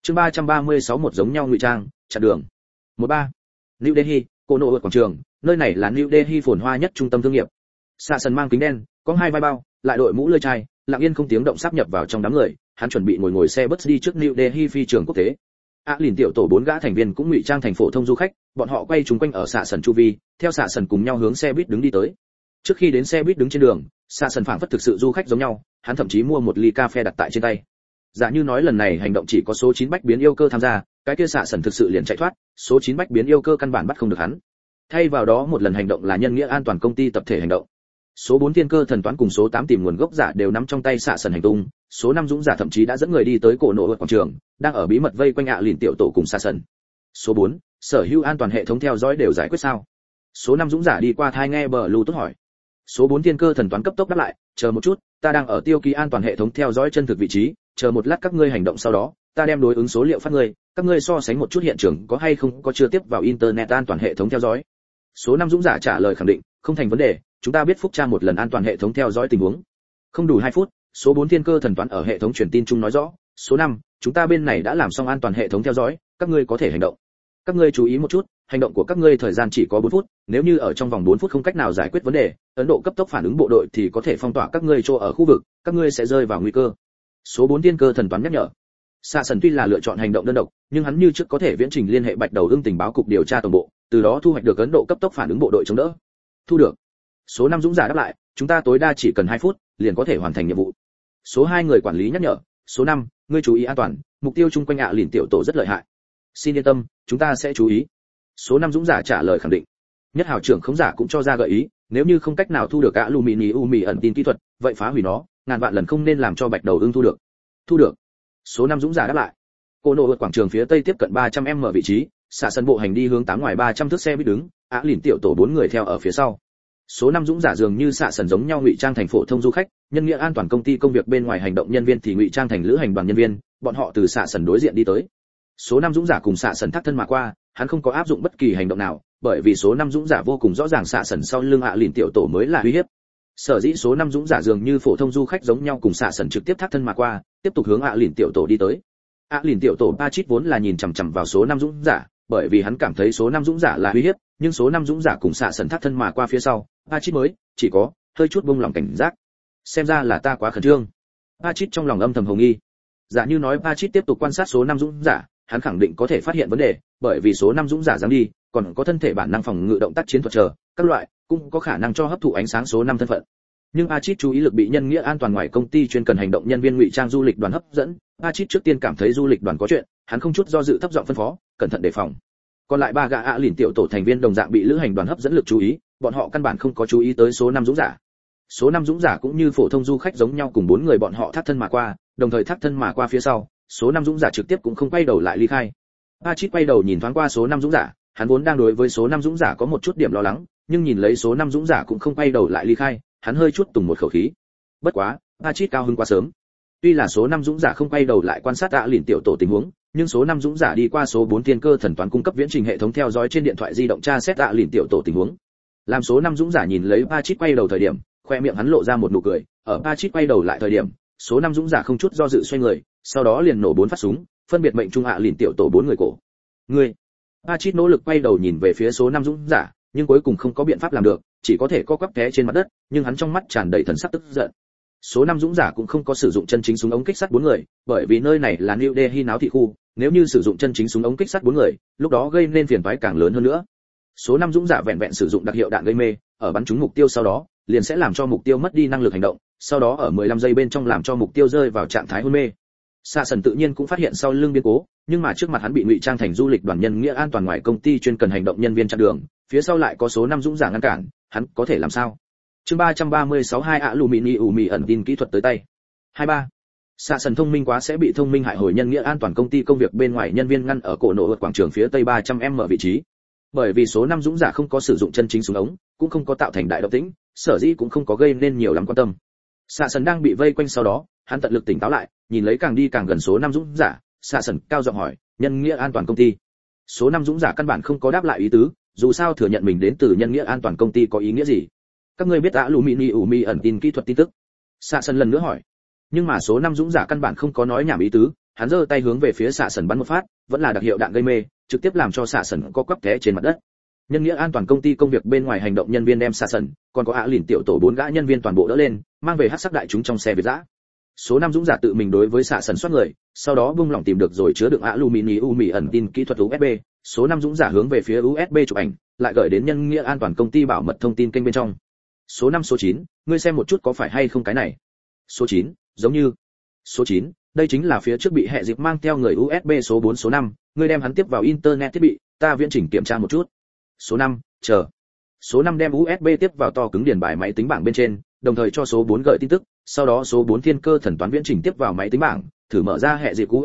Chương 336 một giống nhau ngụy trang, chặn đường. 13. New Delhi, Cô Nô quảng trường, nơi này là New Delhi phồn hoa nhất trung tâm thương nghiệp. Sạ Sần mang kính đen, có hai vai bao, lại đội mũ lưỡi chai, lặng yên không tiếng động sáp nhập vào trong đám người, hắn chuẩn bị ngồi xe bus đi trước New Delhi phi trường quốc tế. Lìn tiểu tổ 4 gã thành viên cũng ngụy trang thành phổ thông du khách, bọn họ quay chúng quanh ở Sạ Sần chu vi, theo Sạ Sần cùng nhau hướng xe buýt đứng đi tới. Trước khi đến xe buýt đứng trên đường, Sạ Sần phảng phất thực sự du khách giống nhau, hắn thậm chí mua một ly cà phê đặt tại trên tay. Giả như nói lần này hành động chỉ có số 9 bách biến yêu cơ tham gia, cái kia Sạ Sần thực sự liền chạy thoát, số 9 bách biến yêu cơ căn bản bắt không được hắn. Thay vào đó một lần hành động là nhân nghĩa an toàn công ty tập thể hành động. Số 4 thiên cơ thần toán cùng số 8 tìm nguồn gốc giả đều nắm trong tay Sạ Sần hành tung, số 5 dũng giả thậm chí đã dẫn người đi tới cổ nổ quảng trường, đang ở bí mật vây quanh Lìn tiểu tổ cùng Sạ Sần. Số 4, sở hữu an toàn hệ thống theo dõi đều giải quyết sao? Số 5 dũng giả đi qua thai nghe Bluetooth hỏi. Số 4 thiên cơ thần toán cấp tốc đáp lại, chờ một chút, ta đang ở tiêu ký an toàn hệ thống theo dõi chân thực vị trí, chờ một lát các ngươi hành động sau đó, ta đem đối ứng số liệu phát ngươi, các ngươi so sánh một chút hiện trường có hay không có chưa tiếp vào internet an toàn hệ thống theo dõi. Số 5 dũng giả trả lời khẳng định, không thành vấn đề, chúng ta biết phúc tra một lần an toàn hệ thống theo dõi tình huống. Không đủ 2 phút, số 4 thiên cơ thần toán ở hệ thống truyền tin chung nói rõ, số 5, chúng ta bên này đã làm xong an toàn hệ thống theo dõi, các ngươi có thể hành động. Các ngươi chú ý một chút, hành động của các ngươi thời gian chỉ có 4 phút, nếu như ở trong vòng 4 phút không cách nào giải quyết vấn đề, Ấn Độ cấp tốc phản ứng bộ đội thì có thể phong tỏa các ngươi chỗ ở khu vực, các ngươi sẽ rơi vào nguy cơ. Số 4 thiên cơ thần toán nhắc nhở. Sạ Sần tuy là lựa chọn hành động đơn độc, nhưng hắn như trước có thể viễn trình liên hệ Bạch Đầu Ưng tình báo cục điều tra tổng bộ, từ đó thu hoạch được Ấn Độ cấp tốc phản ứng bộ đội chống đỡ. Thu được. Số 5 dũng giả đáp lại, chúng ta tối đa chỉ cần 2 phút, liền có thể hoàn thành nhiệm vụ. Số 2 người quản lý nhắc nhở, số 5, ngươi chú ý an toàn, mục tiêu chung quanh Lìn tiểu tổ rất lợi hại. Xin yên tâm, chúng ta sẽ chú ý. Số 5 dũng giả trả lời khẳng định. Nhất hào trưởng khống giả cũng cho ra gợi ý, nếu như không cách nào thu được Aluminium ẩn tin kỹ thuật, vậy phá hủy nó, ngàn vạn lần không nên làm cho Bạch Đầu Ưng thu được. Thu được. Số 5 dũng giả đáp lại. Cô nổ quảng trường phía tây tiếp cận 300m vị trí, Sạ Sần bộ hành đi hướng 8 ngoài 300 thước xe buýt đứng, Lìn tiểu tổ 4 người theo ở phía sau. Số 5 dũng giả dường như Sạ Sần giống nhau ngụy trang thành phổ thông du khách, nhân nghĩa an toàn công ty công việc bên ngoài hành động nhân viên thì ngụy trang thành lữ hành đoàn nhân viên, bọn họ từ Sạ Sần đối diện đi tới. Số 5 dũng giả cùng Sạ Sần thác thân mà qua, hắn không có áp dụng bất kỳ hành động nào, bởi vì số 5 dũng giả vô cùng rõ ràng Sạ Sần sau lưng Lìn tiểu tổ mới là uy hiếp. Sở dĩ số 5 dũng giả dường như phổ thông du khách giống nhau cùng Sạ Sần trực tiếp thác thân mà qua, tiếp tục hướng Lìn tiểu tổ đi tới. Lìn tiểu tổ Pachit vốn là nhìn chằm chằm vào số 5 dũng giả, bởi vì hắn cảm thấy số 5 dũng giả là uy hiếp, nhưng số 5 dũng giả cùng Sạ Sần thác thân mà qua phía sau, Pachit mới chỉ có hơi chút buông lòng cảnh giác. Xem ra là ta quá khẩn trương. Pachit trong lòng âm thầm hồng nghi. Giả như nói Pachit tiếp tục quan sát số 5 dũng giả, hắn khẳng định có thể phát hiện vấn đề, bởi vì số 5 dũng giả dám đi, còn có thân thể bản năng phòng ngự động tác chiến thuật chờ, các loại, cũng có khả năng cho hấp thụ ánh sáng số 5 thân phận. Nhưng Pachit chú ý lực bị nhân nghĩa an toàn ngoài công ty chuyên cần hành động nhân viên ngụy trang du lịch đoàn hấp dẫn, Pachit trước tiên cảm thấy du lịch đoàn có chuyện, hắn không chút do dự thấp giọng phân phó, cẩn thận đề phòng. Còn lại 3 gã Lìn tiểu tổ thành viên đồng dạng bị lữ hành đoàn hấp dẫn lực chú ý, bọn họ căn bản không có chú ý tới số 5 dũng giả. Số 5 dũng giả cũng như phổ thông du khách giống nhau cùng 4 người bọn họ thác thân mà qua, đồng thời thác thân mà qua phía sau, số 5 dũng giả trực tiếp cũng không quay đầu lại ly khai. Pachit quay đầu nhìn thoáng qua số 5 dũng giả, hắn vốn đang đối với số 5 dũng giả có một chút điểm lo lắng, nhưng nhìn lấy số 5 dũng giả cũng không quay đầu lại ly khai, hắn hơi chút tùng một khẩu khí. Bất quá, Pachit cao hứng quá sớm. Tuy là số 5 dũng giả không quay đầu lại quan sát Lìn tiểu tổ tình huống, nhưng số 5 dũng giả đi qua số 4 thiên cơ thần toán cung cấp viễn trình hệ thống theo dõi trên điện thoại di động tra xét Lìn tiểu tổ tình huống. Làm số 5 dũng giả nhìn lấy Pachit quay đầu thời điểm, khoe miệng hắn lộ ra một nụ cười, ở Pachit quay đầu lại thời điểm, số 5 dũng giả không chút do dự xoay người, sau đó liền nổ 4 phát súng, phân biệt mệnh trung Lìn tiểu tổ 4 người cổ. Ngươi. Pachit nỗ lực quay đầu nhìn về phía số 5 dũng giả, nhưng cuối cùng không có biện pháp làm được, chỉ có thể co quắp té trên mặt đất, nhưng hắn trong mắt tràn đầy thần sắc tức giận. Số 5 dũng giả cũng không có sử dụng chân chính súng ống kích sát 4 người, bởi vì nơi này là New Delhi náo thị khu, nếu như sử dụng chân chính súng ống kích sát 4 người, lúc đó gây nên phiền toái càng lớn hơn nữa. Số 5 dũng giả vẹn vẹn sử dụng đặc hiệu đạn gây mê, ở bắn trúng mục tiêu sau đó, liền sẽ làm cho mục tiêu mất đi năng lực hành động, sau đó ở 15 giây bên trong làm cho mục tiêu rơi vào trạng thái hôn mê. Sạ Sần tự nhiên cũng phát hiện sau lưng biến cố, nhưng mà trước mặt hắn bị ngụy trang thành du lịch đoàn nhân nghĩa an toàn ngoài công ty chuyên cần hành động nhân viên chặn đường, phía sau lại có số 5 dũng giả ngăn cản, hắn có thể làm sao? Chương 336 2 Aluminium ẩn tin kỹ thuật tới tay. 23. Sạ Sần thông minh quá sẽ bị thông minh hại hồi nhân nghĩa an toàn công ty công việc bên ngoài nhân viên ngăn ở cổ nổ quảng trường phía tây 300m vị trí. Bởi vì số 5 dũng giả không có sử dụng chân chính súng ống, cũng không có tạo thành đại động tĩnh, sở dĩ cũng không có gây nên nhiều lắm quan tâm. Sạ Sần đang bị vây quanh sau đó, hắn tận lực tỉnh táo lại, nhìn lấy càng đi càng gần số 5 dũng giả, Sạ Sần cao giọng hỏi, nhân nghĩa an toàn công ty. Số 5 dũng giả căn bản không có đáp lại ý tứ, dù sao thừa nhận mình đến từ nhân nghĩa an toàn công ty có ý nghĩa gì? Các ngươi biết Aluminium ẩn tin kỹ thuật tin tức? Sạ Sần lần nữa hỏi. Nhưng mà số 5 dũng giả căn bản không có nói nhảm ý tứ, hắn giơ tay hướng về phía xạ sần bắn một phát, vẫn là đặc hiệu đạn gây mê, trực tiếp làm cho xạ sần có quắp té trên mặt đất. Nhân nghĩa an toàn công ty công việc bên ngoài hành động nhân viên đem xạ sần, còn có ạ lìn tiểu tổ 4 gã nhân viên toàn bộ đỡ lên, mang về hắc sắc đại chúng trong xe Việt dã. Số 5 dũng giả tự mình đối với xạ sần soát người, sau đó bung lỏng tìm được rồi chứa đựng aluminium mì ẩn tin kỹ thuật USB. Số 5 dũng giả hướng về phía USB chụp ảnh, lại gửi đến nhân nghĩa an toàn công ty bảo mật thông tin kênh bên trong. Số 5 số 9, ngươi xem một chút có phải hay không cái này. Số 9, giống như. Số 9, đây chính là phía trước bị hệ dịp mang theo người USB số 4 số 5, ngươi đem hắn tiếp vào internet thiết bị, ta viễn chỉnh kiểm tra một chút. Số 5, chờ. Số 5 đem USB tiếp vào to cứng điền bài máy tính bảng bên trên, đồng thời cho số 4 gửi tin tức, sau đó số 4 thiên cơ thần toán viễn chỉnh tiếp vào máy tính bảng, thử mở ra hệ dịp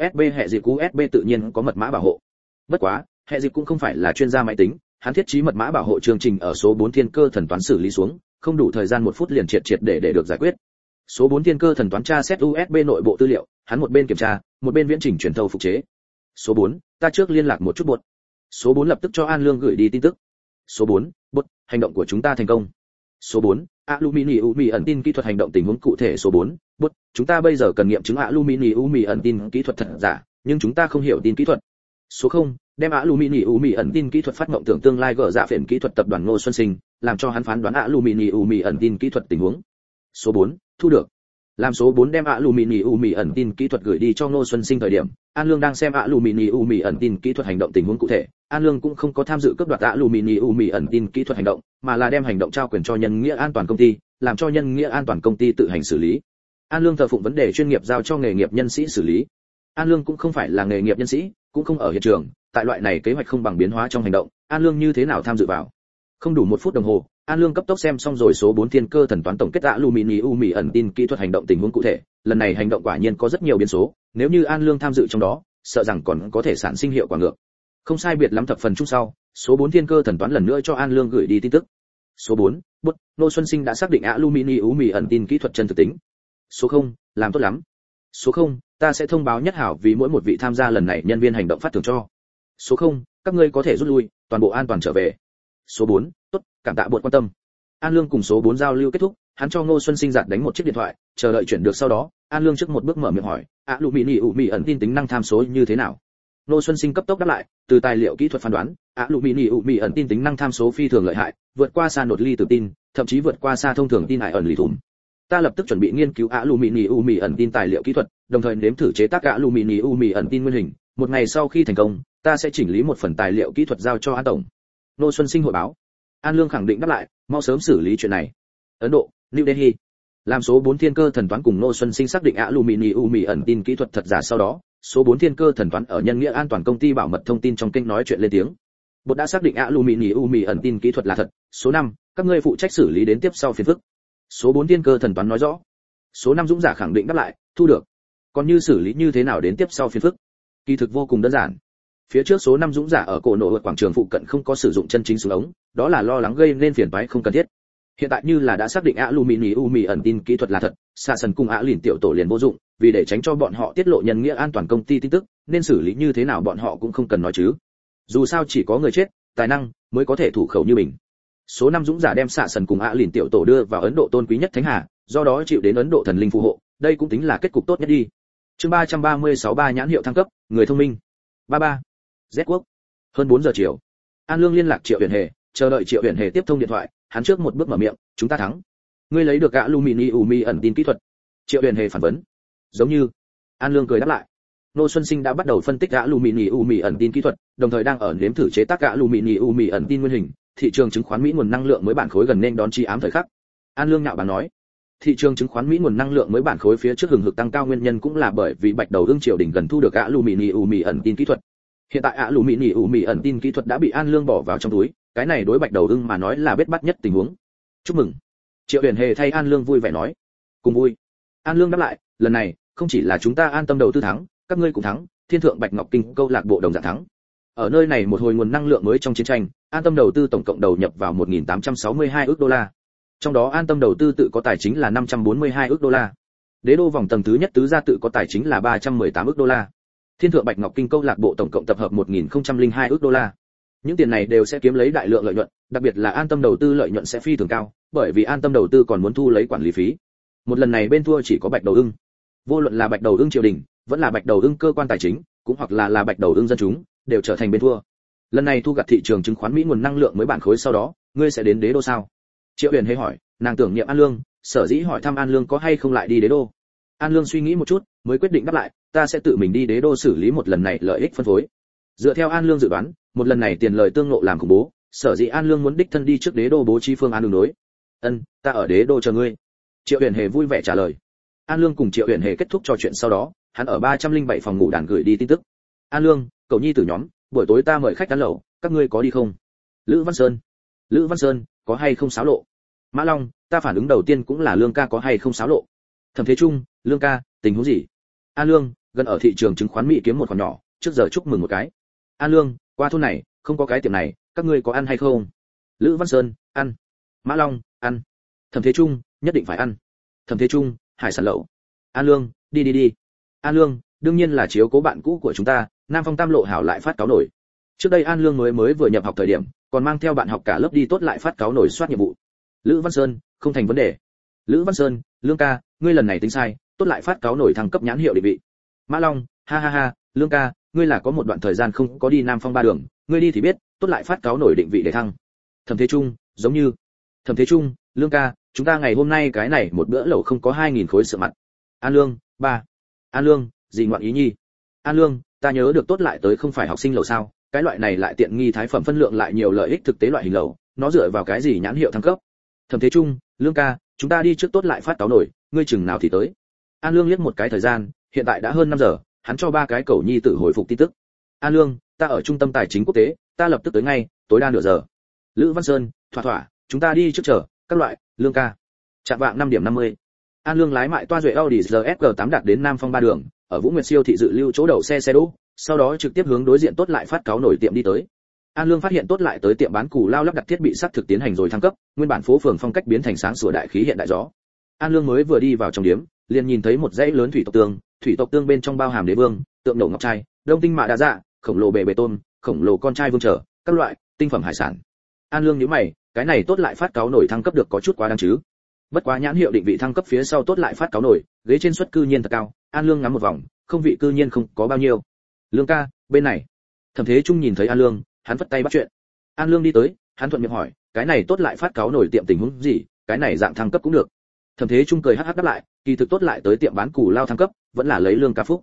USB tự nhiên có mật mã bảo hộ. Bất quá, hệ dịp cũng không phải là chuyên gia máy tính, hắn thiết trí mật mã bảo hộ chương trình ở số 4 thiên cơ thần toán xử lý xuống, không đủ thời gian 1 phút liền triệt để được giải quyết. Số 4 thiên cơ thần toán tra xét USB nội bộ tư liệu, hắn một bên kiểm tra, một bên viễn chỉnh truyền thâu phục chế. Số 4, ta trước liên lạc một chút bột. Số 4 lập tức cho An Lương gửi đi tin tức. Số 4, bột, hành động của chúng ta thành công. Số 4, aluminium mì ẩn tin kỹ thuật hành động tình huống cụ thể. Số 4, bột, chúng ta bây giờ cần nghiệm chứng aluminium mì ẩn tin kỹ thuật thật giả, nhưng chúng ta không hiểu tin kỹ thuật. Số 0, đem aluminium mì ẩn tin kỹ thuật phát mộng tưởng tương lai gỡ dạ phiền kỹ thuật tập đoàn Ngô Xuân Sinh, làm cho hắn phán đoán aluminium mì ẩn tin kỹ thuật tình huống. Số 4, thu được. Làm số 4 đem aluminium mì ẩn tin kỹ thuật gửi đi cho Ngô Xuân Sinh thời điểm, An Lương đang xem aluminium mì ẩn tin kỹ thuật hành động tình huống cụ thể, An Lương cũng không có tham dự cướp đoạt aluminium mì ẩn tin kỹ thuật hành động, mà là đem hành động trao quyền cho Nhân nghĩa an toàn công ty, làm cho Nhân nghĩa an toàn công ty tự hành xử lý. An Lương thờ phụng vấn đề chuyên nghiệp giao cho nghề nghiệp nhân sĩ xử lý. An Lương cũng không phải là nghề nghiệp nhân sĩ, cũng không ở hiện trường, tại loại này kế hoạch không bằng biến hóa trong hành động, An Lương như thế nào tham dự vào? Không đủ 1 phút đồng hồ, An Lương cấp tốc xem xong rồi số 4 thiên cơ thần toán tổng kết aluminium mì ẩn tin kỹ thuật hành động tình huống cụ thể, lần này hành động quả nhiên có rất nhiều biến số, nếu như An Lương tham dự trong đó, sợ rằng còn có thể sản sinh hiệu quả ngược. Không sai biệt lắm thập phần chung sau, số 4 thiên cơ thần toán lần nữa cho An Lương gửi đi tin tức. Số 4, bút, Ngô Xuân Sinh đã xác định aluminium mì ẩn tin kỹ thuật chân thực tính. Số 0, làm tốt lắm. Số 0, ta sẽ thông báo nhất hảo vì mỗi một vị tham gia lần này nhân viên hành động phát thưởng cho. Số 0, các ngươi có thể rút lui, toàn bộ an toàn trở về. Số 4, tốt, cảm tạ buộc quan tâm. An Lương cùng số 4 giao lưu kết thúc, hắn cho Ngô Xuân Sinh giạt đánh một chiếc điện thoại, chờ đợi chuyển được sau đó, An Lương trước một bước mở miệng hỏi, aluminium mì ẩn tin tính năng tham số như thế nào? Ngô Xuân Sinh cấp tốc đáp lại, từ tài liệu kỹ thuật phán đoán, aluminium mì ẩn tin tính năng tham số phi thường lợi hại, vượt qua xa nột ly từ tin, thậm chí vượt qua xa thông thường tin ải ẩn lì thủng. Ta lập tức chuẩn bị nghiên cứu aluminium mì ẩn tin tài liệu kỹ thuật, đồng thời nếm thử chế tác aluminium mì ẩn tin nguyên hình. Một ngày sau khi thành công, ta sẽ chỉnh lý một phần tài liệu kỹ thuật giao cho An tổng. Ngô Xuân Sinh hội báo. An Lương khẳng định đáp lại, mau sớm xử lý chuyện này. Ấn Độ, New Delhi. Làm số 4 thiên cơ thần toán cùng Ngô Xuân Sinh xác định aluminium mì ẩn tin kỹ thuật thật giả sau đó, số 4 thiên cơ thần toán ở nhân nghĩa an toàn công ty bảo mật thông tin trong kênh nói chuyện lên tiếng. Bột đã xác định aluminium mì ẩn tin kỹ thuật là thật. Số 5, các ngươi phụ trách xử lý đến tiếp sau phiền phức. Số 4 thiên cơ thần toán nói rõ. Số 5 dũng giả khẳng định đáp lại, thu được. Còn như xử lý như thế nào đến tiếp sau phiền phức? Kỳ thực vô cùng đơn giản. Phía trước số 5 dũng giả ở cổ nổ quảng trường phụ cận không có sử dụng chân chính súng ống, đó là lo lắng gây nên phiền toái không cần thiết. Hiện tại như là đã xác định aluminium mì ẩn tin kỹ thuật là thật, xạ sần cùng lìn tiểu tổ liền vô dụng, vì để tránh cho bọn họ tiết lộ nhân nghĩa an toàn công ty tin tức, nên xử lý như thế nào bọn họ cũng không cần nói chứ. Dù sao chỉ có người chết, tài năng mới có thể thủ khẩu như mình. Số 5 dũng giả đem xạ sần cùng lìn tiểu tổ đưa vào Ấn Độ tôn quý nhất thánh hà, do đó chịu đến Ấn Độ thần linh phù hộ, đây cũng tính là kết cục tốt nhất đi. Chương 336 ba nhãn hiệu thăng cấp, người thông minh. 33. Z quốc. Hơn 4 giờ chiều. An Lương liên lạc Triệu Huyền Hề, chờ đợi Triệu Huyền Hề tiếp thông điện thoại, hắn trước một bước mở miệng, chúng ta thắng. Ngươi lấy được aluminium mì ẩn tin kỹ thuật. Triệu Huyền Hề phản vấn. Giống như. An Lương cười đáp lại. Ngô Xuân Sinh đã bắt đầu phân tích aluminium mì ẩn tin kỹ thuật, đồng thời đang ở nếm thử chế tác aluminium mì ẩn tin nguyên hình. Thị trường chứng khoán Mỹ nguồn năng lượng mới bản khối gần nên đón chi ám thời khắc. An Lương nhạo báng nói. Thị trường chứng khoán Mỹ nguồn năng lượng mới bản khối phía trước hừng hực tăng cao nguyên nhân cũng là bởi vì Bạch Đầu Ưng triều đỉnh gần thu được aluminium mì ẩn tin kỹ thuật. Hiện tại aluminium mì ẩn tin kỹ thuật đã bị An Lương bỏ vào trong túi, cái này đối Bạch Đầu Ưng mà nói là bết bát nhất tình huống. Chúc mừng. Triệu Huyền Hề thay An Lương vui vẻ nói. Cùng vui. An Lương đáp lại, lần này không chỉ là chúng ta An Tâm đầu tư thắng, các ngươi cũng thắng, Thiên Thượng Bạch Ngọc Kinh câu lạc bộ đồng dạng thắng. Ở nơi này một hồi nguồn năng lượng mới trong chiến tranh, An Tâm đầu tư tổng cộng đầu nhập vào 1.862 ức đô la. Trong đó An Tâm đầu tư tự có tài chính là 542 ức đô la. Đế đô vòng tầng thứ nhất tứ gia tự có tài chính là 318 ức đô la. Thiên Thượng Bạch Ngọc Kinh câu lạc bộ tổng cộng tập hợp 1.002 ức đô la. Những tiền này đều sẽ kiếm lấy đại lượng lợi nhuận, đặc biệt là An Tâm đầu tư lợi nhuận sẽ phi thường cao, bởi vì An Tâm đầu tư còn muốn thu lấy quản lý phí. Một lần này bên thua chỉ có Bạch Đầu Ưng. Vô luận là Bạch Đầu Ưng triều đình, vẫn là bạch đầu ưng cơ quan tài chính, cũng hoặc là bạch đầu ưng dân chúng, đều trở thành bên thua. Lần này thu gặt thị trường chứng khoán Mỹ nguồn năng lượng mới bản khối sau đó, ngươi sẽ đến đế đô sao? Triệu Huyền Hề hỏi, nàng tưởng niệm An Lương, sở dĩ hỏi thăm An Lương có hay không lại đi đế đô. An Lương suy nghĩ một chút, mới quyết định đáp lại, ta sẽ tự mình đi đế đô xử lý một lần này lợi ích phân phối. Dựa theo An Lương dự đoán, một lần này tiền lời tương ngộ làm khủng bố, sở dĩ An Lương muốn đích thân đi trước đế đô bố trí phương án đường đối. Ta ở đế đô chờ ngươi. Triệu Huyền Hề vui vẻ trả lời. An Lương cùng Triệu Huyền Hề kết thúc trò chuyện sau đó, hắn ở 307 phòng ngủ đàn gửi đi tin tức. An Lương, cậu nhi tử nhóm, buổi tối ta mời khách ăn lẩu, các ngươi có đi không? Lữ Văn Sơn, có hay không xáo lộ? Mã Long, ta phản ứng đầu tiên cũng là Lương ca có hay không xáo lộ. Thẩm Thế Trung, Lương ca, tình huống gì? An Lương, gần ở thị trường chứng khoán Mỹ kiếm một khoản nhỏ, trước giờ chúc mừng một cái. An Lương, qua thôn này, không có cái tiệm này, các ngươi có ăn hay không? Lữ Văn Sơn, ăn. Mã Long, ăn. Thẩm Thế Trung, nhất định phải ăn. Thẩm Thế Trung, hải sản lẩu. An Lương, đi. An Lương, đương nhiên là chiếu cố bạn cũ của chúng ta, Nam Phong Tam Lộ hảo lại phát cáo nổi. Trước đây An Lương mới vừa nhập học thời điểm, còn mang theo bạn học cả lớp đi tốt lại phát cáo nổi soát nhiệm vụ. Lữ Văn Sơn, không thành vấn đề. Lữ Văn Sơn, Lương ca, ngươi lần này tính sai, tốt lại phát cáo nổi thăng cấp nhãn hiệu định vị. Mã Long, ha, Lương ca, ngươi là có một đoạn thời gian không có đi Nam Phong ba đường, ngươi đi thì biết, tốt lại phát cáo nổi định vị để thăng. Thẩm Thế Trung, giống như. Thẩm Thế Trung, Lương ca, chúng ta ngày hôm nay cái này một bữa lẩu không có 2000 khối sữa mặt. An Lương, ba. An Lương, gì ngoạn ý nhi? An Lương, ta nhớ được tốt lại tới không phải học sinh lẩu sao? Cái loại này lại tiện nghi thái phẩm phân lượng lại nhiều lợi ích thực tế loại hình lẩu, nó dựa vào cái gì nhãn hiệu thăng cấp? Thẩm Thế Trung, Lương ca, chúng ta đi trước tốt lại phát cáo nổi, ngươi chừng nào thì tới? An Lương liếc một cái thời gian, hiện tại đã hơn 5 giờ, hắn cho ba cái cẩu nhi tử hồi phục tin tức. An Lương, ta ở trung tâm tài chính quốc tế, ta lập tức tới ngay, tối đa nửa giờ. Lữ Văn Sơn, thỏa, chúng ta đi trước chờ, các loại, Lương ca. Chạm vạng 5:50. An Lương lái mại toa duệ Audi RSG8 đạt đến Nam Phong ba đường, ở Vũ Nguyệt siêu thị dự lưu chỗ đậu xe đỗ, sau đó trực tiếp hướng đối diện tốt lại phát cáo nổi tiệm đi tới. An Lương phát hiện tốt lại tới tiệm bán củ lao lắp đặt thiết bị sắp thực tiến hành rồi thăng cấp, nguyên bản phố phường phong cách biến thành sáng sủa đại khí hiện đại gió. An Lương mới vừa đi vào trong điếm, liền nhìn thấy một dãy lớn thủy tộc tương bên trong bao hàm đế vương, tượng nổ ngọc trai, đông tinh mạ đa dạ, khổng lồ bề tôm, khổng lồ con trai vương trở, các loại tinh phẩm hải sản. An Lương nhíu mày, cái này tốt lại phát cáo nổi thăng cấp được có chút quá đáng chứ. Bất quá nhãn hiệu định vị thăng cấp phía sau tốt lại phát cáo nổi, ghế trên suất cư nhiên thật cao, An Lương ngắm một vòng, không vị cư nhiên không có bao nhiêu. Lương ca, bên này. Thẩm Thế Trung nhìn thấy An Lương, hắn vất tay bắt chuyện. An Lương đi tới, hắn thuận miệng hỏi, cái này tốt lại phát cáo nổi tiệm tình huống gì, cái này dạng thăng cấp cũng được. Thẩm Thế Trung cười hắc hắc đáp lại, kỳ thực tốt lại tới tiệm bán củ lao thăng cấp, vẫn là lấy Lương ca phúc.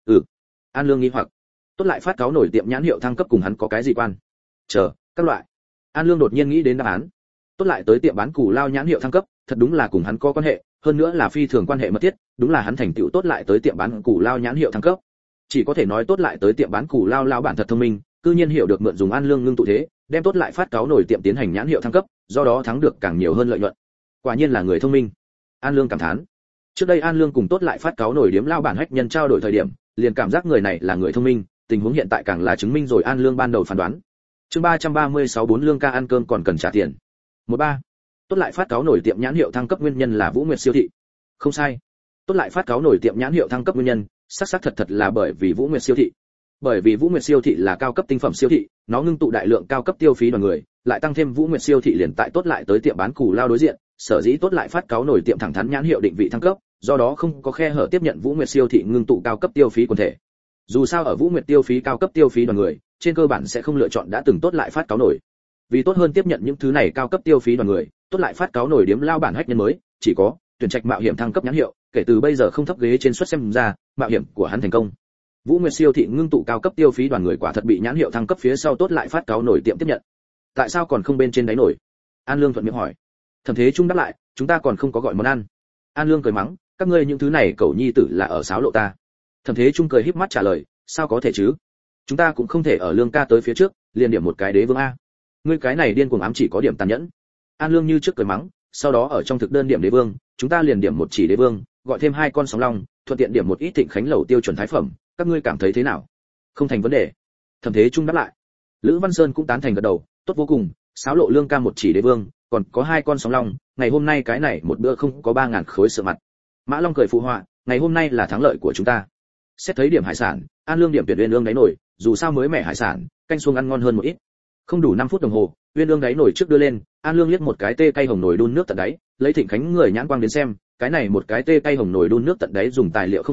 An Lương nghi hoặc, tốt lại phát cáo nổi tiệm nhãn hiệu thăng cấp cùng hắn có cái gì quan? Chờ, các loại. An Lương đột nhiên nghĩ đến đáp án. Tốt lại tới tiệm bán củ lao nhãn hiệu thăng cấp, thật đúng là cùng hắn có quan hệ, hơn nữa là phi thường quan hệ mật thiết, đúng là hắn thành tựu tốt lại tới tiệm bán củ lao nhãn hiệu thăng cấp. Chỉ có thể nói tốt lại tới tiệm bán củ lao lao bản thật thông minh, cư nhiên hiểu được mượn dùng An Lương ngưng tụ thế, đem tốt lại phát cáo nổi tiệm tiến hành nhãn hiệu thăng cấp, do đó thắng được càng nhiều hơn lợi nhuận. Quả nhiên là người thông minh. An Lương cảm thán. Trước đây An Lương cùng tốt lại phát cáo nổi điếm lao bản hách nhân trao đổi thời điểm, liền cảm giác người này là người thông minh, tình huống hiện tại càng là chứng minh rồi An Lương ban đầu phán đoán. Chương 336 4 Lương ca ăn cơm còn cần trả tiền. 13. Tốt lại phát cáo nổi tiệm nhãn hiệu thăng cấp nguyên nhân là Vũ Nguyệt siêu thị. Không sai. Tốt lại phát cáo nổi tiệm nhãn hiệu thăng cấp nguyên nhân, xác thật là bởi vì Vũ Nguyệt siêu thị. Bởi vì Vũ Nguyệt siêu thị là cao cấp tinh phẩm siêu thị, nó ngưng tụ đại lượng cao cấp tiêu phí đoàn người, lại tăng thêm Vũ Nguyệt siêu thị liền tại tốt lại tới tiệm bán củ lao đối diện, sở dĩ tốt lại phát cáo nổi tiệm thẳng thắn nhãn hiệu định vị thăng cấp, do đó không có khe hở tiếp nhận Vũ Nguyệt siêu thị ngưng tụ cao cấp tiêu phí quần thể. Dù sao ở Vũ Nguyệt tiêu phí cao cấp tiêu phí đoàn người, trên cơ bản sẽ không lựa chọn đã từng tốt lại phát cáo nổi. Vì tốt hơn tiếp nhận những thứ này cao cấp tiêu phí đoàn người, tốt lại phát cáo nổi điếm lao bản hách nhân mới, chỉ có tuyển trạch mạo hiểm thăng cấp nhãn hiệu, kể từ bây giờ không thấp ghế trên suất xem ra, mạo hiểm của hắn thành công. Vũ Nguyệt siêu thị ngưng tụ cao cấp tiêu phí đoàn người quả thật bị nhãn hiệu thăng cấp phía sau tốt lại phát cáo nổi tiệm tiếp nhận. Tại sao còn không bên trên đáy nổi? An Lương thuận miệng hỏi. Thẩm Thế Trung đáp lại, chúng ta còn không có gọi món ăn. An Lương cười mắng, các ngươi những thứ này cẩu nhi tử là ở sáo lộ ta. Thẩm Thế Trung cười híp mắt trả lời, sao có thể chứ? Chúng ta cũng không thể ở Lương ca tới phía trước, liền điểm một cái đế vương a. Ngươi cái này điên cuồng ám chỉ có điểm tàn nhẫn. An Lương như trước cười mắng, sau đó ở trong thực đơn điểm đế vương, chúng ta liền điểm một chỉ đế vương, gọi thêm 2 con sóng long, thuận tiện điểm một ít Thịnh Khánh lẩu tiêu chuẩn thái phẩm, các ngươi cảm thấy thế nào? Không thành vấn đề. Thẩm Thế Trung đáp lại. Lữ Văn Sơn cũng tán thành gật đầu, tốt vô cùng, sáo lộ Lương ca một chỉ đế vương, còn có 2 con sóng long, ngày hôm nay cái này một bữa không có 3000 khối sữa mặt. Mã Long cười phụ họa, ngày hôm nay là thắng lợi của chúng ta. Xét thấy điểm hải sản, An Lương điểm tuyệt Uyên Ương đáy nổi, dù sao mới mẻ hải sản, canh xuông ăn ngon hơn một ít. Không đủ 5 phút đồng hồ, Uyên Ương đáy nổi trước đưa lên, An Lương liếc một cái tê cay hồng nồi đun nước tận đáy, lấy Thịnh Khánh người nhãn quang đến xem, cái này một cái tê cay hồng nồi đun nước tận đáy dùng tài liệu không sai,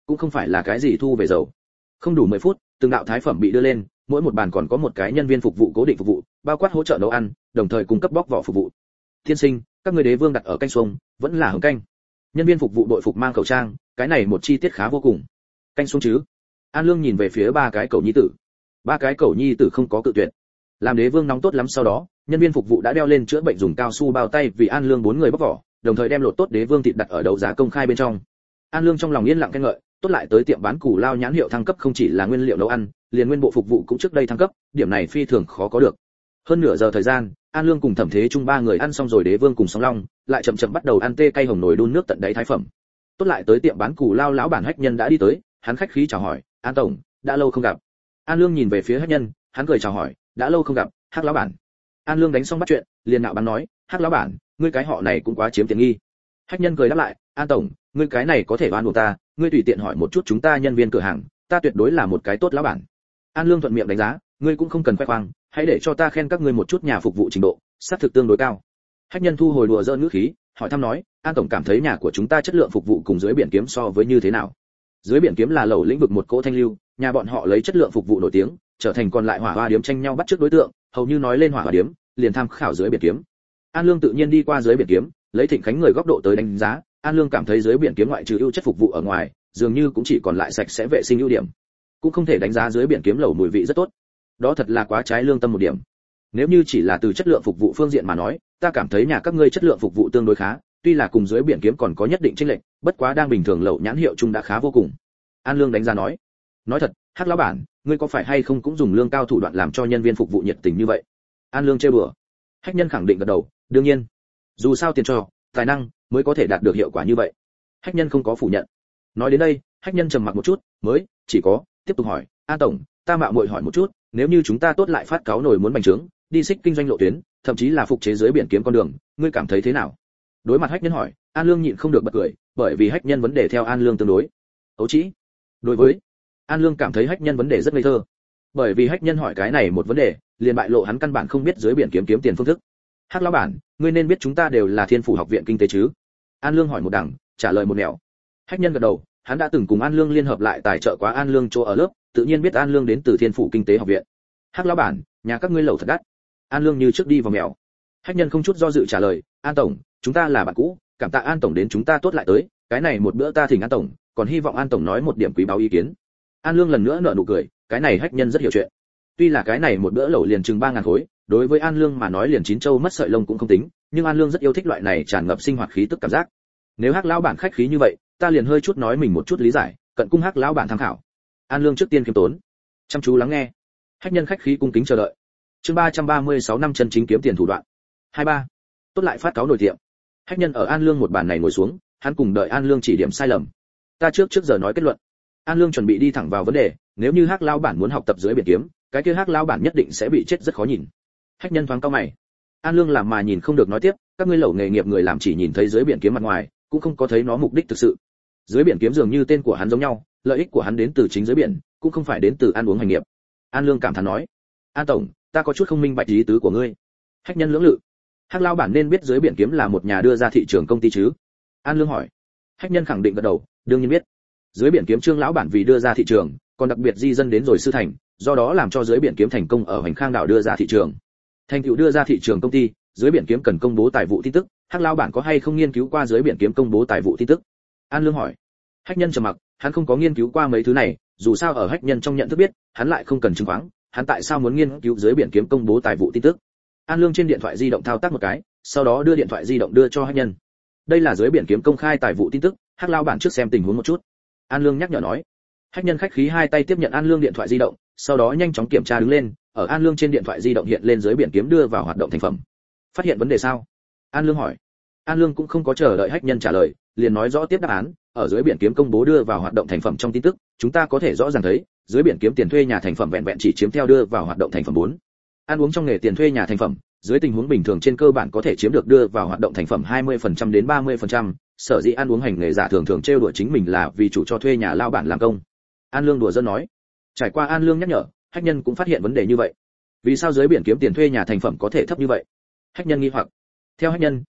cũng không phải là cái gì thu về dầu. Không đủ 10 phút, từng đạo thái phẩm bị đưa lên, mỗi một bàn còn có một cái nhân viên phục vụ cố định phục vụ, bao quát hỗ trợ nấu ăn, đồng thời cung cấp bóc vỏ phục vụ. Tiên sinh, các ngươi đế vương đặt ở canh xuông, vẫn là hầm canh. Nhân viên phục vụ đội phục mang khẩu trang, cái này một chi tiết khá vô cùng. Canh xuông chứ? An Lương nhìn về phía ba cái cậu nhi tử. Ba cái cậu nhi tử không có cự tuyệt. Làm đế vương nóng tốt lắm, sau đó, nhân viên phục vụ đã đeo lên chữa bệnh dùng cao su bao tay vì An Lương 4 người bóc vỏ, đồng thời đem lột tốt đế vương thịt đặt ở đấu giá công khai bên trong. An Lương trong lòng yên lặng khen ngợi, tốt lại tới tiệm bán củ lao nhãn hiệu thăng cấp không chỉ là nguyên liệu nấu ăn, liền nguyên bộ phục vụ cũng trước đây thăng cấp, điểm này phi thường khó có được. Hơn nửa giờ thời gian, An Lương cùng Thẩm Thế Trung ba người ăn xong rồi đế vương cùng Song Long, lại chậm chậm bắt đầu ăn tê cay hồng nồi đun nước tận đáy thái phẩm. Tốt lại tới tiệm bán củ lao lão bản Hách Nhân đã đi tới, hắn khách khí chào hỏi, "An tổng, đã lâu không gặp." An Lương nhìn về phía Hách Nhân, hắn cười chào hỏi, "Đã lâu không gặp, Hắc lão bản." An Lương đánh xong bắt chuyện, liền nạo bắn nói, "Hắc lão bản, ngươi cái họ này cũng quá chiếm tiện nghi." Hách Nhân cười đáp lại, "An tổng, ngươi cái này có thể oan uổng ta, ngươi tùy tiện hỏi một chút chúng ta nhân viên cửa hàng, ta tuyệt đối là một cái tốt lão bản." An Lương thuận miệng đánh giá, "Ngươi cũng không cần khoe khoang, hãy để cho ta khen các ngươi một chút nhà phục vụ trình độ, xác thực tương đối cao." Hách Nhân thu hồi đùa giỡn ngữ khí, hỏi thăm nói, "An tổng cảm thấy nhà của chúng ta chất lượng phục vụ cùng dưới biển kiếm so với như thế nào?" Dưới biển kiếm là lẩu lĩnh vực một cỗ thanh lưu, nhà bọn họ lấy chất lượng phục vụ nổi tiếng, trở thành còn lại hỏa hoa điếm tranh nhau bắt trước đối tượng, hầu như nói lên hỏa hoa điếm, liền tham khảo dưới biển kiếm. An Lương tự nhiên đi qua dưới biển kiếm, lấy Thịnh Khánh người góc độ tới đánh giá, An Lương cảm thấy dưới biển kiếm ngoại trừ ưu chất phục vụ ở ngoài, dường như cũng chỉ còn lại sạch sẽ vệ sinh ưu điểm. Cũng không thể đánh giá dưới biển kiếm lẩu mùi vị rất tốt. Đó thật là quá trái lương tâm một điểm. Nếu như chỉ là từ chất lượng phục vụ phương diện mà nói, ta cảm thấy nhà các ngươi chất lượng phục vụ tương đối khá, tuy là cùng dưới biển kiếm còn có nhất định chênh lệch, bất quá đang bình thường lẩu nhãn hiệu chung đã khá vô cùng. An Lương đánh giá nói, "Nói thật, Hắc lão bản, ngươi có phải hay không cũng dùng lương cao thủ đoạn làm cho nhân viên phục vụ nhiệt tình như vậy?" An Lương trêu đùa. Hách Nhân khẳng định gật đầu, "Đương nhiên, dù sao tiền cho, tài năng mới có thể đạt được hiệu quả như vậy." Hách Nhân không có phủ nhận. Nói đến đây, Hách Nhân trầm mặc một chút, mới chỉ có tiếp tục hỏi, "An tổng, ta mạo muội hỏi một chút, nếu như chúng ta tốt lại phát cáo nổi muốn bành trướng, đi xích kinh doanh lộ tuyến, thậm chí là phục chế dưới biển kiếm con đường, ngươi cảm thấy thế nào?" Đối mặt Hách Nhân hỏi, An Lương nhịn không được bật cười, bởi vì Hách Nhân vấn đề theo An Lương tương đối ấu trĩ. Đối với An Lương cảm thấy Hách Nhân vấn đề rất ngây thơ, bởi vì Hách Nhân hỏi cái này một vấn đề, liền bại lộ hắn căn bản không biết dưới biển kiếm kiếm tiền phương thức. "Hắc lão bản, ngươi nên biết chúng ta đều là Thiên Phủ học viện kinh tế chứ?" An Lương hỏi một đằng, trả lời một nẻo. Hách Nhân gật đầu, hắn đã từng cùng An Lương liên hợp lại tài trợ quá An Lương chỗ ở lớp, tự nhiên biết An Lương đến từ Thiên Phủ kinh tế học viện. "Hắc lão bản, nhà các ngươi lẩu thật đắt." An Lương như trước đi vào mèo. Hách Nhân không chút do dự trả lời, "An tổng, chúng ta là bạn cũ, cảm tạ An tổng đến chúng ta tốt lại tới, cái này một bữa ta thỉnh An tổng, còn hy vọng An tổng nói một điểm quý báu ý kiến." An Lương lần nữa nở nụ cười, cái này Hách Nhân rất hiểu chuyện. Tuy là cái này một bữa lẩu liền chừng 3000 khối, đối với An Lương mà nói liền chín châu mất sợi lông cũng không tính, nhưng An Lương rất yêu thích loại này tràn ngập sinh hoạt khí tức cảm giác. Nếu Hắc lão bản khách khí như vậy, ta liền hơi chút nói mình một chút lý giải, cận cung Hắc lão bản tham khảo. An Lương trước tiên kiêm tốn, chăm chú lắng nghe. Hách Nhân khách khí cung kính chờ đợi. Chương 336 năm chân chính kiếm tiền thủ đoạn. 23. Tốt lại phát cáo nổi tiệm. Hách Nhân ở An Lương một bàn này ngồi xuống, hắn cùng đợi An Lương chỉ điểm sai lầm. Ta trước giờ nói kết luận. An Lương chuẩn bị đi thẳng vào vấn đề, nếu như Hắc lão bản muốn học tập dưới biển kiếm, cái kia Hắc lão bản nhất định sẽ bị chết rất khó nhìn. Hách Nhân thoáng cau mày. An Lương làm mà nhìn không được nói tiếp, các ngươi lẩu nghề nghiệp người làm chỉ nhìn thấy dưới biển kiếm mặt ngoài, cũng không có thấy nó mục đích thực sự. Dưới biển kiếm dường như tên của hắn giống nhau, lợi ích của hắn đến từ chính dưới biển, cũng không phải đến từ ăn uống hành nghiệp. An Lương cảm thán nói, "An tổng, ta có chút không minh bạch ý tứ của ngươi." Hách Nhân lưỡng lự. Hắc lão bản nên biết dưới biển kiếm là một nhà đưa ra thị trường công ty chứ? An Lương hỏi. Hách Nhân khẳng định gật đầu, đương nhiên biết. Dưới biển kiếm Trương lão bản vì đưa ra thị trường, còn đặc biệt di dân đến rồi sư thành, do đó làm cho dưới biển kiếm thành công ở Hoành Khang đảo đưa ra thị trường. Thành tựu đưa ra thị trường công ty, dưới biển kiếm cần công bố tài vụ tin tức, Hắc lão bản có hay không nghiên cứu qua dưới biển kiếm công bố tài vụ tin tức? An Lương hỏi. Hách Nhân trầm mặc, hắn không có nghiên cứu qua mấy thứ này, dù sao ở Hách Nhân trong nhận thức biết, hắn lại không cần chứng khoán, hắn tại sao muốn nghiên cứu dưới biển kiếm công bố tài vụ tin tức? An Lương trên điện thoại di động thao tác một cái, sau đó đưa điện thoại di động đưa cho Hách Nhân. Đây là dưới biển kiếm công khai tài vụ tin tức, Hắc lão bản trước xem tình huống một chút. An Lương nhắc nhở nói. Hách Nhân khách khí hai tay tiếp nhận An Lương điện thoại di động, sau đó nhanh chóng kiểm tra đứng lên, ở An Lương trên điện thoại di động hiện lên dưới biển kiếm đưa vào hoạt động thành phẩm. Phát hiện vấn đề sao? An Lương hỏi. An Lương cũng không có chờ đợi Hách Nhân trả lời, liền nói rõ tiếp đáp án, ở dưới biển kiếm công bố đưa vào hoạt động thành phẩm trong tin tức, chúng ta có thể rõ ràng thấy, dưới biển kiếm tiền thuê nhà thành phẩm vẹn vẹn chỉ chiếm theo đưa vào hoạt động thành phẩm 4. Ăn uống trong nghề tiền thuê nhà thành phẩm, dưới tình huống bình thường trên cơ bản có thể chiếm được đưa vào hoạt động thành phẩm 20% đến 30%, sở dĩ ăn uống hành nghề giả thường thường trêu đùa chính mình là vì chủ cho thuê nhà lao bản làm công. An Lương đùa giỡn nói. Trải qua An Lương nhắc nhở, Hách Nhân cũng phát hiện vấn đề như vậy. Vì sao dưới biển kiếm tiền thuê nhà thành phẩm có thể thấp như vậy? Hách Nhân nghi hoặc. Theo Hách Nhân,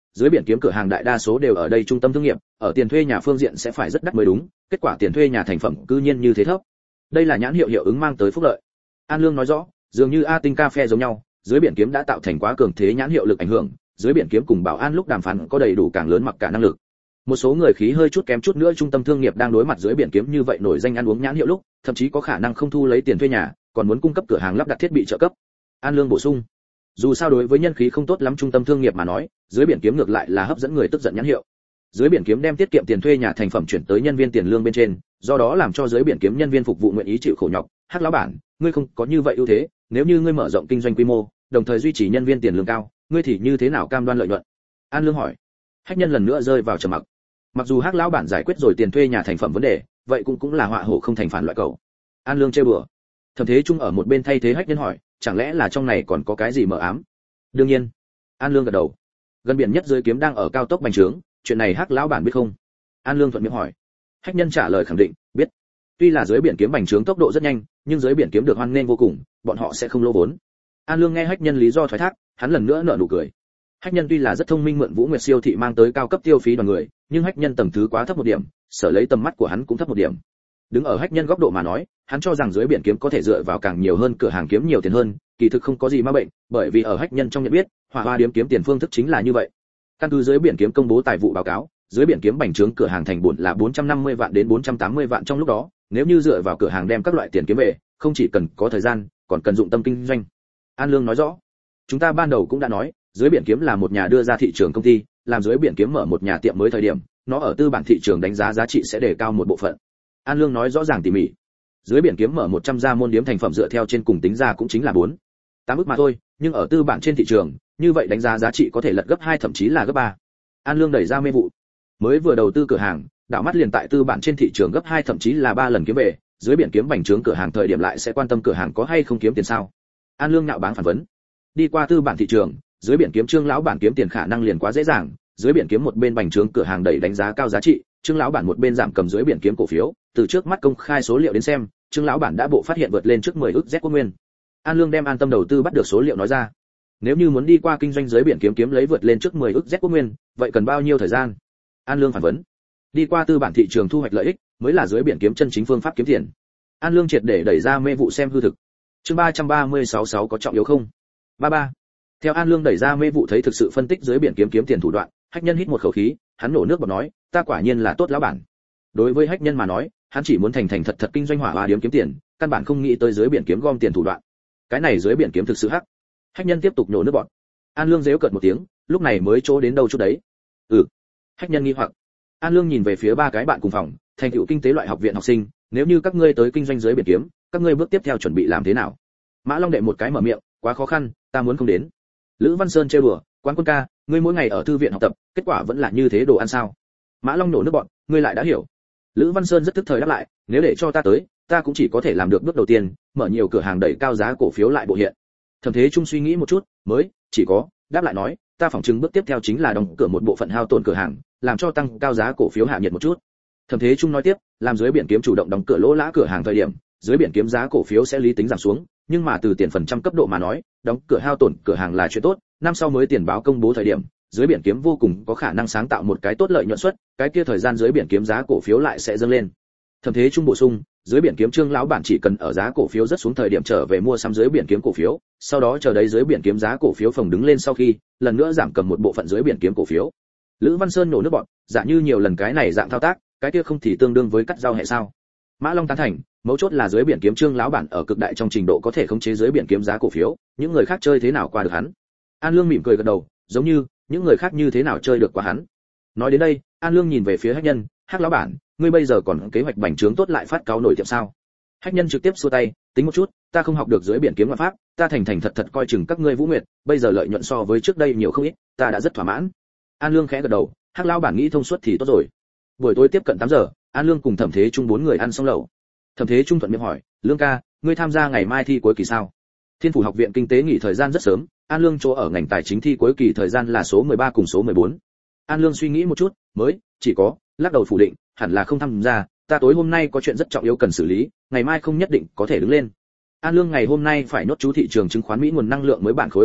dưới biển kiếm cửa hàng đại đa số đều ở đây trung tâm thương nghiệp, ở tiền thuê nhà phương diện sẽ phải rất đắt mới đúng, kết quả tiền thuê nhà thành phẩm cư nhiên như thế thấp. Đây là nhãn hiệu hiệu ứng mang tới phúc lợi. An Lương nói rõ, dường như A Tinh Cà Phê giống nhau, dưới biển kiếm đã tạo thành quá cường thế nhãn hiệu lực ảnh hưởng, dưới biển kiếm cùng Bảo An lúc đàm phán có đầy đủ càng lớn mặc cả năng lực. Một số người khí hơi chút kém chút nữa trung tâm thương nghiệp đang đối mặt dưới biển kiếm như vậy nổi danh ăn uống nhãn hiệu lúc, thậm chí có khả năng không thu lấy tiền thuê nhà, còn muốn cung cấp cửa hàng lắp đặt thiết bị trợ cấp. An Lương bổ sung, dù sao đối với nhân khí không tốt lắm trung tâm thương nghiệp mà nói, dưới biển kiếm ngược lại là hấp dẫn người tức giận nhãn hiệu. Dưới biển kiếm đem tiết kiệm tiền thuê nhà thành phẩm chuyển tới nhân viên tiền lương bên trên, do đó làm cho dưới biển kiếm nhân viên phục vụ nguyện ý chịu khổ nhọc. Hắc lão bản, ngươi không có như vậy ưu thế, nếu như ngươi mở rộng kinh doanh quy mô, đồng thời duy trì nhân viên tiền lương cao, ngươi thì như thế nào cam đoan lợi nhuận? An Lương hỏi. Hách Nhân lần nữa rơi vào trầm mặc. Mặc dù Hắc lão bản giải quyết rồi tiền thuê nhà thành phẩm vấn đề, vậy cũng là họa hổ không thành phản loại cậu. An Lương trêu đùa. Thẩm Thế Trung ở một bên thay thế Hách Nhân hỏi, chẳng lẽ là trong này còn có cái gì mờ ám? Đương nhiên. An Lương gật đầu. Gần biển nhất dưới kiếm đang ở cao tốc bành trướng, chuyện này Hắc lão bản biết không? An Lương thuận miệng hỏi. Hách Nhân trả lời khẳng định, biết. Tuy là dưới biển kiếm bành trướng tốc độ rất nhanh, nhưng dưới biển kiếm được hoan nghênh vô cùng, bọn họ sẽ không lỗ vốn. An Lương nghe Hách Nhân lý do thoái thác, hắn lần nữa nở nụ cười. Hách Nhân tuy là rất thông minh mượn Vũ Nguyệt siêu thị mang tới cao cấp tiêu phí đoàn người, nhưng Hách Nhân tầng thứ quá thấp một điểm, sở lấy tầm mắt của hắn cũng thấp một điểm. Đứng ở Hách Nhân góc độ mà nói, hắn cho rằng dưới biển kiếm có thể dựa vào càng nhiều hơn cửa hàng kiếm nhiều tiền hơn, kỳ thực không có gì ma bệnh, bởi vì ở Hách Nhân trong nhận biết, Hỏa Hoa điếm kiếm tiền phương thức chính là như vậy. Căn cứ dưới biển kiếm công bố tài vụ báo cáo, dưới biển kiếm bành trướng cửa hàng thành bổn là 450 vạn đến 480 vạn trong lúc đó, nếu như dựa vào cửa hàng đem các loại tiền kiếm về, không chỉ cần có thời gian, còn cần dụng tâm kinh doanh. An Lương nói rõ, chúng ta ban đầu cũng đã nói, dưới biển kiếm là một nhà đưa ra thị trường công ty, làm dưới biển kiếm mở một nhà tiệm mới thời điểm, nó ở tư bản thị trường đánh giá giá trị sẽ đề cao một bộ phận. An Lương nói rõ ràng tỉ mỉ. Dưới biển kiếm mở 100 gia môn điếm thành phẩm dựa theo trên cùng tính ra cũng chính là 8 ức mà thôi, nhưng ở tư bản trên thị trường, như vậy đánh giá giá trị có thể lật gấp 2 thậm chí là gấp 3. An Lương đẩy ra mê vụ. Mới vừa đầu tư cửa hàng, đảo mắt liền tại tư bản trên thị trường gấp 2 thậm chí là 3 lần kiếm về, dưới biển kiếm bành trướng cửa hàng thời điểm lại sẽ quan tâm cửa hàng có hay không kiếm tiền sao? An Lương nhạo báng phản vấn. Đi qua tư bản thị trường, dưới biển kiếm Trương lão bản kiếm tiền khả năng liền quá dễ dàng, dưới biển kiếm một bên bành trướng cửa hàng đẩy đánh giá cao giá trị, Trương lão bản một bên giảm cầm dưới biển kiếm cổ phiếu, từ trước mắt công khai số liệu đến xem, Trương lão bản đã bộ phát hiện vượt lên trước 10 ức Z quốc nguyên. An Lương đem an tâm đầu tư bắt được số liệu nói ra. Nếu như muốn đi qua kinh doanh dưới biển kiếm kiếm lấy vượt lên trước 10 ức Z quốc nguyên, vậy cần bao nhiêu thời gian? An Lương phản vấn. Đi qua tư bản thị trường thu hoạch lợi ích, mới là dưới biển kiếm chân chính phương pháp kiếm tiền. An Lương triệt để đẩy ra mê vụ xem hư thực. Chương 336 có trọng yếu không? 33. Theo An Lương đẩy ra mê vụ thấy thực sự phân tích dưới biển kiếm kiếm tiền thủ đoạn, Hách Nhân hít một khẩu khí, hắn nổ nước bọt nói, ta quả nhiên là tốt lão bản. Đối với Hách Nhân mà nói, hắn chỉ muốn thành thật thật kinh doanh Hỏa Hoa điếm kiếm tiền, căn bản không nghĩ tới dưới biển kiếm gom tiền thủ đoạn. Cái này dưới biển kiếm thực sự hắc. Hách Nhân tiếp tục nổ nước bọt. An Lương giễu cợt một tiếng, lúc này mới chỗ đến đâu chút đấy. Hách Nhân nghi hoặc. An Lương nhìn về phía ba cái bạn cùng phòng, thành tựu kinh tế loại học viện học sinh, nếu như các ngươi tới kinh doanh dưới biển kiếm, các ngươi bước tiếp theo chuẩn bị làm thế nào? Mã Long đệ một cái mở miệng, quá khó khăn, ta muốn không đến. Lữ Văn Sơn trêu đùa, Quán Quân ca, ngươi mỗi ngày ở thư viện học tập, kết quả vẫn là như thế đồ ăn sao? Mã Long nổ nước bọn, ngươi lại đã hiểu. Lữ Văn Sơn rất tức thời đáp lại, nếu để cho ta tới, ta cũng chỉ có thể làm được bước đầu tiên, mở nhiều cửa hàng đẩy cao giá cổ phiếu lại bộ hiện. Thẩm Thế Trung suy nghĩ một chút, mới chỉ có đáp lại nói, ta phỏng chứng bước tiếp theo chính là đóng cửa một bộ phận hao tổn cửa hàng, làm cho tăng cao giá cổ phiếu hạ nhiệt một chút. Thẩm Thế Trung nói tiếp, làm dưới biển kiếm chủ động đóng cửa lỗ lã cửa hàng thời điểm, dưới biển kiếm giá cổ phiếu sẽ lý tính giảm xuống, nhưng mà từ tiền phần trăm cấp độ mà nói, đóng cửa hao tổn cửa hàng là chuyện tốt, năm sau mới tiền báo công bố thời điểm, dưới biển kiếm vô cùng có khả năng sáng tạo một cái tốt lợi nhuận suất, cái kia thời gian dưới biển kiếm giá cổ phiếu lại sẽ dâng lên. Thẩm Thế Trung bổ sung, dưới biển kiếm Trương lão bản chỉ cần ở giá cổ phiếu rất xuống thời điểm trở về mua sắm dưới biển kiếm cổ phiếu, sau đó chờ đấy dưới biển kiếm giá cổ phiếu phồng đứng lên sau khi, lần nữa giảm cầm một bộ phận dưới biển kiếm cổ phiếu. Lữ Văn Sơn nổ nước bọt, giả như nhiều lần cái này dạng thao tác, cái kia không thì tương đương với cắt rau hệ sao? Mã Long tán thành, mấu chốt là dưới biển kiếm Trương lão bản ở cực đại trong trình độ có thể khống chế dưới biển kiếm giá cổ phiếu, những người khác chơi thế nào qua được hắn? An Lương mỉm cười gật đầu, giống như những người khác như thế nào chơi được qua hắn. Nói đến đây, An Lương nhìn về phía Hách Nhân, Hách lão bản, ngươi bây giờ còn kế hoạch bành trướng tốt lại phát cáo nổi tiệm sao? Hách Nhân trực tiếp xua tay, tính một chút, ta không học được dưới biển kiếm ngoại pháp, ta thành thật coi chừng các ngươi Vũ Nguyệt, bây giờ lợi nhuận so với trước đây nhiều không ít, ta đã rất thỏa mãn. An Lương khẽ gật đầu, Hách lão bản nghĩ thông suốt thì tốt rồi. Buổi tối tiếp cận 8 giờ, An Lương cùng Thẩm Thế Trung 4 người ăn xong lẩu. Thẩm Thế Trung thuận miệng hỏi, Lương ca, ngươi tham gia ngày mai thi cuối kỳ sao? Thiên Phủ học viện kinh tế nghỉ thời gian rất sớm, An Lương chỗ ở ngành tài chính thi cuối kỳ thời gian là số 13 cùng số 14. An Lương suy nghĩ một chút, mới chỉ có lắc đầu phủ định, hẳn là không tham gia, ta tối hôm nay có chuyện rất trọng yếu cần xử lý, ngày mai không nhất định có thể đứng lên. An Lương ngày hôm nay phải nốt chú thị trường chứng khoán Mỹ nguồn năng lượng mới bản khối ba động,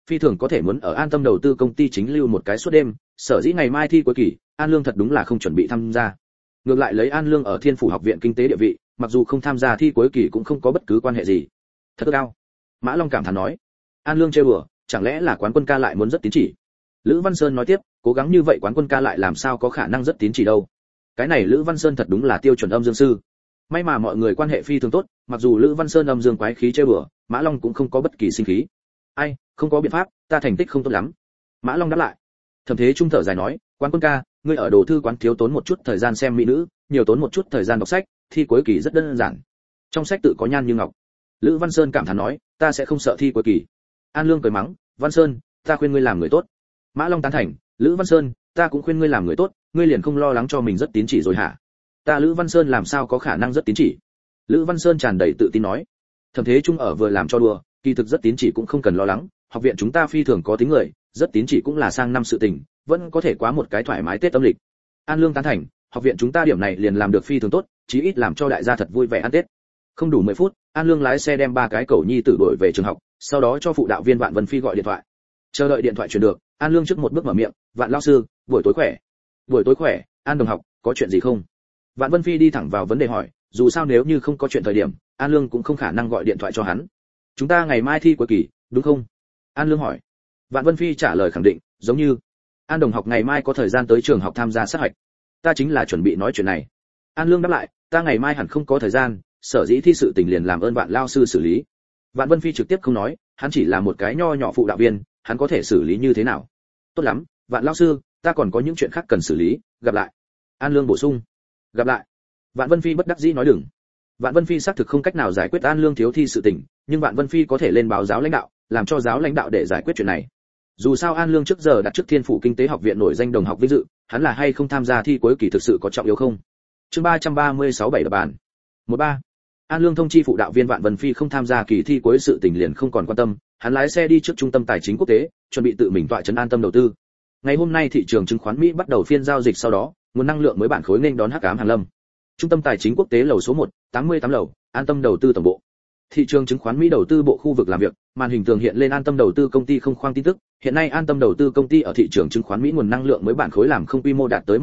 phi thường có thể muốn ở An Tâm đầu tư công ty chính lưu một cái suốt đêm, sở dĩ ngày mai thi cuối kỳ, An Lương thật đúng là không chuẩn bị tham gia. Ngược lại lấy An Lương ở Thiên Phủ học viện kinh tế địa vị, mặc dù không tham gia thi cuối kỳ cũng không có bất cứ quan hệ gì. Thật cao. Mã Long cảm thán nói. An Lương trêu đùa, chẳng lẽ là quán quân ca lại muốn rất tín chỉ? Lữ Văn Sơn nói tiếp, cố gắng như vậy quán quân ca lại làm sao có khả năng rất tín chỉ đâu. Cái này Lữ Văn Sơn thật đúng là tiêu chuẩn âm dương sư. May mà mọi người quan hệ phi thường tốt, mặc dù Lữ Văn Sơn âm dương quái khí trêu đùa, Mã Long cũng không có bất kỳ sinh khí. Ai, không có biện pháp, ta thành tích không tốt lắm. Mã Long đáp lại. Thẩm Thế Trung thở dài nói, quán quân ca, ngươi ở đồ thư quán thiếu tốn một chút thời gian xem mỹ nữ, nhiều tốn một chút thời gian đọc sách, thi cuối kỳ rất đơn giản. Trong sách tự có nhan như ngọc. Lữ Văn Sơn cảm thán nói, ta sẽ không sợ thi cuối kỳ. An Lương cười mắng, Văn Sơn, ta khuyên ngươi làm người tốt. Mã Long tán thành, Lữ Văn Sơn, ta cũng khuyên ngươi làm người tốt, ngươi liền không lo lắng cho mình rất tín chỉ rồi hả? Ta Lữ Văn Sơn làm sao có khả năng rất tín chỉ? Lữ Văn Sơn tràn đầy tự tin nói. Thẩm Thế Trung ở vừa làm cho đùa, kỳ thực rất tín chỉ cũng không cần lo lắng, học viện chúng ta phi thường có tính người, rất tín chỉ cũng là sang năm sự tình, vẫn có thể quá một cái thoải mái Tết âm lịch. An Lương tán thành, học viện chúng ta điểm này liền làm được phi thường tốt, chí ít làm cho đại gia thật vui vẻ ăn Tết. Không đủ 10 phút, An Lương lái xe đem ba cái cẩu nhi tử đuổi về trường học, sau đó cho phụ đạo viên Vạn Vân Phi gọi điện thoại. Chờ đợi điện thoại truyền được, An Lương trước một bước mở miệng, Vạn lão sư, buổi tối khỏe. Buổi tối khỏe, An đồng học, có chuyện gì không? Vạn Vân Phi đi thẳng vào vấn đề hỏi, dù sao nếu như không có chuyện thời điểm, An Lương cũng không khả năng gọi điện thoại cho hắn. Chúng ta ngày mai thi cuối kỳ, đúng không? An Lương hỏi. Vạn Vân Phi trả lời khẳng định, giống như An đồng học ngày mai có thời gian tới trường học tham gia sát hạch. Ta chính là chuẩn bị nói chuyện này. An Lương đáp lại, ta ngày mai hẳn không có thời gian, sở dĩ thi sự tình liền làm ơn Vạn lão sư xử lý. Vạn Vân Phi trực tiếp không nói, hắn chỉ là một cái nho nhỏ phụ đạo viên, hắn có thể xử lý như thế nào? Tốt lắm, Vạn lão sư, ta còn có những chuyện khác cần xử lý, gặp lại. An Lương bổ sung. Gặp lại. Vạn Vân Phi bất đắc dĩ nói đừng. Vạn Vân Phi xác thực không cách nào giải quyết An Lương thiếu thi sự tình, nhưng Vạn Vân Phi có thể lên báo giáo lãnh đạo, làm cho giáo lãnh đạo để giải quyết chuyện này. Dù sao An Lương trước giờ đặt trước Thiên Phủ Kinh tế học viện nổi danh đồng học vinh dự, hắn là hay không tham gia thi cuối kỳ thực sự có trọng yếu không? Chương 336 7 đập bàn. 13. An Lương thông chi phụ đạo viên Vạn Vân Phi không tham gia kỳ thi cuối sự tình liền không còn quan tâm, hắn lái xe đi trước trung tâm tài chính quốc tế, chuẩn bị tự mình tọa trấn An Tâm đầu tư. Ngày hôm nay thị trường chứng khoán Mỹ bắt đầu phiên giao dịch, sau đó, nguồn năng lượng mới bản khối nên đón hắc ám hàn lâm. Trung tâm tài chính quốc tế lầu số 1, 88 lầu, An Tâm đầu tư tổng bộ. Thị trường chứng khoán Mỹ đầu tư bộ khu vực làm việc, màn hình tường hiện lên An Tâm đầu tư công ty không khoang tin tức, hiện nay An Tâm đầu tư công ty ở thị trường chứng khoán Mỹ nguồn năng lượng mới bản khối làm không quy mô đạt tới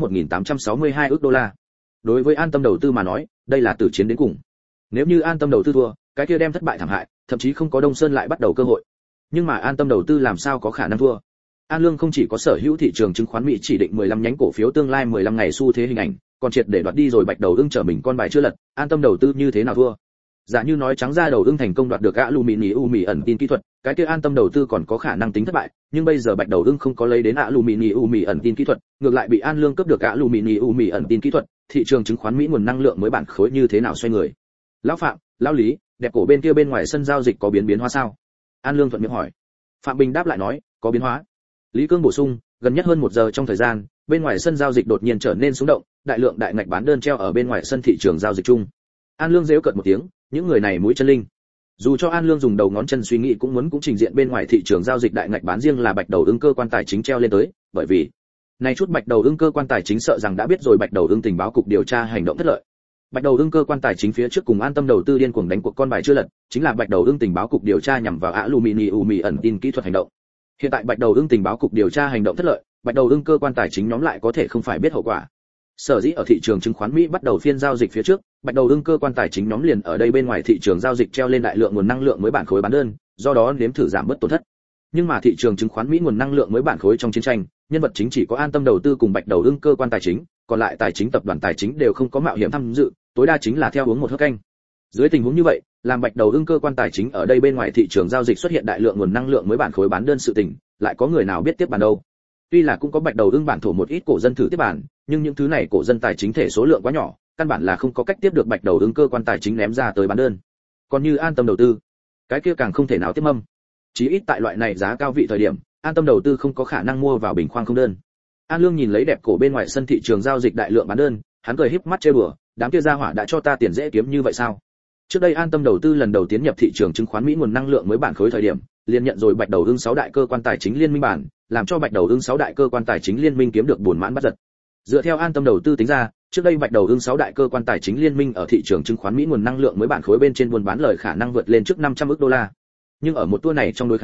1.862 ức đô la. Đối với An Tâm đầu tư mà nói, đây là tử chiến đến cùng. Nếu như An Tâm đầu tư thua, cái kia đem thất bại thảm hại, thậm chí không có Đông Sơn lại bắt đầu cơ hội. Nhưng mà An Tâm đầu tư làm sao có khả năng thua? An Lương không chỉ có sở hữu thị trường chứng khoán Mỹ chỉ định 15 nhánh cổ phiếu tương lai 15 ngày xu thế hình ảnh, còn triệt để đoạt đi rồi Bạch Đầu Ưng trở mình con bài chưa lật, An Tâm đầu tư như thế nào thua? Giả như nói trắng ra Đầu Ưng thành công đoạt được aluminium ẩn tin kỹ thuật, cái kia An Tâm đầu tư còn có khả năng tính thất bại, nhưng bây giờ Bạch Đầu Ưng không có lấy đến aluminium ẩn tin kỹ thuật, ngược lại bị An Lương cướp được aluminium ẩn tin kỹ thuật, thị trường chứng khoán Mỹ nguồn năng lượng mới bản khối như thế nào xoay người? Lão Phạm, lão Lý, đẹp cổ bên kia bên ngoài sân giao dịch có biến hóa sao? An Lương thuận miệng hỏi. Phạm Bình đáp lại nói, có biến hóa. Lý Cương bổ sung, gần nhất hơn 1 giờ trong thời gian, bên ngoài sân giao dịch đột nhiên trở nên xung động, đại lượng đại ngạch bán đơn treo ở bên ngoài sân thị trường giao dịch chung. An Lương giễu cợt một tiếng, những người này mũi chân linh. Dù cho An Lương dùng đầu ngón chân suy nghĩ cũng muốn trình diện bên ngoài thị trường giao dịch đại ngạch bán riêng là Bạch Đầu Ưng cơ quan tài chính treo lên tới, bởi vì này chút Bạch Đầu Ưng cơ quan tài chính sợ rằng đã biết rồi Bạch Đầu Ưng tình báo cục điều tra hành động thất lợi. Bạch Đầu Ưng cơ quan tài chính phía trước cùng An Tâm đầu tư điên cuồng đánh cuộc con bài chưa lật, chính là Bạch Đầu Ưng tình báo cục điều tra nhằm vào aluminium ẩn tin kỹ thuật hành động. Hiện tại Bạch Đầu Ưng tình báo cục điều tra hành động thất lợi, Bạch Đầu Ưng cơ quan tài chính nhóm lại có thể không phải biết hậu quả. Sở dĩ ở thị trường chứng khoán Mỹ bắt đầu phiên giao dịch phía trước, Bạch Đầu Ưng cơ quan tài chính nhóm liền ở đây bên ngoài thị trường giao dịch treo lên đại lượng nguồn năng lượng mới bản khối bán đơn, do đó nếm thử giảm bớt tổn thất. Nhưng mà thị trường chứng khoán Mỹ nguồn năng lượng mới bản khối trong chiến tranh, nhân vật chính chỉ có An Tâm đầu tư cùng Bạch Đầu Ưng cơ quan tài chính, còn lại tài chính tập đoàn tài chính đều không có mạo hiểm tham dự, tối đa chính là theo uống một hớp canh. Dưới tình huống như vậy, làm Bạch Đầu Ưng cơ quan tài chính ở đây bên ngoài thị trường giao dịch xuất hiện đại lượng nguồn năng lượng mới bản khối bán đơn sự tình, lại có người nào biết tiếp bàn đâu? Tuy là cũng có Bạch Đầu Ưng bản thổ một ít cổ dân thử tiếp bàn, nhưng những thứ này cổ dân tài chính thể số lượng quá nhỏ, căn bản là không có cách tiếp được Bạch Đầu Ưng cơ quan tài chính ném ra tới bán đơn. Còn như An Tâm đầu tư, cái kia càng không thể nào tiếp mâm. Chí ít tại loại này giá cao vị thời điểm, An Tâm đầu tư không có khả năng mua vào bình khoang không đơn. An Lương nhìn lấy đẹp cổ bên ngoài sân thị trường giao dịch đại lượng bán đơn, hắn cười híp mắt chơi bừa, đám kia gia hỏa đã cho ta tiền dễ kiếm như vậy sao? Trước đây An Tâm đầu tư lần đầu tiến nhập thị trường chứng khoán Mỹ nguồn năng lượng mới bản khối thời điểm, liền nhận rồi Bạch Đầu Ưng 6 đại cơ quan tài chính liên minh bản, làm cho Bạch Đầu Ưng 6 đại cơ quan tài chính liên minh kiếm được buồn mãn bất giật. Dựa theo An Tâm đầu tư tính ra, trước đây Bạch Đầu Ưng 6 đại cơ quan tài chính liên minh ở thị trường chứng khoán Mỹ nguồn năng lượng mới bản khối bên trên buôn bán lời khả năng vượt lên trước 500 ức đô la. Nhưng ở một tour này trong đối kháng,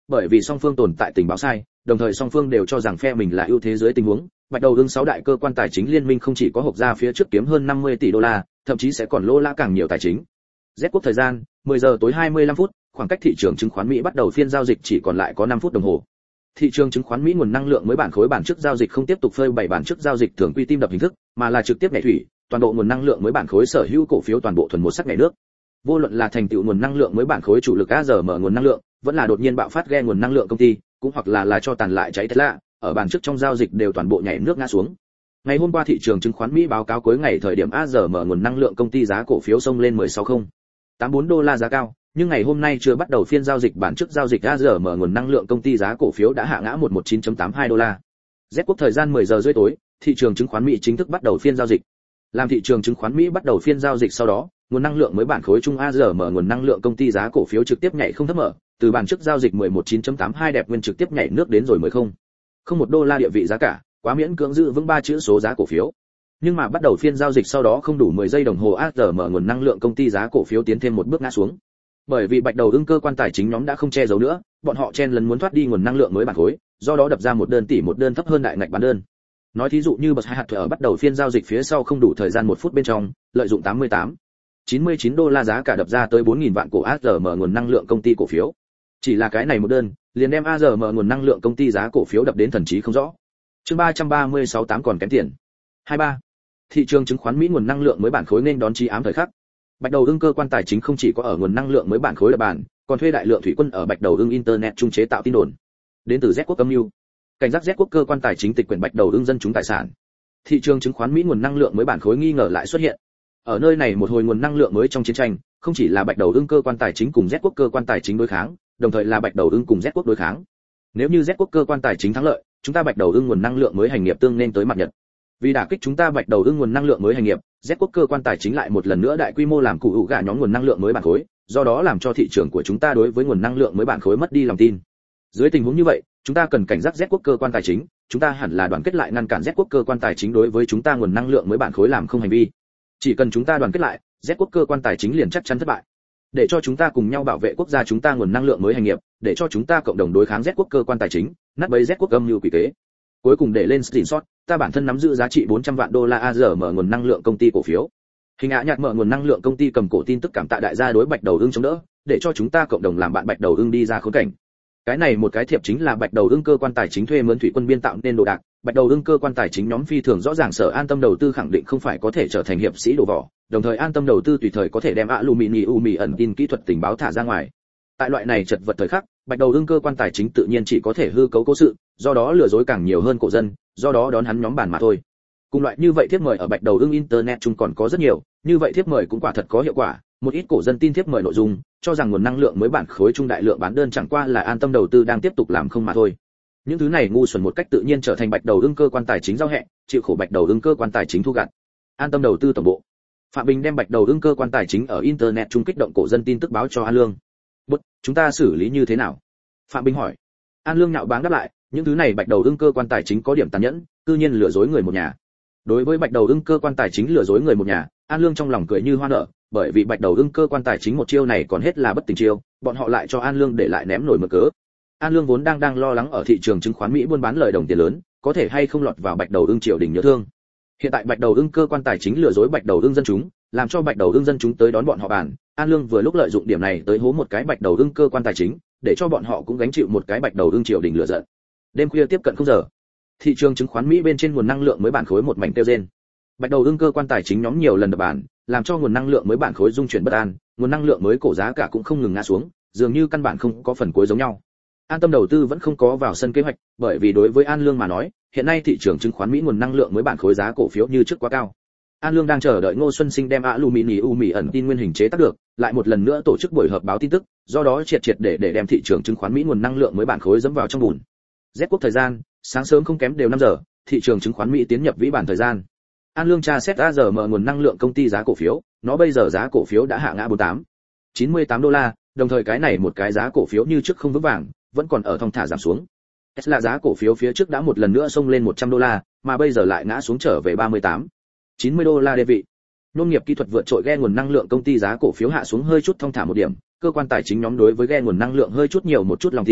bởi vì song phương tồn tại tình báo sai, đồng thời song phương đều cho rằng phe mình là ưu thế dưới tình huống, Bạch Đầu Ưng 6 đại cơ quan tài chính liên minh không chỉ có hộc ra phía trước kiếm hơn 50 tỷ đô la, thậm chí sẽ còn lỗ lã càng nhiều tài chính. Z quốc thời gian, 10 giờ tối 25 phút, khoảng cách thị trường chứng khoán Mỹ bắt đầu phiên giao dịch chỉ còn lại có 5 phút đồng hồ. Thị trường chứng khoán Mỹ nguồn năng lượng mới bản khối bản trước giao dịch không tiếp tục phơi bày bản trước giao dịch thường quy tim đập hình thức, mà là trực tiếp nhảy thủy, toàn bộ nguồn năng lượng mới bản khối sở hữu cổ phiếu toàn bộ thuần một sắc nhảy nước. Vô luận là thành tựu nguồn năng lượng mới bản khối chủ lực ARM nguồn năng lượng, vẫn là đột nhiên bạo phát ghe nguồn năng lượng công ty, cũng hoặc là cho tàn lại cháy Tesla, ở bản trước trong giao dịch đều toàn bộ nhảy nước ngã xuống. Ngày hôm qua thị trường chứng khoán Mỹ báo cáo cuối ngày thời điểm ARM nguồn năng lượng công ty giá cổ phiếu xông lên 16,084 đô la giá cao, nhưng ngày hôm nay chưa bắt đầu phiên giao dịch bản trước giao dịch ARM nguồn năng lượng công ty giá cổ phiếu đã hạ ngã 119.82 đô la. Z quốc thời gian 10 giờ rưỡi tối, thị trường chứng khoán Mỹ chính thức bắt đầu phiên giao dịch. Làm thị trường chứng khoán Mỹ bắt đầu phiên giao dịch sau đó, nguồn năng lượng mới bản khối chung ARM nguồn năng lượng công ty giá cổ phiếu trực tiếp nhảy không thấp mở, từ bản trước giao dịch 119.82 đẹp nguyên trực tiếp nhảy nước đến rồi 10,01 đô la địa vị giá cả, quá miễn cưỡng giữ vững 3 chữ số giá cổ phiếu. Nhưng mà bắt đầu phiên giao dịch sau đó không đủ 10 giây đồng hồ ARM nguồn năng lượng công ty giá cổ phiếu tiến thêm một bước ngã xuống. Bởi vì Bạch Đầu Ưng cơ quan tài chính nhóm đã không che giấu nữa, bọn họ chen lấn muốn thoát đi nguồn năng lượng mới bản khối, do đó đập ra một đơn thấp hơn đại ngạch bán đơn. Nói thí dụ như bật hạt ở bắt đầu phiên giao dịch phía sau không đủ thời gian 1 phút bên trong, lợi dụng 99 đô la giá cả đập ra tới 4.000 vạn cổ ARM nguồn năng lượng công ty cổ phiếu. Chỉ là cái này một đơn, liền đem ARM nguồn năng lượng công ty giá cổ phiếu đập đến thần trí không rõ. Chương 336 8 còn kém tiền. 23. Thị trường chứng khoán Mỹ nguồn năng lượng mới bản khối nên đón chí ám thời khắc. Bạch Đầu Ưng cơ quan tài chính không chỉ có ở nguồn năng lượng mới bản khối đập bàn, còn thuê đại lượng thủy quân ở Bạch Đầu Ưng internet trung chế tạo tin đồn. Đến từ Z quốc âm mưu. Cảnh giác Z quốc cơ quan tài chính tịch quyển Bạch Đầu Ưng dân chúng tài sản. Thị trường chứng khoán Mỹ nguồn năng lượng mới bản khối nghi ngờ lại xuất hiện. Ở nơi này một hồi nguồn năng lượng mới trong chiến tranh, không chỉ là Bạch Đầu Ưng cơ quan tài chính cùng Z quốc cơ quan tài chính đối kháng, đồng thời là Bạch Đầu Ưng cùng Z quốc đối kháng. Nếu như Z quốc cơ quan tài chính thắng lợi, chúng ta Bạch Đầu Ưng nguồn năng lượng mới hành nghiệp tương nên tới mặt nhật. Vì đả kích chúng ta Bạch Đầu Ưng nguồn năng lượng mới hành nghiệp, Z quốc cơ quan tài chính lại một lần nữa đại quy mô làm cụ hữu gạ nhóm nguồn năng lượng mới bản khối, do đó làm cho thị trường của chúng ta đối với nguồn năng lượng mới bản khối mất đi lòng tin. Dưới tình huống như vậy, chúng ta cần cảnh giác Z quốc cơ quan tài chính, chúng ta hẳn là đoàn kết lại ngăn cản Z quốc cơ quan tài chính đối với chúng ta nguồn năng lượng mới bản khối làm không hành vi. Chỉ cần chúng ta đoàn kết lại, Z quốc cơ quan tài chính liền chắc chắn thất bại. Để cho chúng ta cùng nhau bảo vệ quốc gia chúng ta nguồn năng lượng mới hành nghiệp, để cho chúng ta cộng đồng đối kháng Z quốc cơ quan tài chính, nát bấy Z quốc âm mưu quỷ kế. Cuối cùng để lên screenshot, ta bản thân nắm giữ giá trị 400 vạn đô la ARM nguồn năng lượng công ty cổ phiếu. Hình ạ nhạt mở nguồn năng lượng công ty cầm cổ tin tức cảm tạ đại gia đối Bạch Đầu Ưng chống đỡ, để cho chúng ta cộng đồng làm bạn Bạch Đầu Ưng đi ra khốn cảnh. Cái này một cái thiệp chính là Bạch Đầu Ưng cơ quan tài chính thuê mướn thủy quân biên tạo nên đồ đạc, Bạch Đầu Ưng cơ quan tài chính nhóm phi thường rõ ràng Sở An Tâm đầu tư khẳng định không phải có thể trở thành hiệp sĩ đổ vỏ, đồng thời An Tâm đầu tư tùy thời có thể đem aluminium ẩn tin kỹ thuật tình báo thả ra ngoài. Tại loại này chật vật thời khắc, Bạch Đầu Ưng cơ quan tài chính tự nhiên chỉ có thể hư cấu cố sự, do đó lừa dối càng nhiều hơn cổ dân, do đó đón hắn nhóm bản mà thôi. Cùng loại như vậy thiếp mời ở Bạch Đầu Ưng internet chung còn có rất nhiều, như vậy thiếp mời cũng quả thật có hiệu quả, một ít cổ dân tin thiếp mời nội dung, cho rằng nguồn năng lượng mới bản khối trung đại lượng bán đơn chẳng qua là An Tâm đầu tư đang tiếp tục làm không mà thôi. Những thứ này ngu xuẩn một cách tự nhiên trở thành Bạch Đầu Ưng cơ quan tài chính giao hẹ, chịu khổ Bạch Đầu Ưng cơ quan tài chính thu gặt. An Tâm đầu tư tổng bộ. Phạm Bình đem Bạch Đầu Ưng cơ quan tài chính ở internet trung kích động cổ dân tin tức báo cho An Lương. "Bất, chúng ta xử lý như thế nào?" Phạm Bình hỏi. An Lương nhạo báng đáp lại, những thứ này Bạch Đầu Ưng cơ quan tài chính có điểm tàn nhẫn, cư nhiên lừa dối người một nhà. Đối với Bạch Đầu Ưng cơ quan tài chính lừa dối người một nhà, An Lương trong lòng cười như hoa nở, bởi vì Bạch Đầu Ưng cơ quan tài chính một chiêu này còn hết là bất tình chiêu, bọn họ lại cho An Lương để lại ném nổi mực cớ. An Lương vốn đang lo lắng ở thị trường chứng khoán Mỹ buôn bán lời đồng tiền lớn, có thể hay không lọt vào Bạch Đầu Ưng triều đình nhớ thương. Hiện tại Bạch Đầu Ưng cơ quan tài chính lừa dối Bạch Đầu Ưng dân chúng, làm cho Bạch Đầu Ưng dân chúng tới đón bọn họ bàn, An Lương vừa lúc lợi dụng điểm này tới hố một cái Bạch Đầu Ưng cơ quan tài chính, để cho bọn họ cũng gánh chịu một cái Bạch Đầu Ưng triều đình lừa giận. Đêm khuya tiếp cận không giờ, thị trường chứng khoán Mỹ bên trên nguồn năng lượng mới bản khối một mảnh tiêu rên. Bạch Đầu Ưng cơ quan tài chính nhóm nhiều lần đập bàn, làm cho nguồn năng lượng mới bản khối dung chuyển bất an, nguồn năng lượng mới cổ giá cả cũng không ngừng ngã xuống, dường như căn bản không có phần cuối giống nhau. An Tâm đầu tư vẫn không có vào sân kế hoạch, bởi vì đối với An Lương mà nói, hiện nay thị trường chứng khoán Mỹ nguồn năng lượng mới bản khối giá cổ phiếu như trước quá cao. An Lương đang chờ đợi Ngô Xuân Sinh đem aluminium ẩn tin nguyên hình chế tác được, lại một lần nữa tổ chức buổi họp báo tin tức, do đó triệt để đem thị trường chứng khoán Mỹ nguồn năng lượng mới bản khối dẫm vào trong bùn. Z quốc thời gian, sáng sớm không kém đều 5 giờ, thị trường chứng khoán Mỹ tiến nhập vĩ bản thời gian. An Lương tra xét ARM nguồn năng lượng công ty giá cổ phiếu, nó bây giờ giá cổ phiếu đã hạ ngã 98 đô la, đồng thời cái này một cái giá cổ phiếu như trước không vững vàng, vẫn còn ở thong thả giảm xuống. Tesla giá cổ phiếu phía trước đã một lần nữa xông lên 100 đô la, mà bây giờ lại ngã xuống trở về 90 đô la địa vị. Nông nghiệp kỹ thuật vượt trội ghe nguồn năng lượng công ty giá cổ phiếu hạ xuống hơi chút thong thả một điểm, cơ quan tài chính nhóm đối với ghe nguồn năng lượng hơi chút nhiều một chút lòng tin,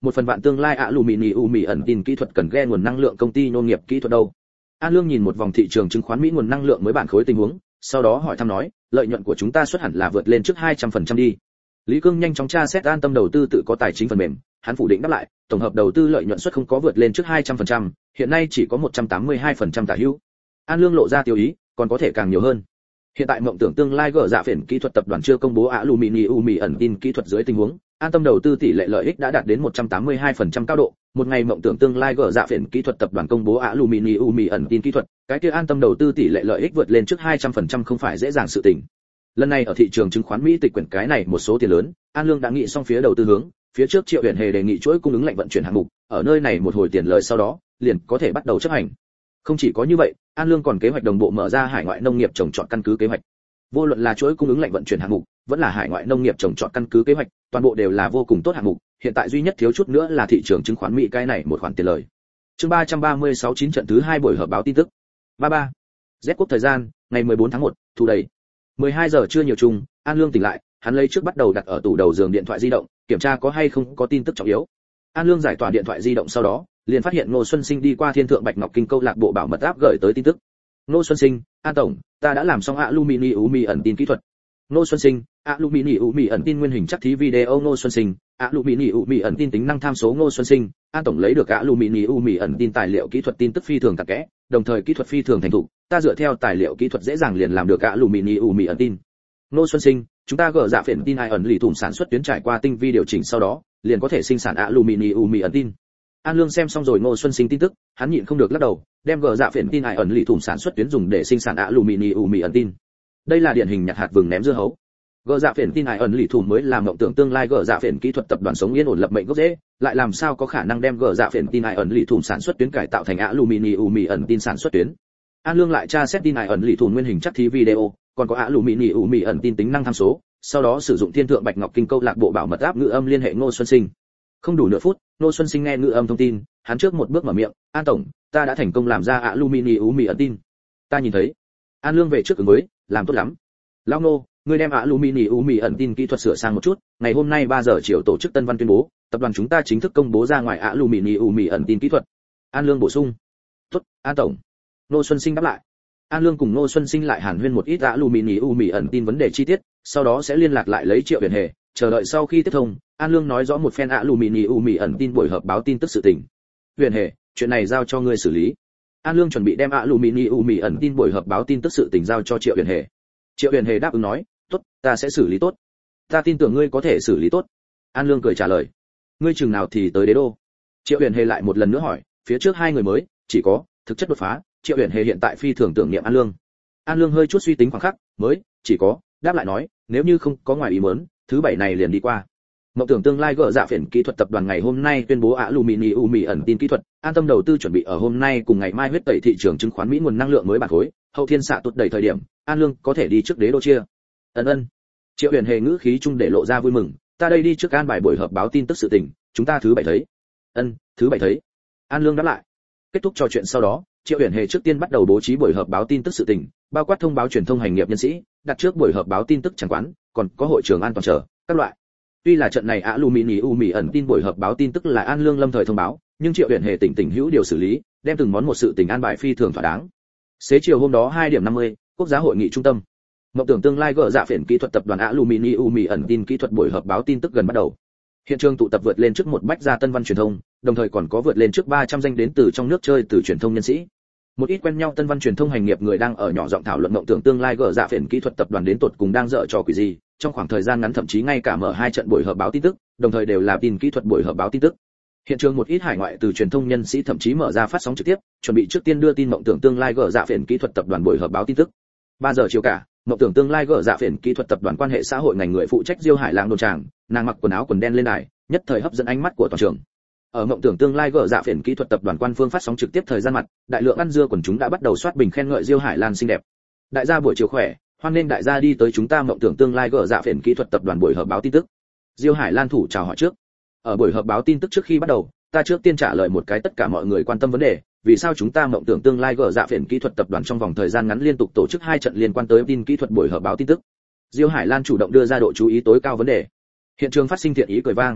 một phần vạn tương lai aluminium Mỹ ẩn tin kỹ thuật cần ghe nguồn năng lượng công ty nông nghiệp kỹ thuật đâu. An Lương nhìn một vòng thị trường chứng khoán Mỹ nguồn năng lượng mới bản khối tình huống, sau đó hỏi thăm nói, lợi nhuận của chúng ta xuất hẳn là vượt lên trước 200% đi. Lý Cương nhanh chóng tra xét An Tâm đầu tư tự có tài chính phần mềm, hắn phủ định đáp lại, tổng hợp đầu tư lợi nhuận suất không có vượt lên trước 200%, hiện nay chỉ có 182% tả hữu. An Lương lộ ra tiêu ý, còn có thể càng nhiều hơn. Hiện tại mộng tưởng tương lai gỡ dạ phiền kỹ thuật tập đoàn chưa công bố aluminium Mỹ ẩn tin kỹ thuật dưới tình huống, An Tâm đầu tư tỷ lệ lợi ích đã đạt đến 182% cao độ, một ngày mộng tưởng tương lai gỡ dạ phiền kỹ thuật tập đoàn công bố aluminium Mỹ ẩn tin kỹ thuật, cái kia An Tâm đầu tư tỷ lệ lợi ích vượt lên trước 200% không phải dễ dàng sự tình. Lần này ở thị trường chứng khoán Mỹ tịch quyển cái này một số tiền lớn, An Lương đã nghĩ xong phía đầu tư hướng, phía trước Triệu Huyền Hề đề nghị chuỗi cung ứng lệnh vận chuyển hạng mục, ở nơi này một hồi tiền lời sau đó, liền có thể bắt đầu chấp hành. Không chỉ có như vậy, An Lương còn kế hoạch đồng bộ mở ra hải ngoại nông nghiệp trồng trọt căn cứ kế hoạch. Vô luận là chuỗi cung ứng lệnh vận chuyển hạng mục, vẫn là hải ngoại nông nghiệp trồng trọt căn cứ kế hoạch, toàn bộ đều là vô cùng tốt hạng mục, hiện tại duy nhất thiếu chút nữa là thị trường chứng khoán Mỹ cái này một khoản tiền lời. Chương 336 9 trận thứ 2 buổi họp báo tin tức. 33. Z quốc thời gian, ngày 14 tháng 1, thu đầy. 12 giờ trưa nhiều chung, An Lương tỉnh lại, hắn lấy trước bắt đầu đặt ở tủ đầu giường điện thoại di động, kiểm tra có hay không có tin tức trọng yếu. An Lương giải tỏa điện thoại di động sau đó, liền phát hiện Ngô Xuân Sinh đi qua Thiên Thượng Bạch Ngọc Kinh câu lạc bộ bảo mật áp gửi tới tin tức. Ngô Xuân Sinh, An tổng, ta đã làm xong aluminium Mỹ ẩn tin kỹ thuật. Ngô Xuân Sinh, aluminium Mỹ ẩn tin nguyên hình chắc thí video. Ngô Xuân Sinh, aluminium Mỹ ẩn tin tính năng tham số. Ngô Xuân Sinh, An tổng lấy được aluminium Mỹ ẩn tin tài liệu kỹ thuật tin tức phi thường tạc kẽ, đồng thời kỹ thuật phi thường thành thục, ta dựa theo tài liệu kỹ thuật dễ dàng liền làm được aluminium Mỹ ẩn tin. Ngô Xuân Sinh, chúng ta gỡ dạ phiền tin ai ẩn lì thủng sản xuất tuyến trải qua tinh vi điều chỉnh sau đó, liền có thể sinh sản aluminium Mỹ ẩn tin. An Lương xem xong rồi Ngô Xuân Sinh tin tức, hắn nhịn không được lắc đầu, đem gỡ dạ phiền tin ai ẩn lì thủng sản xuất tuyến dùng để sinh sản aluminium Mỹ ẩn tin. Đây là điển hình nhặt hạt vừng ném dưa hấu. Gỡ dạ phiền tin ai ẩn lì thủng mới là mộng tưởng tương lai gỡ dạ phiền kỹ thuật tập đoàn sống yên ổn lập mệnh gốc rễ, lại làm sao có khả năng đem gỡ dạ phiền tin ai ẩn lì thủng sản xuất tuyến cải tạo thành aluminium Mỹ ẩn tin sản xuất tuyến. An Lương lại tra xét tin ai ẩn lì thủng nguyên hình chắc thí video, còn có aluminium Mỹ ẩn tin tính năng tham số, sau đó sử dụng Thiên Thượng Bạch Ngọc Kinh câu lạc bộ bảo mật áp ngữ âm liên hệ Ngô Xuân Sinh. Không đủ nửa phút, Ngô Xuân Sinh nghe ngữ âm thông tin, hắn trước một bước mở miệng, "An tổng, ta đã thành công làm ra aluminium Mỹ ẩn tin." Ta nhìn thấy. An Lương về trước ứng với, "Làm tốt lắm. Lão Ngô, ngươi đem aluminium Mỹ ẩn tin kỹ thuật sửa sang một chút, ngày hôm nay 3 giờ chiều tổ chức Tân Văn tuyên bố, tập đoàn chúng ta chính thức công bố ra ngoài aluminium Mỹ ẩn tin kỹ thuật." An Lương bổ sung. "Tốt, An tổng." Ngô Xuân Sinh đáp lại. An Lương cùng Ngô Xuân Sinh lại hàn huyên một ít aluminium Mỹ ẩn tin vấn đề chi tiết, sau đó sẽ liên lạc lại lấy Triệu Huyền Hề, chờ đợi sau khi tiếp thông, An Lương nói rõ một phen aluminium Mỹ ẩn tin buổi họp báo tin tức sự tình. "Huyền Hề, chuyện này giao cho ngươi xử lý." An Lương chuẩn bị đem aluminium Mỹ ẩn tin buổi họp báo tin tức sự tình giao cho Triệu Huyền Hề. Triệu Huyền Hề đáp ứng nói, "Tốt, ta sẽ xử lý tốt. Ta tin tưởng ngươi có thể xử lý tốt." An Lương cười trả lời. "Ngươi chừng nào thì tới Đế đô?" Triệu Huyền Hề lại một lần nữa hỏi, phía trước hai người mới chỉ có thực chất đột phá, Triệu Huyền Hề hiện tại phi thường tưởng niệm An Lương. An Lương hơi chút suy tính khoảng khắc, mới chỉ có đáp lại nói, "Nếu như không có ngoài ý muốn, thứ bảy này liền đi qua." Mộng tưởng tương lai gỡ dạ phiền kỹ thuật tập đoàn ngày hôm nay tuyên bố aluminium Mỹ ẩn tin kỹ thuật, An Tâm đầu tư chuẩn bị ở hôm nay cùng ngày mai huyết tẩy thị trường chứng khoán Mỹ nguồn năng lượng mới bản khối, hậu thiên xạ tụt đầy thời điểm, An Lương có thể đi trước Đế đô chia. Ân. Triệu Huyền Hề ngữ khí trung để lộ ra vui mừng, "Ta đây đi trước an bài buổi họp báo tin tức sự tình, chúng ta thứ bảy thấy." Thứ bảy thấy." An Lương đáp lại. Kết thúc trò chuyện sau đó, Triệu Huyền Hề trước tiên bắt đầu bố trí buổi họp báo tin tức sự tình, bao quát thông báo truyền thông hành nghiệp nhân sĩ, đặt trước buổi họp báo tin tức chẳng quán, còn có hội trường an toàn chờ các loại. Tuy là trận này aluminium Mỹ ẩn tin buổi họp báo tin tức là An Lương lâm thời thông báo, nhưng Triệu Huyền Hề tỉnh hữu điều xử lý, đem từng món một sự tình an bài phi thường thỏa đáng. Xế chiều hôm đó 2:50, quốc gia hội nghị trung tâm. Mộng tưởng tương lai gỡ dạ phiền kỹ thuật tập đoàn aluminium Mỹ ẩn tin kỹ thuật buổi họp báo tin tức gần bắt đầu. Hiện trường tụ tập vượt lên trước một bách gia Tân Văn truyền thông, đồng thời còn có vượt lên trước 300 danh đến từ trong nước chơi từ truyền thông nhân sĩ. Một ít quen nhau Tân Văn truyền thông hành nghiệp người đang ở nhỏ giọng thảo luận mộng tưởng tương lai gỡ dạ phiền kỹ thuật tập đoàn đến tột cùng đang dở trò quỷ gì, trong khoảng thời gian ngắn thậm chí ngay cả mở 2 trận buổi họp báo tin tức, đồng thời đều là tin kỹ thuật buổi họp báo tin tức. Hiện trường một ít hải ngoại từ truyền thông nhân sĩ thậm chí mở ra phát sóng trực tiếp, chuẩn bị trước tiên đưa tin mộng tưởng tương lai gỡ dạ phiền kỹ thuật tập đoàn buổi họp báo tin tức. 3 giờ chiều cả, mộng tưởng tương lai gỡ dạ phiền kỹ thuật tập đoàn quan hệ xã hội ngành người phụ trách Diêu Hải Lang đồn tràng, nàng mặc quần áo quần đen lên đài, nhất thời hấp dẫn ánh mắt của toàn trường. Ở mộng tưởng tương lai gỡ dạ phiền kỹ thuật tập đoàn quan phương phát sóng trực tiếp thời gian mặt, đại lượng ăn dưa quần chúng đã bắt đầu soát bình khen ngợi Diêu Hải Lan xinh đẹp. "Đại gia buổi chiều khỏe, hoan nghênh đại gia đi tới chúng ta mộng tưởng tương lai gỡ dạ phiền kỹ thuật tập đoàn buổi họp báo tin tức." Diêu Hải Lan thủ chào hỏi trước. "Ở buổi họp báo tin tức trước khi bắt đầu, ta trước tiên trả lời một cái tất cả mọi người quan tâm vấn đề, vì sao chúng ta mộng tưởng tương lai gỡ dạ phiền kỹ thuật tập đoàn trong vòng thời gian ngắn liên tục tổ chức 2 trận liên quan tới tin kỹ thuật buổi họp báo tin tức." Diêu Hải Lan chủ động đưa ra độ chú ý tối cao vấn đề. Hiện trường phát sinh thiện ý cười vang.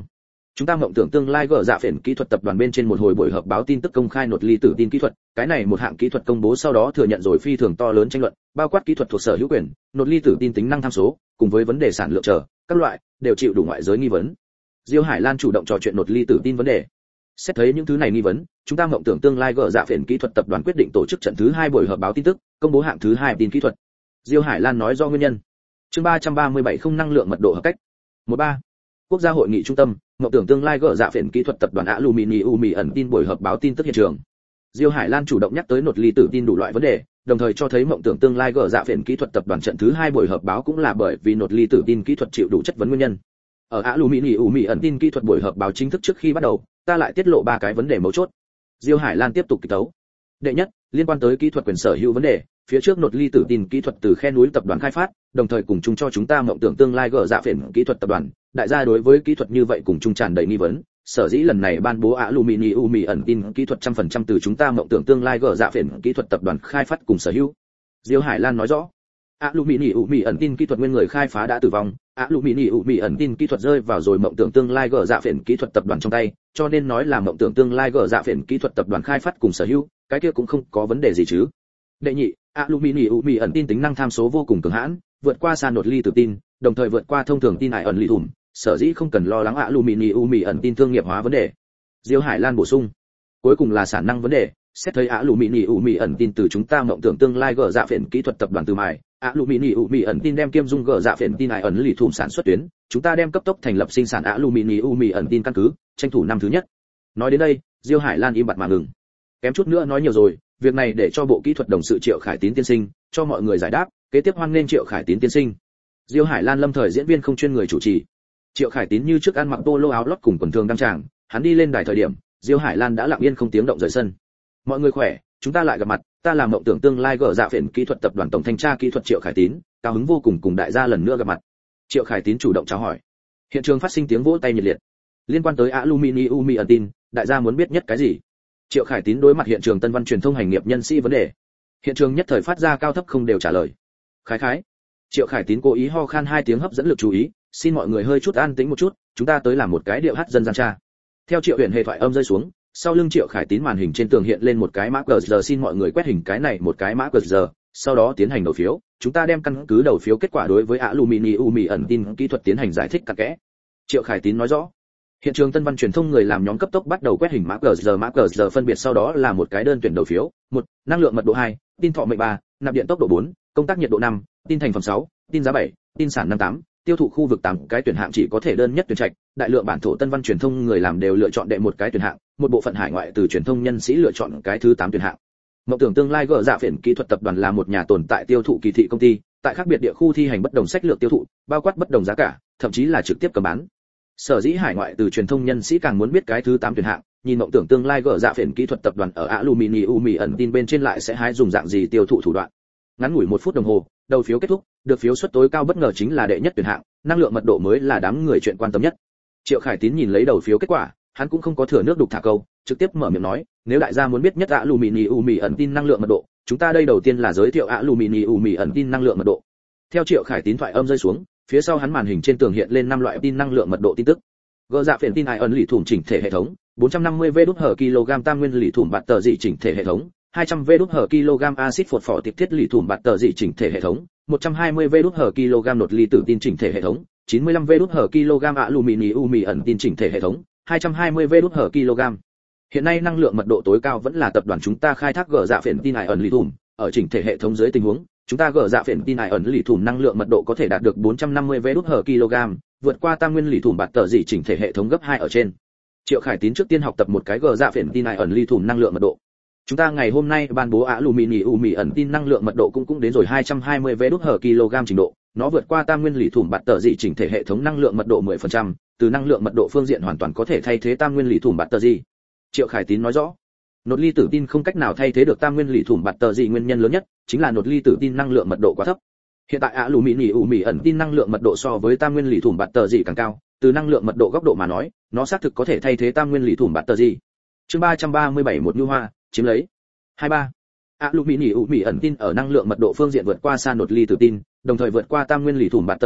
Chúng ta mộng tưởng tương lai gỡ dạ phiền kỹ thuật tập đoàn bên trên một hồi buổi họp báo tin tức công khai nột ly tử tin kỹ thuật, cái này một hạng kỹ thuật công bố sau đó thừa nhận rồi phi thường to lớn tranh luận, bao quát kỹ thuật thuộc sở hữu quyền, nột ly tử tin tính năng tham số, cùng với vấn đề sản lượng chờ, các loại đều chịu đủ ngoại giới nghi vấn. Diêu Hải Lan chủ động trò chuyện nột ly tử tin vấn đề. Xét thấy những thứ này nghi vấn, chúng ta mộng tưởng tương lai gỡ dạ phiền kỹ thuật tập đoàn quyết định tổ chức trận thứ 2 buổi họp báo tin tức, công bố hạng thứ 2 tin kỹ thuật. Diêu Hải Lan nói do nguyên nhân. Chương 337 không năng lượng mật độ hợp cách. 13. Quốc gia hội nghị trung tâm, mộng tưởng tương lai gỡ dạ phiền kỹ thuật tập đoàn Aluminium ẩn tin buổi họp báo tin tức hiện trường. Diêu Hải Lan chủ động nhắc tới nột ly tử tin đủ loại vấn đề, đồng thời cho thấy mộng tưởng tương lai gỡ dạ phiền kỹ thuật tập đoàn trận thứ 2 buổi họp báo cũng là bởi vì nột ly tử tin kỹ thuật chịu đủ chất vấn nguyên nhân. Ở Aluminium ẩn tin kỹ thuật buổi họp báo chính thức trước khi bắt đầu, ta lại tiết lộ 3 cái vấn đề mấu chốt. Diêu Hải Lan tiếp tục kịch tấu. Đệ nhất, liên quan tới kỹ thuật quyền sở hữu vấn đề, phía trước nột ly tử tin kỹ thuật từ khe núi tập đoàn khai phát, đồng thời cùng chung cho chúng ta mộng tưởng tương lai gỡ dạ phiền kỹ thuật tập đoàn, đại gia đối với kỹ thuật như vậy cùng chung tràn đầy nghi vấn, sở dĩ lần này ban bố Aluminium ẩn tin kỹ thuật 100% từ chúng ta mộng tưởng tương lai gỡ dạ phiền kỹ thuật tập đoàn khai phát cùng sở hữu. Diêu Hải Lan nói rõ. Aluminium ẩn tin kỹ thuật nguyên người khai phá đã tử vong, Aluminium ẩn tin kỹ thuật rơi vào rồi mộng tưởng tương lai gỡ dạ phiền kỹ thuật tập đoàn trong tay, cho nên nói là mộng tưởng tương lai gỡ dạ phiền kỹ thuật tập đoàn khai phát cùng sở hữu, cái kia cũng không có vấn đề gì chứ. Đệ nhị, Aluminium ẩn tin tính năng tham số vô cùng cường hãn, vượt qua xa nột ly tử tin, đồng thời vượt qua thông thường tin ẩn lì thủng, sở dĩ không cần lo lắng Aluminium ẩn tin thương nghiệp hóa vấn đề. Diêu Hải Lan bổ sung. Cuối cùng là sản năng vấn đề, xét thấy Aluminium ẩn tin từ chúng ta mộng tưởng tương lai gỡ dạ phiền kỹ thuật tập đoàn từ mài, Aluminium ẩn tin đem kiêm dung gỡ dạ phiền tin ẩn lì thủng sản xuất tuyến, chúng ta đem cấp tốc thành lập sinh sản Aluminium ẩn tin căn cứ, tranh thủ năm thứ nhất. Nói đến đây, Diêu Hải Lan im bặt mà ngừng. Kém chút nữa nói nhiều rồi, việc này để cho bộ kỹ thuật đồng sự Triệu Khải Tín tiên sinh cho mọi người giải đáp, kế tiếp hoan nghênh Triệu Khải Tín tiên sinh. Diêu Hải Lan lâm thời diễn viên không chuyên người chủ trì. Triệu Khải Tín như trước ăn mặc polo áo lót cùng quần thường đăng tràng, hắn đi lên đài thời điểm, Diêu Hải Lan đã lặng yên không tiếng động rời sân. Mọi người khỏe, chúng ta lại gặp mặt, ta là mộng tưởng tương lai gỡ dạ phiền kỹ thuật tập đoàn tổng thanh tra kỹ thuật Triệu Khải Tín, cao hứng vô cùng cùng đại gia lần nữa gặp mặt. Triệu Khải Tín chủ động chào hỏi. Hiện trường phát sinh tiếng vỗ tay nhiệt liệt. Liên quan tới Aluminium ẩn tin, đại gia muốn biết nhất cái gì? Triệu Khải Tín đối mặt hiện trường Tân Văn truyền thông hành nghiệp nhân sĩ vấn đề. Hiện trường nhất thời phát ra cao thấp không đều trả lời. Khái khái. Triệu Khải Tín cố ý ho khan 2 tiếng hấp dẫn lực chú ý, xin mọi người hơi chút an tĩnh một chút, chúng ta tới làm một cái điệu hát dân gian tra. Theo Triệu Huyền Hề thoại âm rơi xuống, sau lưng Triệu Khải Tín màn hình trên tường hiện lên một cái mã QR, xin mọi người quét hình cái này một cái mã QR, sau đó tiến hành đầu phiếu, chúng ta đem căn cứ đầu phiếu kết quả đối với Aluminium ẩn tin kỹ thuật tiến hành giải thích cặn kẽ. Triệu Khải Tín nói rõ. Hiện trường Tân Văn truyền thông người làm nhóm cấp tốc bắt đầu quét hình mã QR phân biệt sau đó là một cái đơn tuyển đầu phiếu, 1, năng lượng mật độ 2, tin thọ mệnh 3, nạp điện tốc độ 4, công tác nhiệt độ 5, tin thành phẩm 6, tin giá 7, tin sản 58, tiêu thụ khu vực 8, cái tuyển hạng chỉ có thể đơn nhất tuyển trạch, đại lượng bản thổ Tân Văn truyền thông người làm đều lựa chọn đệ một cái tuyển hạng, một bộ phận hải ngoại từ truyền thông nhân sĩ lựa chọn cái thứ 8 tuyển hạng. Mộng tưởng tương lai gỡ dạ phiền kỹ thuật tập đoàn là một nhà tồn tại tiêu thụ kỳ thị công ty, tại khác biệt địa khu thi hành bất đồng sách lược tiêu thụ, bao quát bất đồng giá cả, thậm chí là trực tiếp cầm bán. Sở dĩ hải ngoại từ truyền thông nhân sĩ càng muốn biết cái thứ 8 tuyển hạng, nhìn mộng tưởng tương lai gỡ dạ phiền kỹ thuật tập đoàn ở Aluminium ẩn tin bên trên lại sẽ hái dùng dạng gì tiêu thụ thủ đoạn. Ngắn ngủi 1 phút đồng hồ, đầu phiếu kết thúc, được phiếu suất tối cao bất ngờ chính là đệ nhất tuyển hạng, năng lượng mật độ mới là đám người chuyện quan tâm nhất. Triệu Khải Tín nhìn lấy đầu phiếu kết quả, hắn cũng không có thừa nước đục thả câu, trực tiếp mở miệng nói, nếu đại gia muốn biết nhất Aluminium ẩn tin năng lượng mật độ, chúng ta đây đầu tiên là giới thiệu Aluminium ẩn tin năng lượng mật độ. Theo Triệu Khải Tín thoại âm rơi xuống, phía sau hắn màn hình trên tường hiện lên 5 loại tin năng lượng mật độ tin tức. Gỡ dạ phiền tin ion lì thủng chỉnh thể hệ thống, 450 V/kg tam nguyên lì thủng bạt tờ dị chỉnh thể hệ thống, 200 V/kg axit phosphor phỏ tiệp thiết lì thủng bạt tờ dị chỉnh thể hệ thống, 120 V/kg nột ly tử tin chỉnh thể hệ thống, 95 V/kg Aluminium ẩn tin chỉnh thể hệ thống, 220 V/kg. Hiện nay năng lượng mật độ tối cao vẫn là tập đoàn chúng ta khai thác gỡ dạ phiền tin ion lì thủng, ở chỉnh thể hệ thống dưới tình huống, chúng ta gỡ dạ phiền tin ion lì thủng năng lượng mật độ có thể đạt được 450 V/kg, vượt qua tam nguyên lì thủng bạt tờ dị chỉnh thể hệ thống gấp 2 ở trên. Triệu Khải Tín trước tiên học tập một cái gỡ dạ phiền tin ion lì thủng năng lượng mật độ. Chúng ta ngày hôm nay ban bố Aluminium ẩn tin năng lượng mật độ cũng đến rồi 220 V/kg trình độ, nó vượt qua tam nguyên lì thủng bạt tờ dị chỉnh thể hệ thống năng lượng mật độ 10%, từ năng lượng mật độ phương diện hoàn toàn có thể thay thế tam nguyên lì thủng bạt tờ dị. Triệu Khải Tín nói rõ. Nột ly tử tin không cách nào thay thế được tam nguyên lì thủng bạt tờ dị, nguyên nhân lớn nhất chính là nột ly tử tin năng lượng mật độ quá thấp. Hiện tại Aluminium ẩn tin năng lượng mật độ so với tam nguyên lì thủng bạt tờ dị càng cao, từ năng lượng mật độ góc độ mà nói, nó xác thực có thể thay thế tam nguyên lì thủng bạt tờ dị. Chương 337 một nhu hoa, chiếm lấy. 23. Aluminium ẩn tin ở năng lượng mật độ phương diện vượt qua xa nột ly tử tin, đồng thời vượt qua tam nguyên lì thủng bạt tờ dị,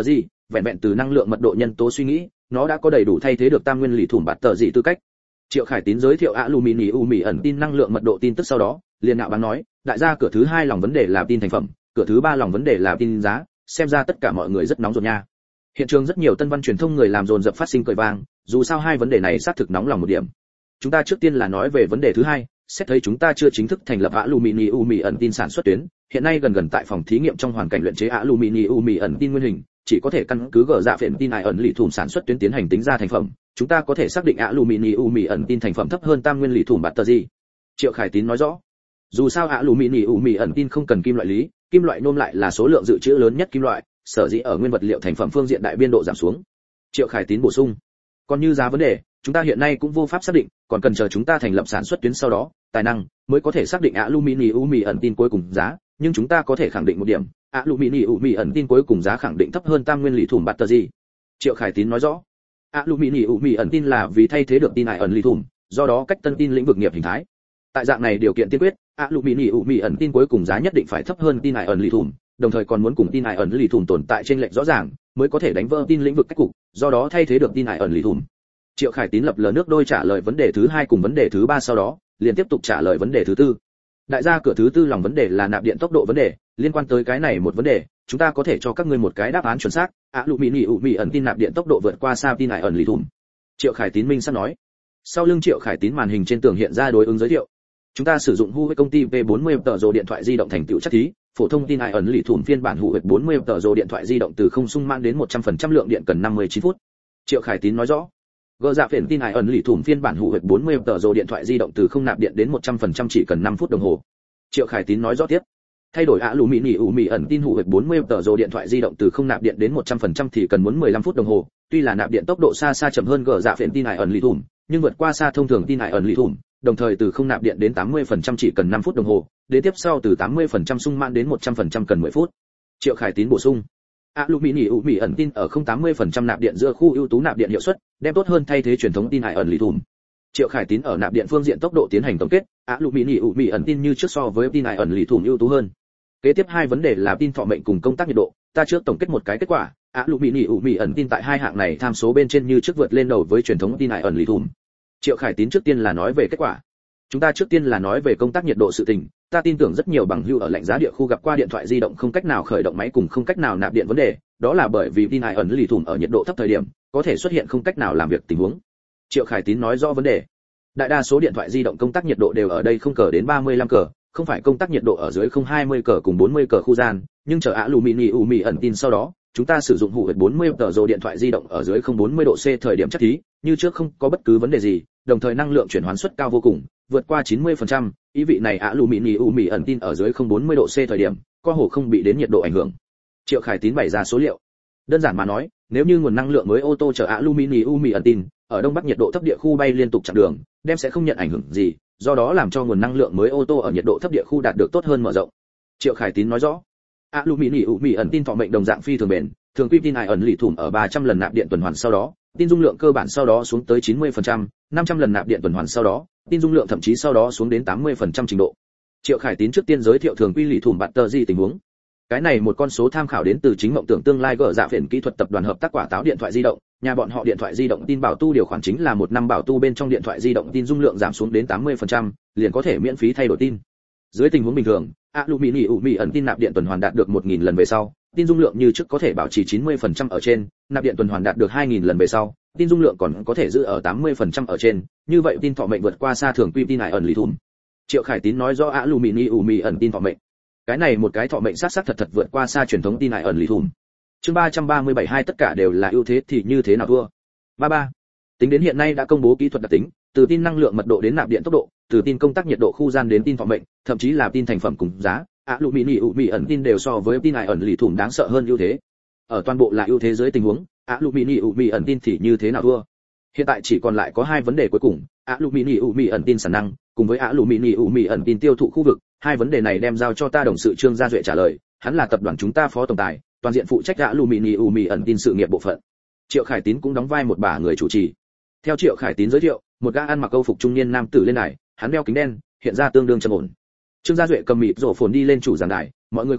vẹn vẹn từ năng lượng mật độ nhân tố suy nghĩ, nó đã có đầy đủ thay thế được tam nguyên lý thủm bạt tờ gì tư cách. Triệu Khải Tín giới thiệu aluminium ẩn tin năng lượng mật độ tin tức sau đó, liền ngạo báng nói, đại gia cửa thứ 2 lòng vấn đề là tin thành phẩm, cửa thứ 3 lòng vấn đề là tin giá, xem ra tất cả mọi người rất nóng ruột nha. Hiện trường rất nhiều tân văn truyền thông người làm dồn dập phát sinh cười vang, dù sao hai vấn đề này xác thực nóng lòng một điểm. Chúng ta trước tiên là nói về vấn đề thứ 2, xét thấy chúng ta chưa chính thức thành lập aluminium ẩn tin sản xuất tuyến, hiện nay gần tại phòng thí nghiệm trong hoàn cảnh luyện chế aluminium ẩn tin nguyên hình, chỉ có thể căn cứ gỡ dạ phện tin ẩn lì thủm sản xuất tuyến tiến hành tính ra thành phẩm, chúng ta có thể xác định aluminium ẩn tin thành phẩm thấp hơn tam nguyên lì thủm battery. Triệu Khải Tín nói rõ, dù sao aluminium ẩn tin không cần kim loại lý, kim loại nôm lại là số lượng dự trữ lớn nhất kim loại, sở dĩ ở nguyên vật liệu thành phẩm phương diện đại biên độ giảm xuống. Triệu Khải Tín bổ sung, còn như giá vấn đề, chúng ta hiện nay cũng vô pháp xác định, còn cần chờ chúng ta thành lập sản xuất tuyến sau đó, tài năng mới có thể xác định aluminium ẩn tin cuối cùng giá, nhưng chúng ta có thể khẳng định một điểm, aluminium ẩn tin cuối cùng giá khẳng định thấp hơn tam nguyên lì thủm battery. Triệu Khải Tín nói rõ, aluminium ẩn tin là vì thay thế được tin ẩn lì thủm, do đó cách tân tin lĩnh vực nghiệp hình thái. Tại dạng này điều kiện tiên quyết, aluminium ẩn tin cuối cùng giá nhất định phải thấp hơn tin ẩn lì thủm, đồng thời còn muốn cùng tin ẩn lì thủm tồn tại trên lệch rõ ràng, mới có thể đánh vỡ tin lĩnh vực cách cục, do đó thay thế được tin ẩn lì thủm. Triệu Khải Tín lập lờ nước đôi trả lời vấn đề thứ 2 cùng vấn đề thứ 3 sau đó, liền tiếp tục trả lời vấn đề thứ 4. Đại gia cửa thứ 4 lòng vấn đề là nạp điện tốc độ vấn đề, liên quan tới cái này một vấn đề, chúng ta có thể cho các ngươi một cái đáp án chuẩn xác, aluminium ẩn tin nạp điện tốc độ vượt qua xa tin ẩn lì thủm. Triệu Khải Tín minh sắp nói. Sau lưng Triệu Khải Tín màn hình trên tường hiện ra đối ứng giới thiệu. Chúng ta sử dụng Huawei công ty V40 tờ rồ điện thoại di động thành tựu chất thí, phổ thông tin ẩn lì thủm phiên bản Huawei 40 tờ rồ điện thoại di động từ không sung mãn đến 100% lượng điện cần 59 phút. Triệu Khải Tín nói rõ. Gỡ dạ phện tin ẩn lì thủm phiên bản Huawei 40 tờ rồ điện thoại di động từ không nạp điện đến 100% chỉ cần 5 phút đồng hồ. Triệu Khải Tín nói rõ tiếp. Thay đổi aluminium ẩn tin Huawei 40 tờ rồ điện thoại di động từ không nạp điện đến 100% thì cần muốn 15 phút đồng hồ, tuy là nạp điện tốc độ xa xa chậm hơn gỡ dạ phện tin ẩn lì thủm, nhưng vượt qua xa thông thường tin ẩn lì thủm, đồng thời từ không nạp điện đến 80% chỉ cần 5 phút đồng hồ, đến tiếp sau từ 80% sung mãn đến 100% cần 10 phút. Triệu Khải Tín bổ sung. Aluminium ẩn tin ở 080% nạp điện giữa khu ưu tú nạp điện hiệu suất, đem tốt hơn thay thế truyền thống tin ẩn lì thủm. Triệu Khải Tín ở nạp điện phương diện tốc độ tiến hành tổng kết, aluminium ẩn tin như trước so với tin ẩn lì thủm ưu tú hơn. Kế tiếp hai vấn đề là tin thọ mệnh cùng công tác nhiệt độ, ta trước tổng kết một cái kết quả, aluminium ẩn tin tại hai hạng này tham số bên trên như trước vượt lên đầu với truyền thống tin ẩn lì thủm. Triệu Khải Tín trước tiên là nói về kết quả. Chúng ta trước tiên là nói về công tác nhiệt độ sự tình, ta tin tưởng rất nhiều bằng hữu ở lạnh giá địa khu gặp qua điện thoại di động không cách nào khởi động máy cùng không cách nào nạp điện vấn đề, đó là bởi vì tin ẩn lì thủm ở nhiệt độ thấp thời điểm, có thể xuất hiện không cách nào làm việc tình huống. Triệu Khải Tín nói rõ vấn đề. Đại đa số điện thoại di động công tắc nhiệt độ đều ở đây không cờ đến 35 cờ, không phải công tắc nhiệt độ ở dưới 020 cờ cùng 40 cờ khu gian, nhưng chờ aluminium ẩn tin sau đó, chúng ta sử dụng Huawei 40 tờ rồ điện thoại di động ở dưới 040 độ C thời điểm chất thí, như trước không có bất cứ vấn đề gì, đồng thời năng lượng chuyển hóa suất cao vô cùng, vượt qua 90%, ý vị này aluminium ẩn tin ở dưới 040 độ C thời điểm, co hồ không bị đến nhiệt độ ảnh hưởng. Triệu Khải Tín bày ra số liệu. Đơn giản mà nói, nếu như nguồn năng lượng mới ô tô chở aluminium ẩn tin, ở đông bắc nhiệt độ thấp địa khu bay liên tục chặng đường, đem sẽ không nhận ảnh hưởng gì, do đó làm cho nguồn năng lượng mới ô tô ở nhiệt độ thấp địa khu đạt được tốt hơn mở rộng. Triệu Khải Tín nói rõ. Aluminium ẩn tin thọ mệnh đồng dạng phi thường bền, thường quy tin ẩn lì thủm ở 300 lần nạp điện tuần hoàn sau đó, tin dung lượng cơ bản sau đó xuống tới 90%, 500 lần nạp điện tuần hoàn sau đó, tin dung lượng thậm chí sau đó xuống đến 80% trình độ. Triệu Khải Tín trước tiên giới thiệu thường quy lì thủm battery tình huống. Cái này một con số tham khảo đến từ chính mộng tưởng tương lai gỡ dạ phiền kỹ thuật tập đoàn hợp tác quả táo điện thoại di động, nhà bọn họ điện thoại di động tin bảo tu điều khoản chính là một năm bảo tu bên trong điện thoại di động tin dung lượng giảm xuống đến 80%, liền có thể miễn phí thay đổi tin. Dưới tình huống bình thường, aluminium ẩn tin nạp điện tuần hoàn đạt được 1000 lần về sau, tin dung lượng như trước có thể bảo trì 90% ở trên, nạp điện tuần hoàn đạt được 2000 lần về sau, tin dung lượng còn có thể giữ ở 80% ở trên, như vậy tin thọ mệnh vượt qua xa thường quy tin ẩn lì thủm. Triệu Khải Tín nói rõ aluminium ẩn tin thọ mệnh. Cái này một cái thọ mệnh sát thật vượt qua xa truyền thống tin ẩn lì thủm. Chương 337 hai tất cả đều là ưu thế thì như thế nào thua. 33. Tính đến hiện nay đã công bố kỹ thuật đặc tính, từ tin năng lượng mật độ đến nạp điện tốc độ, từ tin công tắc nhiệt độ khu gian đến tin thọ mệnh, thậm chí là tin thành phẩm cùng giá, aluminium ẩn tin đều so với tin ẩn lì thủm đáng sợ hơn ưu thế. Ở toàn bộ là ưu thế dưới tình huống, aluminium ẩn tin thì như thế nào thua. Hiện tại chỉ còn lại có hai vấn đề cuối cùng, aluminium ẩn tin sản năng, cùng với aluminium ẩn tin tiêu thụ khu vực, hai vấn đề này đem giao cho ta đồng sự Trương Gia Duệ trả lời, hắn là tập đoàn chúng ta phó tổng tài, toàn diện phụ trách aluminium ẩn tin sự nghiệp bộ phận. Triệu Khải Tín cũng đóng vai một bà người chủ trì. Theo Triệu Khải Tín giới thiệu, một gã ăn mặc câu phục trung niên nam tử lên đài, hắn đeo kính đen, hiện ra tương đương trầm ổn. Trương Gia Duệ cầm mịt rổ phồn đi lên chủ giảng đài, mọi người khỏe,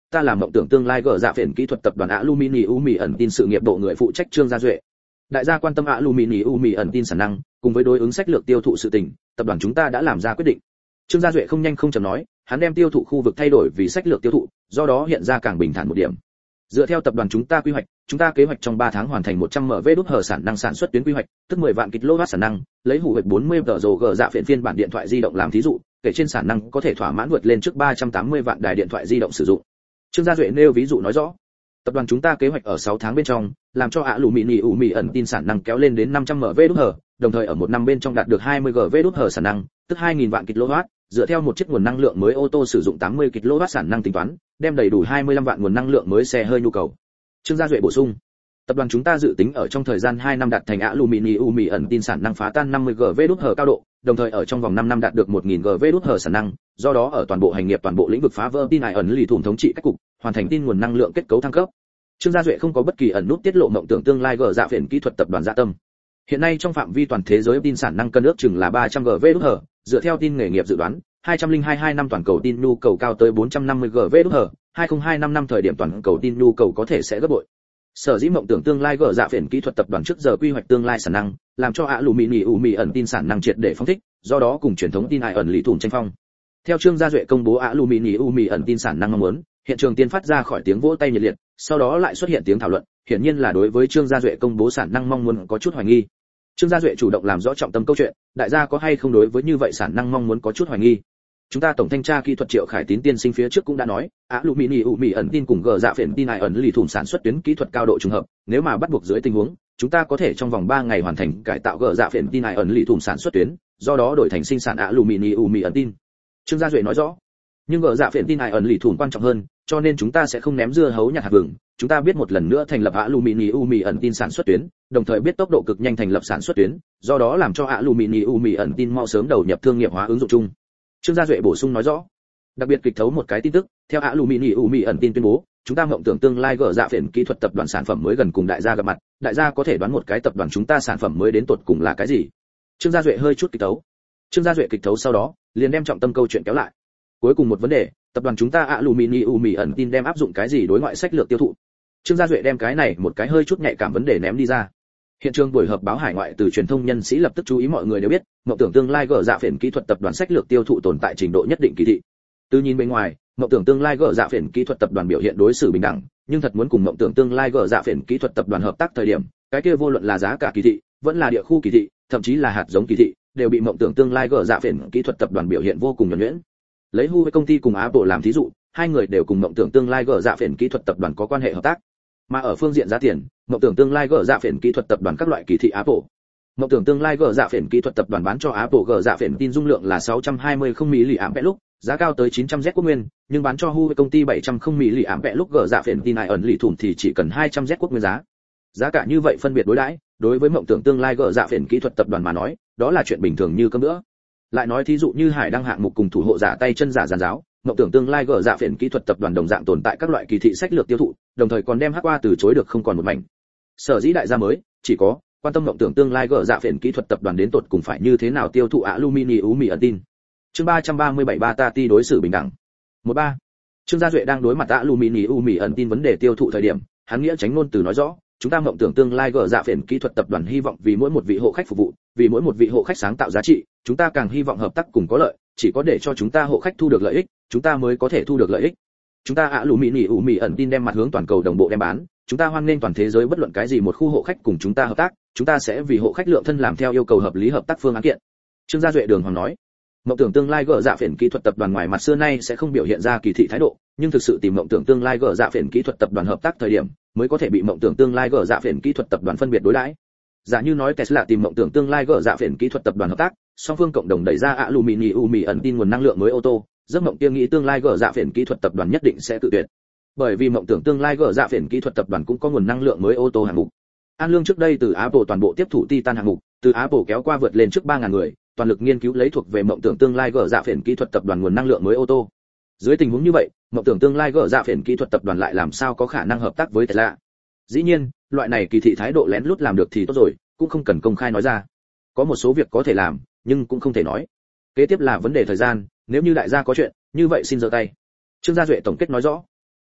ta làm mộng tưởng tương lai gỡ dạ phiền kỹ thuật tập đoàn Aluminium Mỹ ẩn tin sự nghiệp bộ người phụ trách Trương Gia Duệ. Đại gia quan tâm Aluminium Mỹ ẩn tin sản năng, cùng với đối ứng sách lược tiêu thụ sự tình, tập đoàn chúng ta đã làm ra quyết định. Trương Gia Duệ không nhanh không chậm nói, hắn đem tiêu thụ khu vực thay đổi vì sách lược tiêu thụ, do đó hiện ra càng bình thản một điểm. Dựa theo tập đoàn chúng ta quy hoạch, chúng ta kế hoạch trong 3 tháng hoàn thành 100 MW đốt hở sản năng sản xuất tuyến quy hoạch, tức 10 vạn kW sản năng, lấy hủ hoạch 40 tờ rồ gờ dạ phiên bản điện thoại di động làm thí dụ, kể trên sản năng có thể thỏa mãn vượt lên trước 380 vạn đài điện thoại di động sử dụng. Trương Gia Duệ nêu ví dụ nói rõ, tập đoàn chúng ta kế hoạch ở 6 tháng bên trong, làm cho Aluminium Mỹ ẩn tin sản năng kéo lên đến 500 MW đốt hở, đồng thời ở 1 năm bên trong đạt được 20 GW đốt hở sản năng, tức 2000 vạn kW, dựa theo một chiếc nguồn năng lượng mới ô tô sử dụng 80 kW sản năng tính toán, đem đầy đủ 25 vạn nguồn năng lượng mới xe hơi nhu cầu. Trương Gia Duệ bổ sung, tập đoàn chúng ta dự tính ở trong thời gian 2 năm đạt thành Aluminium Mỹ ẩn tin sản năng phá tan 50 GW đốt hở cao độ, đồng thời ở trong vòng 5 năm đạt được 1000 GW đốt hở sản năng, do đó ở toàn bộ hành nghiệp toàn bộ lĩnh vực phá vỡ tin ẩn lì thủng thống trị cách cục, hoàn thành tin nguồn năng lượng kết cấu thăng cấp. Trương Gia Duệ không có bất kỳ ẩn nút tiết lộ mộng tưởng tương lai gỡ dạ phiền kỹ thuật tập đoàn Dạ Tâm. Hiện nay trong phạm vi toàn thế giới tin sản năng cân ước chừng là 300 GW đốt hở, dựa theo tin nghề nghiệp dự đoán, 2022 năm toàn cầu tin nhu cầu cao tới 450 GW đốt hở, 2025 năm thời điểm toàn cầu tin nhu cầu có thể sẽ gấp bội. Sở dĩ mộng tưởng tương lai gỡ dạ phiền kỹ thuật tập đoàn trước giờ quy hoạch tương lai sản năng, làm cho Aluminium Mỹ ẩn tin sản năng triệt để phóng thích, do đó cùng truyền thống tin ẩn lì thủng tranh phong. Theo Trương Gia Duệ công bố Aluminium Mỹ ẩn tin sản năng mong muốn, hiện trường tiên phát ra khỏi tiếng vỗ tay nhiệt liệt, sau đó lại xuất hiện tiếng thảo luận, hiển nhiên là đối với Trương Gia Duệ công bố sản năng mong muốn có chút hoài nghi. Trương Gia Duệ chủ động làm rõ trọng tâm câu chuyện, đại gia có hay không đối với như vậy sản năng mong muốn có chút hoài nghi. Chúng ta tổng thanh tra kỹ thuật Triệu Khải Tín tiên sinh phía trước cũng đã nói, Aluminium Mỹ ẩn tin cùng gờ dạ phiền tin ẩn lì thủng sản xuất tuyến kỹ thuật cao độ trùng hợp, nếu mà bắt buộc dưới tình huống, chúng ta có thể trong vòng 3 ngày hoàn thành cải tạo gờ dạ phiền tin ẩn lì thủng sản xuất tuyến, do đó đổi thành sinh sản Aluminium Mỹ ẩn tin. Trương Gia Duệ nói rõ, nhưng gỡ dạ phiền tin ẩn lì thủng quan trọng hơn, cho nên chúng ta sẽ không ném dưa hấu nhặt hạt vừng, chúng ta biết một lần nữa thành lập Aluminium Mỹ ẩn tin sản xuất tuyến, đồng thời biết tốc độ cực nhanh thành lập sản xuất tuyến, do đó làm cho Aluminium Mỹ ẩn tin mau sớm đầu nhập thương nghiệp hóa ứng dụng chung. Trương Gia Duệ bổ sung nói rõ, đặc biệt kịch thấu một cái tin tức, theo Aluminium Mỹ ẩn tin tuyên bố, chúng ta mộng tưởng tương lai gỡ dạ phiền kỹ thuật tập đoàn sản phẩm mới gần cùng đại gia gặp mặt, đại gia có thể đoán một cái tập đoàn chúng ta sản phẩm mới đến tột cùng là cái gì? Trương Gia Duệ hơi chút kịch thấu. Trương Gia Duệ kịch thấu sau đó, liền đem trọng tâm câu chuyện kéo lại. Cuối cùng một vấn đề, tập đoàn chúng ta Aluminium Mỹ ẩn tin đem áp dụng cái gì đối ngoại sách lược tiêu thụ? Trương Gia Duệ đem cái này một cái hơi chút nhạy cảm vấn đề ném đi ra. Hiện trường buổi họp báo hải ngoại từ truyền thông nhân sĩ lập tức chú ý, mọi người đều biết, mộng tưởng tương lai gỡ dạ phiền kỹ thuật tập đoàn sách lược tiêu thụ tồn tại trình độ nhất định kỳ thị. Từ nhìn bên ngoài, mộng tưởng tương lai gỡ dạ phiền kỹ thuật tập đoàn biểu hiện đối xử bình đẳng, nhưng thật muốn cùng mộng tưởng tương lai gỡ dạ phiền kỹ thuật tập đoàn hợp tác thời điểm, cái kia vô luận là giá cả kỳ thị, vẫn là địa khu kỳ thị, thậm chí là hạt giống kỳ thị, đều bị mộng tưởng tương lai gỡ dạ phiền kỹ thuật tập đoàn biểu hiện vô cùng nhuần nhuyễn. Lấy Huawei công ty cùng Apple làm thí dụ, hai người đều cùng mộng tưởng tương lai gỡ dạ phiền kỹ thuật tập đoàn có quan hệ hợp tác. Mà ở phương diện giá tiền, mộng tưởng tương lai gỡ dạ phiền kỹ thuật tập đoàn các loại kỳ thị Apple. Mộng tưởng tương lai gỡ dạ phiền kỹ thuật tập đoàn bán cho Apple gỡ dạ phiền tin dung lượng là 620 mAh lúc, giá cao tới 900Z quốc nguyên, nhưng bán cho Huawei công ty 700 mAh lúc gỡ dạ phiền tin ẩn lì thủng thì chỉ cần 200Z quốc nguyên giá. Giá cả như vậy phân biệt đối đãi, đối với mộng tưởng tương lai gỡ dạ phiền kỹ thuật tập đoàn mà nói, đó là chuyện bình thường như cơm bữa. Lại nói thí dụ như Hải Đăng hạng mục cùng thủ hộ giả tay chân giả giàn giáo, mộng tưởng tương lai gỡ dạ phiền kỹ thuật tập đoàn đồng dạng tồn tại các loại kỳ thị sách lược tiêu thụ, đồng thời còn đem hắc qua từ chối được không còn một mảnh. Sở dĩ đại gia mới chỉ có quan tâm mộng tưởng tương lai gỡ dạ phiền kỹ thuật tập đoàn đến tột cùng phải như thế nào tiêu thụ Aluminium Mỹ ẩn tin. Chương 337 Batati đối xử bình đẳng. 13. Trương Gia Duệ đang đối mặt Aluminium Mỹ ẩn tin vấn đề tiêu thụ thời điểm, hắn nghĩa tránh ngôn từ nói rõ, chúng ta mộng tưởng tương lai gỡ dạ phiền kỹ thuật tập đoàn hy vọng vì mỗi một vị hộ khách phục vụ, vì mỗi một vị hộ khách sáng tạo giá trị, chúng ta càng hy vọng hợp tác cùng có lợi, chỉ có để cho chúng ta hộ khách thu được lợi ích, chúng ta mới có thể thu được lợi ích. Chúng ta Aluminium Mỹ ẩn tin đem mặt hướng toàn cầu đồng bộ đem bán, chúng ta hoan nghênh toàn thế giới bất luận cái gì một khu hộ khách cùng chúng ta hợp tác, chúng ta sẽ vì hộ khách lượng thân làm theo yêu cầu hợp lý hợp tác phương án kiện. Trương Gia Duệ đường hoàng nói, mộng tưởng tương lai gỡ dạ phiền kỹ thuật tập đoàn ngoài mặt xưa nay sẽ không biểu hiện ra kỳ thị thái độ, nhưng thực sự tìm mộng tưởng tương lai gỡ dạ phiền kỹ thuật tập đoàn hợp tác thời điểm, mới có thể bị mộng tưởng tương lai gỡ dạ phiền kỹ thuật tập đoàn phân biệt đối đãi. Giả như nói Tesla tìm mộng tưởng tương lai gỡ dạ phiền kỹ thuật tập đoàn hợp tác, song phương cộng đồng đẩy ra Aluminium Mỹ ẩn tin nguồn năng lượng mới ô tô, giấc mộng kia nghĩ tương lai gỡ dạ phiền kỹ thuật tập đoàn nhất định sẽ tự tuyệt. Bởi vì mộng tưởng tương lai gỡ dạ phiền kỹ thuật tập đoàn cũng có nguồn năng lượng mới ô tô hạng mục. An Lương trước đây từ Apple toàn bộ tiếp thủ Titan hạng mục, từ Apple kéo qua vượt lên trước 3000 người, toàn lực nghiên cứu lấy thuộc về mộng tưởng tương lai gỡ dạ phiền kỹ thuật tập đoàn nguồn năng lượng mới ô tô. Dưới tình huống như vậy, mộng tưởng tương lai gỡ dạ phiền kỹ thuật tập đoàn lại làm sao có khả năng hợp tác với Tesla? Dĩ nhiên, loại này kỳ thị thái độ lén lút làm được thì tốt rồi, cũng không cần công khai nói ra. Có một số việc có thể làm, nhưng cũng không thể nói. Kế tiếp là vấn đề thời gian, nếu như đại gia có chuyện, như vậy xin giơ tay. Trương Gia Duệ tổng kết nói rõ.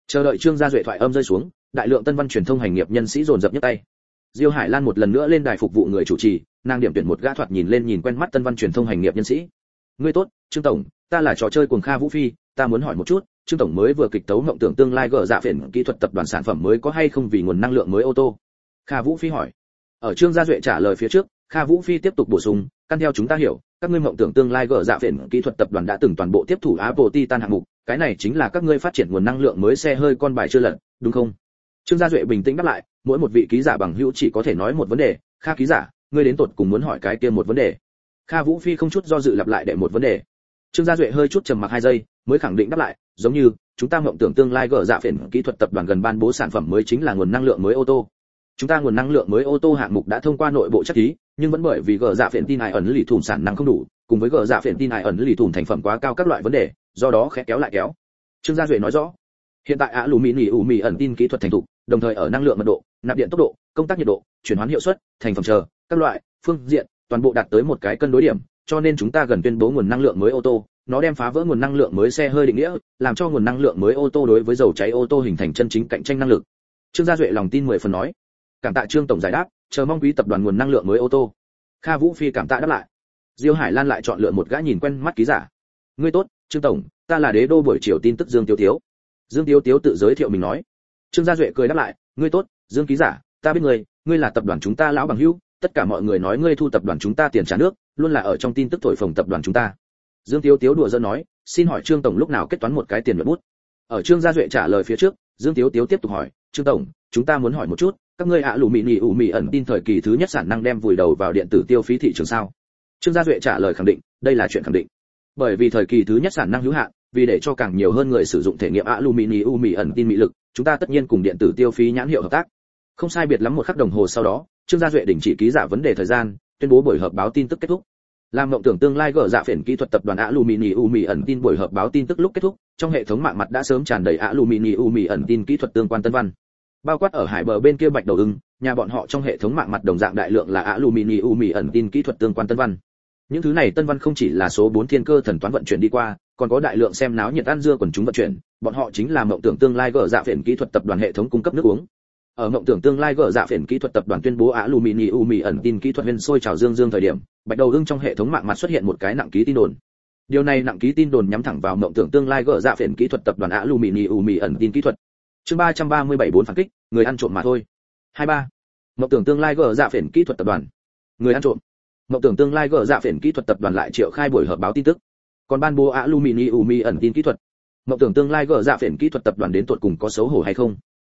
Chờ đợi Trương Gia Duệ thoại âm rơi xuống, đại lượng tân văn truyền thông hành nghiệp nhân sĩ dồn dập nhấc tay. Diêu Hải Lan một lần nữa lên đài phục vụ người chủ trì, nàng điểm tuyển một gã thoạt nhìn lên nhìn quen mắt tân văn truyền thông hành nghiệp nhân sĩ. Ngươi tốt, Trương tổng, ta là trò chơi cuồng Kha Vũ Phi, ta muốn hỏi một chút, Trương tổng mới vừa kịch tấu mộng tưởng tương lai gỡ dạ phiền kỹ thuật tập đoàn sản phẩm mới có hay không vì nguồn năng lượng mới ô tô? Kha Vũ Phi hỏi. Ở Trương Gia Duệ trả lời phía trước, Kha Vũ Phi tiếp tục bổ sung, căn theo chúng ta hiểu, các ngươi mộng tưởng tương lai gỡ dạ phiền kỹ thuật tập đoàn đã từng toàn bộ tiếp thủ Apple Titan hạng mục, cái này chính là các ngươi phát triển nguồn năng lượng mới xe hơi con bài chưa lật, đúng không? Trương Gia Duệ bình tĩnh đáp lại, mỗi một vị ký giả bằng hữu chỉ có thể nói một vấn đề, Kha ký giả, ngươi đến tột cùng muốn hỏi cái kia một vấn đề. Kha Vũ Phi không chút do dự lặp lại để một vấn đề. Trương Gia Duệ hơi chút trầm mặc 2 giây, mới khẳng định đáp lại, giống như chúng ta mộng tưởng tương lai gỡ dạ phiền kỹ thuật tập đoàn gần ban bố sản phẩm mới chính là nguồn năng lượng mới ô tô. Chúng ta nguồn năng lượng mới ô tô hạng mục đã thông qua nội bộ chất thí, nhưng vẫn bởi vì gỡ dạ phiền tin ai ẩn lì thủng sản năng không đủ, cùng với gỡ dạ phiền tin ai ẩn lì thủng thành phẩm quá cao các loại vấn đề, do đó khẽ kéo lại kéo. Trương Gia Duệ nói rõ, hiện tại alumini ẩn tin kỹ thuật thành thục, đồng thời ở năng lượng mật độ, nạp điện tốc độ, công tắc nhiệt độ, chuyển hóa hiệu suất, thành phẩm chờ các loại phương diện toàn bộ đạt tới một cái cân đối điểm, cho nên chúng ta gần tuyên bố nguồn năng lượng mới ô tô, nó đem phá vỡ nguồn năng lượng mới xe hơi định nghĩa, làm cho nguồn năng lượng mới ô tô đối với dầu cháy ô tô hình thành chân chính cạnh tranh năng lực. Trương Gia Duệ lòng tin 10 phần nói. Cảm tạ Trương tổng giải đáp, chờ mong quý tập đoàn nguồn năng lượng mới ô tô. Kha Vũ Phi cảm tạ đáp lại. Diêu Hải Lan lại chọn lựa một gã nhìn quen mắt ký giả. Ngươi tốt, Trương tổng, ta là Đế đô buổi chiều tin tức Dương Tiếu Tiếu. Dương Tiếu Tiếu tự giới thiệu mình nói. Trương Gia Duệ cười đáp lại, ngươi tốt, Dương ký giả, ta biết ngươi là tập đoàn chúng ta lão bằng hữu, tất cả mọi người nói ngươi thu tập đoàn chúng ta tiền trả nước, luôn là ở trong tin tức thổi phồng tập đoàn chúng ta. Dương Tiếu Tiếu đùa giỡn nói, xin hỏi Trương tổng lúc nào kết toán một cái tiền nhuận bút? Ở Trương Gia Duệ trả lời phía trước, Dương Tiếu Tiếu tiếp tục hỏi, Trương tổng, chúng ta muốn hỏi một chút, các ngươi alumini ẩn tin thời kỳ thứ nhất sản năng đem vùi đầu vào điện tử tiêu phí thị trường sao? Trương Gia Duệ trả lời khẳng định, đây là chuyện khẳng định. Bởi vì thời kỳ thứ nhất sản năng hữu hạn, vì để cho càng nhiều hơn người sử dụng thể nghiệm alumini ẩn tin mị lực, chúng ta tất nhiên cùng điện tử tiêu phí nhãn hiệu hợp tác. Không sai biệt lắm một khắc đồng hồ sau đó, Trương Gia Duệ đình chỉ ký giả vấn đề thời gian, tuyên bố buổi họp báo tin tức kết thúc. Làm mộng tưởng tương lai gỡ dạ phiền kỹ thuật tập đoàn alumini ẩn tin buổi họp báo tin tức lúc kết thúc, trong hệ thống mạng mặt đã sớm tràn đầy alumini ẩn tin kỹ thuật tương quan tân văn. Bao quát ở hải bờ bên kia Bạch Đầu Ưng, nhà bọn họ trong hệ thống mạng mặt đồng dạng đại lượng là alumini ẩn tin kỹ thuật tương quan tân văn. Những thứ này tân văn không chỉ là số 4 thiên cơ thần toán vận chuyển đi qua, còn có đại lượng xem náo nhiệt ăn dưa quần chúng vận chuyển, bọn họ chính là mộng tưởng tương lai gỡ dạ phiền kỹ thuật tập đoàn hệ thống cung cấp nước uống. Ở mộng tưởng tương lai gỡ dạ phiền kỹ thuật tập đoàn tuyên bố alumini ẩn tin kỹ thuật viên sôi trào dương thời điểm, Bạch Đầu Ưng trong hệ thống mạng mặt xuất hiện một cái nặng ký tin đồn. Điều này nặng ký tin đồn nhắm thẳng vào mộng tưởng tương lai gỡ dạ phiền kỹ thuật tập đoàn alumini ẩn tin kỹ thuật. Chương 337 4 phản kích, người ăn trộm mà thôi. 23. Mộng tưởng tương lai gỡ dạ phiền kỹ thuật tập đoàn. Người ăn trộm. Mộng tưởng tương lai gỡ dạ phiền kỹ thuật tập đoàn lại triệu khai buổi họp báo tin tức. Còn ban bố alumini ẩn tin kỹ thuật. Mộng tưởng tương lai gỡ dạ phiền kỹ thuật tập đoàn đến tột cùng có xấu hổ hay không?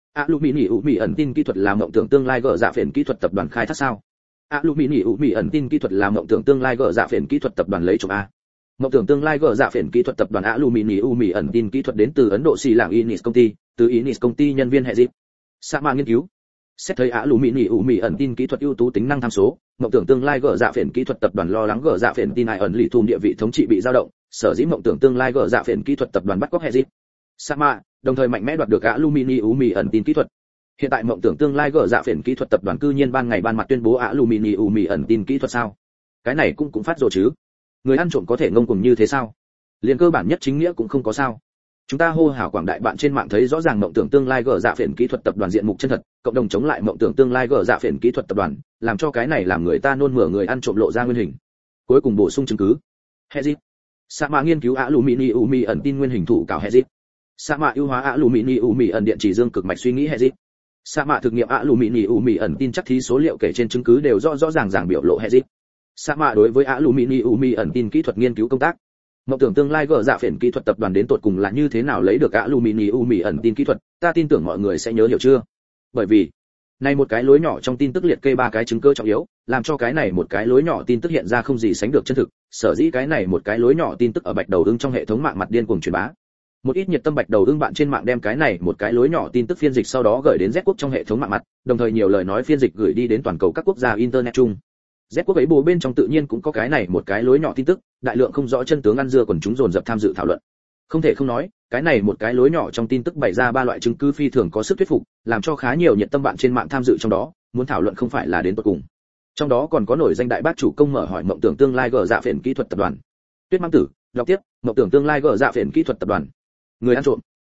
Alumini ẩn tin kỹ thuật là mộng tưởng tương lai gỡ dạ phiền kỹ thuật tập đoàn khai thác sao? Alumini ẩn tin kỹ thuật là mộng tưởng tương lai gỡ dạ phiền kỹ thuật tập đoàn lấy trộm a. Mộng tưởng tương lai gỡ dạ phiền kỹ thuật tập đoàn alumini ẩn tin kỹ thuật đến từ Ấn Độ xì làng Inis công ty, từ Inis công ty nhân viên hệ dịp. Sa mạ nghiên cứu. Xét thấy alumini ẩn tin kỹ thuật ưu tú tính năng tham số, mộng tưởng tương lai gỡ dạ phiền kỹ thuật tập đoàn lo lắng gỡ dạ phiền tin ai ẩn lì thùm địa vị thống trị bị dao động, sở dĩ mộng tưởng tương lai gỡ dạ phiền kỹ thuật tập đoàn bắt cóc hệ dịp. Sa mạ, đồng thời mạnh mẽ đoạt được alumini ẩn tin kỹ thuật. Hiện tại mộng tưởng tương lai gỡ dạ phiền kỹ thuật tập đoàn cư nhiên ban ngày ban mặt tuyên bố alumini ẩn tin kỹ thuật sao? Cái này cũng phát rồi chứ? Người ăn trộm có thể ngông cuồng như thế sao? Liền cơ bản nhất chính nghĩa cũng không có sao? Chúng ta hô hào quảng đại bạn trên mạng thấy rõ ràng mộng tưởng tương lai gỡ dạ phiền kỹ thuật tập đoàn diện mục chân thật, cộng đồng chống lại mộng tưởng tương lai gỡ dạ phiền kỹ thuật tập đoàn, làm cho cái này làm người ta nôn mửa người ăn trộm lộ ra nguyên hình. Cuối cùng bổ sung chứng cứ. Hezit. Sa mạ nghiên cứu alumini ẩn tin nguyên hình thủ cảo Hezit. Sa mạ ưu hóa alumini ẩn điện chỉ dương cực mạch suy nghĩ Hezit. Sa mạ thực nghiệm alumini ẩn tin chắc thí số liệu kể trên chứng cứ đều rõ ràng biểu lộ Hezit. Sa mạ đối với alumini ẩn tin kỹ thuật nghiên cứu công tác. Mộng tưởng tương lai gỡ dạ phiền kỹ thuật tập đoàn đến tột cùng là như thế nào lấy được alumini ẩn tin kỹ thuật, ta tin tưởng mọi người sẽ nhớ hiểu chưa? Bởi vì, này một cái lối nhỏ trong tin tức liệt kê 3 cái chứng cứ trọng yếu, làm cho cái này một cái lối nhỏ tin tức hiện ra không gì sánh được chân thực, sở dĩ cái này một cái lối nhỏ tin tức ở Bạch Đầu Ưng trong hệ thống mạng mặt điên cuồng truyền bá. Một ít nhiệt tâm Bạch Đầu Ưng bạn trên mạng đem cái này một cái lối nhỏ tin tức phiên dịch sau đó gửi đến Z quốc trong hệ thống mạng mặt, đồng thời nhiều lời nói phiên dịch gửi đi đến toàn cầu các quốc gia internet chung. Z quốc ấy bù bên trong tự nhiên cũng có cái này một cái lối nhỏ tin tức, đại lượng không rõ chân tướng ăn dưa quần chúng dồn dập tham dự thảo luận. Không thể không nói, cái này một cái lối nhỏ trong tin tức bày ra 3 loại chứng cứ phi thường có sức thuyết phục, làm cho khá nhiều nhiệt tâm bạn trên mạng tham dự trong đó, muốn thảo luận không phải là đến tận cùng. Trong đó còn có nổi danh đại bác chủ công mở hỏi mộng tưởng tương lai gỡ dạ phiền kỹ thuật tập đoàn. Tuyết Mang Tử, đọc tiếp, mộng tưởng tương lai gỡ dạ phiền kỹ thuật tập đoàn. Người ăn trộm.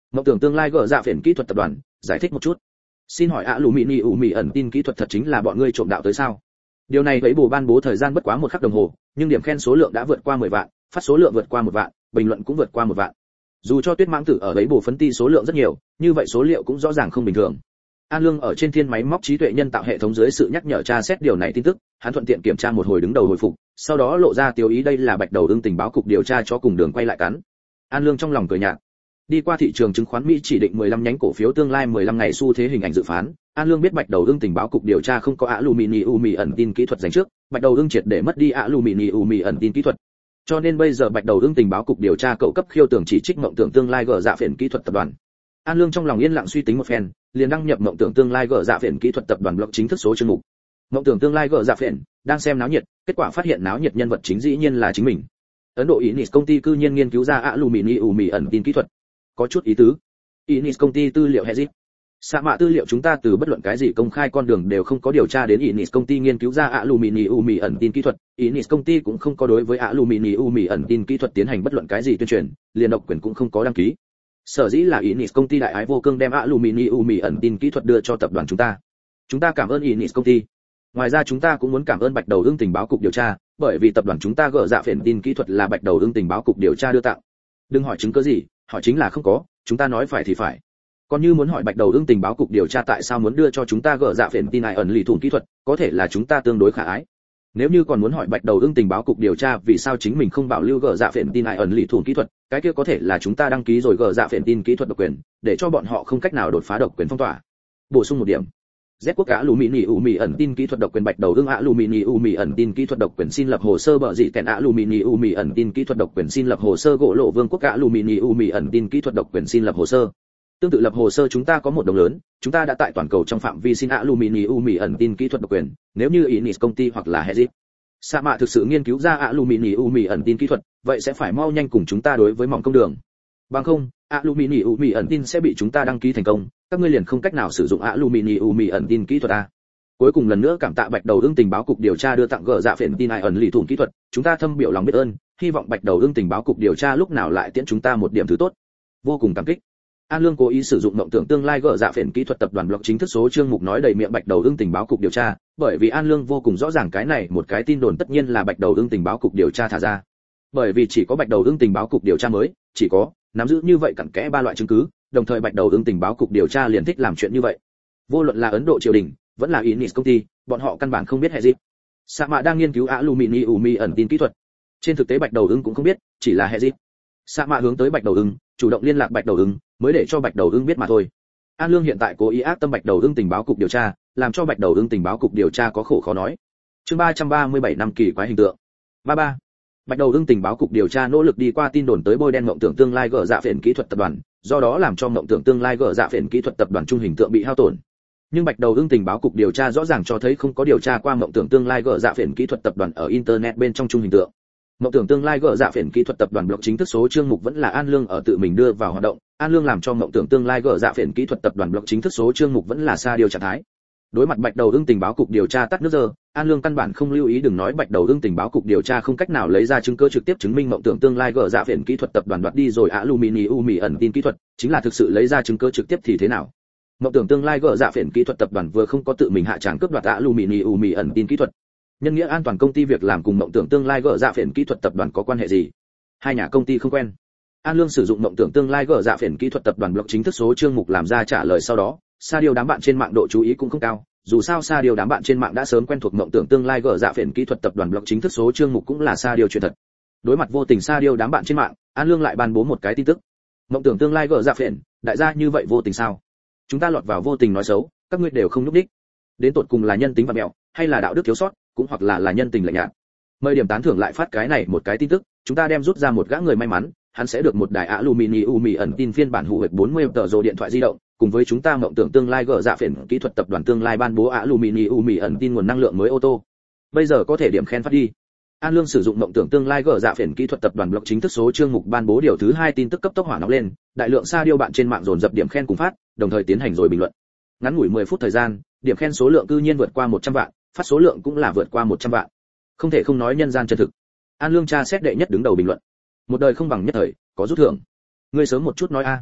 Mộng tưởng tương lai gỡ dạ phiền kỹ thuật tập đoàn, giải thích một chút. Xin hỏi Alumini Umi ẩn tin kỹ thuật thật chính là bọn ngươi trộm đạo tới sao? Điều này với bù ban bố thời gian bất quá 1 khắc đồng hồ, nhưng điểm khen số lượng đã vượt qua 10 vạn, phát số lượng vượt qua 1 vạn, bình luận cũng vượt qua 1 vạn. Dù cho Tuyết Mãng Tử ở ấy bù phấn ti số lượng rất nhiều, như vậy số liệu cũng rõ ràng không bình thường. An Lương ở trên thiên máy móc trí tuệ nhân tạo hệ thống dưới sự nhắc nhở tra xét điều này tin tức, hắn thuận tiện kiểm tra một hồi đứng đầu hồi phục, sau đó lộ ra tiêu ý đây là Bạch Đầu Ưng tình báo cục điều tra cho cùng đường quay lại cắn. An Lương trong lòng cười nhạt. Đi qua thị trường chứng khoán Mỹ chỉ định 15 nhánh cổ phiếu tương lai 15 ngày xu thế hình ảnh dự phán, An Lương biết Bạch Đầu Ưng tình báo cục điều tra không có Alumini Umi ẩn tin kỹ thuật dành trước, Bạch Đầu Ưng triệt để mất đi Alumini Umi ẩn tin kỹ thuật. Cho nên bây giờ Bạch Đầu Ưng tình báo cục điều tra cậu cấp khiêu tưởng chỉ trích mộng tưởng tương lai gỡ dạ phiền kỹ thuật tập đoàn. An Lương trong lòng yên lặng suy tính một phen, liền đăng nhập mộng tưởng tương lai gỡ dạ phiền kỹ thuật tập đoàn blog chính thức số chương mục. Mộng tưởng tương lai gỡ dạ phiền đang xem náo nhiệt, kết quả phát hiện náo nhiệt nhân vật chính dĩ nhiên là chính mình. Ấn Độ Inis công ty cư nhiên nghiên cứu ra Alumini Umi ẩn tin kỹ thuật. Có chút ý tứ. Inis công ty tư liệu Hezit. Xạ mạ tư liệu chúng ta từ bất luận cái gì công khai con đường đều không có điều tra đến Inis công ty nghiên cứu ra Alumini Umi ẩn tin kỹ thuật, Inis công ty cũng không có đối với Alumini Umi ẩn tin kỹ thuật tiến hành bất luận cái gì tuyên truyền, liền độc quyền cũng không có đăng ký. Sở dĩ là Inis công ty đại ái vô cương đem Alumini Umi ẩn tin kỹ thuật đưa cho tập đoàn chúng ta. Chúng ta cảm ơn Inis công ty. Ngoài ra chúng ta cũng muốn cảm ơn Bạch Đầu Ưng tình báo cục điều tra, bởi vì tập đoàn chúng ta gỡ dạ phiền tin kỹ thuật là Bạch Đầu Ưng tình báo cục điều tra đưa tặng. Đừng hỏi chứng cứ gì, hỏi chính là không có, chúng ta nói phải thì phải. Còn như muốn hỏi Bạch Đầu Ưng tình báo cục điều tra tại sao muốn đưa cho chúng ta gỡ dạ phiền tin này ẩn lì thủng kỹ thuật, có thể là chúng ta tương đối khả ái. Nếu như còn muốn hỏi Bạch Đầu Ưng tình báo cục điều tra vì sao chính mình không bảo lưu gỡ dạ phiền tin này ẩn lì thủng kỹ thuật, cái kia có thể là chúng ta đăng ký rồi gỡ dạ phiền tin kỹ thuật độc quyền, để cho bọn họ không cách nào đột phá độc quyền phong tỏa. Bổ sung một điểm. Z quốc Alumini Umi ẩn tin kỹ thuật độc quyền Bạch Đầu Ưng Alumini Umi ẩn tin kỹ thuật độc quyền xin lập hồ sơ bợ dị tèn Alumini Umi ẩn tin kỹ thuật độc quyền xin lập hồ sơ gỗ lộ Vương quốc Alumini Umi ẩn tin kỹ thuật độc quyền xin lập hồ sơ. Tương tự lập hồ sơ chúng ta có một đồng lớn, chúng ta đã tại toàn cầu trong phạm vi xin Alumini Umi ẩn tin kỹ thuật độc quyền, nếu như Inis công ty hoặc là Hezit. Sa mạ thực sự nghiên cứu ra Alumini Umi ẩn tin kỹ thuật, vậy sẽ phải mau nhanh cùng chúng ta đối với mỏng công đường. Bằng không, Alumini Umi ẩn tin sẽ bị chúng ta đăng ký thành công, các ngươi liền không cách nào sử dụng Alumini Umi ẩn tin kỹ thuật a. Cuối cùng lần nữa cảm tạ Bạch Đầu Ưng tình báo cục điều tra đưa tặng gỡ dạ phiền tin này ẩn lì thủng kỹ thuật, chúng ta thâm biểu lòng biết ơn, hy vọng Bạch Đầu Ưng tình báo cục điều tra lúc nào lại tiễn chúng ta một điểm thứ tốt. Vô cùng cảm kích. An Lương cố ý sử dụng mộng tưởng tương lai gỡ dạ phiền kỹ thuật tập đoàn blog chính thức số chương mục nói đầy miệng Bạch Đầu Ưng tình báo cục điều tra, bởi vì An Lương vô cùng rõ ràng cái này một cái tin đồn tất nhiên là Bạch Đầu Ưng tình báo cục điều tra thả ra. Bởi vì chỉ có Bạch Đầu Ưng tình báo cục điều tra mới, chỉ có nắm giữ như vậy cặn kẽ 3 loại chứng cứ, đồng thời Bạch Đầu Ưng tình báo cục điều tra liền thích làm chuyện như vậy. Vô luận là Ấn Độ triều đình, vẫn là Inis công ty, bọn họ căn bản không biết hệ gì. Sa mạ đang nghiên cứu Alumini Umi ẩn tin kỹ thuật. Trên thực tế Bạch Đầu Ưng cũng không biết, chỉ là hệ gì. Sa mạ hướng tới Bạch Đầu Ưng, chủ động liên lạc Bạch Đầu Ưng, mới để cho Bạch Đầu Ưng biết mà thôi. An Lương hiện tại cố ý ác tâm Bạch Đầu Ưng tình báo cục điều tra, làm cho Bạch Đầu Ưng tình báo cục điều tra có khổ khó nói. Chương 337 năm kỳ quái hình tượng. 33. Bạch Đầu Ưng tình báo cục điều tra nỗ lực đi qua tin đồn tới bôi đen mộng tưởng tương lai gỡ dạ phiền kỹ thuật tập đoàn, do đó làm cho mộng tưởng tương lai gỡ dạ phiền kỹ thuật tập đoàn trung hình tượng bị hao tổn. Nhưng Bạch Đầu Ưng tình báo cục điều tra rõ ràng cho thấy không có điều tra qua mộng tưởng tương lai gỡ dạ phiền kỹ thuật tập đoàn ở internet bên trong trung hình tượng. Mộng tưởng tương lai gỡ dạ phiền kỹ thuật tập đoàn blog chính thức số chương mục vẫn là An Lương ở tự mình đưa vào hoạt động, An Lương làm cho mộng tưởng tương lai gỡ dạ phiền kỹ thuật tập đoàn blog chính thức số chương mục vẫn là xa điều trạng thái. Đối mặt Bạch Đầu Ưng tình báo cục điều tra tắt nước giờ, An Lương căn bản không lưu ý đừng nói Bạch Đầu Ưng tình báo cục điều tra không cách nào lấy ra chứng cứ trực tiếp chứng minh mộng tưởng tương lai gỡ dạ phiền kỹ thuật tập đoàn đoạt đi rồi Alumini Umi ẩn tin kỹ thuật, chính là thực sự lấy ra chứng cứ trực tiếp thì thế nào? Mộng tưởng tương lai gỡ dạ phiền kỹ thuật tập đoàn vừa không có tự mình hạ tràng cướp đoạt Alumini Umi ẩn tin kỹ thuật. Nhân nghĩa an toàn công ty việc làm cùng mộng tưởng tương lai gỡ dạ phiền kỹ thuật tập đoàn có quan hệ gì? Hai nhà công ty không quen. An Lương sử dụng mộng tưởng tương lai gỡ dạ phiền kỹ thuật tập đoàn blog chính thức số chương mục làm ra trả lời sau đó, Sa điều đám bạn trên mạng độ chú ý cũng không cao, dù sao Sa điều đám bạn trên mạng đã sớm quen thuộc mộng tưởng tương lai gỡ dạ phiền kỹ thuật tập đoàn blog chính thức số chương mục cũng là Sa điều chuyện thật. Đối mặt vô tình Sa điều đám bạn trên mạng, An Lương lại ban bố một cái tin tức. Mộng tưởng tương lai gỡ dạ phiền, đại gia như vậy vô tình sao? Chúng ta lọt vào vô tình nói xấu, các ngươi đều không nhúc đích. Đến tột cùng là nhân tính và mẹo, hay là đạo đức thiếu sót, cũng hoặc là nhân tình lạnh nhạt. Mời điểm tán thưởng lại phát cái này một cái tin tức, chúng ta đem rút ra một gã người may mắn, hắn sẽ được một đài Alumini Umi ẩn tin phiên bản hữu 40 tờ rồ điện thoại di động, cùng với chúng ta mộng tưởng tương lai gỡ dạ phiền kỹ thuật tập đoàn tương lai ban bố Alumini Umi ẩn tin nguồn năng lượng mới ô tô. Bây giờ có thể điểm khen phát đi. An Lương sử dụng mộng tưởng tương lai gỡ dạ phiền kỹ thuật tập đoàn blog chính thức số chương mục ban bố điều thứ 2 tin tức cấp tốc hỏa nóng lên, đại lượng Sa điêu bạn trên mạng dồn dập điểm khen cùng phát, đồng thời tiến hành rồi bình luận. Ngắn ngủi 10 phút thời gian, điểm khen số lượng cư nhiên vượt qua 100 vạn, phát số lượng cũng là vượt qua 100 vạn. Không thể không nói nhân gian chân thực. An Lương tra xét đệ nhất đứng đầu bình luận. Một đời không bằng nhất thời, có rút thưởng. Ngươi sớm một chút nói a.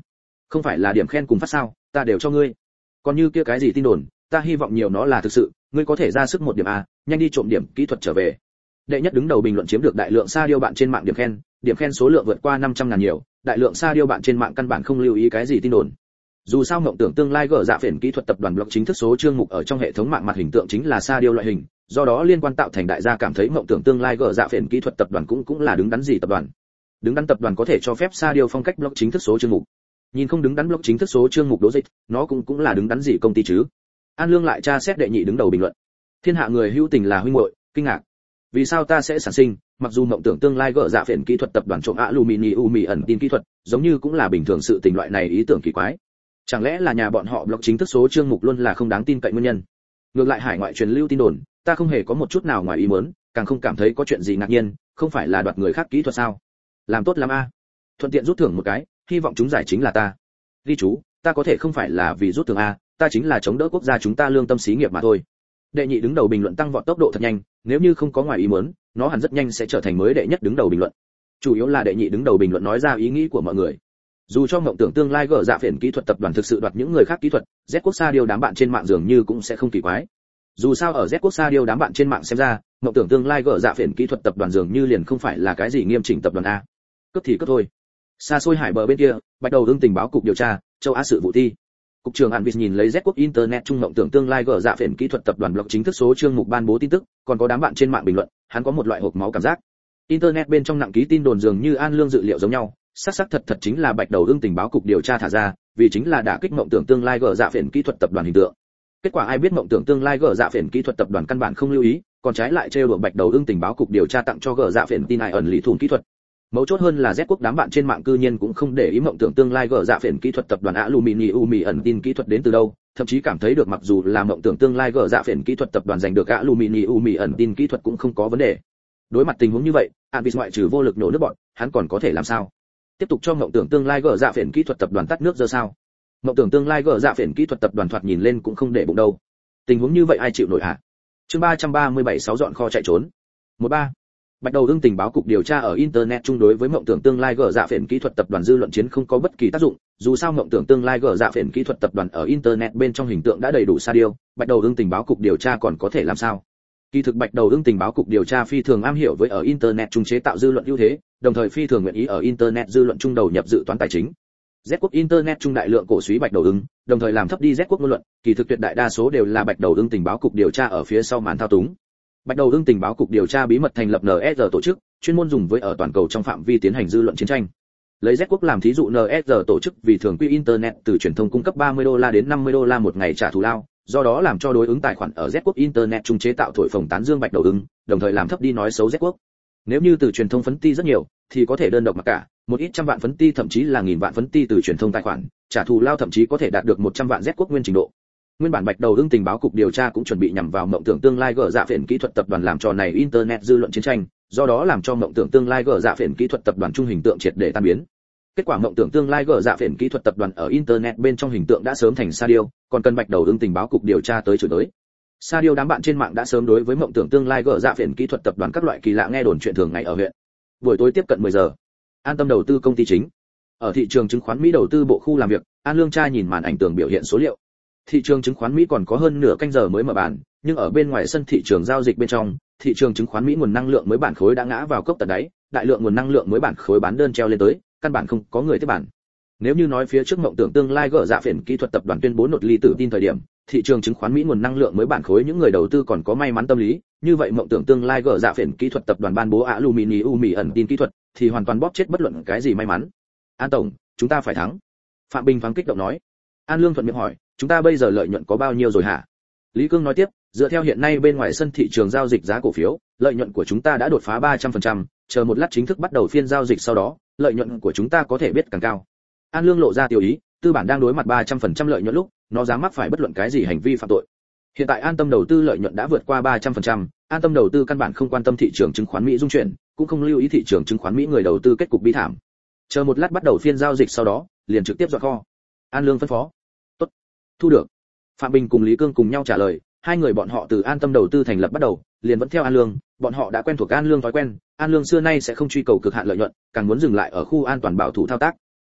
Không phải là điểm khen cùng phát sao, ta đều cho ngươi. Còn như kia cái gì tin đồn, ta hy vọng nhiều nó là thực sự, ngươi có thể ra sức một điểm a, nhanh đi trộm điểm kỹ thuật trở về. Đệ nhất đứng đầu bình luận chiếm được đại lượng sa điêu bạn trên mạng điểm khen số lượng vượt qua 500.000 nhiều, đại lượng sa điêu bạn trên mạng căn bản không lưu ý cái gì tin đồn. Dù sao mộng tưởng tương lai gỡ dạ phiền kỹ thuật tập đoàn blog chính thức số chương mục ở trong hệ thống mạng mặt hình tượng chính là sa điêu loại hình, do đó liên quan tạo thành đại gia cảm thấy mộng tưởng tương lai gỡ dạ phiền kỹ thuật tập đoàn cũng là đứng đắn gì tập đoàn. Đứng đắn tập đoàn có thể cho phép sa điêu phong cách blog chính thức số chương mục. Nhìn không đứng đắn blog chính thức số chương mục đố dịch, nó cũng là đứng đắn gì công ty chứ. An Lương lại tra xét đệ nhị đứng đầu bình luận. Thiên hạ người hữu tình là huynh muội, kinh ngạc. Vì sao ta sẽ sản sinh, mặc dù mộng tưởng tương lai gỡ dạ phiền kỹ thuật tập đoàn trộm aluminium mì ẩn tin kỹ thuật, giống như cũng là bình thường sự tình loại này ý tưởng kỳ quái. Chẳng lẽ là nhà bọn họ blog chính thức số chương mục luôn là không đáng tin cậy nguyên nhân? Ngược lại hải ngoại truyền lưu tin đồn, ta không hề có một chút nào ngoài ý muốn, càng không cảm thấy có chuyện gì ngạc nhiên, không phải là đoạt người khác kỹ thuật sao? Làm tốt lắm a. Thuận tiện rút thưởng một cái, hy vọng chúng giải chính là ta. Ghi chú, ta có thể không phải là vì rút thưởng a, ta chính là chống đỡ quốc gia chúng ta lương tâm xí nghiệp mà thôi. Đệ nhị đứng đầu bình luận tăng vọt tốc độ thật nhanh, nếu như không có ngoài ý muốn, nó hẳn rất nhanh sẽ trở thành mới đệ nhất đứng đầu bình luận. Chủ yếu là đệ nhị đứng đầu bình luận nói ra ý nghĩ của mọi người. Dù cho mộng tưởng tương lai gỡ dạ phiền kỹ thuật tập đoàn thực sự đoạt những người khác kỹ thuật, Z quốc sa điêu đám bạn trên mạng dường như cũng sẽ không kỳ quái. Dù sao ở Z quốc sa điêu đám bạn trên mạng xem ra, mộng tưởng tương lai gỡ dạ phiền kỹ thuật tập đoàn dường như liền không phải là cái gì nghiêm chỉnh tập đoàn a. Cướp thì cướp thôi. Xa xôi hải bờ bên kia, Bạch Đầu Ưng tình báo cục điều tra, châu Á sự vụ thi. Cục trưởng Anvis nhìn lấy Z quốc internet trung mộng tưởng tương lai gỡ dạ phiền kỹ thuật tập đoàn blog chính thức số chương mục ban bố tin tức, còn có đám bạn trên mạng bình luận, hắn có một loại hộc máu cảm giác. Internet bên trong nặng ký tin đồn dường như An Lương dự liệu giống nhau, xác thật chính là Bạch Đầu Ưng tình báo cục điều tra thả ra, vì chính là đả kích mộng tưởng tương lai gỡ dạ phiền kỹ thuật tập đoàn hình tượng. Kết quả ai biết mộng tưởng tương lai gỡ dạ phiền kỹ thuật tập đoàn căn bản không lưu ý, còn trái lại trêu đùa Bạch Đầu Ưng tình báo cục điều tra tặng cho gỡ dạ phiền tin ai ẩn lý thủng kỹ thuật. Mấu chốt hơn là Z quốc đám bạn trên mạng cư nhiên cũng không để ý mộng tưởng tương lai gỡ dạ phiền kỹ thuật tập đoàn aluminium mì ẩn tin kỹ thuật đến từ đâu, thậm chí cảm thấy được mặc dù là mộng tưởng tương lai gỡ dạ phiền kỹ thuật tập đoàn giành được aluminium mì ẩn tin kỹ thuật cũng không có vấn đề. Đối mặt tình huống như vậy, Anvis ngoại trừ vô lực nổ nước bọn, hắn còn có thể làm sao? Tiếp tục cho mộng tưởng tương lai gỡ dạ phiền kỹ thuật tập đoàn tắt nước giờ sao? Mộng tưởng tương lai gỡ dạ phiền kỹ thuật tập đoàn thoạt nhìn lên cũng không để bụng đâu. Tình huống như vậy ai chịu nổi hả? Chương 337 6 dọn kho chạy trốn. 13. Bạch Đầu Ưng tình báo cục điều tra ở internet chung đối với mộng tưởng tương lai gỡ dạ phiền kỹ thuật tập đoàn dư luận chiến không có bất kỳ tác dụng, dù sao mộng tưởng tương lai gỡ dạ phiền kỹ thuật tập đoàn ở internet bên trong hình tượng đã đầy đủ sa điêu, Bạch Đầu Ưng tình báo cục điều tra còn có thể làm sao? Kỳ thực Bạch Đầu Ưng tình báo cục điều tra phi thường am hiểu với ở internet chung chế tạo dư luận ưu thế, đồng thời phi thường nguyện ý ở internet dư luận chung đầu nhập dự toán tài chính. Z quốc internet chung đại lượng cổ suý Bạch Đầu Ưng, đồng thời làm thấp đi Z quốc ngôn luận, kỳ thực tuyệt đại đa số đều là Bạch Đầu Ưng tình báo cục điều tra ở phía sau màn thao túng. Bạch Đầu Ưng tình báo cục điều tra bí mật thành lập NSR tổ chức, chuyên môn dùng với ở toàn cầu trong phạm vi tiến hành dư luận chiến tranh. Lấy Z quốc làm thí dụ, NSR tổ chức vì thường quy internet từ truyền thông cung cấp $30 đến $50 một ngày trả thù lao, do đó làm cho đối ứng tài khoản ở Z quốc internet trung chế tạo thổi phồng tán dương Bạch Đầu Ưng, đồng thời làm thấp đi nói xấu Z quốc. Nếu như từ truyền thông phấn ti rất nhiều, thì có thể đơn độc mặc cả, một ít trăm vạn phấn ti thậm chí là nghìn vạn phấn ti từ truyền thông tài khoản, trả thù lao thậm chí có thể đạt được 100 vạn Z quốc nguyên trình độ. Nguyên bản Bạch Đầu Ưng tình báo cục điều tra cũng chuẩn bị nhằm vào mộng tưởng tương lai gỡ dạ phiền kỹ thuật tập đoàn làm trò này internet dư luận chiến tranh, do đó làm cho mộng tưởng tương lai gỡ dạ phiền kỹ thuật tập đoàn trung hình tượng triệt để tan biến. Kết quả mộng tưởng tương lai gỡ dạ phiền kỹ thuật tập đoàn ở internet bên trong hình tượng đã sớm thành sa điêu, còn cần Bạch Đầu Ưng tình báo cục điều tra tới chửi tới. Sa điêu đám bạn trên mạng đã sớm đối với mộng tưởng tương lai gỡ dạ phiền kỹ thuật tập đoàn các loại kỳ lạ nghe đồn chuyện thường ngày ở huyện. Buổi tối tiếp cận 10 giờ, An Tâm đầu tư công ty chính. Ở thị trường chứng khoán Mỹ đầu tư bộ khu làm việc, An Lương tra nhìn màn ảnh tường biểu hiện số liệu. Thị trường chứng khoán Mỹ còn có hơn nửa canh giờ mới mở bàn, nhưng ở bên ngoài sân thị trường giao dịch bên trong, thị trường chứng khoán Mỹ nguồn năng lượng mới bản khối đã ngã vào cốc tận đáy, đại lượng nguồn năng lượng mới bản khối bán đơn treo lên tới, căn bản không có người tiếp bản. Nếu như nói phía trước mộng tưởng tương lai gỡ dạ phiền kỹ thuật tập đoàn tuyên bố nột ly tử tin thời điểm, thị trường chứng khoán Mỹ nguồn năng lượng mới bản khối những người đầu tư còn có may mắn tâm lý, như vậy mộng tưởng tương lai gỡ dạ phiền kỹ thuật tập đoàn ban bố aluminium mì ẩn tin kỹ thuật thì hoàn toàn bóp chết bất luận cái gì may mắn. An tổng, chúng ta phải thắng. Phạm Bình phán kích động nói. An Lương thuận miệng hỏi, chúng ta bây giờ lợi nhuận có bao nhiêu rồi hả? Lý Cương nói tiếp, dựa theo hiện nay bên ngoài sân thị trường giao dịch giá cổ phiếu, lợi nhuận của chúng ta đã đột phá 300%, chờ một lát chính thức bắt đầu phiên giao dịch sau đó, lợi nhuận của chúng ta có thể biết càng cao. An Lương lộ ra tiêu ý, tư bản đang đối mặt 300% lợi nhuận lúc, nó dám mắc phải bất luận cái gì hành vi phạm tội. Hiện tại An Tâm đầu tư lợi nhuận đã vượt qua 300%, An Tâm đầu tư căn bản không quan tâm thị trường chứng khoán Mỹ dung chuyển, cũng không lưu ý thị trường chứng khoán Mỹ người đầu tư kết cục bi thảm. Chờ một lát bắt đầu phiên giao dịch sau đó, liền trực tiếp dọn kho. An Lương phân phó. Tốt, thu được. Phạm Bình cùng Lý Cương cùng nhau trả lời, hai người bọn họ từ An Tâm đầu tư thành lập bắt đầu, liền vẫn theo An Lương, bọn họ đã quen thuộc An Lương thói quen, An Lương xưa nay sẽ không truy cầu cực hạn lợi nhuận, càng muốn dừng lại ở khu an toàn bảo thủ thao tác.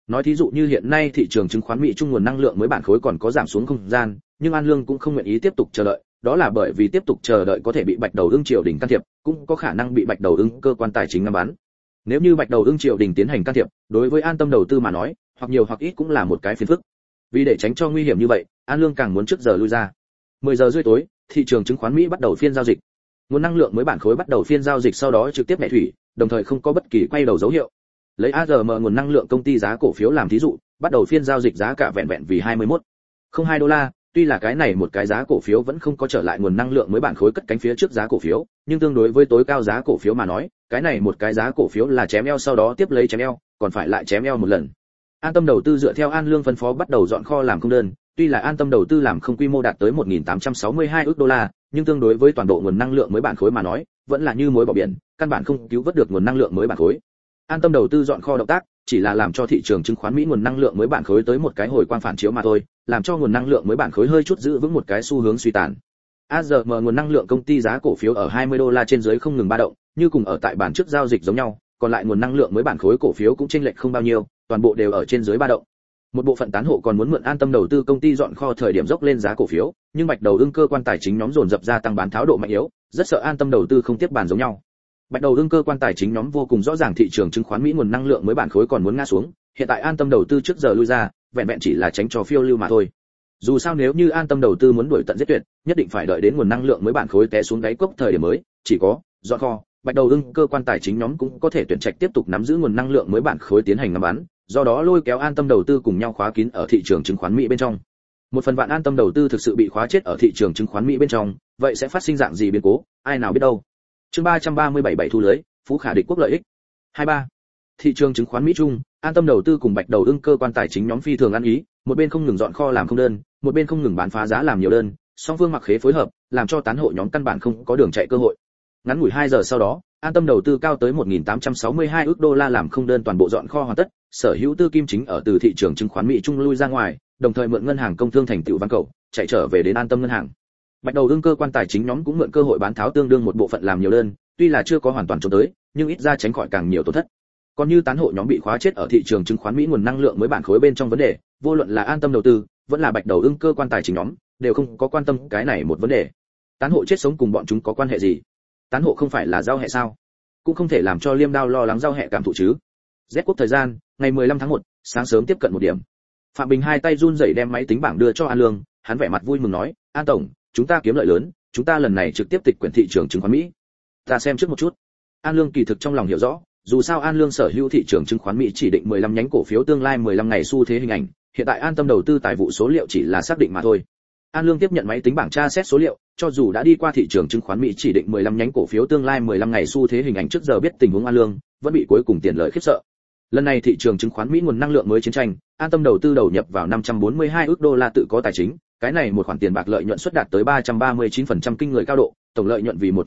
Nói thí dụ như hiện nay thị trường chứng khoán Mỹ trung nguồn năng lượng mới bản khối còn có giảm xuống không gian, nhưng An Lương cũng không nguyện ý tiếp tục chờ đợi, đó là bởi vì tiếp tục chờ đợi có thể bị Bạch Đầu Ưng triều đình can thiệp, cũng có khả năng bị Bạch Đầu Ưng cơ quan tài chính ngăn bắn. Nếu như Bạch Đầu Ưng triều đình tiến hành can thiệp, đối với An Tâm đầu tư mà nói, hoặc nhiều hoặc ít cũng là một cái phiền phức. Vì để tránh cho nguy hiểm như vậy, An Lương càng muốn trước giờ lui ra. 10 giờ rưỡi tối, thị trường chứng khoán Mỹ bắt đầu phiên giao dịch. Nguồn năng lượng mới bản khối bắt đầu phiên giao dịch, sau đó trực tiếp nhẹ thủy, đồng thời không có bất kỳ quay đầu dấu hiệu. Lấy ARM nguồn năng lượng công ty giá cổ phiếu làm thí dụ, bắt đầu phiên giao dịch giá cả vẹn vẹn vì 21,02 đô la, tuy là cái này một cái giá cổ phiếu vẫn không có trở lại nguồn năng lượng mới bản khối cất cánh phía trước giá cổ phiếu, nhưng tương đối với tối cao giá cổ phiếu mà nói, cái này một cái giá cổ phiếu là chém eo sau đó tiếp lấy chém eo, còn phải lại chém eo một lần. An Tâm đầu tư dựa theo An Lương phân phó bắt đầu dọn kho làm không đơn, tuy là An Tâm đầu tư làm không quy mô đạt tới 1.862 ức đô la, nhưng tương đối với toàn bộ nguồn năng lượng mới bản khối mà nói, vẫn là như muối bỏ biển, căn bản không cứu vớt được nguồn năng lượng mới bản khối. An Tâm đầu tư dọn kho động tác, chỉ là làm cho thị trường chứng khoán Mỹ nguồn năng lượng mới bản khối tới một cái hồi quang phản chiếu mà thôi, làm cho nguồn năng lượng mới bản khối hơi chút giữ vững một cái xu hướng suy tàn. ARM nguồn năng lượng công ty giá cổ phiếu ở 20 đô la trên dưới không ngừng ba động, như cùng ở tại bản trước giao dịch giống nhau, còn lại nguồn năng lượng mới bản khối cổ phiếu cũng chênh lệch không bao nhiêu, toàn bộ đều ở trên dưới ba động. Một bộ phận tán hộ còn muốn mượn An Tâm đầu tư công ty dọn kho thời điểm dốc lên giá cổ phiếu, nhưng Bạch Đầu Ưng cơ quan tài chính nhóm dồn dập gia tăng bán tháo độ mạnh yếu, rất sợ An Tâm đầu tư không tiếp bàn giống nhau. Bạch Đầu Ưng cơ quan tài chính nhóm vô cùng rõ ràng thị trường chứng khoán Mỹ nguồn năng lượng mới bản khối còn muốn ngã xuống, hiện tại An Tâm đầu tư trước giờ lui ra, vẹn vẹn chỉ là tránh cho phiêu lưu mà thôi. Dù sao nếu như An Tâm đầu tư muốn đuổi tận giết tuyệt, nhất định phải đợi đến nguồn năng lượng mới bản khối té xuống đáy cốc thời điểm mới, chỉ có dọn kho, Bạch Đầu Ưng cơ quan tài chính nhóm cũng có thể tuyển trạch tiếp tục nắm giữ nguồn năng lượng mới bản khối tiến hành ngắm bắn, do đó lôi kéo An Tâm đầu tư cùng nhau khóa kín ở thị trường chứng khoán Mỹ bên trong. Một phần vạn An Tâm đầu tư thực sự bị khóa chết ở thị trường chứng khoán Mỹ bên trong, vậy sẽ phát sinh dạng gì biến cố, ai nào biết đâu. Chương 337 bảy thu lưới, Phú Khả địch quốc lợi ích. 23. Thị trường chứng khoán Mỹ Trung, An Tâm đầu tư cùng Bạch Đầu Ưng cơ quan tài chính nhóm phi thường ăn ý, một bên không ngừng dọn kho làm không đơn, một bên không ngừng bán phá giá làm nhiều đơn, song phương mặc khế phối hợp, làm cho tán hộ nhóm căn bản không có đường chạy cơ hội. Ngắn ngủi 2 giờ sau đó, An Tâm đầu tư cao tới 1.862 ức đô la làm không đơn toàn bộ dọn kho hoàn tất, sở hữu tư kim chính ở từ thị trường chứng khoán Mỹ Trung lui ra ngoài, đồng thời mượn ngân hàng công thương thành tựu văn cầu, chạy trở về đến An Tâm ngân hàng. Bạch Đầu Ưng cơ quan tài chính nhóm cũng mượn cơ hội bán tháo tương đương một bộ phận làm nhiều đơn, tuy là chưa có hoàn toàn trốn tới, nhưng ít ra tránh khỏi càng nhiều tổn thất. Còn như tán hộ nhóm bị khóa chết ở thị trường chứng khoán Mỹ nguồn năng lượng mới bản khối bên trong vấn đề, vô luận là An Tâm đầu tư, vẫn là Bạch Đầu Ưng cơ quan tài chính nhóm, đều không có quan tâm cái này một vấn đề. Tán hộ chết sống cùng bọn chúng có quan hệ gì? Tán hộ không phải là giao hệ sao? Cũng không thể làm cho Liêm Đao lo lắng giao hệ cảm thụ chứ. Z quốc thời gian, ngày 15 tháng 1, sáng sớm tiếp cận 1 điểm. Phạm Bình hai tay run rẩy đem máy tính bảng đưa cho An Lương, hắn vẻ mặt vui mừng nói, "An tổng, chúng ta kiếm lợi lớn, chúng ta lần này trực tiếp tịch quyển thị trường chứng khoán Mỹ." Ta xem trước một chút. An Lương kỳ thực trong lòng hiểu rõ, dù sao An Lương sở hữu thị trường chứng khoán Mỹ chỉ định 15 nhánh cổ phiếu tương lai 15 ngày xu thế hình ảnh, hiện tại An Tâm đầu tư tài vụ số liệu chỉ là xác định mà thôi. An Lương tiếp nhận máy tính bảng tra xét số liệu, cho dù đã đi qua thị trường chứng khoán Mỹ chỉ định 15 nhánh cổ phiếu tương lai 15 ngày xu thế hình ảnh trước giờ biết tình huống An Lương, vẫn bị cuối cùng tiền lợi khiếp sợ. Lần này thị trường chứng khoán Mỹ nguồn năng lượng mới chiến tranh, An Tâm đầu tư đầu nhập vào 542 ức đô la tự có tài chính, cái này một khoản tiền bạc lợi nhuận suất đạt tới 339% kinh người cao độ, tổng lợi nhuận vì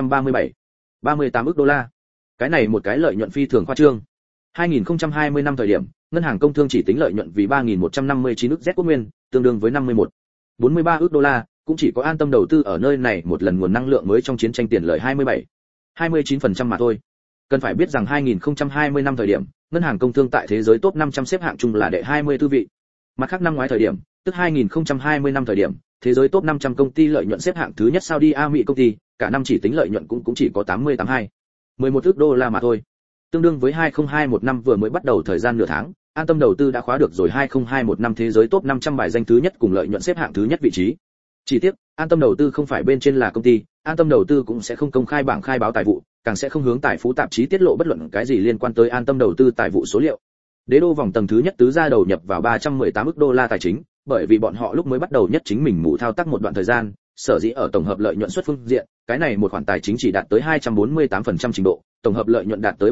1.838 ức đô la. Cái này một cái lợi nhuận phi thường khoa trương. 2020 năm thời điểm, ngân hàng công thương chỉ tính lợi nhuận vì 3.159 ức Z quốc nguyên, tương đương với 41,43 ức đô la, cũng chỉ có An Tâm đầu tư ở nơi này một lần nguồn năng lượng mới trong chiến tranh tiền lợi 29% mà thôi. Cần phải biết rằng 2020 năm thời điểm, ngân hàng công thương tại thế giới top 500 xếp hạng chung là đệ 24 vị. Mặt khác năm ngoái thời điểm, tức 2020 năm thời điểm, thế giới top 500 công ty lợi nhuận xếp hạng thứ nhất Saudi Mỹ công ty, cả năm chỉ tính lợi nhuận cũng chỉ có 11 ức đô la mà thôi. Tương đương với 2021 năm vừa mới bắt đầu thời gian nửa tháng, An Tâm đầu tư đã khóa được rồi 2021 năm thế giới top 500 bài danh thứ nhất cùng lợi nhuận xếp hạng thứ nhất vị trí. Chỉ tiếc, An Tâm đầu tư không phải bên trên là công ty, An Tâm đầu tư cũng sẽ không công khai bảng khai báo tài vụ, càng sẽ không hướng Tài phú tạp chí tiết lộ bất luận cái gì liên quan tới An Tâm đầu tư tài vụ số liệu. Đế đô vòng tầng thứ nhất tứ gia đầu nhập vào 318 ức đô la tài chính, bởi vì bọn họ lúc mới bắt đầu nhất chính mình mù thao tác một đoạn thời gian, sở dĩ ở tổng hợp lợi nhuận suất phương diện, cái này một khoản tài chính chỉ đạt tới 248% trình độ, tổng hợp lợi nhuận đạt tới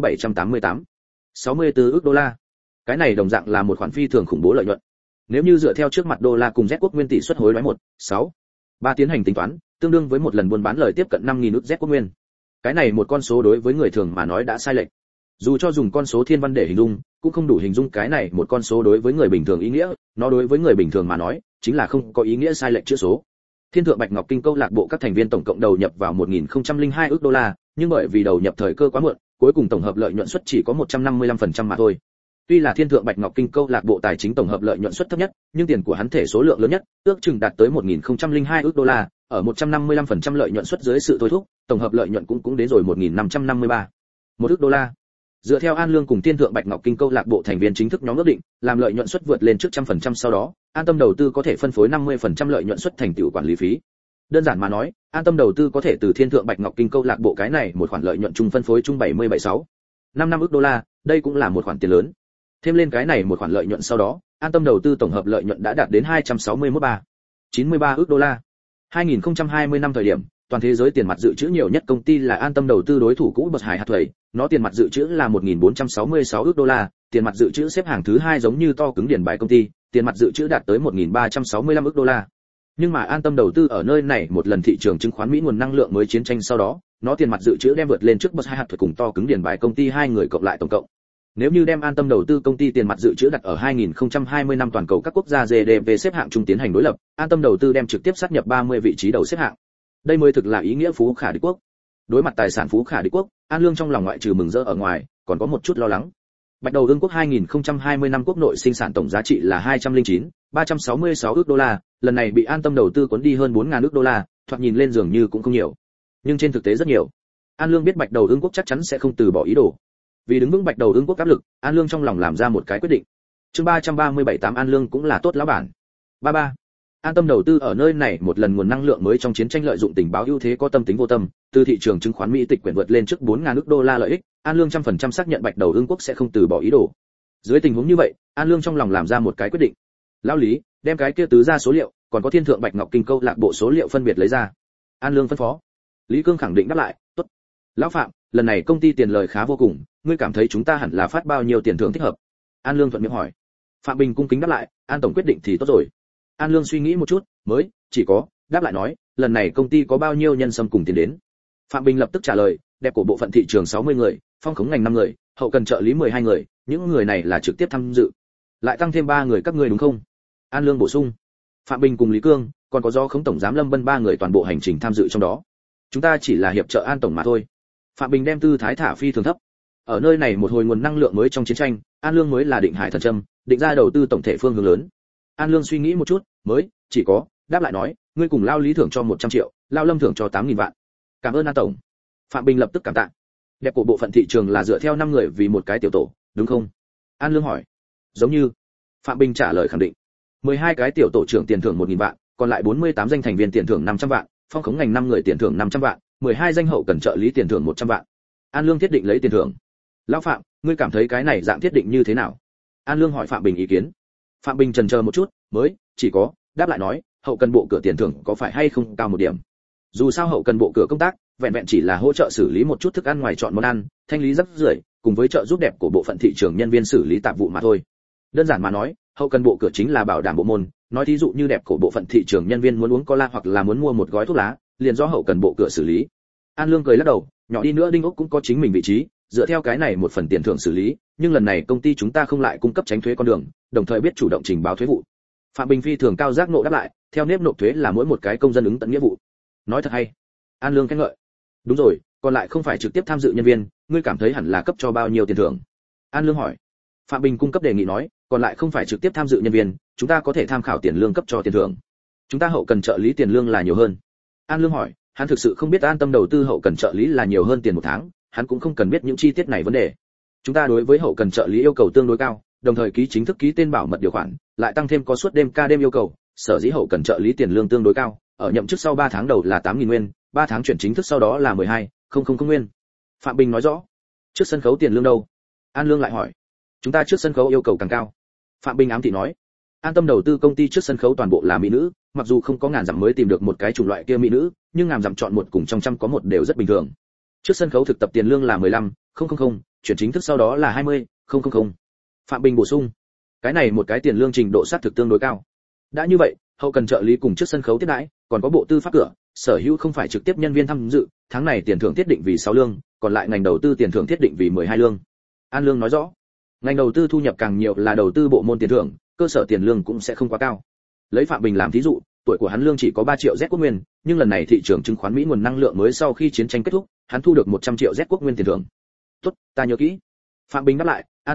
764 ức đô la. Cái này đồng dạng là một khoản phi thường khủng bố lợi nhuận. Nếu như dựa theo trước mặt đô la cùng Z quốc nguyên tỷ suất hối đoái 1,63 tiến hành tính toán, tương đương với một lần buôn bán lời tiếp cận 5.000 ức Z quốc nguyên. Cái này một con số đối với người thường mà nói đã sai lệch. Dù cho dùng con số thiên văn để hình dung, cũng không đủ hình dung cái này một con số đối với người bình thường ý nghĩa, nó đối với người bình thường mà nói, chính là không có ý nghĩa sai lệch chữ số. Thiên Thượng Bạch Ngọc Kinh câu lạc bộ các thành viên tổng cộng đầu nhập vào 1.002 ức đô la, nhưng bởi vì đầu nhập thời cơ quá muộn, cuối cùng tổng hợp lợi nhuận suất chỉ có 155% mà thôi. Tuy là Thiên Thượng Bạch Ngọc Kinh câu lạc bộ tài chính tổng hợp lợi nhuận suất thấp nhất, nhưng tiền của hắn thể số lượng lớn nhất, ước chừng đạt tới 1002 ức đô la, ở 155% lợi nhuận suất dưới sự thôi thúc, tổng hợp lợi nhuận cũng đến rồi 1553 một ức đô la. Dựa theo An Lương cùng Thiên Thượng Bạch Ngọc Kinh câu lạc bộ thành viên chính thức nhóm ước định, làm lợi nhuận suất vượt lên trước 100% sau đó, An Tâm đầu tư có thể phân phối 50% lợi nhuận suất thành tựu quản lý phí. Đơn giản mà nói, An Tâm đầu tư có thể từ Thiên Thượng Bạch Ngọc Kinh câu lạc bộ cái này một khoản lợi nhuận chung phân phối chung 70-76 năm ức đô la, đây cũng là một khoản tiền lớn. Thêm lên cái này một khoản lợi nhuận sau đó, An Tâm đầu tư tổng hợp lợi nhuận đã đạt đến 261,93 ức đô la. 2020 năm thời điểm, toàn thế giới tiền mặt dự trữ nhiều nhất công ty là An Tâm đầu tư đối thủ cũ Bật Hải Hathaway, nó tiền mặt dự trữ là 1466 ức đô la, tiền mặt dự trữ xếp hàng thứ 2 giống như to cứng điển bãi công ty, tiền mặt dự trữ đạt tới 1365 ức đô la. Nhưng mà An Tâm đầu tư ở nơi này một lần thị trường chứng khoán Mỹ nguồn năng lượng mới chiến tranh sau đó, nó tiền mặt dự trữ đem vượt lên trước Bật Hải Hathaway cùng to cứng điển bãi công ty hai người cộng lại tổng cộng. Nếu như đem An Tâm đầu tư công ty tiền mặt dự trữ đặt ở 2020 năm toàn cầu các quốc gia GDP xếp hạng chung tiến hành đối lập, An Tâm đầu tư đem trực tiếp sát nhập 30 vị trí đầu xếp hạng. Đây mới thực là ý nghĩa phú khả địch quốc. Đối mặt tài sản phú khả địch quốc, An Lương trong lòng ngoại trừ mừng rỡ ở ngoài, còn có một chút lo lắng. Bạch Đầu Ương quốc 2020 năm quốc nội sinh sản tổng giá trị là 209,366 ức đô la, lần này bị An Tâm đầu tư cuốn đi hơn 4.000 ức đô la, thoạt nhìn lên dường như cũng không nhiều, nhưng trên thực tế rất nhiều. An Lương biết Bạch Đầu Ương quốc chắc chắn sẽ không từ bỏ ý đồ. Vì đứng vững Bạch Đầu Ương quốc áp lực, An Lương trong lòng làm ra một cái quyết định. Chương 337 An Lương cũng là tốt lão bản. 33. An Tâm đầu tư ở nơi này một lần nguồn năng lượng mới trong chiến tranh lợi dụng tình báo ưu thế có tâm tính vô tâm, từ thị trường chứng khoán Mỹ tịch quyển vượt lên trước 4.000 ức đô la lợi ích, An Lương 100% xác nhận Bạch Đầu Ương quốc sẽ không từ bỏ ý đồ. Dưới tình huống như vậy, An Lương trong lòng làm ra một cái quyết định. Lão Lý, đem cái kia tứ ra số liệu, còn có Thiên Thượng Bạch Ngọc Kinh câu lạc bộ số liệu phân biệt lấy ra. An Lương phân phó. Lý Cương khẳng định đáp lại, tốt. Lão Phạm, lần này công ty tiền lời khá vô cùng, ngươi cảm thấy chúng ta hẳn là phát bao nhiêu tiền thưởng thích hợp? An Lương thuận miệng hỏi. Phạm Bình cung kính đáp lại, An tổng quyết định thì tốt rồi. An Lương suy nghĩ một chút, mới chỉ có đáp lại nói, lần này công ty có bao nhiêu nhân xâm cùng tiền đến? Phạm Bình lập tức trả lời, đẹp của bộ phận thị trường 60 người, phong khống ngành 5 người, hậu cần trợ lý 12 người, những người này là trực tiếp tham dự. Lại tăng thêm 3 người các ngươi đúng không? An Lương bổ sung. Phạm Bình cùng Lý Cương, còn có do khống tổng giám Lâm Bân 3 người toàn bộ hành trình tham dự trong đó. Chúng ta chỉ là hiệp trợ An tổng mà thôi. Phạm Bình đem tư thái thả phi thường thấp. Ở nơi này một hồi nguồn năng lượng mới trong chiến tranh, An Lương mới là định hải thần châm, định ra đầu tư tổng thể phương hướng lớn. An Lương suy nghĩ một chút, mới chỉ có đáp lại nói, ngươi cùng Lao Lý thưởng cho 100 triệu, Lao Lâm thưởng cho 8.000 vạn. Cảm ơn An tổng. Phạm Bình lập tức cảm tạ. Đẹp của bộ phận thị trường là dựa theo 5 người vì một cái tiểu tổ, đúng không? An Lương hỏi. Giống như. Phạm Bình trả lời khẳng định. 12 cái tiểu tổ trưởng tiền thưởng 1.000 vạn, còn lại 48 danh thành viên tiền thưởng 500 vạn, phong khống ngành 5 người tiền thưởng 500 vạn, 12 danh hậu cần trợ lý tiền thưởng 100 vạn. An Lương thiết định lấy tiền thưởng. Lão Phạm, ngươi cảm thấy cái này dạng thiết định như thế nào? An Lương hỏi Phạm Bình ý kiến. Phạm Bình chần chờ một chút, mới chỉ có đáp lại nói, hậu cần bộ cửa tiền thưởng có phải hay không cao một điểm? Dù sao hậu cần bộ cửa công tác, vẹn vẹn chỉ là hỗ trợ xử lý một chút thức ăn ngoài chọn món ăn, thanh lý rác rưởi, cùng với trợ giúp đẹp của bộ phận thị trường nhân viên xử lý tạp vụ mà thôi. Đơn giản mà nói, hậu cần bộ cửa chính là bảo đảm bộ môn, nói thí dụ như đẹp của bộ phận thị trường nhân viên muốn uống cola hoặc là muốn mua một gói thuốc lá, liền do hậu cần bộ cửa xử lý. An Lương cười lắc đầu, nhỏ đi nữa Đinh Ốc cũng có chính mình vị trí, dựa theo cái này một phần tiền thưởng xử lý, nhưng lần này công ty chúng ta không lại cung cấp tránh thuế con đường, đồng thời biết chủ động trình báo thuế vụ. Phạm Bình phi thường cao giác nộ đáp lại, theo nếp nộp thuế là mỗi một cái công dân ứng tận nghĩa vụ. Nói thật hay. An Lương khen ngợi. Đúng rồi, còn lại không phải trực tiếp tham dự nhân viên, ngươi cảm thấy hẳn là cấp cho bao nhiêu tiền thưởng? An Lương hỏi. Phạm Bình cung cấp đề nghị nói, còn lại không phải trực tiếp tham dự nhân viên, chúng ta có thể tham khảo tiền lương cấp cho tiền thưởng. Chúng ta hậu cần trợ lý tiền lương là nhiều hơn. An Lương hỏi, hắn thực sự không biết An Tâm đầu tư hậu cần trợ lý là nhiều hơn tiền một tháng, hắn cũng không cần biết những chi tiết này vấn đề. Chúng ta đối với hậu cần trợ lý yêu cầu tương đối cao, đồng thời ký chính thức ký tên bảo mật điều khoản, lại tăng thêm có suốt đêm ca đêm yêu cầu, sở dĩ hậu cần trợ lý tiền lương tương đối cao, ở nhậm chức sau 3 tháng đầu là 8.000 nguyên, 3 tháng chuyển chính thức sau đó là 12.000 nguyên. Phạm Bình nói rõ. Trước sân khấu tiền lương đâu? An Lương lại hỏi. Chúng ta trước sân khấu yêu cầu càng cao. Phạm Bình ám thị nói. An Tâm đầu tư công ty trước sân khấu toàn bộ là mỹ nữ, mặc dù không có ngàn dặm mới tìm được một cái chủng loại kia mỹ nữ, nhưng ngàn dặm chọn một cùng trong trăm có một đều rất bình thường. Trước sân khấu thực tập tiền lương là 15.000, chuyển chính thức sau đó là 20.000. Phạm Bình bổ sung. Cái này một cái tiền lương trình độ sát thực tương đối cao. Đã như vậy, hậu cần trợ lý cùng trước sân khấu tiếp đãi, còn có bộ tư pháp cửa, sở hữu không phải trực tiếp nhân viên tham dự, tháng này tiền thưởng thiết định vì 6 lương, còn lại ngành đầu tư tiền thưởng thiết định vì 12 lương. An Lương nói rõ. Ngành đầu tư thu nhập càng nhiều là đầu tư bộ môn tiền thưởng, cơ sở tiền lương cũng sẽ không quá cao. Lấy Phạm Bình làm thí dụ, tuổi của hắn lương chỉ có 3 triệu Z quốc nguyên, nhưng lần này thị trường chứng khoán Mỹ nguồn năng lượng mới sau khi chiến tranh kết thúc, hắn thu được 100 triệu Z quốc nguyên tiền thưởng. Tốt, ta nhớ kỹ. Phạm Bình đáp lại, An tổng,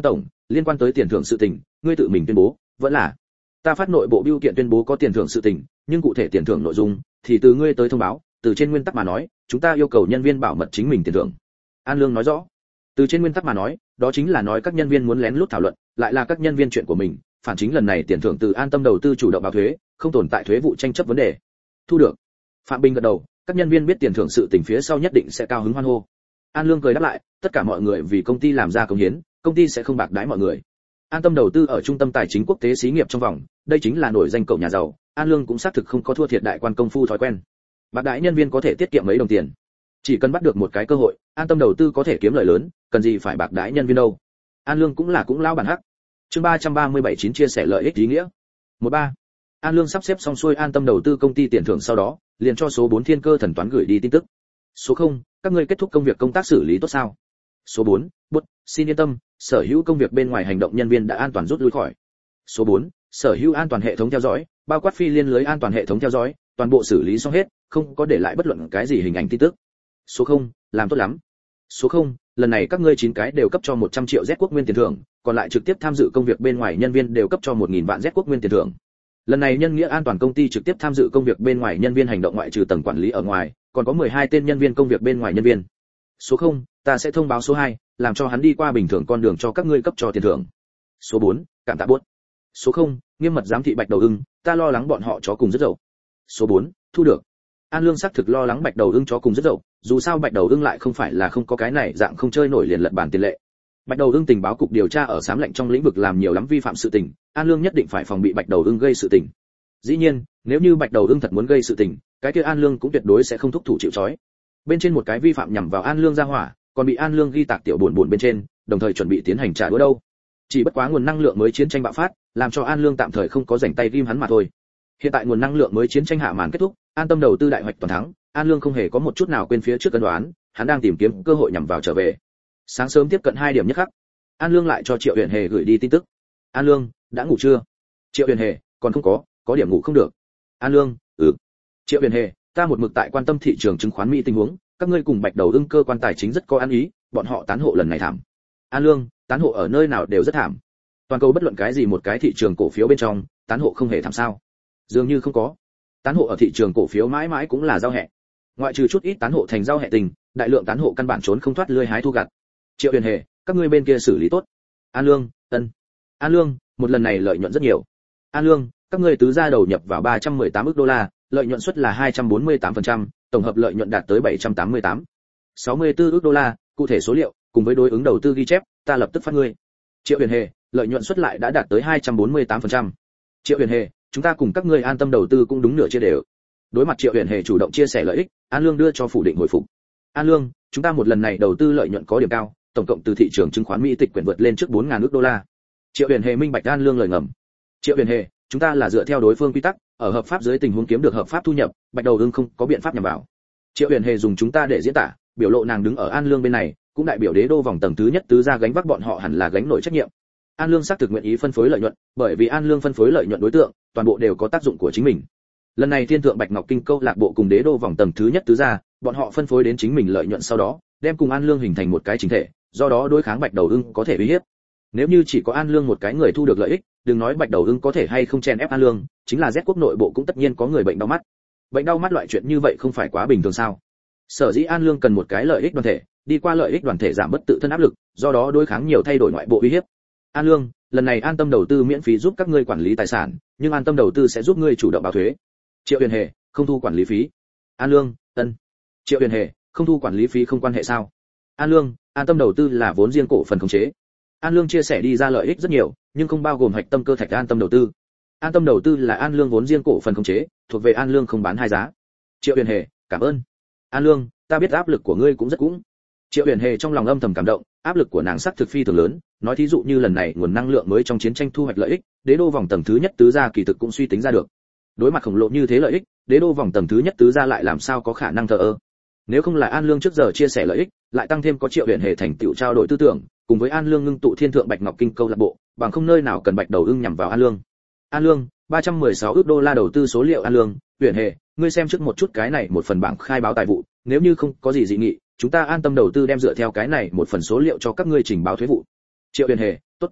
liên quan tới tiền thưởng sự tình, ngươi tự mình tuyên bố, vẫn là ta phát nội bộ bưu kiện tuyên bố có tiền thưởng sự tình, nhưng cụ thể tiền thưởng nội dung thì từ ngươi tới thông báo. Từ trên nguyên tắc mà nói, chúng ta yêu cầu nhân viên bảo mật chính mình tiền thưởng. An Lương nói rõ. Từ trên nguyên tắc mà nói, đó chính là nói các nhân viên muốn lén lút thảo luận, lại là các nhân viên chuyện của mình, phản chính lần này tiền thưởng từ An Tâm đầu tư chủ động báo thuế, không tồn tại thuế vụ tranh chấp vấn đề. Thu được. Phạm Bình gật đầu, các nhân viên biết tiền thưởng sự tình phía sau nhất định sẽ cao hứng hoan hô. An Lương cười đáp lại, tất cả mọi người vì công ty làm ra công hiến, công ty sẽ không bạc đãi mọi người. An Tâm đầu tư ở trung tâm tài chính quốc tế xí nghiệp trong vòng, đây chính là nổi danh cậu nhà giàu, An Lương cũng xác thực không có thua thiệt đại quan công phu thói quen. Bạc đãi nhân viên có thể tiết kiệm mấy đồng tiền. Chỉ cần bắt được một cái cơ hội, An Tâm đầu tư có thể kiếm lợi lớn, cần gì phải bạc đãi nhân viên đâu. An Lương cũng lão bản hắc. Chương 337 9 chia sẻ lợi ích ý nghĩa. 13. An Lương sắp xếp xong xuôi An Tâm đầu tư công ty tiền thưởng sau đó, liền cho số 4 Thiên Cơ Thần Toán gửi đi tin tức. Số 0, các ngươi kết thúc công việc công tác xử lý tốt sao? Số 4, bút, xin yên tâm, sở hữu công việc bên ngoài hành động nhân viên đã an toàn rút lui khỏi. Số 4, sở hữu an toàn hệ thống theo dõi, bao quát phi liên lưới an toàn hệ thống theo dõi, toàn bộ xử lý xong hết, không có để lại bất luận cái gì hình ảnh tin tức. Số 0, làm tốt lắm. Số 0, lần này các ngươi 9 cái đều cấp cho 100 triệu Z quốc nguyên tiền thưởng, còn lại trực tiếp tham dự công việc bên ngoài nhân viên đều cấp cho 1000 vạn Z quốc nguyên tiền thưởng. Lần này nhân nghĩa an toàn công ty trực tiếp tham dự công việc bên ngoài nhân viên hành động ngoại trừ tầng quản lý ở ngoài, còn có 12 tên nhân viên công việc bên ngoài nhân viên. Số 0, ta sẽ thông báo số 2, làm cho hắn đi qua bình thường con đường cho các ngươi cấp cho tiền thưởng. Số 4, cảm tạ buốt. Số 0, nghiêm mật giám thị Bạch Đầu Ưng, ta lo lắng bọn họ chó cùng rất dậu. Số 4, thu được. An Lương xác thực lo lắng Bạch Đầu Ưng chó cùng rất dậu, dù sao Bạch Đầu Ưng lại không phải là không có cái này dạng không chơi nổi liền lật bản tiền lệ. Bạch Đầu Ưng tình báo cục điều tra ở xám lệnh trong lĩnh vực làm nhiều lắm vi phạm sự tình, An Lương nhất định phải phòng bị Bạch Đầu Ưng gây sự tình. Dĩ nhiên, nếu như Bạch Đầu Ưng thật muốn gây sự tình, cái kia An Lương cũng tuyệt đối sẽ không thúc thủ chịu trói. Bên trên một cái vi phạm nhằm vào An Lương ra hỏa, còn bị An Lương ghi tạc tiểu buồn bên trên, đồng thời chuẩn bị tiến hành trả đũa đâu. Chỉ bất quá nguồn năng lượng mới chiến tranh bạo phát, làm cho An Lương tạm thời không có rảnh tay ghim hắn mà thôi. Hiện tại nguồn năng lượng mới chiến tranh hạ màn kết thúc, An Tâm đầu tư đại hoạch toàn thắng, An Lương không hề có một chút nào quên phía trước cân đoán, hắn đang tìm kiếm cơ hội nhằm vào trở về. Sáng sớm tiếp cận 2 điểm nhất khắc, An Lương lại cho Triệu Huyền Hề gửi đi tin tức. An Lương, đã ngủ chưa? Triệu Huyền Hề, còn không có điểm ngủ không được. An Lương, Triệu Huyền Hề, ta một mực tại quan tâm thị trường chứng khoán Mỹ tình huống, các ngươi cùng Bạch Đầu Ưng cơ quan tài chính rất có ăn ý, bọn họ tán hộ lần này thảm. An Lương, tán hộ ở nơi nào đều rất thảm. Toàn cầu bất luận cái gì một cái thị trường cổ phiếu bên trong, tán hộ không hề thảm sao? Dường như không có. Tán hộ ở thị trường cổ phiếu mãi mãi cũng là giao hẹ. Ngoại trừ chút ít tán hộ thành giao hẹ tình, đại lượng tán hộ căn bản trốn không thoát lưới hái thu gặt. Triệu Huyền Hề, các ngươi bên kia xử lý tốt. An Lương, An Lương, một lần này lợi nhuận rất nhiều. An Lương, các ngươi tứ gia đầu nhập vào 318 ức đô la, lợi nhuận suất là 248%, tổng hợp lợi nhuận đạt tới 764 ức đô la, cụ thể số liệu cùng với đối ứng đầu tư ghi chép, ta lập tức phát ngươi. Triệu Huyền Hề, lợi nhuận suất lại đã đạt tới 248%. Triệu Huyền Hề, chúng ta cùng các ngươi An Tâm đầu tư cũng đúng nửa chia đều. Đối mặt Triệu Huyền Hề chủ động chia sẻ lợi ích, An Lương đưa cho phủ định hồi phục. An Lương, chúng ta một lần này đầu tư lợi nhuận có điểm cao, tổng cộng từ thị trường chứng khoán Mỹ tịch quyển vượt lên trước 4000 ức đô la. Triệu Huyền Hề minh bạch An Lương lời ngầm. Triệu Huyền Hề, chúng ta là dựa theo đối phương quy tắc, ở hợp pháp dưới tình huống kiếm được hợp pháp thu nhập, Bạch Đầu Ưng không có biện pháp nhằm vào. Triệu Huyền Hề dùng chúng ta để diễn tả, biểu lộ nàng đứng ở An Lương bên này, cũng đại biểu đế đô vòng tầng thứ nhất tứ gia gánh vác bọn họ hẳn là gánh nổi trách nhiệm. An Lương xác thực nguyện ý phân phối lợi nhuận, bởi vì An Lương phân phối lợi nhuận đối tượng, toàn bộ đều có tác dụng của chính mình. Lần này Thiên Thượng Bạch Ngọc Kinh câu lạc bộ cùng đế đô vòng tầng thứ nhất tứ gia, bọn họ phân phối đến chính mình lợi nhuận sau đó, đem cùng An Lương hình thành một cái chính thể, do đó đối kháng Bạch Đầu Ưng có thể uy hiếp. Nếu như chỉ có An Lương một cái người thu được lợi ích, đừng nói Bạch Đầu Ưng có thể hay không chen ép An Lương, chính là Z quốc nội bộ cũng tất nhiên có người bệnh đau mắt. Bệnh đau mắt loại chuyện như vậy không phải quá bình thường sao? Sở dĩ An Lương cần một cái lợi ích đoàn thể, đi qua lợi ích đoàn thể giảm bất tự thân áp lực, do đó đối kháng nhiều thay đổi ngoại bộ uy hiếp. An Lương, lần này An Tâm đầu tư miễn phí giúp các ngươi quản lý tài sản, nhưng An Tâm đầu tư sẽ giúp ngươi chủ động báo thuế. Triệu Huyền Hề, không thu quản lý phí. An Lương, Triệu Huyền Hề, không thu quản lý phí không quan hệ sao? An Lương, An Tâm đầu tư là vốn riêng cổ phần khống chế. An Lương chia sẻ đi ra lợi ích rất nhiều, nhưng không bao gồm hạch tâm cơ thạch An Tâm đầu tư. An Tâm đầu tư là An Lương vốn riêng cổ phần khống chế, thuộc về An Lương không bán hai giá. Triệu Huyền Hề, cảm ơn. An Lương, ta biết áp lực của ngươi cũng rất cũng. Triệu Huyền Hề trong lòng âm thầm cảm động, áp lực của nàng sắc thực phi thường lớn, nói thí dụ như lần này nguồn năng lượng mới trong chiến tranh thu hoạch lợi ích, đế đô vòng tầng thứ nhất tứ gia kỳ thực cũng suy tính ra được. Đối mặt khổng lồ như thế lợi ích, đế đô vòng tầng thứ nhất tứ gia lại làm sao có khả năng thờ ơ. Nếu không là An Lương trước giờ chia sẻ lợi ích, lại tăng thêm có Triệu Huyền Hề thành tựu trao đổi tư tưởng, cùng với An Lương ngưng tụ Thiên Thượng Bạch Ngọc Kinh câu lạc bộ, bằng không nơi nào cần Bạch Đầu Ưng nhằm vào An Lương. An Lương, 316 ức đô la đầu tư số liệu. An Lương, Huyền Hề, ngươi xem trước một chút cái này một phần bảng khai báo tài vụ, nếu như không có gì dị nghị, chúng ta An Tâm đầu tư đem dựa theo cái này một phần số liệu cho các ngươi trình báo thuế vụ. Triệu Huyền Hề, tốt.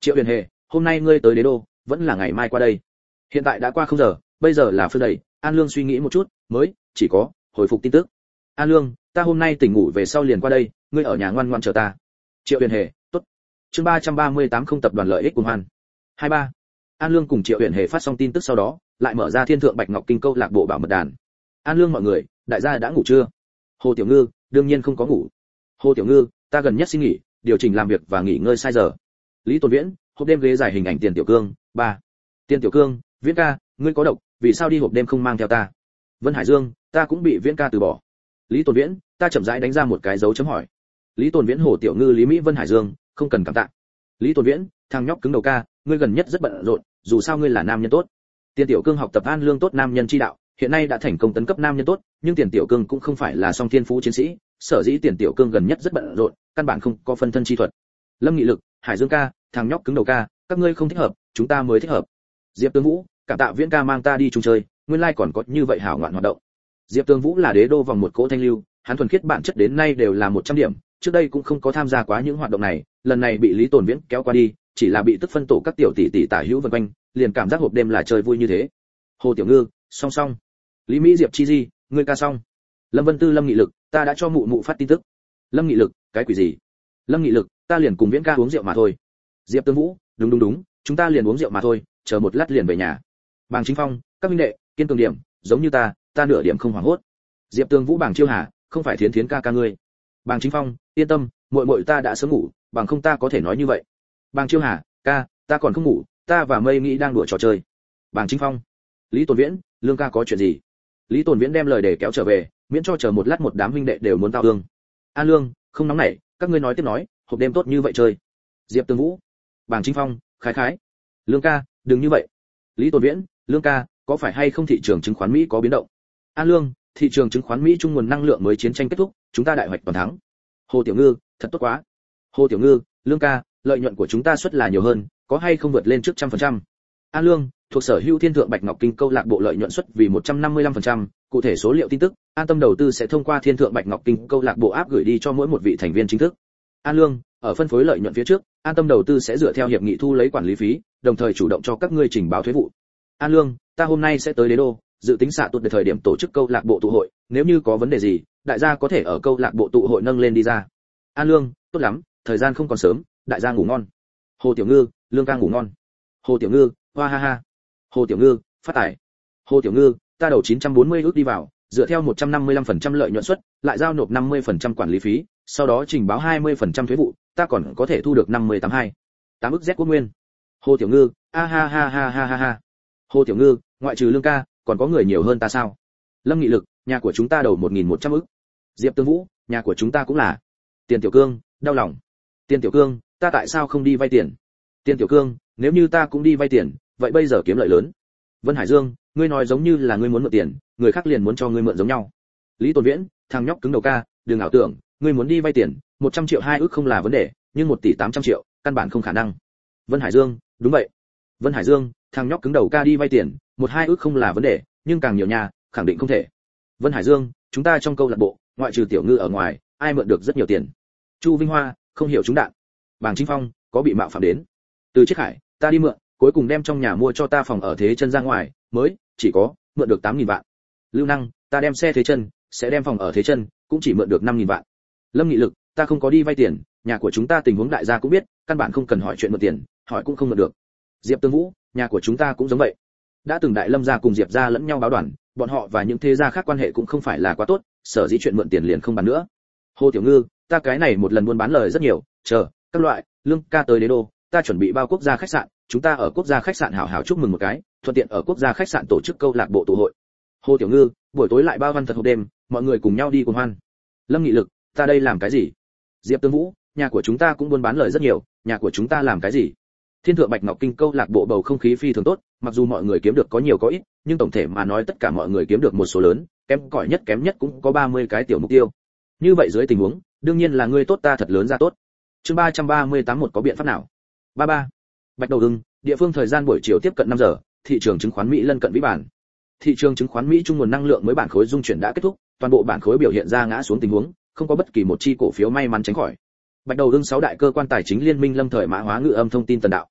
Triệu Huyền Hề, hôm nay ngươi tới Đế đô, vẫn là ngày mai qua đây. Hiện tại đã qua không giờ, bây giờ là phơi đầy. An Lương suy nghĩ một chút, mới chỉ có hồi phục tin tức. An Lương, ta hôm nay tỉnh ngủ về sau liền qua đây, ngươi ở nhà ngoan ngoãn chờ ta. Triệu Huyền Hề, tốt. Chương 338 không tập đoàn lợi ích cùng hoan. 23. An Lương cùng Triệu Huyền Hề phát xong tin tức sau đó, lại mở ra Thiên Thượng Bạch Ngọc Kinh câu lạc bộ bảo mật đàn. An Lương mọi người, đại gia đã ngủ chưa? Hồ Tiểu Ngư, đương nhiên không có ngủ. Hồ Tiểu Ngư, ta gần nhất xin nghỉ, điều chỉnh làm việc và nghỉ ngơi sai giờ. Lý Tồn Viễn, hộp đêm ghế dài hình ảnh Tiền Tiểu Cương, 3. Tiền Tiểu Cương, Viễn ca, ngươi có độc, vì sao đi hộp đêm không mang theo ta? Vân Hải Dương, ta cũng bị Viễn ca từ bỏ. Lý Tồn Viễn, ta chậm rãi đánh ra một cái dấu chấm hỏi. Lý Tồn Viễn, Hồ Tiểu Ngư, Lý Mỹ, Vân Hải Dương, không cần cảm tạ. Lý Tồn Viễn, thằng nhóc cứng đầu ca, ngươi gần nhất rất bận rộn, dù sao ngươi là nam nhân tốt. Tiền Tiểu Cương học tập An Lương tốt nam nhân chi đạo, hiện nay đã thành công tấn cấp nam nhân tốt, nhưng Tiền Tiểu Cương cũng không phải là song thiên phú chiến sĩ, sở dĩ Tiền Tiểu Cương gần nhất rất bận rộn, căn bản không có phân thân chi thuật. Lâm Nghị Lực, Hải Dương ca, thằng nhóc cứng đầu ca, các ngươi không thích hợp, chúng ta mới thích hợp. Diệp Tương Vũ, cảm tạ Viễn ca mang ta đi chung chơi, nguyên lai còn có như vậy hảo ngoạn hoạt động. Diệp Tương Vũ là Đế đô vòng một cỗ thanh lưu, hắn thuần khiết bản chất đến nay đều là 100 điểm, trước đây cũng không có tham gia quá những hoạt động này, lần này bị Lý Tồn Viễn kéo qua đi, chỉ là bị tức phân tổ các tiểu tỷ tỷ tả hữu vần quanh, liền cảm giác hộp đêm là chơi vui như thế. Hồ Tiểu Ngư, song song. Lý Mỹ Diệp Chi Di, ngươi ca xong. Lâm Vân Tư Lâm Nghị Lực, ta đã cho mụ mụ phát tin tức. Lâm Nghị Lực, cái quỷ gì? Lâm Nghị Lực, ta liền cùng Viễn ca uống rượu mà thôi. Diệp Tương Vũ, đúng, chúng ta liền uống rượu mà thôi, chờ một lát liền về nhà. Bàng Chính Phong, các huynh đệ, kiên cường điểm, giống như ta nửa điểm không hoảng hốt. Diệp Tương Vũ, Bàng Chiêu Hà, không phải Thiến Thiến ca ca ngươi. Bàng Chính Phong, yên tâm, muội muội ta đã sớm ngủ, bằng không ta có thể nói như vậy. Bàng Chiêu Hà, ca, ta còn không ngủ, ta và Mây nghĩ đang đùa trò chơi. Bàng Chính Phong, Lý Tồn Viễn, Lương ca có chuyện gì? Lý Tồn Viễn đem lời để kéo trở về, miễn cho chờ một lát một đám huynh đệ đều muốn tao hương. An Lương, không nóng nảy, các ngươi nói tiếp nói, hộp đêm tốt như vậy chơi. Diệp Tương Vũ, Bàng Chính Phong, khái. Lương ca, đừng như vậy. Lý Tồn Viễn, Lương ca, có phải hay không thị trường chứng khoán Mỹ có biến động? An Lương, thị trường chứng khoán Mỹ trung nguồn năng lượng mới chiến tranh kết thúc, chúng ta đại hoạch toàn thắng. Hồ Tiểu Ngư, thật tốt quá. Hồ Tiểu Ngư, Lương ca, lợi nhuận của chúng ta suất là nhiều hơn, có hay không vượt lên trước 100%? An Lương, thuộc sở hữu Thiên Thượng Bạch Ngọc Kinh câu lạc bộ lợi nhuận suất vì 155%, cụ thể số liệu tin tức, An Tâm đầu tư sẽ thông qua Thiên Thượng Bạch Ngọc Kinh câu lạc bộ áp gửi đi cho mỗi một vị thành viên chính thức. An Lương, ở phân phối lợi nhuận phía trước, An Tâm đầu tư sẽ dựa theo hiệp nghị thu lấy quản lý phí, đồng thời chủ động cho các ngươi trình báo thuế vụ. An Lương, ta hôm nay sẽ tới Đế đô, dự tính xạ tuột để thời điểm tổ chức câu lạc bộ tụ hội, nếu như có vấn đề gì, đại gia có thể ở câu lạc bộ tụ hội nâng lên đi ra. An Lương, tốt lắm, thời gian không còn sớm, đại gia ngủ ngon. Hồ Tiểu Ngư, Lương ca ngủ ngon. Hồ Tiểu Ngư, hoa ha ha. Hồ Tiểu Ngư, phát tài. Hồ Tiểu Ngư, ta đầu 940 ước đi vào, dựa theo 155% lợi nhuận suất, lại giao nộp 50% quản lý phí, sau đó trình báo 20% thuế vụ, ta còn có thể thu được 582. 8 ức Z quốc nguyên. Hồ Tiểu Ngư, a ha ha ha ha ha ha. Hồ Tiểu Ngư, ngoại trừ Lương ca, còn có người nhiều hơn ta sao? Lâm Nghị Lực, nhà của chúng ta đầu 1100 ức. Diệp Tương Vũ, nhà của chúng ta cũng là. Tiền Tiểu Cương, đau lòng. Tiền Tiểu Cương, ta tại sao không đi vay tiền? Tiền Tiểu Cương, nếu như ta cũng đi vay tiền, vậy bây giờ kiếm lợi lớn. Vân Hải Dương, ngươi nói giống như là ngươi muốn mượn tiền, người khác liền muốn cho ngươi mượn giống nhau. Lý Tồn Viễn, thằng nhóc cứng đầu ca, đừng ảo tưởng, ngươi muốn đi vay tiền, 100 triệu 2 ức không là vấn đề, nhưng 1 tỷ 800 triệu, căn bản không khả năng. Vân Hải Dương, đúng vậy. Vân Hải Dương, thằng nhóc cứng đầu ca đi vay tiền, 1-2 ức không là vấn đề, nhưng càng nhiều nhà, khẳng định không thể. Vân Hải Dương, chúng ta trong câu lạc bộ, ngoại trừ Tiểu Ngư ở ngoài, ai mượn được rất nhiều tiền. Chu Vinh Hoa, không hiểu trúng đạn. Bàng Chính Phong, có bị mạo phạm đến. Từ Chiết Khải, ta đi mượn, cuối cùng đem trong nhà mua cho ta phòng ở Thế Chân ra ngoài, mới chỉ có mượn được 8.000 vạn. Lưu Năng, ta đem xe Thế Chân, sẽ đem phòng ở Thế Chân, cũng chỉ mượn được 5.000 vạn. Lâm Nghị Lực, ta không có đi vay tiền, nhà của chúng ta tình huống đại gia cũng biết, căn bản không cần hỏi chuyện mượn tiền, hỏi cũng không mượn được. Diệp Tương Vũ, nhà của chúng ta cũng giống vậy. Đã từng Đại Lâm gia cùng Diệp gia lẫn nhau báo đoàn, bọn họ và những thế gia khác quan hệ cũng không phải là quá tốt, sở dĩ chuyện mượn tiền liền không bàn nữa. Hồ Tiểu Ngư, ta cái này một lần buôn bán lời rất nhiều, chờ các loại, Lương ca tới Đế đô, ta chuẩn bị bao quốc gia khách sạn, chúng ta ở quốc gia khách sạn hảo hảo chúc mừng một cái, thuận tiện ở quốc gia khách sạn tổ chức câu lạc bộ tụ hội. Hồ Tiểu Ngư, buổi tối lại bao văn thật hộp đêm, mọi người cùng nhau đi cùng hoan. Lâm Nghị Lực, ta đây làm cái gì? Diệp Tương Vũ, nhà của chúng ta cũng buôn bán lời rất nhiều, nhà của chúng ta làm cái gì? Thiên Thượng Bạch Ngọc Kinh câu lạc bộ bầu không khí phi thường tốt, mặc dù mọi người kiếm được có nhiều có ít, nhưng tổng thể mà nói tất cả mọi người kiếm được một số lớn, kém nhất cũng có 30 cái tiểu mục tiêu. Như vậy dưới tình huống, đương nhiên là ngươi tốt ta thật lớn ra tốt. Chương 338 một có biện pháp nào? 33. Bạch Đầu Hưng, địa phương thời gian buổi chiều tiếp cận 5 giờ, thị trường chứng khoán Mỹ lân cận vĩ bản. Thị trường chứng khoán Mỹ trung nguồn năng lượng mới bản khối dung chuyển đã kết thúc, toàn bộ bản khối biểu hiện ra ngã xuống tình huống, không có bất kỳ một chi cổ phiếu may mắn tránh khỏi. Bạch Đầu Hưng 6 đại cơ quan tài chính liên minh lâm thời mã hóa ngữ âm thông tin tần đạo,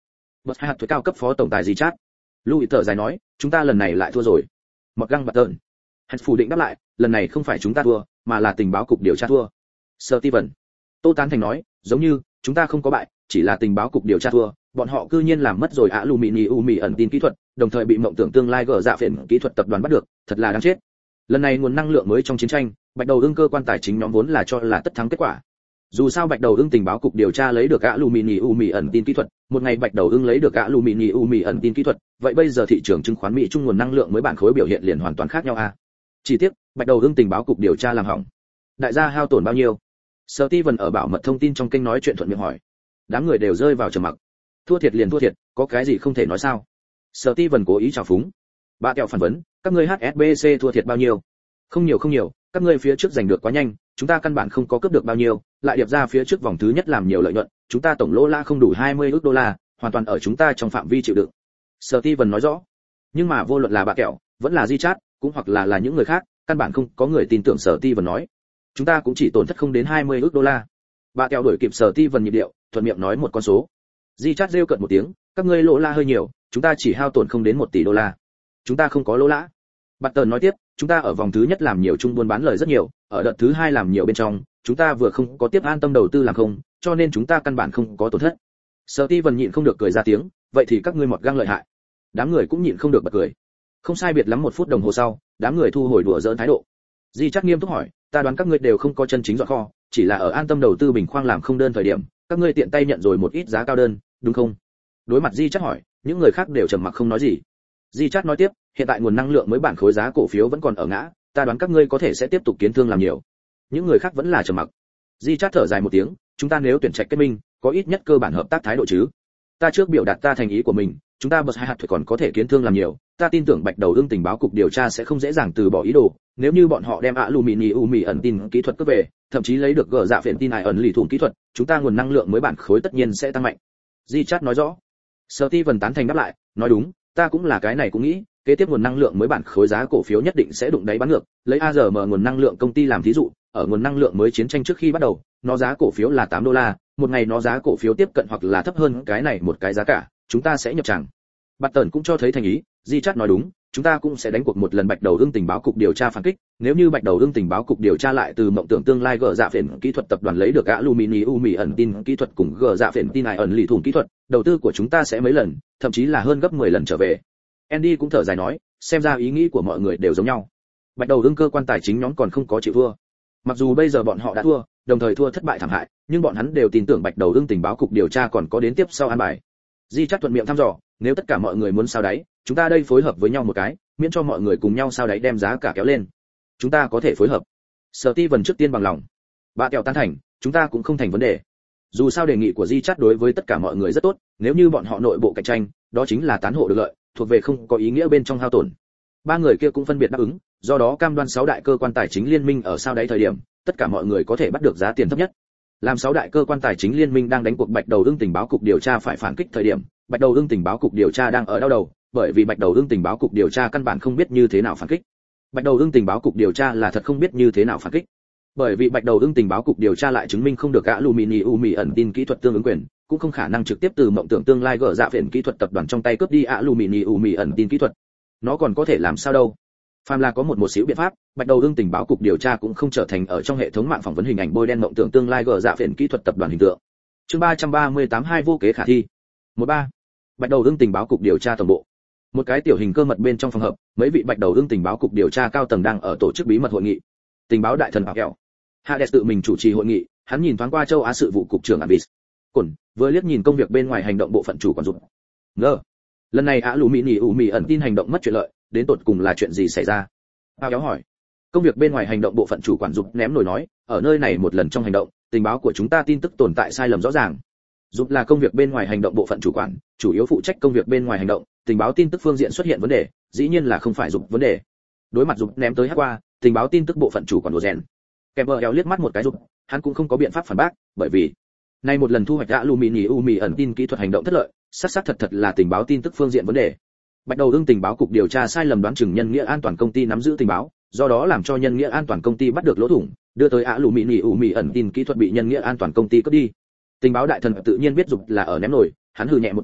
Bật hạt thuế cao cấp phó tổng tài gì chát. Louis thở dài nói, chúng ta lần này lại thua rồi. Mọt găng bật tợn. Hạt phủ định đáp lại, lần này không phải chúng ta thua, mà là tình báo cục điều tra thua. Steven. Tô Tán Thành nói, giống như chúng ta không có bại, chỉ là tình báo cục điều tra thua, bọn họ cư nhiên làm mất rồi aluminium ẩn tin kỹ thuật, đồng thời bị mộng tưởng tương lai gỡ dạ phiền kỹ thuật tập đoàn bắt được, thật là đáng chết. Lần này nguồn năng lượng mới trong chiến tranh, Bạch Đầu Ưng cơ quan tài chính nhóm vốn là cho là tất thắng kết quả. Dù sao Bạch Đầu Ưng tình báo cục điều tra lấy được aluminium ẩn tin kỹ thuật, một ngày Bạch Đầu Ưng lấy được aluminium ẩn tin kỹ thuật, vậy bây giờ thị trường chứng khoán Mỹ trung nguồn năng lượng mới bản khối biểu hiện liền hoàn toàn khác nhau a. Chỉ tiếc, Bạch Đầu Ưng tình báo cục điều tra làm hỏng. Đại gia hao tổn bao nhiêu? Steven ở bảo mật thông tin trong kênh nói chuyện thuận miệng hỏi. Đám người đều rơi vào trầm mặc. Thua thiệt liền thua thiệt, có cái gì không thể nói sao? Steven cố ý chào phúng. Bà kẹo phản vấn, các ngươi HSBC thua thiệt bao nhiêu? Không nhiều, các ngươi phía trước giành được quá nhanh, chúng ta căn bản không có cướp được bao nhiêu, lại điệp ra phía trước vòng thứ nhất làm nhiều lợi nhuận, chúng ta tổng lỗ la không đủ 20 ức đô la, hoàn toàn ở chúng ta trong phạm vi chịu đựng. Steven nói rõ. Nhưng mà vô luận là bà kẹo, vẫn là Di Chát, cũng hoặc là những người khác, căn bản không có người tin tưởng Steven nói. Chúng ta cũng chỉ tổn thất không đến 20 ức đô la. Bà kẹo đuổi kịp Steven nhịp điệu, thuận miệng nói một con số. Di Chát rêu cợt một tiếng, các ngươi lỗ la hơi nhiều, chúng ta chỉ hao tổn không đến 1 tỷ đô la. Chúng ta không có lỗ lã. Bạt tần nói tiếp, chúng ta ở vòng thứ nhất làm nhiều chung buôn bán lời rất nhiều, ở đợt thứ hai làm nhiều bên trong, chúng ta vừa không có tiếp an tâm đầu tư làm không, cho nên chúng ta căn bản không có tổn thất. Steven nhịn không được cười ra tiếng, vậy thì các ngươi mọt găng lợi hại. Đám người cũng nhịn không được bật cười. Không sai biệt lắm 1 phút đồng hồ sau, đám người thu hồi đùa giỡn thái độ. Di chắc nghiêm túc hỏi, ta đoán các ngươi đều không có chân chính dọn kho, chỉ là ở an tâm đầu tư bình khoang làm không đơn thời điểm, các ngươi tiện tay nhận rồi một ít giá cao đơn, đúng không? Đối mặt Di chắc hỏi, những người khác đều trầm mặc không nói gì. Di Chát nói tiếp, hiện tại nguồn năng lượng mới bản khối giá cổ phiếu vẫn còn ở ngã, ta đoán các ngươi có thể sẽ tiếp tục kiến thương làm nhiều. Những người khác vẫn là trầm mặc. Di Chát thở dài một tiếng, chúng ta nếu tuyển trạch kết minh, có ít nhất cơ bản hợp tác thái độ chứ. Ta trước biểu đạt ta thành ý của mình, chúng ta bật hai hạt còn có thể kiến thương làm nhiều, ta tin tưởng Bạch Đầu Ưng tình báo cục điều tra sẽ không dễ dàng từ bỏ ý đồ, nếu như bọn họ đem aluminium ẩn tin kỹ thuật cướp về, thậm chí lấy được gỡ dạ phiền tin này ẩn lì thủng kỹ thuật, chúng ta nguồn năng lượng mới bản khối tất nhiên sẽ tăng mạnh. Di Chát nói rõ. Steven tán thành đáp lại, nói đúng, ta cũng là cái này cũng nghĩ, kế tiếp nguồn năng lượng mới bản khối giá cổ phiếu nhất định sẽ đụng đáy bán ngược, lấy ARM nguồn năng lượng công ty làm thí dụ, ở nguồn năng lượng mới chiến tranh trước khi bắt đầu, nó giá cổ phiếu là 8 đô la, một ngày nó giá cổ phiếu tiếp cận hoặc là thấp hơn cái này một cái giá cả, chúng ta sẽ nhập tràng. Bạt tần cũng cho thấy thành ý, Di Chát nói đúng, chúng ta cũng sẽ đánh cuộc một lần Bạch Đầu Ưng tình báo cục điều tra phản kích, nếu như Bạch Đầu Ưng tình báo cục điều tra lại từ mộng tưởng tương lai gỡ dạ phiền kỹ thuật tập đoàn lấy được aluminium ẩn tin kỹ thuật cùng gỡ dạ phiền tin này ẩn lì thủng kỹ thuật, đầu tư của chúng ta sẽ mấy lần, thậm chí là hơn gấp 10 lần trở về. Andy cũng thở dài nói, xem ra ý nghĩ của mọi người đều giống nhau. Bạch Đầu Ưng cơ quan tài chính nhóm còn không có chịu thua. Mặc dù bây giờ bọn họ đã thua, đồng thời thua thất bại thảm hại, nhưng bọn hắn đều tin tưởng Bạch Đầu Ưng tình báo cục điều tra còn có đến tiếp sau an bài. Di Chát thuận miệng thăm dò, nếu tất cả mọi người muốn sao đáy, chúng ta đây phối hợp với nhau một cái, miễn cho mọi người cùng nhau sao đáy đem giá cả kéo lên. Chúng ta có thể phối hợp. Steven trước tiên bằng lòng. Bà kẹo tán thành, chúng ta cũng không thành vấn đề. Dù sao đề nghị của Di Chát đối với tất cả mọi người rất tốt, nếu như bọn họ nội bộ cạnh tranh, đó chính là tán hộ được lợi, thuộc về không có ý nghĩa bên trong hao tổn. Ba người kia cũng phân biệt đáp ứng, do đó cam đoan 6 đại cơ quan tài chính liên minh ở sao đáy thời điểm, tất cả mọi người có thể bắt được giá tiền thấp nhất. Làm 6 đại cơ quan tài chính liên minh đang đánh cuộc Bạch Đầu Ưng tình báo cục điều tra phải phản kích thời điểm, Bạch Đầu Ưng tình báo cục điều tra đang ở đau đầu, bởi vì Bạch Đầu Ưng tình báo cục điều tra căn bản không biết như thế nào phản kích. Bạch Đầu Ưng tình báo cục điều tra là thật không biết như thế nào phản kích. Bởi vì Bạch Đầu Ưng tình báo cục điều tra lại chứng minh không được aluminium ẩn tin kỹ thuật tương ứng quyền, cũng không khả năng trực tiếp từ mộng tưởng tương lai gỡ dạ phiền kỹ thuật tập đoàn trong tay cướp đi aluminium ẩn tin kỹ thuật. Nó còn có thể làm sao đâu? Phàm là có một xíu biện pháp, Bạch Đầu Ưng tình báo cục điều tra cũng không trở thành ở trong hệ thống mạng phỏng vấn hình ảnh bôi đen mộng tưởng tương lai gỡ dạ phiền kỹ thuật tập đoàn hình tượng. Chương 338 hai vô kế khả thi. 13. Bạch Đầu Ưng tình báo cục điều tra tổng bộ. Một cái tiểu hình cơ mật bên trong phòng hợp, mấy vị Bạch Đầu Ưng tình báo cục điều tra cao tầng đang ở tổ chức bí mật hội nghị. Tình báo đại thần Bảo Kẹo Hades tự mình chủ trì hội nghị, hắn nhìn thoáng qua châu Á sự vụ cục trưởng Avis. Cổn vừa liếc nhìn công việc bên ngoài hành động bộ phận chủ quản dụng. Ngờ, lần này aluminium ẩn tin hành động mất chuyện lợi, đến tột cùng là chuyện gì xảy ra? Bảo Kẹo hỏi. Công việc bên ngoài hành động bộ phận chủ quản dụng ném nổi nói, ở nơi này một lần trong hành động, tình báo của chúng ta tin tức tồn tại sai lầm rõ ràng. Dục là công việc bên ngoài hành động bộ phận chủ quản, chủ yếu phụ trách công việc bên ngoài hành động, tình báo tin tức phương diện xuất hiện vấn đề, dĩ nhiên là không phải Dục vấn đề. Đối mặt Dục ném tới hát qua, tình báo tin tức bộ phận chủ quản đồ rèn. Kèm vợ éo liếc mắt một cái Dục, hắn cũng không có biện pháp phản bác, bởi vì nay một lần thu hoạch aluminium ẩn tin kỹ thuật hành động thất lợi, xác thật là tình báo tin tức phương diện vấn đề. Bạch Đầu Ưng tình báo cục điều tra sai lầm đoán chừng Nhân Nghĩa An toàn công ty nắm giữ tình báo, do đó làm cho Nhân Nghĩa An toàn công ty bắt được lỗ thủng, đưa tới aluminium ẩn tin kỹ thuật bị Nhân Nghĩa An toàn công ty cướp đi. Tình báo đại thần tự nhiên biết Dục là ở ném nổi, hắn hừ nhẹ một tiếng,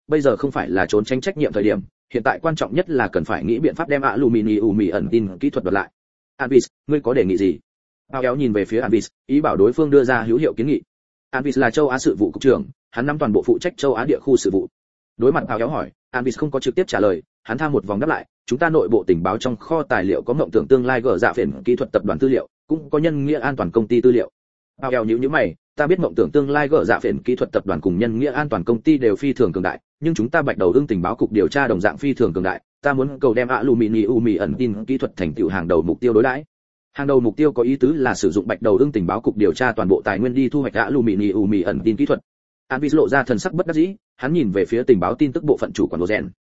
bây giờ không phải là trốn tránh trách nhiệm thời điểm, hiện tại quan trọng nhất là cần phải nghĩ biện pháp đem aluminium mì ẩn tin kỹ thuật đoạt lại. Anvis, ngươi có đề nghị gì? Bao Éo nhìn về phía Anvis, ý bảo đối phương đưa ra hữu hiệu kiến nghị. Anvis là châu Á sự vụ cục trưởng, hắn nắm toàn bộ phụ trách châu Á địa khu sự vụ. Đối mặt Bao Éo hỏi, Anvis không có trực tiếp trả lời, hắn tha một vòng đáp lại, chúng ta nội bộ tình báo trong kho tài liệu có mộng tưởng tương lai gở dạ phiền kỹ thuật tập đoàn tư liệu, cũng có nhân nghĩa an toàn công ty tư liệu. Bao Éo nhíu mày, ta biết mộng tưởng tương lai gở dạ phiền kỹ thuật tập đoàn cùng nhân nghĩa an toàn công ty đều phi thường cường đại, nhưng chúng ta bạch đầu ưng tình báo cục điều tra đồng dạng phi thường cường đại, ta muốn cầu đem aluminium mì ẩn tin kỹ thuật thành tựu hàng đầu mục tiêu đối đãi. Hàng đầu mục tiêu có ý tứ là sử dụng bạch đầu ưng tình báo cục điều tra toàn bộ tài nguyên đi thu hoạch aluminium mì ẩn tin kỹ thuật. Anvis lộ ra thần sắc bất đắc dĩ, hắn nhìn về phía tình báo tin tức bộ phận chủ quản Rosen.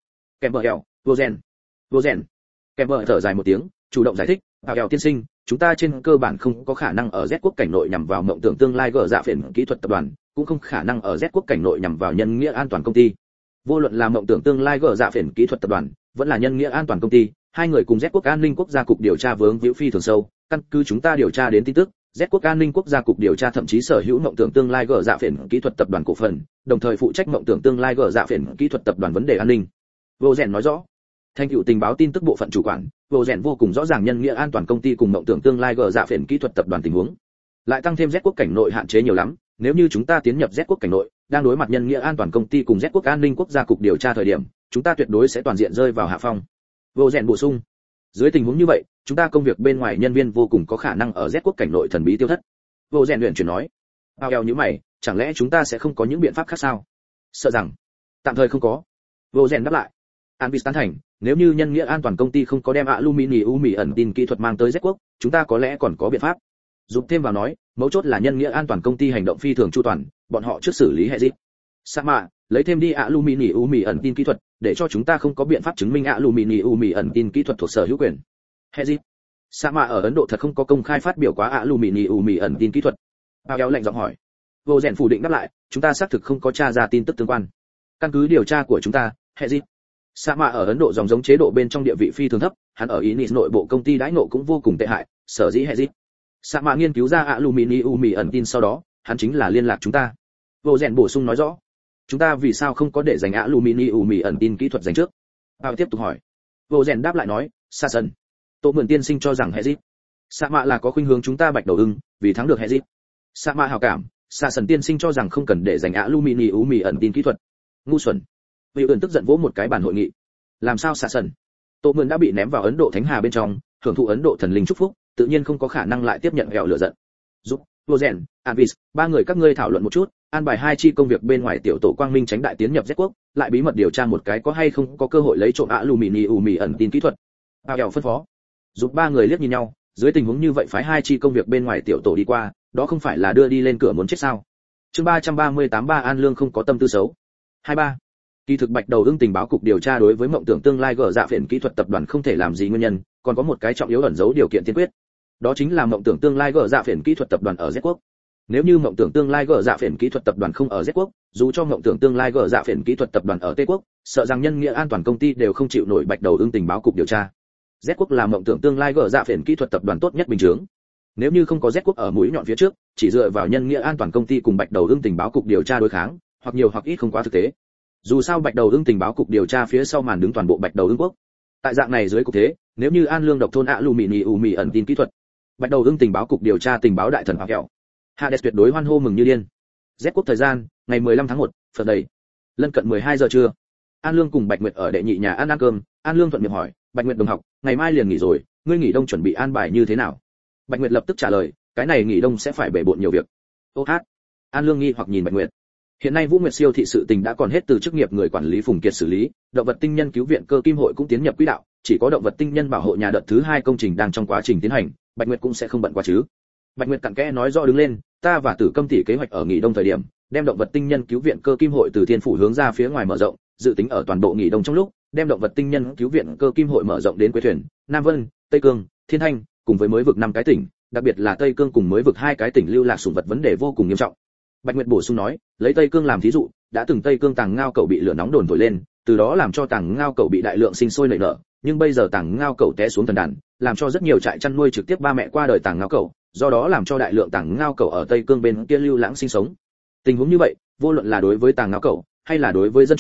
Rosen. Kemper thở dài một tiếng, chủ động giải thích, Hào tiên sinh, chúng ta trên cơ bản không có khả năng ở Z quốc cảnh nội nhằm vào mộng tưởng tương lai gở dạ phiền kỹ thuật tập đoàn, cũng không khả năng ở Z quốc cảnh nội nhằm vào nhân nghĩa an toàn công ty. Vô luận là mộng tưởng tương lai gở dạ phiền kỹ thuật tập đoàn, vẫn là nhân nghĩa an toàn công ty, hai người cùng Z quốc an ninh quốc gia cục điều tra vướng víu phi thường sâu, căn cứ chúng ta điều tra đến tin tức, Z quốc an ninh quốc gia cục điều tra thậm chí sở hữu mộng tưởng tương lai gở dạ phiền kỹ thuật tập đoàn cổ phần, đồng thời phụ trách mộng tưởng tương lai gở dạ phiền kỹ thuật tập đoàn vấn đề an ninh. Vô Rèn nói rõ. Thành tựu tình báo tin tức bộ phận chủ quản, Vô Rèn vô cùng rõ ràng nhân nghĩa an toàn công ty cùng mộng tưởng tương lai gở dạ phiền kỹ thuật tập đoàn tình huống. Lại tăng thêm Z quốc cảnh nội hạn chế nhiều lắm, nếu như chúng ta tiến nhập Z quốc cảnh nội, đang đối mặt nhân nghĩa an toàn công ty cùng Z quốc an ninh quốc gia cục điều tra thời điểm, chúng ta tuyệt đối sẽ toàn diện rơi vào hạ phong. Vô Rèn bổ sung. Dưới tình huống như vậy, chúng ta công việc bên ngoài nhân viên vô cùng có khả năng ở Z quốc cảnh nội thần bí tiêu thất. Vô Rèn luyện chuyển nói. Bao eo như mày, chẳng lẽ chúng ta sẽ không có những biện pháp khác sao? Sợ rằng tạm thời không có. Vô Rèn đáp lại. Anvis tán thành, nếu như nhân nghĩa an toàn công ty không có đem aluminium mì ẩn tin kỹ thuật mang tới Z quốc, chúng ta có lẽ còn có biện pháp. Giúp thêm vào nói, mấu chốt là nhân nghĩa an toàn công ty hành động phi thường chu toàn, bọn họ trước xử lý hệ dịch. Sama, lấy thêm đi aluminium mì ẩn tin kỹ thuật, để cho chúng ta không có biện pháp chứng minh aluminium mì ẩn tin kỹ thuật thuộc sở hữu quyền. Hệ dịch. Sama ở Ấn Độ thật không có công khai phát biểu quá aluminium mì ẩn tin kỹ thuật. Bao Éo lạnh giọng hỏi. Vô Rèn phủ định đáp lại, chúng ta xác thực không có tra ra tin tức tương quan. Căn cứ điều tra của chúng ta, hệ dịch. Sama ở Ấn Độ dòng giống chế độ bên trong địa vị phi thường thấp, hắn ở Inis nội bộ công ty đãi ngộ cũng vô cùng tệ hại, sở dĩ hệ dịch. Sama nghiên cứu ra aluminium mì ẩn tin sau đó, hắn chính là liên lạc chúng ta. Vô Rèn bổ sung nói rõ. Chúng ta vì sao không có để dành aluminium mì ẩn tin kỹ thuật dành trước? Bao tiếp tục hỏi. Vô Rèn đáp lại nói, Sa Sân. Tô Mượn tiên sinh cho rằng hệ dịch. Sama là có khuynh hướng chúng ta bạch đầu ưng, vì thắng được hệ dịch. Sama hảo cảm, Sa Sân tiên sinh cho rằng không cần để dành aluminium mì ẩn tin kỹ thuật. Ngu xuẩn. Vị ẩn tức giận vỗ một cái bàn hội nghị. Làm sao Sa Sân? Tô Mượn đã bị ném vào Ấn Độ Thánh Hà bên trong, hưởng thụ Ấn Độ thần linh chúc phúc, tự nhiên không có khả năng lại tiếp nhận gẹo lửa giận. Giúp, Vô Rèn, Anvis, ba người các ngươi thảo luận một chút, an bài hai chi công việc bên ngoài tiểu tổ quang minh tránh đại tiến nhập Z quốc, lại bí mật điều tra một cái có hay không có cơ hội lấy trộm aluminium mì ẩn tin kỹ thuật. Bao Éo phân phó. Giúp ba người liếc nhìn nhau, dưới tình huống như vậy phái hai chi công việc bên ngoài tiểu tổ đi qua, đó không phải là đưa đi lên cửa muốn chết sao? Chương 338 Ba An Lương không có tâm tư xấu. 23. Kỳ thực bạch đầu ưng tình báo cục điều tra đối với mộng tưởng tương lai gở dạ phiền kỹ thuật tập đoàn không thể làm gì nguyên nhân, còn có một cái trọng yếu ẩn giấu điều kiện tiên quyết. Đó chính là mộng tưởng tương lai gở dạ phiền kỹ thuật tập đoàn ở Z quốc. Nếu như mộng tưởng tương lai gở dạ phiền kỹ thuật tập đoàn không ở Z quốc, dù cho mộng tưởng tương lai gở dạ phiền kỹ thuật tập đoàn ở T quốc, sợ rằng nhân nghĩa an toàn công ty đều không chịu nổi bạch đầu ưng tình báo cục điều tra. Z quốc là mộng tưởng tương lai gở dạ phiền kỹ thuật tập đoàn tốt nhất bình thường. Nếu như không có Z quốc ở mũi nhọn phía trước, chỉ dựa vào nhân nghĩa an toàn công ty cùng bạch đầu ưng tình báo cục điều tra đối kháng, hoặc nhiều hoặc ít không quá thực tế. Dù sao bạch đầu ưng tình báo cục điều tra phía sau màn đứng toàn bộ bạch đầu ưng quốc. Tại dạng này dưới cục thế, nếu như An Lương độc thôn aluminium mì ẩn tin kỹ thuật, bạch đầu ưng tình báo cục điều tra tình báo đại thần Hạo Kẹo, Hades tuyệt đối hoan hô mừng như điên. Z quốc thời gian, ngày 15 tháng 1, Phật đầy. Lân cận 12 giờ trưa. An Lương cùng Bạch Nguyệt ở đệ nhị nhà ăn cơm, An Lương thuận miệng hỏi, Bạch Nguyệt đồng học, ngày mai liền nghỉ rồi, ngươi nghỉ đông chuẩn bị an bài như thế nào? Bạch Nguyệt lập tức trả lời, cái này nghỉ đông sẽ phải bể bộn nhiều việc. Ô hát. An Lương nghi hoặc nhìn Bạch Nguyệt. Hiện nay Vũ Nguyệt siêu thị sự tình đã còn hết từ chức nghiệp người quản lý Phùng Kiệt xử lý, động vật tinh nhân cứu viện cơ kim hội cũng tiến nhập quỹ đạo, chỉ có động vật tinh nhân bảo hộ nhà đợt thứ 2 công trình đang trong quá trình tiến hành, Bạch Nguyệt cũng sẽ không bận quá chứ. Bạch Nguyệt cặn kẽ nói rõ đứng lên, ta và Tử Câm tỷ kế hoạch ở nghỉ đông thời điểm, đem động vật tinh nhân cứu viện cơ kim hội từ Thiên phủ hướng ra phía ngoài mở rộng, dự tính ở toàn bộ nghỉ đông trong lúc, đem động vật tinh nhân cứu viện cơ kim hội mở rộng đến Quế Thuyền, Nam Vân, Tây Cương, Thiên Thanh, cùng với mới vực 5 cái tỉnh, đặc biệt là Tây Cương cùng mới vực 2 cái tỉnh lưu lạc sủng vật vấn đề vô cùng nghiêm trọng. Bạch Nguyệt bổ sung nói, lấy Tây Cương làm thí dụ, đã từng Tây Cương tàng ngao cẩu bị lửa nóng đồn thổi lên, từ đó làm cho tàng ngao cẩu bị đại lượng sinh sôi nảy nở, nhưng bây giờ tàng ngao cẩu té xuống thần đàn, làm cho rất nhiều trại chăn nuôi trực tiếp ba mẹ qua đời tàng ngao cẩu, do đó làm cho đại lượng tàng ngao cẩu ở Tây Cương bên kia lưu lãng sinh sống. Tình huống như vậy, vô luận là đối với tàng ngao cẩu hay là đối với dân chúng,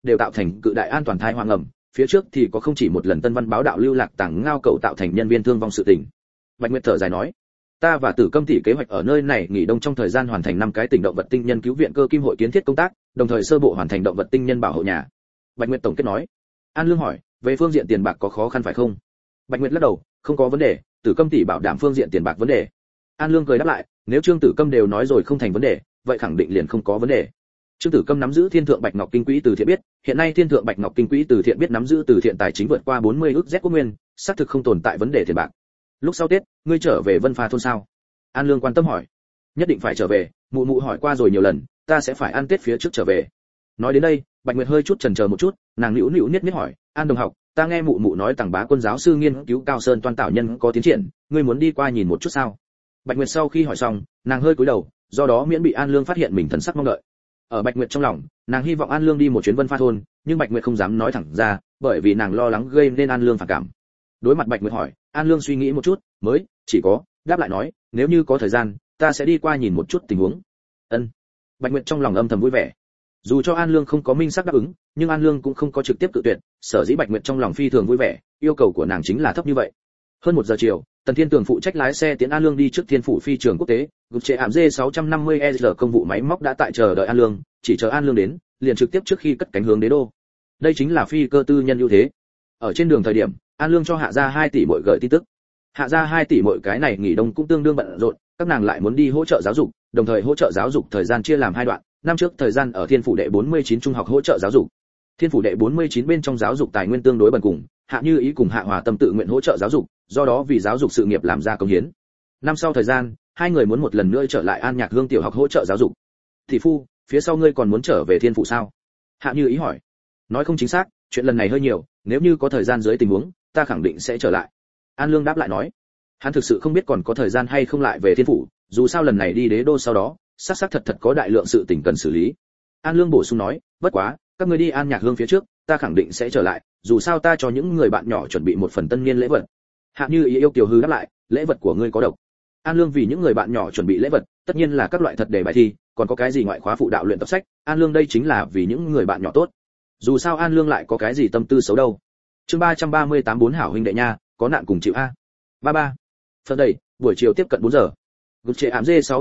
đều tạo thành cự đại an toàn thai hoang ẩm, phía trước thì có không chỉ một lần Tân Văn báo đạo lưu lạc tàng ngao cậu tạo thành nhân viên thương vong sự tình. Bạch Nguyệt thở dài nói, ta và Tử Câm tỷ kế hoạch ở nơi này nghỉ đông trong thời gian hoàn thành 5 cái tỉnh động vật tinh nhân cứu viện cơ kim hội kiến thiết công tác, đồng thời sơ bộ hoàn thành động vật tinh nhân bảo hộ nhà. Bạch Nguyệt tổng kết nói. An Lương hỏi, về phương diện tiền bạc có khó khăn phải không? Bạch Nguyệt lắc đầu, không có vấn đề, Tử Câm tỷ bảo đảm phương diện tiền bạc vấn đề. An Lương cười đáp lại, nếu Trương Tử Câm đều nói rồi không thành vấn đề, vậy khẳng định liền không có vấn đề. Trương Tử Câm nắm giữ Thiên Thượng Bạch Ngọc Kinh Quỹ từ thiện biết, hiện nay Thiên Thượng Bạch Ngọc Kinh Quỹ từ thiện biết nắm giữ từ thiện tài chính vượt qua 40 ức Z quốc nguyên, xác thực không tồn tại vấn đề tiền bạc. Lúc sau Tết, ngươi trở về Vân Pha thôn sao? An Lương quan tâm hỏi. Nhất định phải trở về, mụ mụ hỏi qua rồi nhiều lần, ta sẽ phải ăn Tết phía trước trở về. Nói đến đây, Bạch Nguyệt hơi chút chần chờ một chút, nàng nữu nữu niết niết hỏi, An đồng học, ta nghe mụ mụ nói Tằng Bá Quân giáo sư nghiên cứu Cao Sơn Toan tạo nhân có tiến triển, ngươi muốn đi qua nhìn một chút sao? Bạch Nguyệt sau khi hỏi xong, nàng hơi cúi đầu, do đó miễn bị An Lương phát hiện mình thần sắc mong đợi. Ở Bạch Nguyệt trong lòng, nàng hy vọng An Lương đi một chuyến Vân Pha thôn, nhưng Bạch Nguyệt không dám nói thẳng ra, bởi vì nàng lo lắng gây nên An Lương phản cảm. Đối mặt Bạch Nguyệt hỏi, An Lương suy nghĩ một chút, mới chỉ có đáp lại nói, nếu như có thời gian, ta sẽ đi qua nhìn một chút tình huống. Ân. Bạch Nguyệt trong lòng âm thầm vui vẻ. Dù cho An Lương không có minh xác đáp ứng, nhưng An Lương cũng không có trực tiếp cự tuyệt, sở dĩ Bạch Nguyệt trong lòng phi thường vui vẻ, yêu cầu của nàng chính là thấp như vậy. Hơn 1 giờ chiều, Tần Thiên Tường phụ trách lái xe tiến An Lương đi trước Thiên phủ phi trường quốc tế, gục trệ ảm D650ER công vụ máy móc đã tại chờ đợi An Lương, chỉ chờ An Lương đến, liền trực tiếp trước khi cất cánh hướng đế đô. Đây chính là phi cơ tư nhân ưu thế. Ở trên đường thời điểm, An Lương cho Hạ gia 2 tỷ mỗi gửi tin tức. Hạ gia 2 tỷ mỗi cái này nghỉ đông cũng tương đương bận rộn, các nàng lại muốn đi hỗ trợ giáo dục, đồng thời hỗ trợ giáo dục thời gian chia làm 2 đoạn, năm trước thời gian ở Thiên phủ đệ 49 trung học hỗ trợ giáo dục. Thiên phủ đệ 49 bên trong giáo dục tài nguyên tương đối bần cùng, Hạ Như Ý cùng Hạ Hòa Tâm tự nguyện hỗ trợ giáo dục, do đó vì giáo dục sự nghiệp làm ra công hiến. Năm sau thời gian, hai người muốn một lần nữa trở lại An Nhạc Hương tiểu học hỗ trợ giáo dục. Thị phu, phía sau ngươi còn muốn trở về Thiên phủ sao? Hạ Như Ý hỏi. Nói không chính xác, chuyện lần này hơi nhiều, nếu như có thời gian dưới tình huống, ta khẳng định sẽ trở lại. An Lương đáp lại nói. Hắn thực sự không biết còn có thời gian hay không lại về Thiên phủ, dù sao lần này đi đế đô sau đó, xác thật có đại lượng sự tình cần xử lý. An Lương bổ sung nói, bất quá, các ngươi đi An Nhạc Hương phía trước, ta khẳng định sẽ trở lại, dù sao ta cho những người bạn nhỏ chuẩn bị một phần tân niên lễ vật. Hạ Như Ý yêu kiều hư đáp lại, lễ vật của ngươi có độc. An Lương vì những người bạn nhỏ chuẩn bị lễ vật, tất nhiên là các loại thật đề bài thi, còn có cái gì ngoại khóa phụ đạo luyện tập sách, An Lương đây chính là vì những người bạn nhỏ tốt. Dù sao An Lương lại có cái gì tâm tư xấu đâu. Chương 338 4 hảo huynh đệ nha, có nạn cùng chịu a. 33. Phần đây, buổi chiều tiếp cận 4 giờ. Gục trệ ảm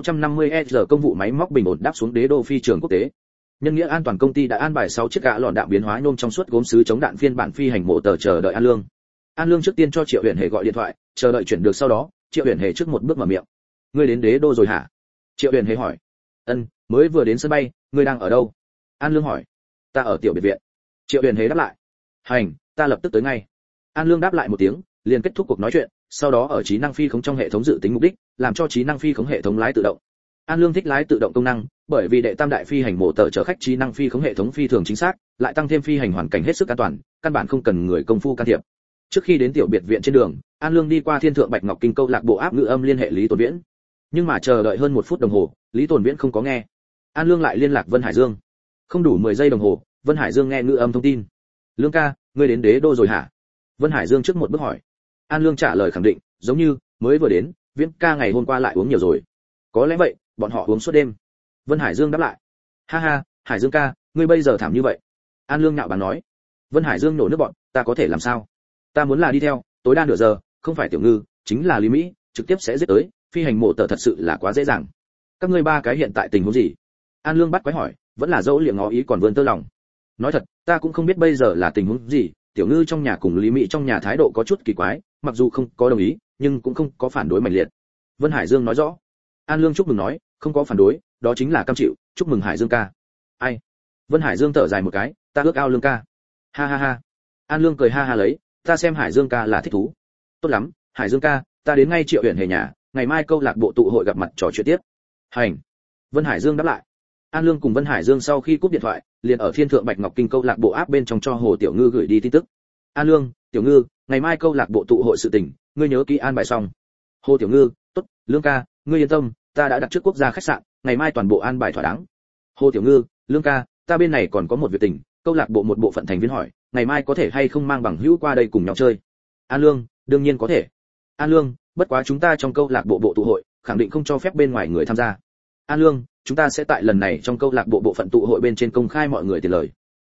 D650ER công vụ máy móc bình ổn đáp xuống đế đô phi trường quốc tế. Nhân nghĩa an toàn công ty đã an bài 6 chiếc gã lọn đạn biến hóa nhôm trong suốt gốm sứ chống đạn phiên bản phi hành mộ tờ chờ đợi An Lương. An Lương trước tiên cho Triệu Huyền Hề gọi điện thoại, chờ đợi chuyển được sau đó, Triệu Huyền Hề trước một bước mở miệng. Ngươi đến đế đô rồi hả? Triệu Huyền Hề hỏi. Ân, mới vừa đến sân bay, ngươi đang ở đâu? An Lương hỏi. Ta ở tiểu biệt viện. Triệu Huyền Hề đáp lại. Hành, ta lập tức tới ngay. An Lương đáp lại một tiếng, liền kết thúc cuộc nói chuyện, sau đó ở trí năng phi khống trong hệ thống dự tính mục đích, làm cho trí năng phi khống hệ thống lái tự động. An Lương thích lái tự động công năng, bởi vì đệ tam đại phi hành mộ tờ chở khách trí năng phi khống hệ thống phi thường chính xác, lại tăng thêm phi hành hoàn cảnh hết sức an toàn, căn bản không cần người công phu can thiệp. Trước khi đến tiểu biệt viện trên đường, An Lương đi qua Thiên Thượng Bạch Ngọc Kinh câu lạc bộ áp ngữ âm liên hệ Lý Tồn Viễn. Nhưng mà chờ đợi hơn 1 phút đồng hồ, Lý Tồn Viễn không có nghe. An Lương lại liên lạc Vân Hải Dương. Không đủ 10 giây đồng hồ, Vân Hải Dương nghe ngữ âm thông tin. Lương ca, ngươi đến đế đô rồi hả? Vân Hải Dương trước một bước hỏi. An Lương trả lời khẳng định, giống như mới vừa đến, Viễn ca ngày hôm qua lại uống nhiều rồi. Có lẽ vậy, bọn họ uống suốt đêm. Vân Hải Dương đáp lại. Ha ha, Hải Dương ca, ngươi bây giờ thảm như vậy. An Lương nhạo báng nói. Vân Hải Dương nổ nước bọn, ta có thể làm sao? Ta muốn là đi theo, tối đa nửa giờ, không phải Tiểu Ngư, chính là Lý Mỹ, trực tiếp sẽ giết tới, phi hành mộ tờ thật sự là quá dễ dàng. Các ngươi 3 cái hiện tại tình huống gì? An Lương bắt quái hỏi, vẫn là dẫu liệng ngó ý còn vươn tơ lòng. Nói thật, ta cũng không biết bây giờ là tình huống gì, Tiểu Ngư trong nhà cùng Lý Mỹ trong nhà thái độ có chút kỳ quái, mặc dù không có đồng ý, nhưng cũng không có phản đối mạnh liệt. Vân Hải Dương nói rõ. An Lương chúc mừng nói, không có phản đối, đó chính là cam chịu, chúc mừng Hải Dương ca. Ai? Vân Hải Dương thở dài một cái, ta ước ao Lương ca. Ha ha ha. An Lương cười ha ha lấy, ta xem Hải Dương ca là thích thú. Tốt lắm, Hải Dương ca, ta đến ngay Triệu Huyền Hề nhà, ngày mai câu lạc bộ tụ hội gặp mặt trò chuyện tiếp. Hành. Vân Hải Dương đáp lại. An Lương cùng Vân Hải Dương sau khi cúp điện thoại, liền ở Thiên Thượng Bạch Ngọc Kinh câu lạc bộ áp bên trong cho Hồ Tiểu Ngư gửi đi tin tức. An Lương, Tiểu Ngư, ngày mai câu lạc bộ tụ hội sự tình, ngươi nhớ kỹ an bài xong. Hồ Tiểu Ngư, tốt, Lương ca, ngươi yên tâm, ta đã đặt trước quốc gia khách sạn, ngày mai toàn bộ an bài thỏa đáng. Hồ Tiểu Ngư, Lương ca, ta bên này còn có một việc tình, câu lạc bộ một bộ phận thành viên hỏi, ngày mai có thể hay không mang bằng hữu qua đây cùng nhau chơi. An Lương, đương nhiên có thể. An Lương, bất quá chúng ta trong câu lạc bộ tụ hội, khẳng định không cho phép bên ngoài người tham gia. An Lương, chúng ta sẽ tại lần này trong câu lạc bộ bộ phận tụ hội bên trên công khai mọi người tiền lời.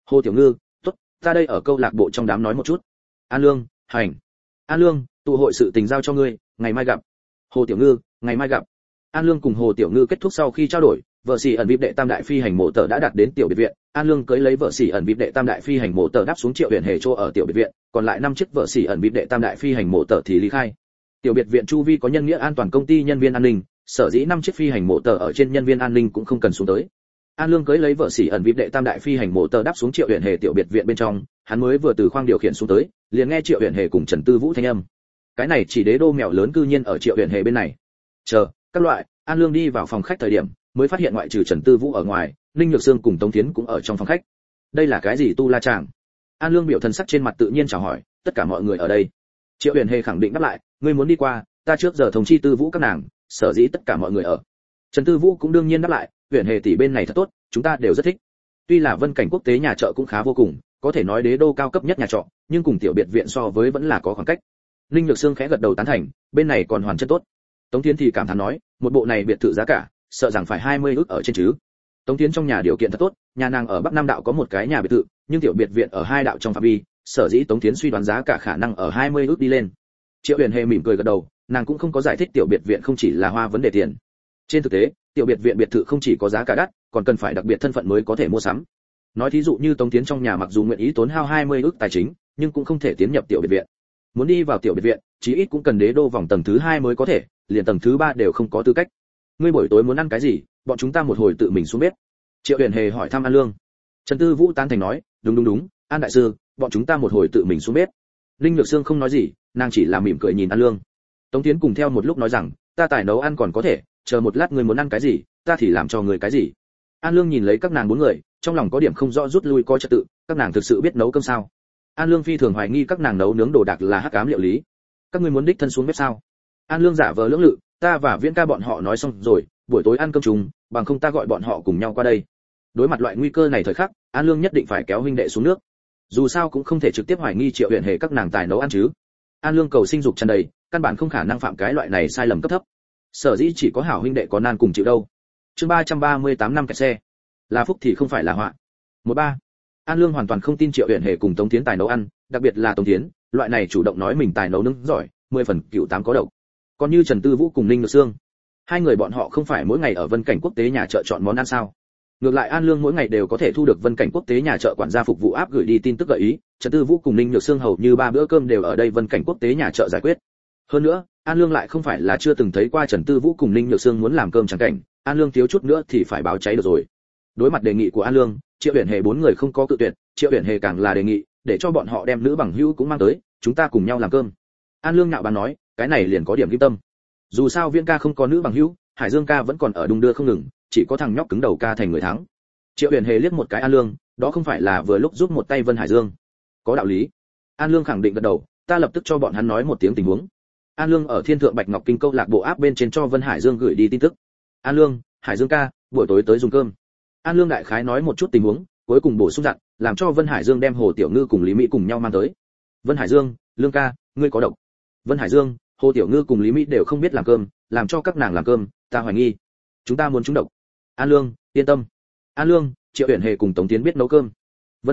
Hồ Tiểu Ngư, tốt, ta đây ở câu lạc bộ trong đám nói một chút. An Lương, hành. An Lương, tụ hội sự tình giao cho ngươi, ngày mai gặp. Hồ Tiểu Ngư, ngày mai gặp. An Lương cùng Hồ Tiểu Ngư kết thúc sau khi trao đổi, vợ sĩ ẩn vip đệ tam đại phi hành mộ tờ đã đạt đến tiểu biệt viện. An Lương cưới lấy vợ sĩ ẩn vip đệ tam đại phi hành mộ tờ đáp xuống Triệu Huyền Hề chỗ ở tiểu biệt viện, còn lại 5 chiếc vợ sĩ ẩn vip đệ tam đại phi hành mộ tờ thì lý khai. Tiểu biệt viện chu vi có nhân nghĩa an toàn công ty nhân viên an ninh, sở dĩ 5 chiếc phi hành mộ tờ ở trên nhân viên an ninh cũng không cần xuống tới. An Lương cưới lấy vợ sĩ ẩn vip đệ tam đại phi hành mộ tờ đáp xuống Triệu Huyền Hề tiểu biệt viện bên trong, hắn mới vừa từ khoang điều khiển xuống tới, liền nghe Triệu Huyền Hề cùng Trần Tư Vũ thanh âm. Cái này chỉ đế đô mèo lớn cư nhiên ở Triệu Huyền Hề bên này. Chờ, các loại, An Lương đi vào phòng khách thời điểm, mới phát hiện ngoại trừ Trần Tư Vũ ở ngoài, Ninh Nhược Sương cùng Tống Thiến cũng ở trong phòng khách. Đây là cái gì tu la chàng? An Lương biểu thần sắc trên mặt tự nhiên chào hỏi, tất cả mọi người ở đây. Triệu Huyền Hề khẳng định đáp lại, ngươi muốn đi qua, ta trước giờ thông chi Tư Vũ các nàng, sở dĩ tất cả mọi người ở. Trần Tư Vũ cũng đương nhiên đáp lại, Huyền Hề tỷ bên này thật tốt, chúng ta đều rất thích. Tuy là Vân Cảnh quốc tế nhà chợ cũng khá vô cùng, có thể nói đế đô cao cấp nhất nhà trọ, nhưng cùng tiểu biệt viện so với vẫn là có khoảng cách. Ninh Nhược Sương khẽ gật đầu tán thành, bên này còn hoàn chân tốt. Tống Thiến thì cảm thán nói, một bộ này biệt thự giá cả, sợ rằng phải 20 ức ở trên chứ. Tống Thiến trong nhà điều kiện thật tốt, nhà nàng ở Bắc Nam đạo có một cái nhà biệt thự, nhưng tiểu biệt viện ở 2 đạo trong phạm vi, sở dĩ Tống Thiến suy đoán giá cả khả năng ở 20 ức đi lên. Triệu Huyền Hề mỉm cười gật đầu, nàng cũng không có giải thích tiểu biệt viện không chỉ là hoa vấn đề tiền. Trên thực tế, tiểu biệt viện biệt thự không chỉ có giá cả đắt, còn cần phải đặc biệt thân phận mới có thể mua sắm. Nói thí dụ như Tống Thiến trong nhà mặc dù nguyện ý tốn hao 20 ức tài chính, nhưng cũng không thể tiến nhập tiểu biệt viện. Muốn đi vào tiểu biệt viện, chí ít cũng cần đế đô vòng tầng thứ 2 mới có thể, liền tầng thứ 3 đều không có tư cách. Ngươi buổi tối muốn ăn cái gì, bọn chúng ta một hồi tự mình xuống bếp. Triệu Huyền Hề hỏi thăm An Lương. Trần Tư Vũ tán thành nói, đúng, An đại sư, bọn chúng ta một hồi tự mình xuống bếp. Linh Nhược Sương không nói gì, nàng chỉ là mỉm cười nhìn An Lương. Tống Thiến cùng theo một lúc nói rằng, ta tài nấu ăn còn có thể, chờ một lát ngươi muốn ăn cái gì, ta thì làm cho người cái gì. An Lương nhìn lấy các nàng 4 người, trong lòng có điểm không rõ rút lui coi trật tự, các nàng thực sự biết nấu cơm sao? An Lương phi thường hoài nghi các nàng nấu nướng đồ đạc là hắc ám liệu lý. Các ngươi muốn đích thân xuống bếp sao? An Lương giả vờ lưỡng lự, ta và Viễn ca bọn họ nói xong rồi, buổi tối ăn cơm chung, bằng không ta gọi bọn họ cùng nhau qua đây. Đối mặt loại nguy cơ này thời khắc, An Lương nhất định phải kéo huynh đệ xuống nước. Dù sao cũng không thể trực tiếp hoài nghi Triệu Huyền Hề các nàng tài nấu ăn chứ. An Lương cầu sinh dục tràn đầy, căn bản không khả năng phạm cái loại này sai lầm cấp thấp. Sở dĩ chỉ có hảo huynh đệ có nan cùng chịu đâu. Chương 338 năm kẹt xe. Là phúc thì không phải là họa. 13. An Lương hoàn toàn không tin Triệu Huyền Hề cùng Tống Thiến tài nấu ăn, đặc biệt là Tống Thiến, loại này chủ động nói mình tài nấu nướng giỏi, 10 phần cựu 8 có độc. Còn như Trần Tư Vũ cùng Ninh Nhược Sương, hai người bọn họ không phải mỗi ngày ở Vân Cảnh quốc tế nhà chợ chọn món ăn sao? Ngược lại An Lương mỗi ngày đều có thể thu được Vân Cảnh quốc tế nhà chợ quản gia phục vụ áp gửi đi tin tức gợi ý, Trần Tư Vũ cùng Ninh Nhược Sương hầu như 3 bữa cơm đều ở đây Vân Cảnh quốc tế nhà chợ giải quyết. Hơn nữa, An Lương lại không phải là chưa từng thấy qua Trần Tư Vũ cùng Ninh Nhược Sương muốn làm cơm chẳng cảnh, An Lương thiếu chút nữa thì phải báo cháy được rồi. Đối mặt đề nghị của An Lương, Triệu Huyền Hề 4 người không có cự tuyệt, Triệu Huyền Hề càng là đề nghị, để cho bọn họ đem nữ bằng hữu cũng mang tới, chúng ta cùng nhau làm cơm. An Lương nhạo báng nói, cái này liền có điểm kim tâm. Dù sao Viễn ca không có nữ bằng hữu, Hải Dương ca vẫn còn ở đung đưa không ngừng, chỉ có thằng nhóc cứng đầu ca thành người thắng. Triệu Huyền Hề liếc một cái An Lương, đó không phải là vừa lúc giúp một tay Vân Hải Dương. Có đạo lý. An Lương khẳng định gật đầu, ta lập tức cho bọn hắn nói một tiếng tình huống. An Lương ở Thiên Thượng Bạch Ngọc Kinh câu lạc bộ áp bên trên cho Vân Hải Dương gửi đi tin tức. An Lương, Hải Dương ca, buổi tối tới dùng cơm. An Lương đại khái nói một chút tình huống, cuối cùng bổ sung dặn, làm cho Vân Hải Dương đem Hồ Tiểu Ngư cùng Lý Mỹ cùng nhau mang tới. Vân Hải Dương, Lương ca, ngươi có độc. Vân Hải Dương, Hồ Tiểu Ngư cùng Lý Mỹ đều không biết làm cơm, làm cho các nàng làm cơm, ta hoài nghi. Chúng ta muốn trúng độc. An Lương, yên tâm. An Lương, Triệu Huyền Hề cùng Tống Tiến biết nấu cơm. Vân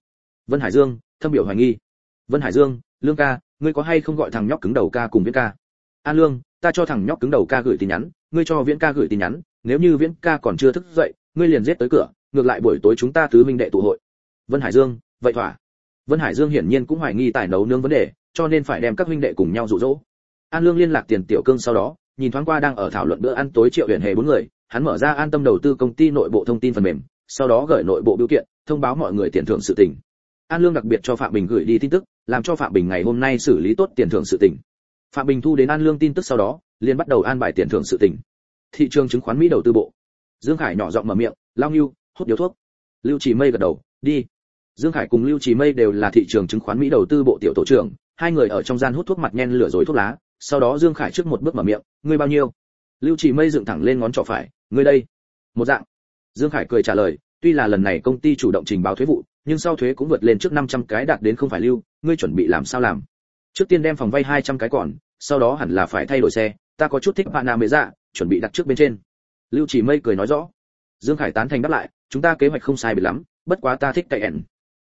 Hải Dương, thâm biểu hoài nghi. Vân Hải Dương, Lương ca, ngươi có hay không gọi thằng nhóc cứng đầu ca cùng Viễn ca? An Lương, ta cho thằng nhóc cứng đầu ca gửi tin nhắn, ngươi cho Viễn ca gửi tin nhắn, nếu như Viễn ca còn chưa thức dậy, ngươi liền giết tới cửa, ngược lại buổi tối chúng ta tứ minh đệ tụ hội. Vân Hải Dương, vậy thỏa. Vân Hải Dương hiển nhiên cũng hoài nghi tài nấu nướng vấn đề, cho nên phải đem các huynh đệ cùng nhau dụ dỗ. An Lương liên lạc Tiền Tiểu Cương sau đó, nhìn thoáng qua đang ở thảo luận bữa ăn tối Triệu Huyền Hề 4 người, hắn mở ra An Tâm đầu tư công ty nội bộ thông tin phần mềm, sau đó gửi nội bộ biểu kiện, thông báo mọi người tiền thưởng sự tình. An Lương đặc biệt cho Phạm Bình gửi đi tin tức, làm cho Phạm Bình ngày hôm nay xử lý tốt tiền thưởng sự tình. Phạm Bình thu đến An Lương tin tức sau đó, liền bắt đầu an bài tiền thưởng sự tình. Thị trường chứng khoán Mỹ đầu tư bộ. Dương Khải nhỏ giọng mở miệng, lao nhiêu, hút điếu thuốc. Lưu Chỉ Mây gật đầu, đi. Dương Khải cùng Lưu Chỉ Mây đều là thị trường chứng khoán Mỹ đầu tư bộ tiểu tổ trưởng, hai người ở trong gian hút thuốc mặt nhen lửa rồi thuốc lá, sau đó Dương Khải trước một bước mở miệng, ngươi bao nhiêu? Lưu Chỉ Mây dựng thẳng lên ngón trỏ phải, ngươi đây. Một dạng. Dương Khải cười trả lời, tuy là lần này công ty chủ động trình báo thuế vụ, nhưng sau thuế cũng vượt lên trước 500 cái đạt đến không phải Lưu, ngươi chuẩn bị làm sao làm? Trước tiên đem phòng vay 200 cái còn, sau đó hẳn là phải thay đổi xe, ta có chút thích bạn nào mẹ dạ, chuẩn bị đặt trước bên trên. Lưu Chỉ Mây cười nói rõ. Dương Khải tán thành đáp lại, chúng ta kế hoạch không sai biệt lắm, bất quá ta thích cậy ẻn.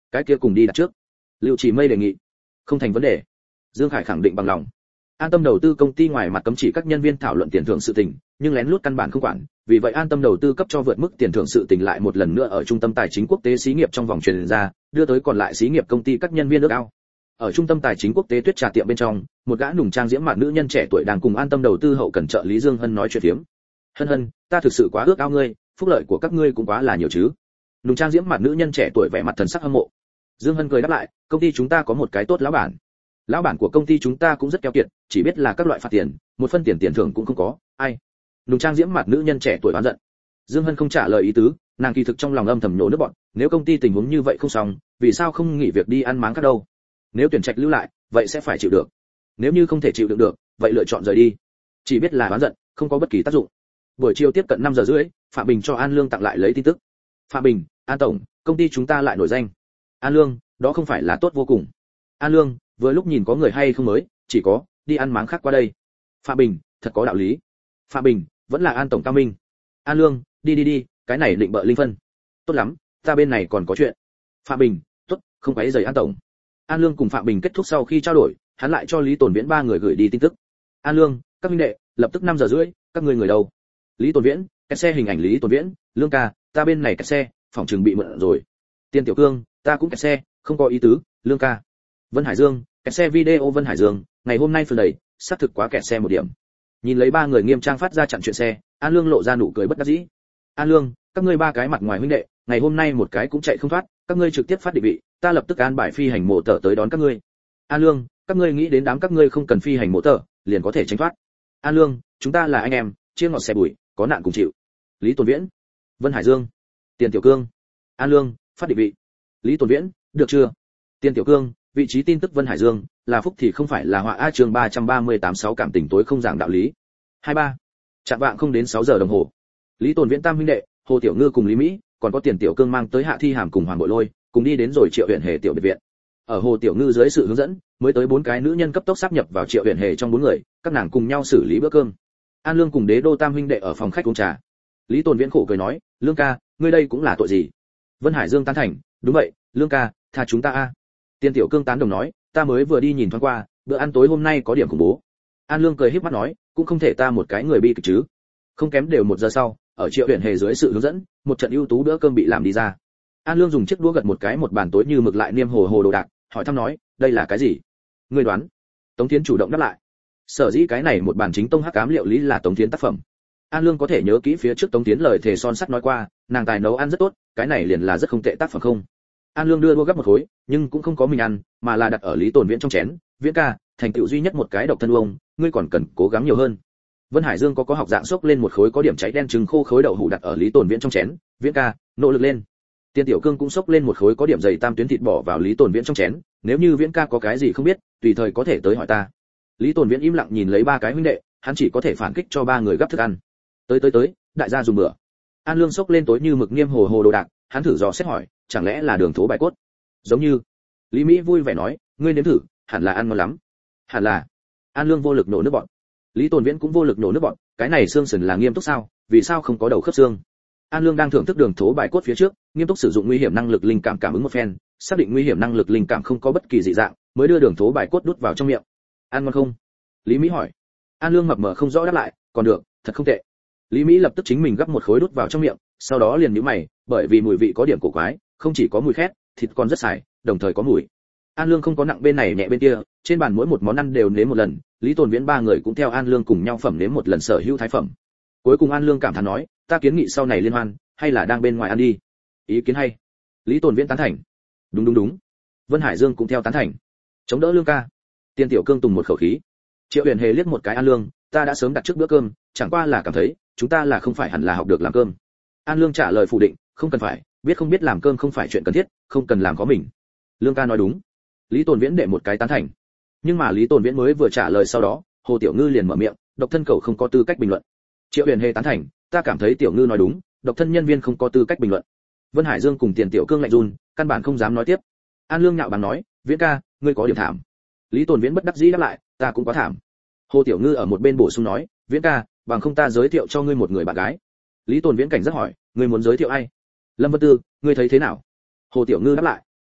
cái kia cùng đi đặt trước. Lưu Chỉ Mây đề nghị. Không thành vấn đề. Dương Khải khẳng định bằng lòng. An Tâm đầu tư công ty ngoài mặt cấm chỉ các nhân viên thảo luận tiền thưởng sự tình, nhưng lén lút căn bản không quản, vì vậy An Tâm đầu tư cấp cho vượt mức tiền thưởng sự tình lại một lần nữa ở trung tâm tài chính quốc tế xí nghiệp trong vòng truyền ra, đưa tới còn lại xí nghiệp công ty các nhân viên ước ao. Ở trung tâm tài chính quốc tế Tuyết Trà tiệm bên trong, một gã nùng trang diễm mạn nữ nhân trẻ tuổi đang cùng An Tâm đầu tư hậu cần trợ lý Dương Hân nói chuyện phiếm. "Hân Hân, ta thực sự quá ước ao ngươi, phúc lợi của các ngươi cũng quá là nhiều chứ." Nùng trang diễm mạn nữ nhân trẻ tuổi vẻ mặt thần sắc hâm mộ. Dương Hân cười đáp lại, "Công ty chúng ta có một cái tốt lão bản. Lão bản của công ty chúng ta cũng rất keo kiệt, chỉ biết là các loại phạt tiền, một phân tiền thưởng cũng không có." Ai? Nùng trang diễm mặt nữ nhân trẻ tuổi oán giận. Dương Hân không trả lời ý tứ, nàng kỳ thực trong lòng âm thầm nhổ nước bọn, nếu công ty tình huống như vậy không xong, vì sao không nghỉ việc đi ăn máng khác đâu? Nếu tuyển trạch lưu lại, vậy sẽ phải chịu được. Nếu như không thể chịu đựng được, vậy lựa chọn rời đi. Chỉ biết là oán giận, không có bất kỳ tác dụng. Buổi chiều tiếp cận 5 giờ rưỡi, Phạm Bình cho An Lương tặng lại lấy tin tức. "Phạm Bình, An tổng, công ty chúng ta lại nổi danh." "An Lương, đó không phải là tốt vô cùng." "An Lương, vừa lúc nhìn có người hay không mới, chỉ có đi ăn máng khác qua đây." Phạm Bình, thật có đạo lý. Phạm Bình, vẫn là An tổng cao minh. An Lương, đi, cái này định bợ linh phân. Tốt lắm, ta bên này còn có chuyện. Phạm Bình, tốt, không quấy rầy An tổng. An Lương cùng Phạm Bình kết thúc sau khi trao đổi, hắn lại cho Lý Tồn Viễn ba người gửi đi tin tức. "An Lương, các minh đệ, lập tức 5 giờ rưỡi, các ngươi người đâu?" Lý Tồn Viễn, kẹt xe hình ảnh Lý Tồn Viễn, "Lương ca, ta bên này kẹt xe, phòng trường bị mượn rồi." Tiên Tiểu Cương, "Ta cũng kẹt xe, không có ý tứ, Lương ca." Vân Hải Dương, kẹt xe video Vân Hải Dương, "Ngày hôm nay phường đầy, xác thực quá kẹt xe một điểm." Nhìn lấy ba người nghiêm trang phát ra chặn chuyện xe, An Lương lộ ra nụ cười bất đắc dĩ. "An Lương, các ngươi ba cái mặt ngoài huynh đệ, ngày hôm nay một cái cũng chạy không thoát, các ngươi trực tiếp phát định vị, ta lập tức an bài phi hành mộ tờ tới đón các ngươi." "An Lương, các ngươi nghĩ đến đám các ngươi không cần phi hành mộ tờ, liền có thể tránh thoát." "An Lương, chúng ta là anh em, chia ngọt xe bùi, có nạn cùng chịu." Lý Tồn Viễn, Vân Hải Dương, Tiền Tiểu Cương. "An Lương, phát định vị." Lý Tồn Viễn, "Được chưa?" Tiền Tiểu Cương, "Vị trí tin tức Vân Hải Dương, là phúc thì không phải là họa." A chương 338 cảm tình tối không giảng đạo lý. 23. Chạm vạng không đến 6 giờ đồng hồ. Lý Tồn Viễn tam huynh đệ, Hồ Tiểu Ngư cùng Lý Mỹ, còn có Tiền Tiểu Cương mang tới Hạ Thi Hàm cùng Hoàng Bội Lôi, cùng đi đến rồi Triệu Uyển Hề tiểu biệt viện. Ở Hồ Tiểu Ngư dưới sự hướng dẫn, mới tới 4 cái nữ nhân cấp tốc sáp nhập vào Triệu Uyển Hề trong 4 người, các nàng cùng nhau xử lý bữa cơm. An Lương cùng Đế Đô tam huynh đệ ở phòng khách uống trà. Lý Tồn Viễn khổ cười nói, "Lương ca, ngươi đây cũng là tội gì?" Vân Hải Dương tán thành, "Đúng vậy, Lương ca, tha chúng ta a." Tiền Tiểu Cương tán đồng nói, "Ta mới vừa đi nhìn thoáng qua, bữa ăn tối hôm nay có điểm khủng bố." An Lương cười híp mắt nói, "Cũng không thể ta một cái người bi kịch chứ." Không kém đều 1 giờ sau, ở Triệu Uyển Hề dưới sự hướng dẫn, một trận ưu tú bữa cơm bị làm đi ra. An Lương dùng chiếc đũa gật một cái một bàn tối như mực lại niêm hồ hồ đồ đạc, hỏi thăm nói, "Đây là cái gì?" "Ngươi đoán." Tống Thiến chủ động đáp lại. Sở dĩ cái này một bàn chính tông hắc ám liệu lý là Tống Thiến tác phẩm. An Lương có thể nhớ kỹ phía trước Tống Thiến lời thề son sắt nói qua, nàng tài nấu ăn rất tốt, cái này liền là rất không tệ tác phẩm không. An Lương đưa đũa gấp một khối, nhưng cũng không có mình ăn, mà là đặt ở Lý Tồn Viễn trong chén. "Viễn ca, thành tựu duy nhất một cái độc thân ông, ngươi còn cần cố gắng nhiều hơn." Vân Hải Dương có học dạng xốc lên một khối có điểm cháy đen trứng khô khối đậu hũ đặt ở Lý Tồn Viễn trong chén. "Viễn ca, nỗ lực lên." Tiên Tiểu Cương cũng xốc lên một khối có điểm dày tam tuyến thịt bỏ vào Lý Tồn Viễn trong chén. "Nếu như Viễn ca có cái gì không biết, tùy thời có thể tới hỏi ta." Lý Tồn Viễn im lặng nhìn lấy ba cái huynh đệ, hắn chỉ có thể phản kích cho ba người gấp thức ăn. Tới, đại gia dùng bữa." An Lương xốc lên tối như mực nghiêm hồ hồ đồ đạc, hắn thử dò xét hỏi, "Chẳng lẽ là đường thố bài cốt?" "Giống như." Lý Mỹ vui vẻ nói, "Ngươi nếm thử, hẳn là ăn ngon lắm." "Hẳn là." An Lương vô lực nổ nước bọt. Lý Tồn Viễn cũng vô lực nổ nước bọt, cái này xương sườn là nghiêm túc sao, vì sao không có đầu khớp xương? An Lương đang thưởng thức đường thố bài cốt phía trước, nghiêm túc sử dụng nguy hiểm năng lực linh cảm cảm ứng một phen, xác định nguy hiểm năng lực linh cảm không có bất kỳ dị dạng, mới đưa đường thố bài cốt đút vào trong miệng. "Ăn ngon không?" Lý Mỹ hỏi. An Lương mập mờ không rõ đáp lại, "Còn được, thật không tệ." Lý Mỹ lập tức chính mình gắp một khối đút vào trong miệng, sau đó liền nhíu mày, bởi vì mùi vị có điểm cổ quái, không chỉ có mùi khét, thịt còn rất xài, đồng thời có mùi. An Lương không có nặng bên này nhẹ bên kia, trên bàn mỗi một món ăn đều nếm một lần, Lý Tồn Viễn ba người cũng theo An Lương cùng nhau phẩm nếm một lần sở hữu thái phẩm. Cuối cùng An Lương cảm thán nói, "Ta kiến nghị sau này liên hoan, hay là đang bên ngoài ăn đi." "Ý kiến hay." Lý Tồn Viễn tán thành. Đúng. Vân Hải Dương cũng theo tán thành. "Chống đỡ Lương ca." Tiên Tiểu Cương tùng một khẩu khí. Triệu Uyển Hề liếc một cái An Lương, "Ta đã sớm đặt trước bữa cơm, chẳng qua là cảm thấy, chúng ta là không phải hẳn là học được làm cơm." An Lương trả lời phủ định, "Không cần phải, biết không biết làm cơm không phải chuyện cần thiết, không cần làm có mình." Lương ca nói đúng. Lý Tồn Viễn đệ một cái tán thành. Nhưng mà Lý Tồn Viễn mới vừa trả lời sau đó, Hồ Tiểu Ngư liền mở miệng, "Độc thân cậu không có tư cách bình luận." Triệu Uyển Hề tán thành, "Ta cảm thấy Tiểu Ngư nói đúng, độc thân nhân viên không có tư cách bình luận." Vân Hải Dương cùng Tiền Tiểu Cương lạnh run, căn bản không dám nói tiếp. An Lương nhạo báng nói, "Viễn ca, ngươi có điểm thảm." Lý Tồn Viễn bất đắc dĩ đáp lại, "Ta cũng có thảm." Hồ Tiểu Ngư ở một bên bổ sung nói, "Viễn ca, bằng không ta giới thiệu cho ngươi một người bạn gái." Lý Tồn Viễn cảnh giác hỏi, "Ngươi muốn giới thiệu ai?" "Lâm Vân Tư, ngươi thấy thế nào?" Hồ Tiểu Ngư đáp lại,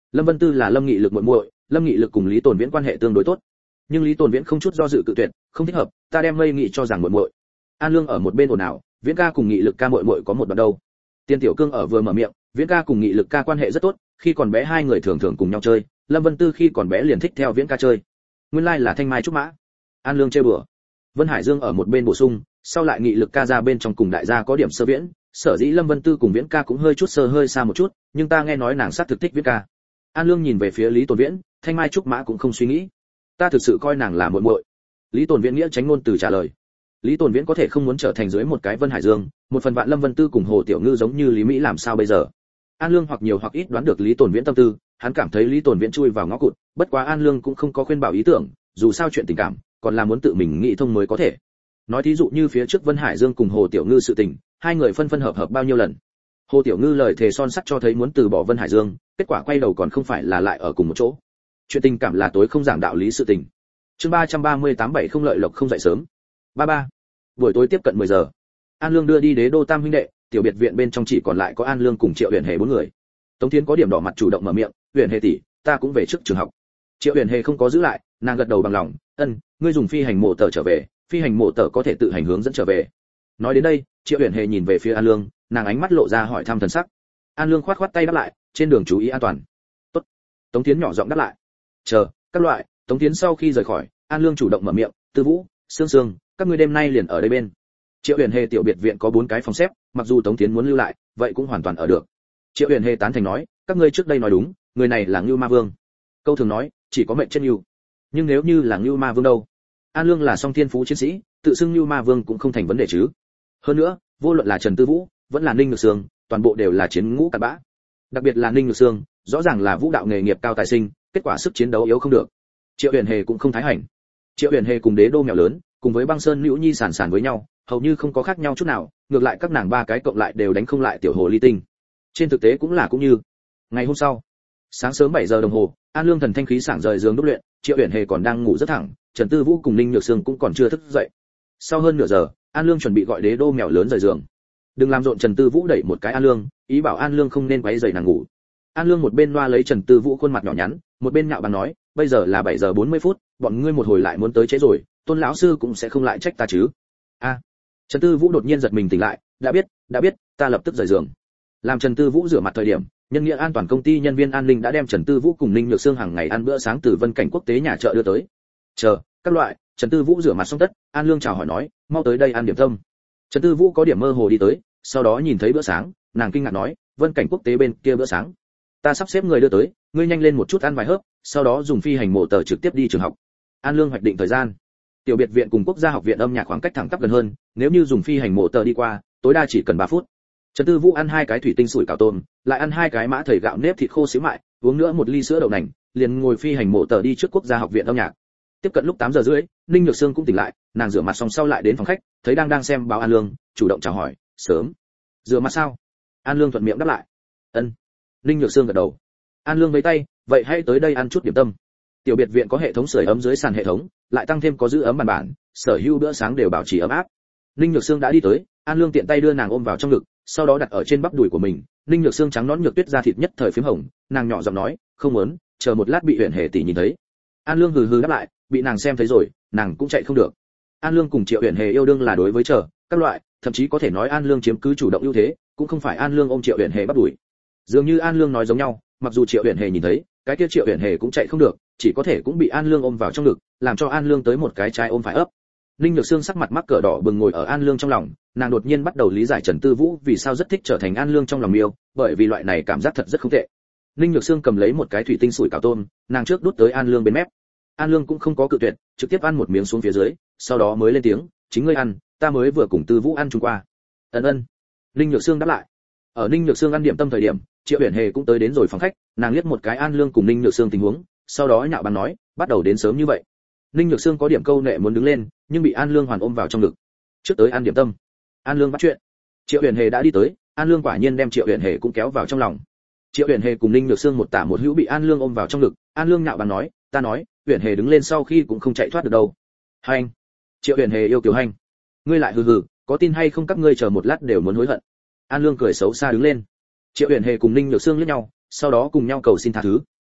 Lâm Vân Tư là Lâm Nghị Lực muội muội, Lâm Nghị Lực cùng Lý Tồn Viễn quan hệ tương đối tốt, nhưng Lý Tồn Viễn không chút do dự cự tuyệt, không thích hợp, ta đem Mây Nghị cho rằng muội muội. An Lương ở một bên ồn ào, Viễn ca cùng Nghị Lực ca muội muội có một đoạn đâu. Tiên Tiểu Cương ở vừa mở miệng, Viễn ca cùng Nghị Lực ca quan hệ rất tốt, khi còn bé hai người thường thường cùng nhau chơi, Lâm Vân Tư khi còn bé liền thích theo Viễn ca chơi. Nguyên lai là thanh mai trúc mã. An Lương chơi bừa. Vân Hải Dương ở một bên bổ sung, sau lại Nghị Lực ca ra bên trong cùng đại gia có điểm sơ viễn, sở dĩ Lâm Vân Tư cùng Viễn ca cũng hơi chút sơ hơi xa một chút, nhưng ta nghe nói nàng sát thực thích Viễn ca. An Lương nhìn về phía Lý Tồn Viễn, thanh mai trúc mã cũng không suy nghĩ. Ta thực sự coi nàng là muội muội. Lý Tồn Viễn nghĩa tránh ngôn từ trả lời. Lý Tồn Viễn có thể không muốn trở thành dưới một cái Vân Hải Dương, một phần vạn Lâm Vân Tư cùng Hồ Tiểu Ngư giống như Lý Mỹ làm sao bây giờ? An Lương hoặc nhiều hoặc ít đoán được Lý Tồn Viễn tâm tư, hắn cảm thấy Lý Tồn Viễn chui vào ngõ cụt, bất quá An Lương cũng không có khuyên bảo ý tưởng, dù sao chuyện tình cảm, còn là muốn tự mình nghĩ thông mới có thể. Nói thí dụ như phía trước Vân Hải Dương cùng Hồ Tiểu Ngư sự tình, hai người phân phân hợp hợp bao nhiêu lần. Hồ Tiểu Ngư lời thề son sắt cho thấy muốn từ bỏ Vân Hải Dương, kết quả quay đầu còn không phải là lại ở cùng một chỗ. Chuyện tình cảm là tối không giảng đạo lý sự tình. Chương 338 7 không lợi lộc không dậy sớm. 33. Buổi tối tiếp cận 10 giờ. An Lương đưa đi Đế Đô Tam huynh đệ, tiểu biệt viện bên trong chỉ còn lại có An Lương cùng Triệu Huyền Hề bốn người. Tống Thiến có điểm đỏ mặt chủ động mở miệng, "Huyền Hề tỷ, ta cũng về trước trường học." Triệu Huyền Hề không có giữ lại, nàng gật đầu bằng lòng, "Ân, ngươi dùng phi hành mộ tờ trở về, phi hành mộ tờ có thể tự hành hướng dẫn trở về." Nói đến đây, Triệu Huyền Hề nhìn về phía An Lương, nàng ánh mắt lộ ra hỏi thăm thần sắc. An Lương khoát khoát tay đáp lại, "Trên đường chú ý an toàn." "Tốt." Tống Thiến nhỏ giọng đáp lại. "Chờ, các loại." Tống Thiến sau khi rời khỏi, An Lương chủ động mở miệng, "Tư Vũ, Sương Sương, các ngươi đêm nay liền ở đây bên." Triệu Huyền Hề tiểu biệt viện có 4 cái phòng xếp, mặc dù Tống Thiến muốn lưu lại, vậy cũng hoàn toàn ở được. Triệu Huyền Hề tán thành nói, "Các ngươi trước đây nói đúng, người này là Ngưu Ma Vương." Câu thường nói, chỉ có mệnh trên Ngưu. Nhưng nếu như là Ngưu Ma Vương đâu? An Lương là song thiên phú chiến sĩ, tự xưng Ngưu Ma Vương cũng không thành vấn đề chứ. Hơn nữa, vô luận là Trần Tư Vũ, vẫn là Ninh Nhược Sương, toàn bộ đều là chiến ngũ cặn bã. Đặc biệt là Ninh Nhược Sương, rõ ràng là vũ đạo nghề nghiệp cao tài sinh, kết quả sức chiến đấu yếu không được. Triệu Huyền Hề cũng không thái hành. Triệu Huyền Hề cùng Đế Đô mèo lớn, cùng với Băng Sơn Nữu Nhi sàn sàn với nhau, hầu như không có khác nhau chút nào, ngược lại các nàng ba cái cộng lại đều đánh không lại tiểu hồ ly tinh. Trên thực tế cũng là cũng như. Ngày hôm sau, sáng sớm 7 giờ đồng hồ, An Lương thần thanh khí sảng rời giường đúc luyện, Triệu Huyền Hề còn đang ngủ rất thẳng, Trần Tư Vũ cùng Ninh Nhược Sương cũng còn chưa thức dậy. Sau hơn nửa giờ, An Lương chuẩn bị gọi Đế Đô mèo lớn rời giường. Đừng làm rộn, Trần Tư Vũ đẩy một cái An Lương, ý bảo An Lương không nên quấy rầy nàng ngủ. An Lương một bên loa lấy Trần Tư Vũ khuôn mặt nhỏ nhắn, một bên nhạo báng nói, "Bây giờ là 7 giờ 40 phút, bọn ngươi một hồi lại muốn tới trễ rồi, Tôn lão sư cũng sẽ không lại trách ta chứ?" A. Trần Tư Vũ đột nhiên giật mình tỉnh lại, đã biết, ta lập tức rời giường." Làm Trần Tư Vũ rửa mặt thời điểm, nhân nghĩa an toàn công ty nhân viên an ninh đã đem Trần Tư Vũ cùng Ninh Nhược Sương hàng ngày ăn bữa sáng từ Vân Cảnh Quốc tế nhà chợ đưa tới. "Chờ, các loại." Trần Tư Vũ rửa mặt xong tất, An Lương chào hỏi nói, "Mau tới đây ăn điểm tâm." Trần Tư Vũ có điểm mơ hồ đi tới, sau đó nhìn thấy bữa sáng, nàng kinh ngạc nói, "Vân Cảnh Quốc tế bên kia bữa sáng, ta sắp xếp người đưa tới, ngươi nhanh lên một chút ăn vài hớp, sau đó dùng phi hành mộ tờ trực tiếp đi trường học." An Lương hoạch định thời gian. Tiểu biệt viện cùng Quốc gia học viện âm nhạc khoảng cách thẳng tắp gần hơn, nếu như dùng phi hành mộ tờ đi qua, tối đa chỉ cần 3 phút. Trần Tư Vũ ăn 2 cái thủy tinh sủi cảo tôm, lại ăn 2 cái mã thầy gạo nếp thịt khô xíu mại, uống nữa một ly sữa đậu nành, liền ngồi phi hành mộ tờ đi trước Quốc gia học viện âm nhạc. Tiếp cận lúc 8 giờ rưỡi, Ninh Nhược Sương cũng tỉnh lại, nàng rửa mặt xong sau lại đến phòng khách, thấy đang xem báo An Lương, chủ động chào hỏi, "Sớm. Rửa mặt sao?" An Lương thuận miệng đáp lại. "Ân." Ninh Nhược Sương gật đầu. An Lương vẫy tay, "Vậy hãy tới đây ăn chút điểm tâm." Tiểu biệt viện có hệ thống sưởi ấm dưới sàn hệ thống, lại tăng thêm có giữ ấm bàn bản, sở hữu bữa sáng đều bảo trì ấm áp. Ninh Nhược Sương đã đi tới, An Lương tiện tay đưa nàng ôm vào trong ngực, sau đó đặt ở trên bắp đùi của mình. Ninh Nhược Sương trắng nõn nhược tuyết da thịt nhất thời phím hồng, nàng nhỏ giọng nói, "Không muốn, chờ một lát bị Huyền Hề tỷ nhìn thấy." An Lương hừ hừ đáp lại, bị nàng xem thấy rồi, nàng cũng chạy không được. An Lương cùng Triệu Huyền Hề yêu đương là đối với chờ các loại, thậm chí có thể nói An Lương chiếm cứ chủ động ưu thế, cũng không phải An Lương ôm Triệu Huyền Hề bắt đuổi. Dường như An Lương nói giống nhau, mặc dù Triệu Huyền Hề nhìn thấy, cái kia Triệu Huyền Hề cũng chạy không được, chỉ có thể cũng bị An Lương ôm vào trong ngực, làm cho An Lương tới một cái trái ôm phải ấp. Ninh Nhược Sương sắc mặt mắc cỡ đỏ bừng ngồi ở An Lương trong lòng, nàng đột nhiên bắt đầu lý giải Trần Tư Vũ vì sao rất thích trở thành An Lương trong lòng yêu, bởi vì loại này cảm giác thật rất không tệ. Ninh Nhược Sương cầm lấy một cái thủy tinh sủi cảo tôm, nàng trước đút tới An Lương bên mép. An Lương cũng không có cự tuyệt, trực tiếp ăn một miếng xuống phía dưới, sau đó mới lên tiếng, "Chính ngươi ăn, ta mới vừa cùng Tư Vũ ăn chung qua." Ân. Ninh Nhược Sương đáp lại. Ở Ninh Nhược Sương ăn điểm tâm thời điểm, Triệu Huyền Hề cũng tới đến rồi phòng khách, nàng liếc một cái An Lương cùng Ninh Nhược Sương tình huống, sau đó nhạo báng nói, "Bắt đầu đến sớm như vậy." Ninh Nhược Sương có điểm câu nệ muốn đứng lên, nhưng bị An Lương hoàn ôm vào trong ngực. "Trước tới ăn điểm tâm." An Lương bắt chuyện. Triệu Huyền Hề đã đi tới, An Lương quả nhiên đem Triệu Huyền Hề cũng kéo vào trong lòng. Triệu Huyền Hề cùng Ninh Nhược Sương một tả một hữu bị An Lương ôm vào trong ngực, An Lương nhạo báng nói, "Ta nói, Huyền Hề đứng lên sau khi cũng không chạy thoát được đâu." "Hành." Triệu Huyền Hề yêu kiều hành. "Ngươi lại hừ hừ, có tin hay không các ngươi chờ một lát đều muốn hối hận." An Lương cười xấu xa đứng lên. Triệu Huyền Hề cùng Ninh Nhược Sương liếc nhau, sau đó cùng nhau cầu xin tha thứ.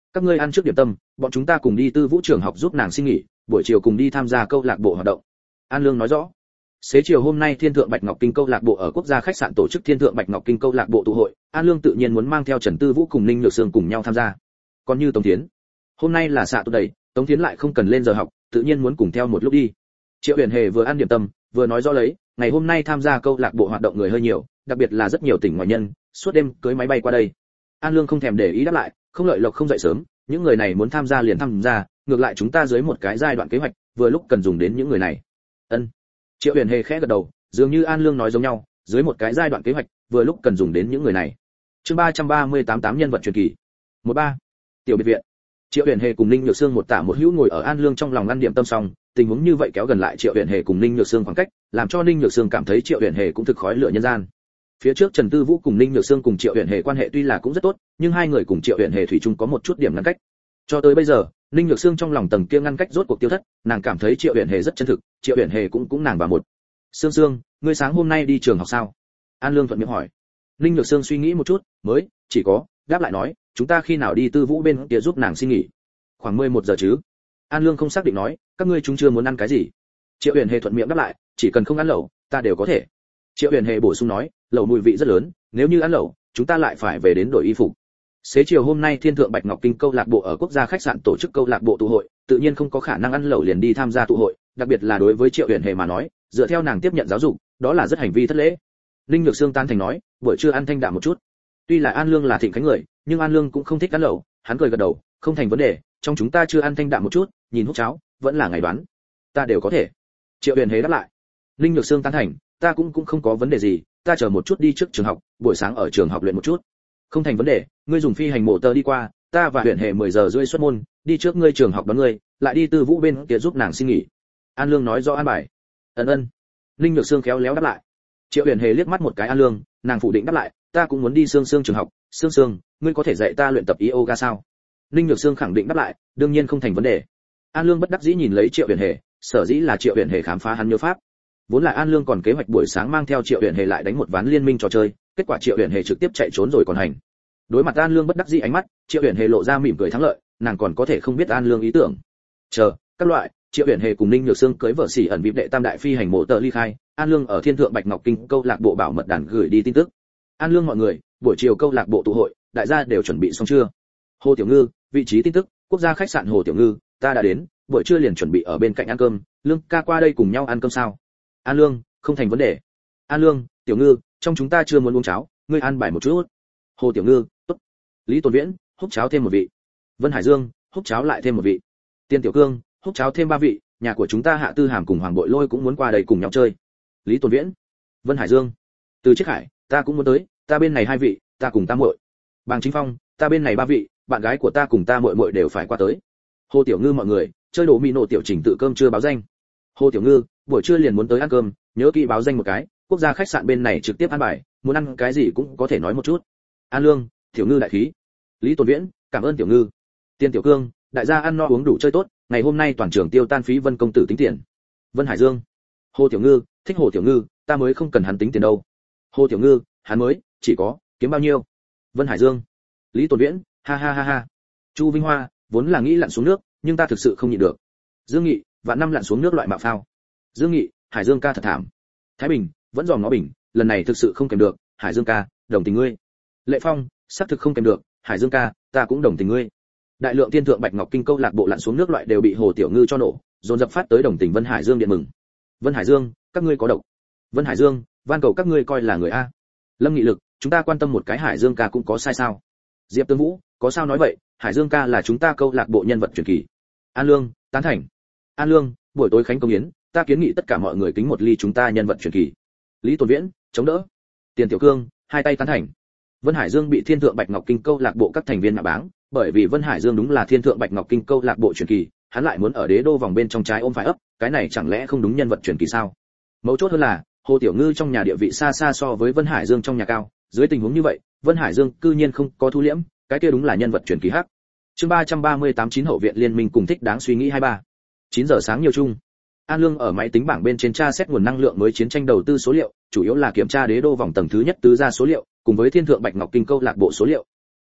Các ngươi ăn trước điểm tâm, bọn chúng ta cùng đi Tư Vũ trường học giúp nàng xin nghỉ, buổi chiều cùng đi tham gia câu lạc bộ hoạt động. An Lương nói rõ. Xế chiều hôm nay Thiên Thượng Bạch Ngọc Kinh câu lạc bộ ở quốc gia khách sạn tổ chức Thiên Thượng Bạch Ngọc Kinh câu lạc bộ tụ hội, An Lương tự nhiên muốn mang theo Trần Tư Vũ cùng Ninh Nhược Sương cùng nhau tham gia. Còn như Tống Thiến, hôm nay là xạ tụ đầy, Tống Thiến lại không cần lên giờ học, tự nhiên muốn cùng theo một lúc đi. Triệu Uyển Hề vừa ăn điểm tâm, vừa nói rõ lấy, ngày hôm nay tham gia câu lạc bộ hoạt động người hơi nhiều, đặc biệt là rất nhiều tỉnh ngoại nhân, suốt đêm cưới máy bay qua đây. An Lương không thèm để ý đáp lại, không lợi lộc không dậy sớm, những người này muốn tham gia liền tham gia, ngược lại chúng ta dưới một cái giai đoạn kế hoạch, vừa lúc cần dùng đến những người này. Ân. Triệu Uyển Hề khẽ gật đầu, dường như An Lương nói giống nhau, dưới một cái giai đoạn kế hoạch, vừa lúc cần dùng đến những người này. Chương 338 tám nhân vật truyền kỳ. 13. Tiểu biệt viện. Triệu Uyển Hề cùng Ninh Nhược Sương một tả một hữu ngồi ở An Lương trong lòng ăn điểm tâm xong, tình huống như vậy kéo gần lại Triệu Uyển Hề cùng Ninh Nhược Sương khoảng cách, làm cho Ninh Nhược Sương cảm thấy Triệu Uyển Hề cũng thực khói lửa nhân gian. Phía trước Trần Tư Vũ cùng Ninh Nhược Sương cùng Triệu Uyển Hề quan hệ tuy là cũng rất tốt, nhưng hai người cùng Triệu Uyển Hề thủy chung có một chút điểm ngăn cách. Cho tới bây giờ, Ninh Nhược Sương trong lòng tầng kia ngăn cách rốt cuộc tiêu thất, nàng cảm thấy Triệu Uyển Hề rất chân thực, Triệu Uyển Hề cũng nàng vào một. Sương Sương, ngươi sáng hôm nay đi trường học sao? An Lương thuận miệng hỏi. Ninh Nhược Sương suy nghĩ một chút, mới chỉ có đáp lại nói, chúng ta khi nào đi Tư Vũ bên kia giúp nàng xin nghỉ? Khoảng 11 giờ chứ? An Lương không xác định nói, các ngươi chúng chưa muốn ăn cái gì? Triệu Uyển Hề thuận miệng đáp lại, chỉ cần không ăn lẩu, ta đều có thể. Triệu Uyển Hề bổ sung nói, lẩu mùi vị rất lớn, nếu như ăn lẩu, chúng ta lại phải về đến đổi y phục. Xế chiều hôm nay Thiên Thượng Bạch Ngọc Kinh câu lạc bộ ở quốc gia khách sạn tổ chức câu lạc bộ tụ hội, tự nhiên không có khả năng ăn lẩu liền đi tham gia tụ hội, đặc biệt là đối với Triệu Uyển Hề mà nói, dựa theo nàng tiếp nhận giáo dục, đó là rất hành vi thất lễ. Ninh Nhược Sương tan thành nói, buổi trưa ăn thanh đạm một chút. Tuy là An Lương là thịnh khánh người, nhưng An Lương cũng không thích ăn lẩu, hắn cười gật đầu, không thành vấn đề, trong chúng ta chưa ăn thanh đạm một chút, nhìn hút cháo, vẫn là ngày đoán, ta đều có thể. Triệu Uyển Hề đáp lại. Ninh Nhược Sương tán thành, ta cũng không có vấn đề gì, ta chờ một chút đi trước trường học, buổi sáng ở trường học luyện một chút. Không thành vấn đề, ngươi dùng phi hành mộ tờ đi qua, ta và Uyển Hề 10 giờ rưỡi xuất môn, đi trước ngươi trường học đón ngươi, lại đi Tư Vũ bên kia giúp nàng xin nghỉ. An Lương nói rõ an bài. Ân. Ninh Nhược Sương khéo léo đáp lại. Triệu Uyển Hề liếc mắt một cái An Lương, nàng phủ định đáp lại, ta cũng muốn đi Sương trường học, Sương, ngươi có thể dạy ta luyện tập yoga sao? Ninh Nhược Sương khẳng định đáp lại, đương nhiên không thành vấn đề. An Lương bất đắc dĩ nhìn lấy Triệu Uyển Hề, sở dĩ là Triệu Uyển Hề khám phá hắn nhớ pháp. Vốn là An Lương còn kế hoạch buổi sáng mang theo Triệu Uyển Hề lại đánh một ván liên minh trò chơi, kết quả Triệu Uyển Hề trực tiếp chạy trốn rồi còn hành. Đối mặt An Lương bất đắc dĩ ánh mắt, Triệu Uyển Hề lộ ra mỉm cười thắng lợi, nàng còn có thể không biết An Lương ý tưởng. Chờ, các loại, Triệu Uyển Hề cùng Ninh Nhược Sương cưới vợ xỉ ẩn vip đệ tam đại phi hành mộ tờ ly khai, An Lương ở Thiên Thượng Bạch Ngọc Kinh câu lạc bộ bảo mật đàn gửi đi tin tức. An Lương mọi người, buổi chiều câu lạc bộ tụ hội, đại gia đều chuẩn bị xong chưa? Hồ Tiểu Ngư, vị trí tin tức, quốc gia khách sạn Hồ Tiểu Ngư, ta đã đến, buổi trưa liền chuẩn bị ở bên cạnh ăn cơm, Lương ca qua đây cùng nhau ăn cơm sao? An Lương, không thành vấn đề. An Lương, Tiểu Ngư, trong chúng ta chưa muốn uống cháo, ngươi ăn bài một chút. Hồ Tiểu Ngư, tốt. Lý Tồn Viễn, húp cháo thêm một vị. Vân Hải Dương, húp cháo lại thêm một vị. Tiên Tiểu Cương, húp cháo thêm 3 vị, nhà của chúng ta Hạ Tư Hàm cùng Hoàng Bội Lôi cũng muốn qua đây cùng nhau chơi. Lý Tồn Viễn, Vân Hải Dương, Từ Chiết Hải, ta cũng muốn tới, ta bên này 2 vị, ta cùng ta muội. Bàng Chính Phong, ta bên này 3 vị, bạn gái của ta cùng ta muội đều phải qua tới. Hồ Tiểu Ngư mọi người, chơi đồ mì nổ tiểu chỉnh tự cơm trưa báo danh. Hồ Tiểu Ngư, buổi trưa liền muốn tới ăn cơm, nhớ kỹ báo danh một cái, quốc gia khách sạn bên này trực tiếp ăn bài, muốn ăn cái gì cũng có thể nói một chút. An Lương, Tiểu Ngư đại khí. Lý Tồn Viễn, cảm ơn Tiểu Ngư. Tiên Tiểu Cương, đại gia ăn no uống đủ chơi tốt, ngày hôm nay toàn trường tiêu tan phí Vân công tử tính tiền. Vân Hải Dương, Hồ Tiểu Ngư, thích Hồ Tiểu Ngư, ta mới không cần hắn tính tiền đâu. Hồ Tiểu Ngư, hắn mới chỉ có kiếm bao nhiêu. Vân Hải Dương, Lý Tồn Viễn, ha ha. Chu Vinh Hoa, vốn là nghĩ lặn xuống nước, nhưng ta thực sự không nhịn được. Dương Nghị, vạn năm lặn xuống nước loại mạo phao. Dương Nghị, Hải Dương ca thật thảm. Thái Bình, vẫn dòm ngó Bình, lần này thực sự không kèm được, Hải Dương ca, đồng tình ngươi. Lệ Phong, xác thực không kèm được, Hải Dương ca, ta cũng đồng tình ngươi. Đại lượng Thiên Thượng Bạch Ngọc Kinh câu lạc bộ lặn xuống nước loại đều bị Hồ Tiểu Ngư cho nổ, dồn dập phát tới đồng tình Vân Hải Dương điện mừng. Vân Hải Dương, các ngươi có độc. Vân Hải Dương, van cầu các ngươi coi là người a. Lâm Nghị Lực, chúng ta quan tâm một cái Hải Dương ca cũng có sai sao? Diệp Tương Vũ, có sao nói vậy, Hải Dương ca là chúng ta câu lạc bộ nhân vật truyền kỳ. An Lương, tán thành. An Lương, buổi tối khánh công yến, ta kiến nghị tất cả mọi người kính một ly chúng ta nhân vật truyền kỳ. Lý Tồn Viễn, chống đỡ. Tiền Tiểu Cương, hai tay tán thành. Vân Hải Dương bị Thiên Thượng Bạch Ngọc Kinh câu lạc bộ các thành viên nhạ báng, bởi vì Vân Hải Dương đúng là Thiên Thượng Bạch Ngọc Kinh câu lạc bộ truyền kỳ, hắn lại muốn ở đế đô vòng bên trong trái ôm phải ấp, cái này chẳng lẽ không đúng nhân vật truyền kỳ sao? Mấu chốt hơn là, Hồ Tiểu Ngư trong nhà địa vị xa xa so với Vân Hải Dương trong nhà cao, dưới tình huống như vậy, Vân Hải Dương cư nhiên không có thu liễm, cái kia đúng là nhân vật truyền kỳ hắc. Chương 338 9 hậu viện liên minh cùng thích đáng suy nghĩ 23. 9 giờ sáng nhiều chung. An Lương ở máy tính bảng bên trên tra xét nguồn năng lượng mới chiến tranh đầu tư số liệu, chủ yếu là kiểm tra đế đô vòng tầng thứ nhất tứ ra số liệu, cùng với Thiên Thượng Bạch Ngọc Kinh câu lạc bộ số liệu.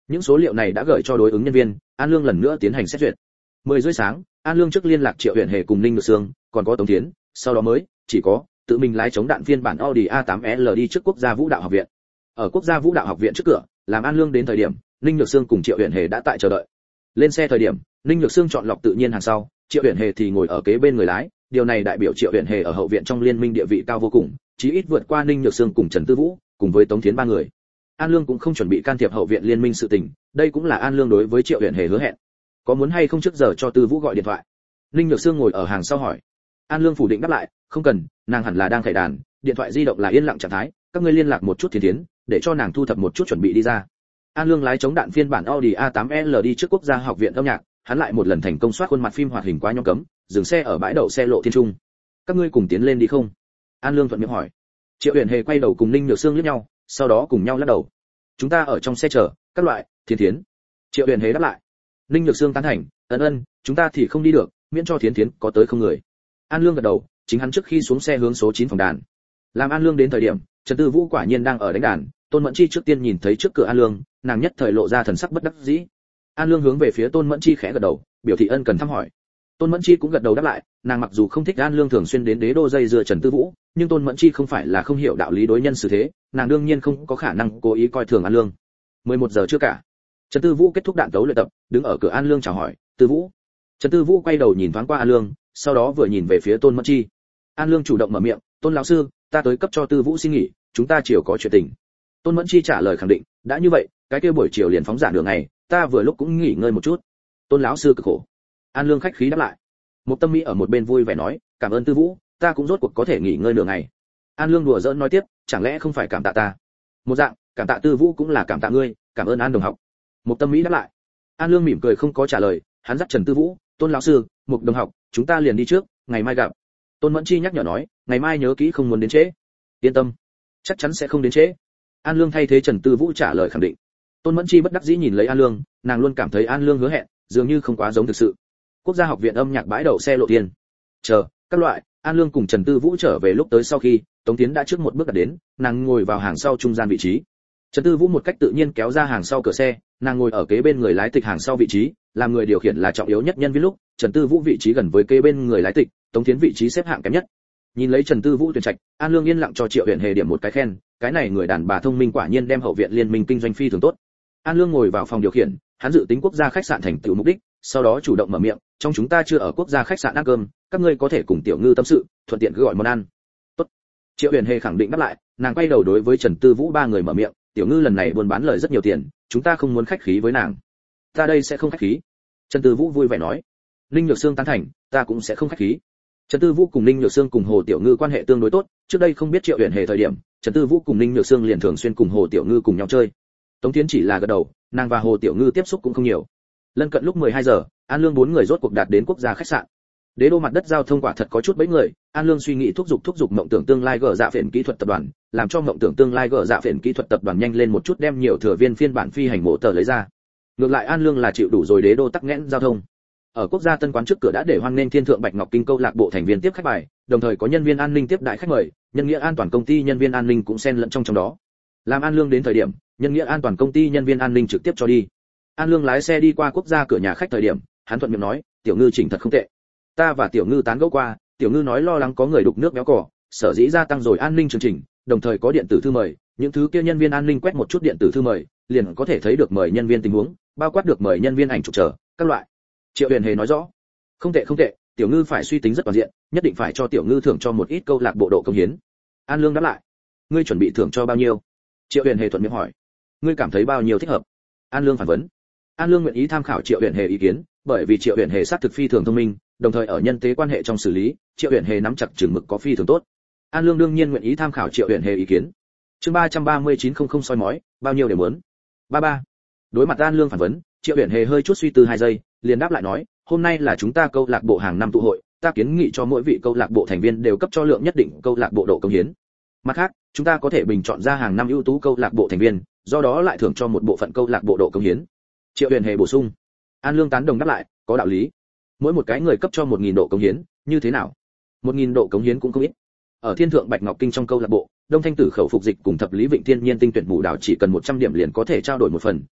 Những số liệu này đã gửi cho đối ứng nhân viên, An Lương lần nữa tiến hành xét duyệt. 10 rưỡi sáng, An Lương trước liên lạc Triệu Uyển Hề cùng Ninh Nhược Sương, còn có Tống Thiến, sau đó mới chỉ có tự mình lái chống đạn phiên bản Audi A8L đi trước Quốc gia Vũ đạo học viện. Ở Quốc gia Vũ đạo học viện trước cửa, làm An Lương đến thời điểm, Ninh Nhược Sương cùng Triệu Uyển Hề đã tại chờ đợi. Lên xe thời điểm, Ninh Nhược Sương chọn lọc tự nhiên hàng sau, Triệu Uyển Hề thì ngồi ở kế bên người lái, điều này đại biểu Triệu Uyển Hề ở hậu viện trong liên minh địa vị cao vô cùng, chí ít vượt qua Ninh Nhược Sương cùng Trần Tư Vũ, cùng với Tống Thiến ba người. An Lương cũng không chuẩn bị can thiệp hậu viện liên minh sự tình, đây cũng là An Lương đối với Triệu Uyển Hề hứa hẹn. Có muốn hay không trước giờ cho Tư Vũ gọi điện thoại? Ninh Nhược Sương ngồi ở hàng sau hỏi. An Lương phủ định đáp lại, không cần, nàng hẳn là đang khải đàn, điện thoại di động là yên lặng trạng thái, các ngươi liên lạc một chút Thiến, để cho nàng thu thập một chút chuẩn bị đi ra. An Lương lái chống đạn phiên bản Audi A8L đi trước Quốc gia học viện âm nhạc, hắn lại một lần thành công soát khuôn mặt phim hoạt hình quá nhóm cấm, dừng xe ở bãi đậu xe Lộ Thiên Trung. Các ngươi cùng tiến lên đi không? An Lương thuận miệng hỏi. Triệu Uyển Hề quay đầu cùng Ninh Nhược Sương liếc nhau, sau đó cùng nhau lắc đầu. Chúng ta ở trong xe chờ, các loại, Thiến. Triệu Uyển Hề đáp lại. Ninh Nhược Sương tán thành, ân, chúng ta thì không đi được, miễn cho Thiến có tới không người. An Lương gật đầu, chính hắn trước khi xuống xe hướng số 9 phòng đàn. Làm An Lương đến thời điểm, Trần Tư Vũ quả nhiên đang ở đánh đàn, Tôn Mẫn Chi trước tiên nhìn thấy trước cửa An Lương, nàng nhất thời lộ ra thần sắc bất đắc dĩ. An Lương hướng về phía Tôn Mẫn Chi khẽ gật đầu, biểu thị ân cần thăm hỏi. Tôn Mẫn Chi cũng gật đầu đáp lại, nàng mặc dù không thích An Lương thường xuyên đến đế đô dây dưa Trần Tư Vũ, nhưng Tôn Mẫn Chi không phải là không hiểu đạo lý đối nhân xử thế, nàng đương nhiên không có khả năng cố ý coi thường An Lương. 11 giờ chưa cả. Trần Tư Vũ kết thúc đạn tấu luyện tập, đứng ở cửa An Lương chào hỏi, "Tư Vũ." Trần Tư Vũ quay đầu nhìn thoáng qua An Lương, sau đó vừa nhìn về phía Tôn Mẫn Chi. An Lương chủ động mở miệng, "Tôn lão sư, ta tới cấp cho Tư Vũ xin nghỉ, chúng ta chiều có chuyện tình." Tôn Mẫn Chi trả lời khẳng định, "Đã như vậy, cái kia buổi chiều liền phóng giảng đường này, ta vừa lúc cũng nghỉ ngơi một chút." Tôn lão sư cực khổ. An Lương khách khí đáp lại. Một Tâm Mỹ ở một bên vui vẻ nói, "Cảm ơn Tư Vũ, ta cũng rốt cuộc có thể nghỉ ngơi nửa ngày." An Lương đùa giỡn nói tiếp, "Chẳng lẽ không phải cảm tạ ta?" Một dạng, cảm tạ Tư Vũ cũng là cảm tạ ngươi, cảm ơn An đồng học. Một Tâm Mỹ đáp lại. An Lương mỉm cười không có trả lời, hắn dắt Trần Tư Vũ, "Tôn lão sư, Mục đồng học, chúng ta liền đi trước, ngày mai gặp." Tôn Mẫn Chi nhắc nhở nói, "Ngày mai nhớ kỹ không muốn đến trễ." "Yên tâm, chắc chắn sẽ không đến trễ." An Lương thay thế Trần Tư Vũ trả lời khẳng định. Tôn Mẫn Chi bất đắc dĩ nhìn lấy An Lương, nàng luôn cảm thấy An Lương hứa hẹn dường như không quá giống thực sự. Quốc gia học viện âm nhạc bãi đậu xe Lộ Thiên. Chờ, các loại, An Lương cùng Trần Tư Vũ trở về lúc tới sau khi, Tống Tiến đã trước một bước đặt đến, nàng ngồi vào hàng sau trung gian vị trí. Trần Tư Vũ một cách tự nhiên kéo ra hàng sau cửa xe, nàng ngồi ở kế bên người lái tịch hàng sau vị trí, làm người điều khiển là trọng yếu nhất nhân viên lúc, Trần Tư Vũ vị trí gần với kế bên người lái tịch, Tống Tiến vị trí xếp hạng kém nhất. Nhìn lấy Trần Tư Vũ tuyển trạch, An Lương yên lặng cho Triệu Uyển Hề điểm một cái khen, cái này người đàn bà thông minh quả nhiên đem hậu viện liên minh kinh doanh phi thường tốt. An Lương ngồi vào phòng điều khiển, hắn dự tính quốc gia khách sạn thành tựu mục đích, sau đó chủ động mở miệng, "Trong chúng ta chưa ở quốc gia khách sạn ăn cơm, các ngươi có thể cùng Tiểu Ngư tâm sự, thuận tiện cứ gọi món ăn." "Tốt." Triệu Uyển Hề khẳng định đáp lại, nàng quay đầu đối với Trần Tư Vũ ba người mở miệng, "Tiểu Ngư lần này buôn bán lời rất nhiều tiền, chúng ta không muốn khách khí với nàng." "Ta đây sẽ không khách khí." Trần Tư Vũ vui vẻ nói. Ninh Nhược Sương tán thành, "Ta cũng sẽ không khách khí." Trần Tư Vũ cùng Ninh Nhược Sương cùng Hồ Tiểu Ngư quan hệ tương đối tốt, trước đây không biết Triệu Uyển Hề thời điểm, Trần Tư Vũ cùng Ninh Nhược Sương liền thường xuyên cùng Hồ Tiểu Ngư cùng nhau chơi. Tống Thiến chỉ là gật đầu, nàng và Hồ Tiểu Ngư tiếp xúc cũng không nhiều. Lân cận lúc 12 giờ, An Lương bốn người rốt cuộc đạt đến quốc gia khách sạn. Đế đô mặt đất giao thông quả thật có chút bẫy người, An Lương suy nghĩ thúc giục mộng tưởng tương lai gở dạ phiền kỹ thuật tập đoàn, làm cho mộng tưởng tương lai gở dạ phiền kỹ thuật tập đoàn nhanh lên một chút đem nhiều thừa viên phiên bản phi hành mộ tờ lấy ra. Ngược lại An Lương là chịu đủ rồi đế đô tắc nghẽn giao thông. Ở quốc gia tân quán trước cửa đã để hoan nghênh Thiên Thượng Bạch Ngọc Kinh câu lạc bộ thành viên tiếp khách bài, đồng thời có nhân viên an ninh tiếp đại khách mời, nhân nghĩa an toàn công ty nhân viên an ninh cũng xen lẫn trong đó. Làm An Lương đến thời điểm, nhân nghĩa an toàn công ty nhân viên an ninh trực tiếp cho đi. An Lương lái xe đi qua quốc gia cửa nhà khách thời điểm, hắn thuận miệng nói, "Tiểu Ngư chỉnh thật không tệ." Ta và Tiểu Ngư tán gẫu qua, Tiểu Ngư nói lo lắng có người đục nước béo cỏ, sở dĩ gia tăng rồi an ninh chương trình, đồng thời có điện tử thư mời, những thứ kia nhân viên an ninh quét một chút điện tử thư mời, liền có thể thấy được mời nhân viên tình huống, bao quát được mời nhân viên ảnh chụp chờ, các loại. Triệu Uyển Hề nói rõ, không tệ, Tiểu Ngư phải suy tính rất toàn diện, nhất định phải cho Tiểu Ngư thưởng cho một ít câu lạc bộ độ công hiến. An Lương đáp lại, "Ngươi chuẩn bị thưởng cho bao nhiêu?" Triệu Uyển Hề thuận miệng hỏi, "Ngươi cảm thấy bao nhiêu thích hợp?" An Lương phản vấn. An Lương nguyện ý tham khảo Triệu Uyển Hề ý kiến, bởi vì Triệu Uyển Hề sát thực phi thường thông minh, đồng thời ở nhân tế quan hệ trong xử lý, Triệu Uyển Hề nắm chặt chừng mực có phi thường tốt. An Lương đương nhiên nguyện ý tham khảo Triệu Uyển Hề ý kiến. Chương 339 không soi mói, bao nhiêu đều muốn. 33. Đối mặt An Lương phản vấn, Triệu Uyển Hề hơi chút suy tư 2 giây, liền đáp lại nói, "Hôm nay là chúng ta câu lạc bộ hàng năm tụ hội, ta kiến nghị cho mỗi vị câu lạc bộ thành viên đều cấp cho lượng nhất định câu lạc bộ độ công hiến. Mặt khác, chúng ta có thể bình chọn ra hàng năm ưu tú câu lạc bộ thành viên, do đó lại thưởng cho một bộ phận câu lạc bộ độ công hiến." Triệu Uyển Hề bổ sung. An Lương tán đồng đáp lại, "Có đạo lý. Mỗi một cái người cấp cho 1000 độ công hiến, như thế nào?" 1000 độ công hiến cũng không ít. Ở Thiên Thượng Bạch Ngọc Kinh trong câu lạc bộ, Đông Thanh Tử khẩu phục dịch cùng Thập Lý Vịnh Thiên Nhiên tinh tuyển bù đào chỉ cần 100 điểm liền có thể trao đổi một phần,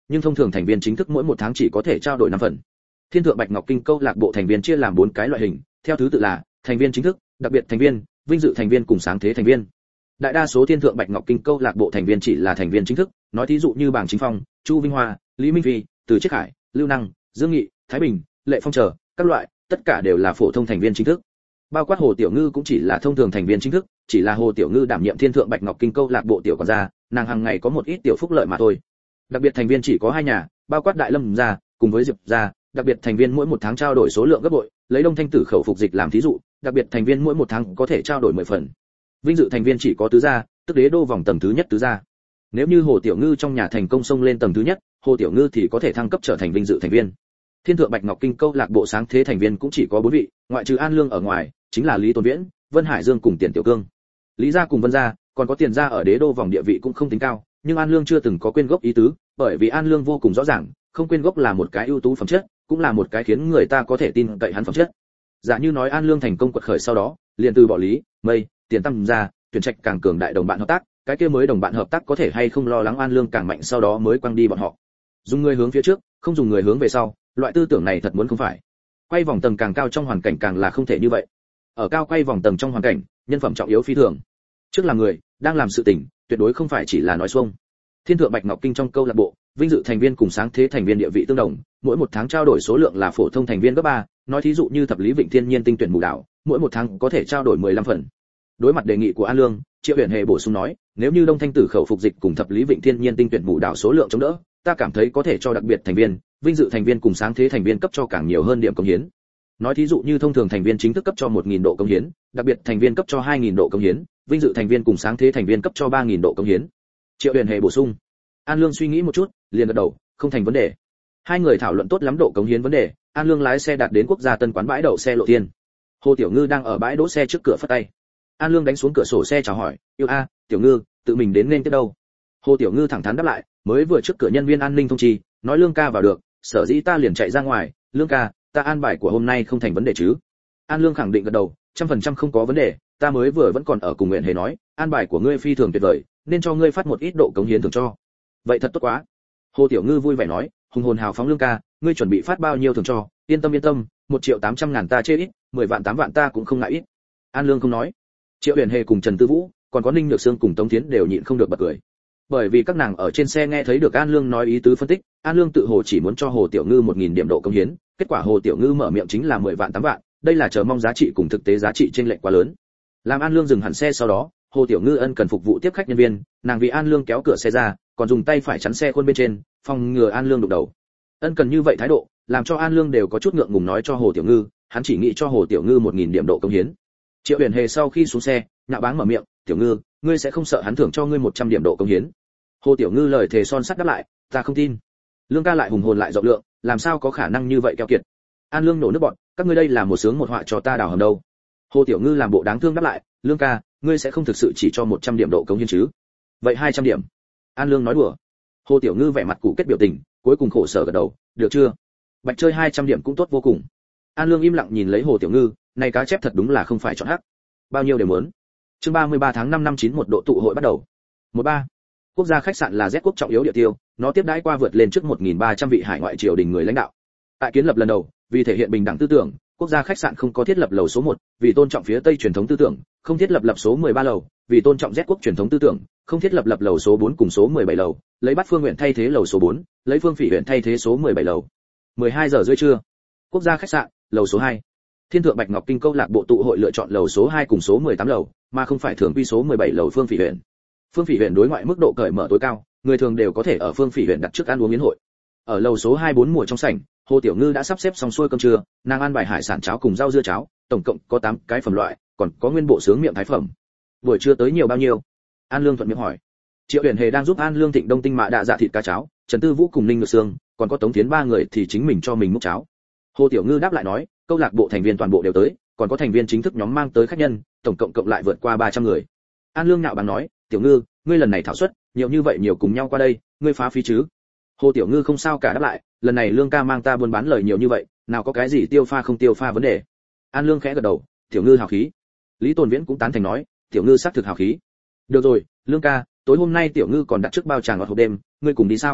nhưng thông thường thành viên chính thức mỗi một tháng chỉ có thể trao đổi 5 phần. Thiên Thượng Bạch Ngọc Kinh câu lạc bộ thành viên chia làm 4 cái loại hình, theo thứ tự là thành viên chính thức, đặc biệt thành viên, vinh dự thành viên cùng sáng thế thành viên. Đại đa số Thiên Thượng Bạch Ngọc Kinh câu lạc bộ thành viên chỉ là thành viên chính thức, nói thí dụ như Bàng Chính Phong, Chu Vinh Hoa, Lý Minh Phi, Từ Chiết Khải, Lưu Năng, Dương Nghị, Thái Bình, Lệ Phong chờ, các loại, tất cả đều là phổ thông thành viên chính thức. Bao quát Hồ Tiểu Ngư cũng chỉ là thông thường thành viên chính thức, chỉ là Hồ Tiểu Ngư đảm nhiệm Thiên Thượng Bạch Ngọc Kinh câu lạc bộ tiểu quản gia, nàng hàng ngày có một ít tiểu phúc lợi mà thôi. Đặc biệt thành viên chỉ có 2 nhà, bao quát Đại Lâm gia cùng với Diệp gia, đặc biệt thành viên mỗi một tháng trao đổi số lượng gấp bội, lấy Đông Thanh Tử khẩu phục dịch làm thí dụ, đặc biệt thành viên mỗi một tháng có thể trao đổi 10 phần. Vinh dự thành viên chỉ có tứ gia, tức Đế Đô vòng tầng thứ nhất tứ gia. Nếu như Hồ Tiểu Ngư trong nhà thành công xông lên tầng thứ nhất, Hồ Tiểu Ngư thì có thể thăng cấp trở thành vinh dự thành viên. Thiên Thượng Bạch Ngọc Kinh câu lạc bộ sáng thế thành viên cũng chỉ có 4 vị, ngoại trừ An Lương ở ngoài, chính là Lý Tôn Viễn, Vân Hải Dương cùng Tiền Tiểu Cương. Lý gia cùng Vân gia, còn có Tiền gia ở Đế Đô vòng địa vị cũng không tính cao, nhưng An Lương chưa từng có quên gốc ý tứ, bởi vì An Lương vô cùng rõ ràng, không quên gốc là một cái ưu tú phẩm chất, cũng là một cái khiến người ta có thể tin cậy hắn phẩm chất. Giả như nói An Lương thành công quật khởi sau đó, liền từ bỏ Lý, Mây, Tiền Tăng gia, tuyển trạch càng cường đại đồng bạn hợp tác, cái kia mới đồng bạn hợp tác có thể hay không lo lắng An Lương càng mạnh sau đó mới quăng đi bọn họ. Dùng người hướng phía trước, không dùng người hướng về sau, loại tư tưởng này thật muốn không phải. Quay vòng tầng càng cao trong hoàn cảnh càng là không thể như vậy. Ở cao quay vòng tầng trong hoàn cảnh, nhân phẩm trọng yếu phi thường. Trước là người, đang làm sự tình, tuyệt đối không phải chỉ là nói xuông. Thiên Thượng Bạch Ngọc Kinh trong câu lạc bộ, vinh dự thành viên cùng sáng thế thành viên địa vị tương đồng, mỗi một tháng trao đổi số lượng là phổ thông thành viên gấp 3, nói thí dụ như Thập Lý Vịnh Thiên Nhiên tinh tuyển mù đảo, mỗi một tháng có thể trao đổi 15 phần. Đối mặt đề nghị của An Lương, Triệu Uyển Hề bổ sung nói, nếu như Đông Thanh Tử khẩu phục dịch cùng Thập Lý Vịnh Thiên Nhiên tinh tuyển mù đảo số lượng chống đỡ, ta cảm thấy có thể cho đặc biệt thành viên, vinh dự thành viên cùng sáng thế thành viên cấp cho càng nhiều hơn điểm công hiến. Nói thí dụ như thông thường thành viên chính thức cấp cho 1000 độ công hiến, đặc biệt thành viên cấp cho 2000 độ công hiến, vinh dự thành viên cùng sáng thế thành viên cấp cho 3000 độ công hiến. Triệu Uyển Hề bổ sung. An Lương suy nghĩ một chút, liền gật đầu, không thành vấn đề. Hai người thảo luận tốt lắm độ cống hiến vấn đề, An Lương lái xe đạt đến Quốc gia Tân quán bãi đậu xe lộ thiên. Hồ Tiểu Ngư đang ở bãi đỗ xe trước cửa phất tay. An Lương đánh xuống cửa sổ xe chào hỏi, "Yêu a, Tiểu Ngư, tự mình đến nên tiếp đâu?" Hồ Tiểu Ngư thẳng thắn đáp lại, "Mới vừa trước cửa nhân viên an ninh thông chi, nói Lương ca vào được, sở dĩ ta liền chạy ra ngoài, Lương ca, ta an bài của hôm nay không thành vấn đề chứ?" An Lương khẳng định gật đầu, 100% không có vấn đề, ta mới vừa vẫn còn ở cùng Nguyện Hề nói, an bài của ngươi phi thường tuyệt vời, nên cho ngươi phát một ít độ cống hiến thưởng cho. Vậy thật tốt quá. Hồ Tiểu Ngư vui vẻ nói, hùng hồn hào phóng Lương ca, ngươi chuẩn bị phát bao nhiêu thưởng cho, yên tâm, 1.800.000 ta chê ít, 10 vạn 8 vạn ta cũng không ngại ít. An Lương không nói. Triệu Uyển Hề cùng Trần Tư Vũ, còn có Ninh Nhược Sương cùng Tống Thiến đều nhịn không được bật cười. Bởi vì các nàng ở trên xe nghe thấy được An Lương nói ý tứ phân tích, An Lương tự hồ chỉ muốn cho Hồ Tiểu Ngư 1000 điểm độ cống hiến, kết quả Hồ Tiểu Ngư mở miệng chính là 10 vạn 8 vạn, đây là chờ mong giá trị cùng thực tế giá trị chênh lệch quá lớn. Làm An Lương dừng hẳn xe sau đó, Hồ Tiểu Ngư ân cần phục vụ tiếp khách nhân viên, nàng vì An Lương kéo cửa xe ra, còn dùng tay phải chắn xe khuôn bên trên, phòng ngừa An Lương đụng đầu. Ân cần như vậy thái độ, làm cho An Lương đều có chút ngượng ngùng nói cho Hồ Tiểu Ngư, hắn chỉ nghĩ cho Hồ Tiểu Ngư 1000 điểm độ cống hiến. Triệu Uyển Hề sau khi xuống xe, nhạo báng mở miệng, "Tiểu Ngư, ngươi sẽ không sợ hắn thưởng cho ngươi 100 điểm độ cống hiến?" Hồ Tiểu Ngư lời thề son sắt đáp lại, "Ta không tin." Lương ca lại hùng hồn lại rộng lượng, làm sao có khả năng như vậy keo kiệt. An Lương nổ nước bọt, "Các ngươi đây là một sướng một họa cho ta đào hầm đâu." Hồ Tiểu Ngư làm bộ đáng thương đáp lại, "Lương ca, ngươi sẽ không thực sự chỉ cho 100 điểm độ cống hiến chứ?" "Vậy 200 điểm." An Lương nói đùa. Hồ Tiểu Ngư vẻ mặt củ kết biểu tình, cuối cùng khổ sở gật đầu, "Được chưa? Bạch chơi 200 điểm cũng tốt vô cùng." An Lương im lặng nhìn lấy Hồ Tiểu Ngư, này cá chép thật đúng là không phải chọn hắc. Bao nhiêu đều muốn. Chương 33 tháng 5 năm 91 độ tụ hội bắt đầu. 13. Quốc gia khách sạn là Z quốc trọng yếu địa tiêu, nó tiếp đãi qua vượt lên trước 1300 vị hải ngoại triều đình người lãnh đạo. Tại kiến lập lần đầu, vì thể hiện bình đẳng tư tưởng, quốc gia khách sạn không có thiết lập lầu số 1, vì tôn trọng phía Tây truyền thống tư tưởng, không thiết lập lập số 13 lầu, vì tôn trọng Z quốc truyền thống tư tưởng, không thiết lập lầu số 4 cùng số 17 lầu, lấy Bát Phương huyện thay thế lầu số 4, lấy Phương Phỉ huyện thay thế số 17 lầu. 12 giờ rưỡi trưa. Quốc gia khách sạn, lầu số 2. Thiên Thượng Bạch Ngọc Kinh câu lạc bộ tụ hội lựa chọn lầu số 2 cùng số 18 lầu, mà không phải thường quy số 17 lầu Phương Phỉ huyện. Phương Phỉ huyện đối ngoại mức độ cởi mở tối cao, người thường đều có thể ở Phương Phỉ huyện đặt trước ăn uống yến hội. Ở lầu số 24 mùa trong sảnh, Hồ Tiểu Ngư đã sắp xếp xong xuôi cơm trưa, nàng ăn bài hải sản cháo cùng rau dưa cháo, tổng cộng có 8 cái phẩm loại, còn có nguyên bộ sướng miệng thái phẩm. Buổi trưa tới nhiều bao nhiêu? An Lương thuận miệng hỏi. Triệu Uyển Hề đang giúp An Lương thịnh đông tinh mạ đạ dạ thịt cá cháo, Trần Tư Vũ cùng Ninh Nhược Sương, còn có Tống Thiến 3 người thì chính mình cho mình múc cháo. Hồ Tiểu Ngư đáp lại nói, câu lạc bộ thành viên toàn bộ đều tới, còn có thành viên chính thức nhóm mang tới khách nhân, tổng cộng cộng lại vượt qua 300 người. An Lương nhạo báng nói, "Tiểu Ngư, ngươi lần này thảo suất, nhiều như vậy nhiều cùng nhau qua đây, ngươi phá phí chứ?" Hồ Tiểu Ngư không sao cả đáp lại, "Lần này Lương ca mang ta buôn bán lời nhiều như vậy, nào có cái gì tiêu pha không tiêu pha vấn đề." An Lương khẽ gật đầu, "Tiểu Ngư hào khí." Lý Tồn Viễn cũng tán thành nói, "Tiểu Ngư xác thực hào khí." "Được rồi, Lương ca, tối hôm nay Tiểu Ngư còn đặt trước bao tràng ngọt hộp đêm, ngươi cùng đi sao?"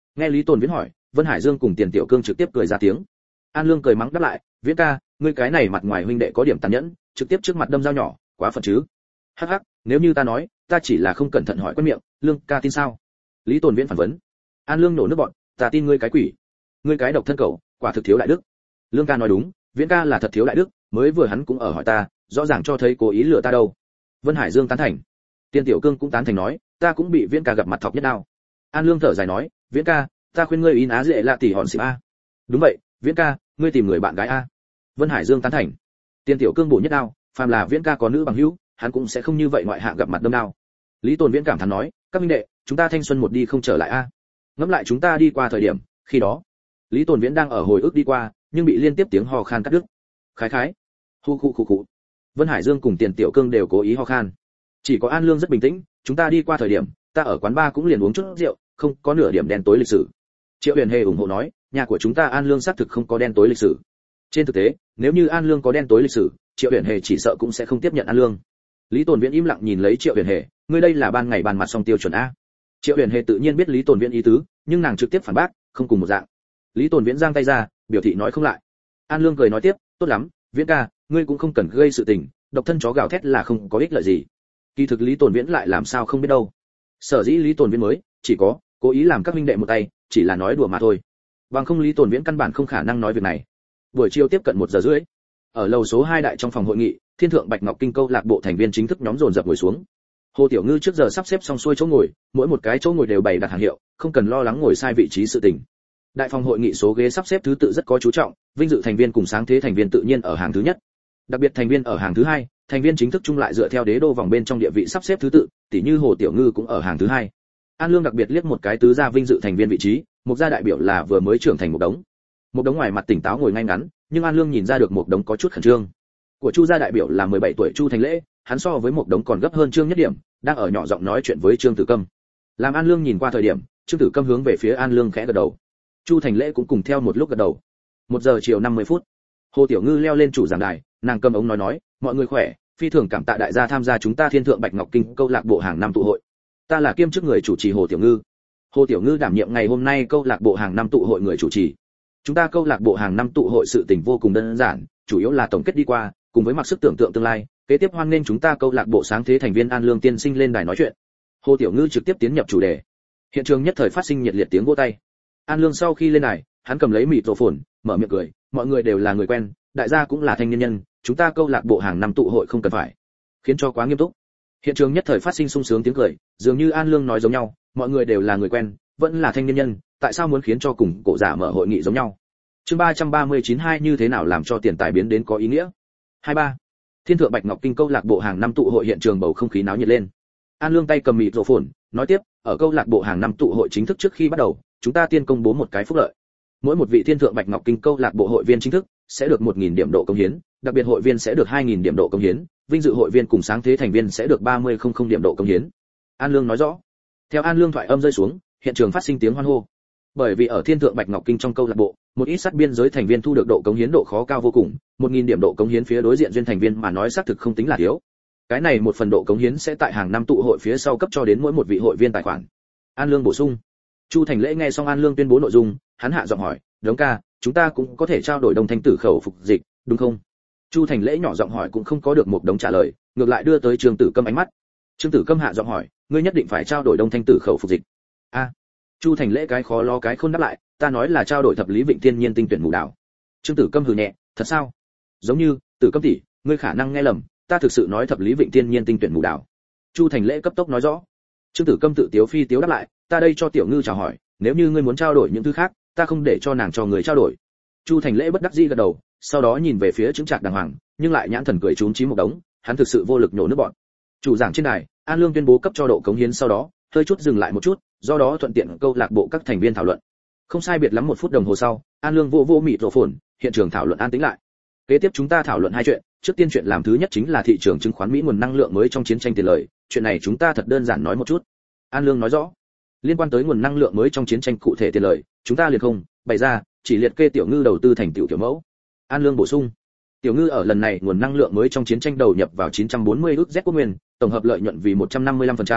Nghe Lý Tồn Viễn hỏi, Vân Hải Dương cùng Tiền Tiểu Cương trực tiếp cười ra tiếng. An Lương cười mắng đáp lại, Viễn ca, ngươi cái này mặt ngoài huynh đệ có điểm tàn nhẫn, trực tiếp trước mặt đâm dao nhỏ, quá phận chứ. Hắc hắc, nếu như ta nói, ta chỉ là không cẩn thận hỏi quen miệng, Lương ca tin sao? Lý Tồn Viễn phản vấn. An Lương nổ nước bọn, ta tin ngươi cái quỷ. Ngươi cái độc thân cẩu, quả thực thiếu đại đức. Lương ca nói đúng, Viễn ca là thật thiếu đại đức, mới vừa hắn cũng ở hỏi ta, rõ ràng cho thấy cố ý lừa ta đâu. Vân Hải Dương tán thành. Tiền Tiểu Cương cũng tán thành nói, ta cũng bị Viễn ca gặp mặt thọc nhất đao. An Lương thở dài nói, Viễn ca, ta khuyên ngươi in á dễ lạ tỷ hòn xịp a. Đúng vậy, Viễn ca, ngươi tìm người bạn gái a. Vân Hải Dương tán thành. Tiền Tiểu Cương bổ nhất đao, phàm là Viễn ca có nữ bằng hữu, hắn cũng sẽ không như vậy ngoại hạng gặp mặt đâm đao. Lý Tồn Viễn cảm thán nói, các minh đệ, chúng ta thanh xuân một đi không trở lại a. Ngẫm lại chúng ta đi qua thời điểm, khi đó, Lý Tồn Viễn đang ở hồi ức đi qua, nhưng bị liên tiếp tiếng ho khan cắt đứt. Khái khái, hu khu khu khu. Vân Hải Dương cùng Tiền Tiểu Cương đều cố ý ho khan. Chỉ có An Lương rất bình tĩnh, chúng ta đi qua thời điểm, ta ở quán bar cũng liền uống chút rượu, không có nửa điểm đen tối lịch sử. Triệu Huyền Hề ủng hộ nói, nhà của chúng ta An Lương xác thực không có đen tối lịch sử. Trên thực tế, nếu như An Lương có đen tối lịch sử, Triệu Huyền Hề chỉ sợ cũng sẽ không tiếp nhận An Lương. Lý Tồn Viễn im lặng nhìn lấy Triệu Huyền Hề, ngươi đây là ban ngày bàn mặt song tiêu chuẩn a. Triệu Huyền Hề tự nhiên biết Lý Tồn Viễn ý tứ, nhưng nàng trực tiếp phản bác, không cùng một dạng. Lý Tồn Viễn giang tay ra, biểu thị nói không lại. An Lương cười nói tiếp, tốt lắm, Viễn ca, ngươi cũng không cần gây sự tình, độc thân chó gào thét là không có ích lợi gì. Kỳ thực Lý Tồn Viễn lại làm sao không biết đâu. Sở dĩ Lý Tồn Viễn mới chỉ có cố ý làm các huynh đệ một tay, chỉ là nói đùa mà thôi. Bằng không Lý Tồn Viễn căn bản không khả năng nói việc này. Buổi chiều tiếp cận 1 giờ rưỡi, ở lầu số 2 đại trong phòng hội nghị, Thiên Thượng Bạch Ngọc Kinh câu lạc bộ thành viên chính thức nhóm dồn dập ngồi xuống. Hồ Tiểu Ngư trước giờ sắp xếp xong xuôi chỗ ngồi, mỗi một cái chỗ ngồi đều bày đặt hàng hiệu, không cần lo lắng ngồi sai vị trí sự tình. Đại phòng hội nghị số ghế sắp xếp thứ tự rất có chú trọng, vinh dự thành viên cùng sáng thế thành viên tự nhiên ở hàng thứ nhất. Đặc biệt thành viên ở hàng thứ hai, thành viên chính thức chung lại dựa theo đế đô vòng bên trong địa vị sắp xếp thứ tự, tỉ như Hồ Tiểu Ngư cũng ở hàng thứ hai. An Lương đặc biệt liếc một cái tứ gia vinh dự thành viên vị trí, một gia đại biểu là vừa mới trưởng thành một đống. Một đống ngoài mặt tỉnh táo ngồi ngay ngắn, nhưng An Lương nhìn ra được một đống có chút khẩn trương. Của Chu gia đại biểu là 17 tuổi Chu Thành Lễ, hắn so với một đống còn gấp hơn Trương Nhất Điểm, đang ở nhỏ giọng nói chuyện với Trương Tử Câm. Làm An Lương nhìn qua thời điểm, Trương Tử Câm hướng về phía An Lương khẽ gật đầu. Chu Thành Lễ cũng cùng theo một lúc gật đầu. 1 giờ chiều 50 phút. Hồ Tiểu Ngư leo lên chủ giảng đài, nàng cầm ống nói, mọi người khỏe, phi thường cảm tạ đại gia tham gia chúng ta Thiên Thượng Bạch Ngọc Kinh câu lạc bộ hàng năm tụ hội. Ta là kiêm chức người chủ trì Hồ Tiểu Ngư. Hồ Tiểu Ngư đảm nhiệm ngày hôm nay câu lạc bộ hàng năm tụ hội người chủ trì. Chúng ta câu lạc bộ hàng năm tụ hội sự tình vô cùng đơn giản, chủ yếu là tổng kết đi qua, cùng với mặc sức tưởng tượng tương lai, kế tiếp hoan nghênh chúng ta câu lạc bộ sáng thế thành viên An Lương tiên sinh lên đài nói chuyện. Hồ Tiểu Ngư trực tiếp tiến nhập chủ đề. Hiện trường nhất thời phát sinh nhiệt liệt tiếng vỗ tay. An Lương sau khi lên đài, hắn cầm lấy mịt rổ phồn, mở miệng cười, mọi người đều là người quen, đại gia cũng là thanh niên nhân, chúng ta câu lạc bộ hàng năm tụ hội không cần phải khiến cho quá nghiêm túc. Hiện trường nhất thời phát sinh sung sướng tiếng cười, dường như An Lương nói giống nhau, mọi người đều là người quen, vẫn là thanh niên nhân, tại sao muốn khiến cho cùng cổ giả mở hội nghị giống nhau. Chương 339 như thế nào làm cho tiền tài biến đến có ý nghĩa. 23. Thiên Thượng Bạch Ngọc Kinh câu lạc bộ hàng năm tụ hội hiện trường bầu không khí náo nhiệt lên. An Lương tay cầm mịt rổ phồn, nói tiếp, ở câu lạc bộ hàng năm tụ hội chính thức trước khi bắt đầu, chúng ta tiên công bố một cái phúc lợi. Mỗi một vị Thiên Thượng Bạch Ngọc Kinh câu lạc bộ hội viên chính thức sẽ được 1000 điểm độ công hiến, đặc biệt hội viên sẽ được 2000 điểm độ công hiến, vinh dự hội viên cùng sáng thế thành viên sẽ được 3000 điểm độ công hiến. An Lương nói rõ. Theo An Lương thoại âm rơi xuống, hiện trường phát sinh tiếng hoan hô. Bởi vì ở Thiên Thượng Bạch Ngọc Kinh trong câu lạc bộ, một ít sát biên giới thành viên thu được độ công hiến độ khó cao vô cùng, 1000 điểm độ công hiến phía đối diện duyên thành viên mà nói xác thực không tính là thiếu. Cái này một phần độ công hiến sẽ tại hàng năm tụ hội phía sau cấp cho đến mỗi một vị hội viên tài khoản. An Lương bổ sung. Chu Thành Lễ nghe xong An Lương tuyên bố nội dung, hắn hạ giọng hỏi, "Đống ca, chúng ta cũng có thể trao đổi đồng thanh tử khẩu phục dịch, đúng không?" Chu Thành Lễ nhỏ giọng hỏi cũng không có được một đống trả lời, ngược lại đưa tới Trương Tử Câm ánh mắt. Trương Tử Câm hạ giọng hỏi, "Ngươi nhất định phải trao đổi đồng thanh tử khẩu phục dịch?" A. Chu Thành Lễ cái khó lo cái khôn đáp lại, "Ta nói là trao đổi thập lý vịnh thiên nhiên tinh tuyển mù đảo." Trương Tử Câm hừ nhẹ, "Thật sao?" "Giống như, Tử Câm tỷ, ngươi khả năng nghe lầm, ta thực sự nói thập lý vịnh thiên nhiên tinh tuyển mù đảo." Chu Thành Lễ cấp tốc nói rõ. Trương Tử Câm tự tiếu phi tiếu đáp lại, "Ta đây cho Tiểu Ngư chào hỏi, nếu như ngươi muốn trao đổi những thứ khác, ta không để cho nàng cho người trao đổi." Chu Thành Lễ bất đắc dĩ gật đầu, sau đó nhìn về phía chứng trạc đàng hoàng, nhưng lại nhãn thần cười trúng chí một đống, hắn thực sự vô lực nhổ nước bọt. Chủ giảng trên đài, An Lương tuyên bố cấp cho độ cống hiến sau đó, hơi chút dừng lại một chút, do đó thuận tiện câu lạc bộ các thành viên thảo luận. Không sai biệt lắm 1 phút đồng hồ sau, An Lương vô mịt rổ phồn, hiện trường thảo luận an tĩnh lại. Kế tiếp chúng ta thảo luận 2 chuyện, trước tiên chuyện làm thứ nhất chính là thị trường chứng khoán Mỹ nguồn năng lượng mới trong chiến tranh tiền lợi, chuyện này chúng ta thật đơn giản nói một chút. An Lương nói rõ. Liên quan tới nguồn năng lượng mới trong chiến tranh cụ thể tiền lợi, chúng ta liền không bày ra, chỉ liệt kê Tiểu Ngư đầu tư thành tiểu mẫu. An Lương bổ sung. Tiểu Ngư ở lần này nguồn năng lượng mới trong chiến tranh đầu nhập vào 940 ức Z quốc nguyên, tổng hợp lợi nhuận vì 155%,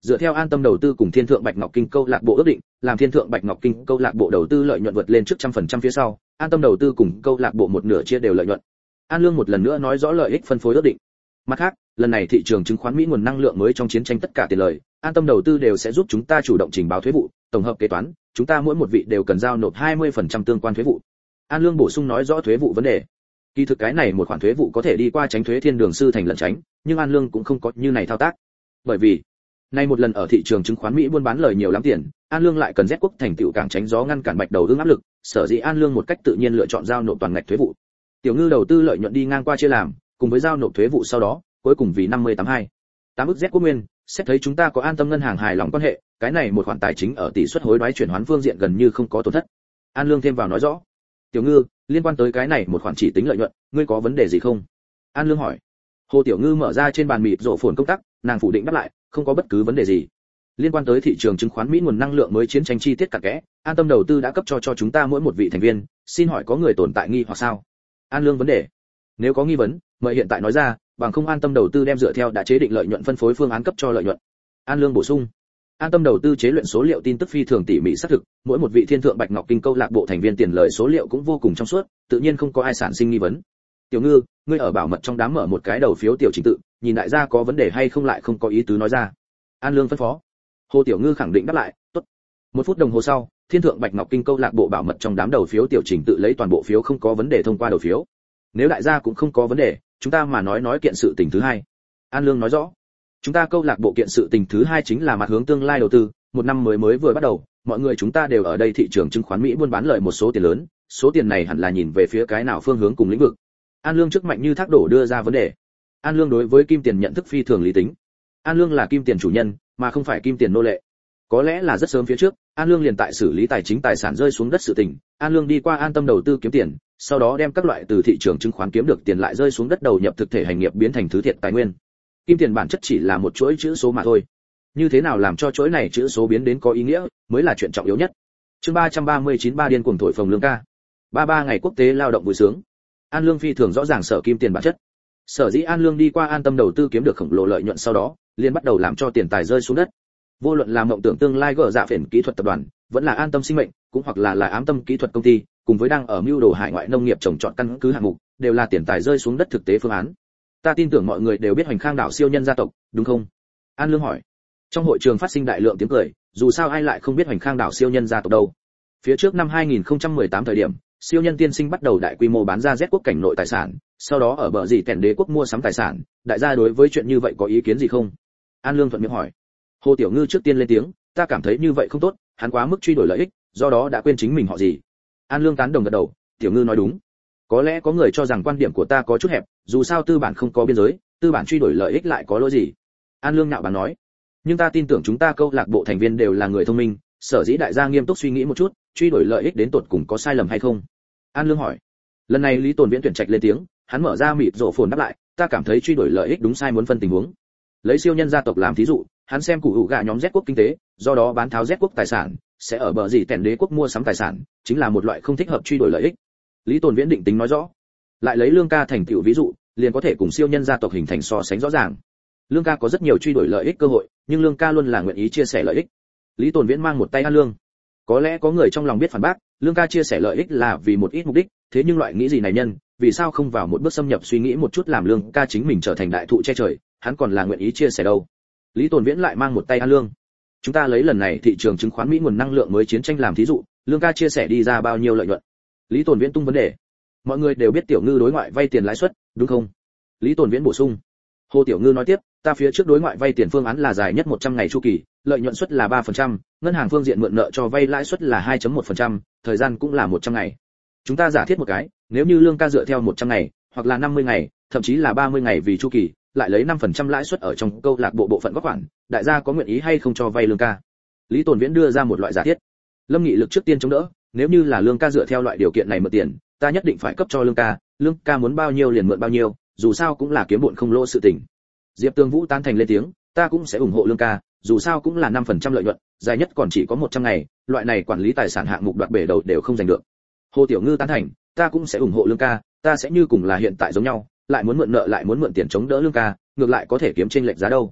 dựa theo An Tâm đầu tư cùng Thiên Thượng Bạch Ngọc Kinh câu lạc bộ ước định, làm Thiên Thượng Bạch Ngọc Kinh câu lạc bộ đầu tư lợi nhuận vượt lên trước 100% phía sau, An Tâm đầu tư cùng câu lạc bộ một nửa chia đều lợi nhuận. An Lương một lần nữa nói rõ lợi ích phân phối ước định. Mặt khác, lần này thị trường chứng khoán Mỹ nguồn năng lượng mới trong chiến tranh tất cả tiền lời, An Tâm đầu tư đều sẽ giúp chúng ta chủ động trình báo thuế vụ, tổng hợp kế toán, chúng ta mỗi một vị đều cần giao nộp 20% tương quan thuế vụ. An Lương bổ sung nói rõ thuế vụ vấn đề. Kỳ thực cái này một khoản thuế vụ có thể đi qua tránh thuế thiên đường sư thành lẩn tránh, nhưng An Lương cũng không có như này thao tác. Bởi vì, nay một lần ở thị trường chứng khoán Mỹ buôn bán lời nhiều lắm tiền, An Lương lại cần Z quốc thành tựu càng tránh gió ngăn cản Bạch Đầu ương áp lực, sở dĩ An Lương một cách tự nhiên lựa chọn giao nộp toàn ngạch thuế vụ. Tiểu Ngư đầu tư lợi nhuận đi ngang qua chia làm, cùng với giao nộp thuế vụ sau đó, cuối cùng vì 58.2 8 ức Z quốc nguyên, xét thấy chúng ta có An Tâm ngân hàng hài lòng quan hệ, cái này một khoản tài chính ở tỷ suất hối đoái chuyển hoán phương diện gần như không có tổn thất. An Lương thêm vào nói rõ. Tiểu Ngư, liên quan tới cái này một khoản chỉ tính lợi nhuận, ngươi có vấn đề gì không? An Lương hỏi. Hồ Tiểu Ngư mở ra trên bàn mịt rổ phồn công tác, nàng phủ định đáp lại, không có bất cứ vấn đề gì. Liên quan tới thị trường chứng khoán Mỹ nguồn năng lượng mới chiến tranh chi tiết cặn kẽ, An Tâm đầu tư đã cấp cho chúng ta mỗi một vị thành viên, xin hỏi có người tồn tại nghi hoặc sao? An Lương vấn đề. Nếu có nghi vấn, mời hiện tại nói ra, bằng không An Tâm đầu tư đem dựa theo đã chế định lợi nhuận phân phối phương án cấp cho lợi nhuận. An Lương bổ sung. An Tâm đầu tư chế luyện số liệu tin tức phi thường tỉ mỉ xác thực, mỗi một vị Thiên Thượng Bạch Ngọc Kinh câu lạc bộ thành viên tiền lời số liệu cũng vô cùng trong suốt, tự nhiên không có ai sản sinh nghi vấn. Tiểu Ngư, ngươi ở bảo mật trong đám mở một cái đầu phiếu tiểu trình tự, nhìn đại gia có vấn đề hay không lại không có ý tứ nói ra. An Lương phân phó. Hồ Tiểu Ngư khẳng định đáp lại, tốt. 1 phút đồng hồ sau, Thiên Thượng Bạch Ngọc Kinh câu lạc bộ bảo mật trong đám đầu phiếu tiểu trình tự lấy toàn bộ phiếu không có vấn đề thông qua đầu phiếu. Nếu đại gia cũng không có vấn đề, chúng ta mà nói kiện sự tình thứ hai. An Lương nói rõ. Chúng ta câu lạc bộ kiện sự tình thứ hai chính là mặt hướng tương lai đầu tư, một năm mới vừa bắt đầu, mọi người chúng ta đều ở đây thị trường chứng khoán Mỹ buôn bán lợi một số tiền lớn, số tiền này hẳn là nhìn về phía cái nào phương hướng cùng lĩnh vực. An Lương trước mạnh như thác đổ đưa ra vấn đề. An Lương đối với kim tiền nhận thức phi thường lý tính. An Lương là kim tiền chủ nhân, mà không phải kim tiền nô lệ. Có lẽ là rất sớm phía trước, An Lương liền tại xử lý tài chính tài sản rơi xuống đất sự tình, An Lương đi qua An Tâm đầu tư kiếm tiền, sau đó đem các loại từ thị trường chứng khoán kiếm được tiền lại rơi xuống đất đầu nhập thực thể hành nghiệp biến thành thứ thiệt tài nguyên. Kim tiền bản chất chỉ là một chuỗi chữ số mà thôi. Như thế nào làm cho chuỗi này chữ số biến đến có ý nghĩa, mới là chuyện trọng yếu nhất. Chương 339 ba điên cuồng thổi phồng lương ca. 33 ngày quốc tế lao động vui sướng. An Lương phi thường rõ ràng sở kim tiền bản chất. Sở dĩ An Lương đi qua An Tâm đầu tư kiếm được khổng lồ lợi nhuận sau đó, liền bắt đầu làm cho tiền tài rơi xuống đất. Vô luận là mộng tưởng tương lai gỡ dạ phiền kỹ thuật tập đoàn, vẫn là An Tâm sinh mệnh, cũng hoặc là Ám Tâm kỹ thuật công ty, cùng với đang ở mưu đồ hải ngoại nông nghiệp trồng trọt căn cứ hạng mục, đều là tiền tài rơi xuống đất thực tế phương án. Ta tin tưởng mọi người đều biết Hoành Khang đảo siêu nhân gia tộc, đúng không? An Lương hỏi. Trong hội trường phát sinh đại lượng tiếng cười, dù sao ai lại không biết Hoành Khang đảo siêu nhân gia tộc đâu. Phía trước năm 2018 thời điểm, siêu nhân tiên sinh bắt đầu đại quy mô bán ra Z quốc cảnh nội tài sản, sau đó ở bờ gì tẻn đế quốc mua sắm tài sản, đại gia đối với chuyện như vậy có ý kiến gì không? An Lương thuận miệng hỏi. Hồ Tiểu Ngư trước tiên lên tiếng, ta cảm thấy như vậy không tốt, hắn quá mức truy đuổi lợi ích, do đó đã quên chính mình họ gì. An Lương tán đồng gật đầu, Tiểu Ngư nói đúng. Có lẽ có người cho rằng quan điểm của ta có chút hẹp, dù sao tư bản không có biên giới, tư bản truy đuổi lợi ích lại có lỗi gì? An Lương nạo báng nói. Nhưng ta tin tưởng chúng ta câu lạc bộ thành viên đều là người thông minh, sở dĩ đại gia nghiêm túc suy nghĩ một chút, truy đuổi lợi ích đến tột cùng có sai lầm hay không? An Lương hỏi. Lần này Lý Tồn Viễn tuyển trạch lên tiếng, hắn mở ra mịt rộ phồn đáp lại, ta cảm thấy truy đuổi lợi ích đúng sai muốn phân tình huống. Lấy siêu nhân gia tộc làm thí dụ, hắn xem củ hữu gạ nhóm Z quốc kinh tế, do đó bán tháo Z quốc tài sản, sẽ ở bờ gì tẻn đế quốc mua sắm tài sản, chính là một loại không thích hợp truy đuổi lợi ích. Lý Tồn Viễn định tính nói rõ. Lại lấy Lương ca thành tựu ví dụ, liền có thể cùng siêu nhân gia tộc hình thành so sánh rõ ràng. Lương ca có rất nhiều truy đuổi lợi ích cơ hội, nhưng Lương ca luôn là nguyện ý chia sẻ lợi ích. Lý Tồn Viễn mang một tay An Lương. Có lẽ có người trong lòng biết phản bác, Lương ca chia sẻ lợi ích là vì một ít mục đích, thế nhưng loại nghĩ gì này nhân, vì sao không vào một bước xâm nhập suy nghĩ một chút làm Lương ca chính mình trở thành đại thụ che trời, hắn còn là nguyện ý chia sẻ đâu. Lý Tồn Viễn lại mang một tay An Lương. Chúng ta lấy lần này thị trường chứng khoán Mỹ nguồn năng lượng mới chiến tranh làm thí dụ, Lương ca chia sẻ đi ra bao nhiêu lợi nhuận? Lý Tồn Viễn tung vấn đề. Mọi người đều biết Tiểu Ngư đối ngoại vay tiền lãi suất, đúng không? Lý Tồn Viễn bổ sung. Hồ Tiểu Ngư nói tiếp, ta phía trước đối ngoại vay tiền phương án là dài nhất 100 ngày chu kỳ, lợi nhuận suất là 3%, ngân hàng phương diện mượn nợ cho vay lãi suất là 2.1%, thời gian cũng là 100 ngày. Chúng ta giả thiết một cái, nếu như Lương ca dựa theo 100 ngày, hoặc là 50 ngày, thậm chí là 30 ngày vì chu kỳ, lại lấy 5% lãi suất ở trong câu lạc bộ bộ phận góp khoản, đại gia có nguyện ý hay không cho vay Lương ca? Lý Tồn Viễn đưa ra một loại giả thiết. Lâm Nghị Lực trước tiên chống đỡ, nếu như là Lương ca dựa theo loại điều kiện này mượn tiền, ta nhất định phải cấp cho Lương ca muốn bao nhiêu liền mượn bao nhiêu, dù sao cũng là kiếm bộn không lỗ sự tình. Diệp Tương Vũ tán thành lên tiếng, ta cũng sẽ ủng hộ Lương ca, dù sao cũng là 5% lợi nhuận, dài nhất còn chỉ có 100 ngày, loại này quản lý tài sản hạng mục đoạt bể đầu đều không giành được. Hồ Tiểu Ngư tán thành, ta cũng sẽ ủng hộ Lương ca, ta sẽ như cùng là hiện tại giống nhau, lại muốn mượn nợ lại muốn mượn tiền chống đỡ Lương ca, ngược lại có thể kiếm chênh lệch giá đâu.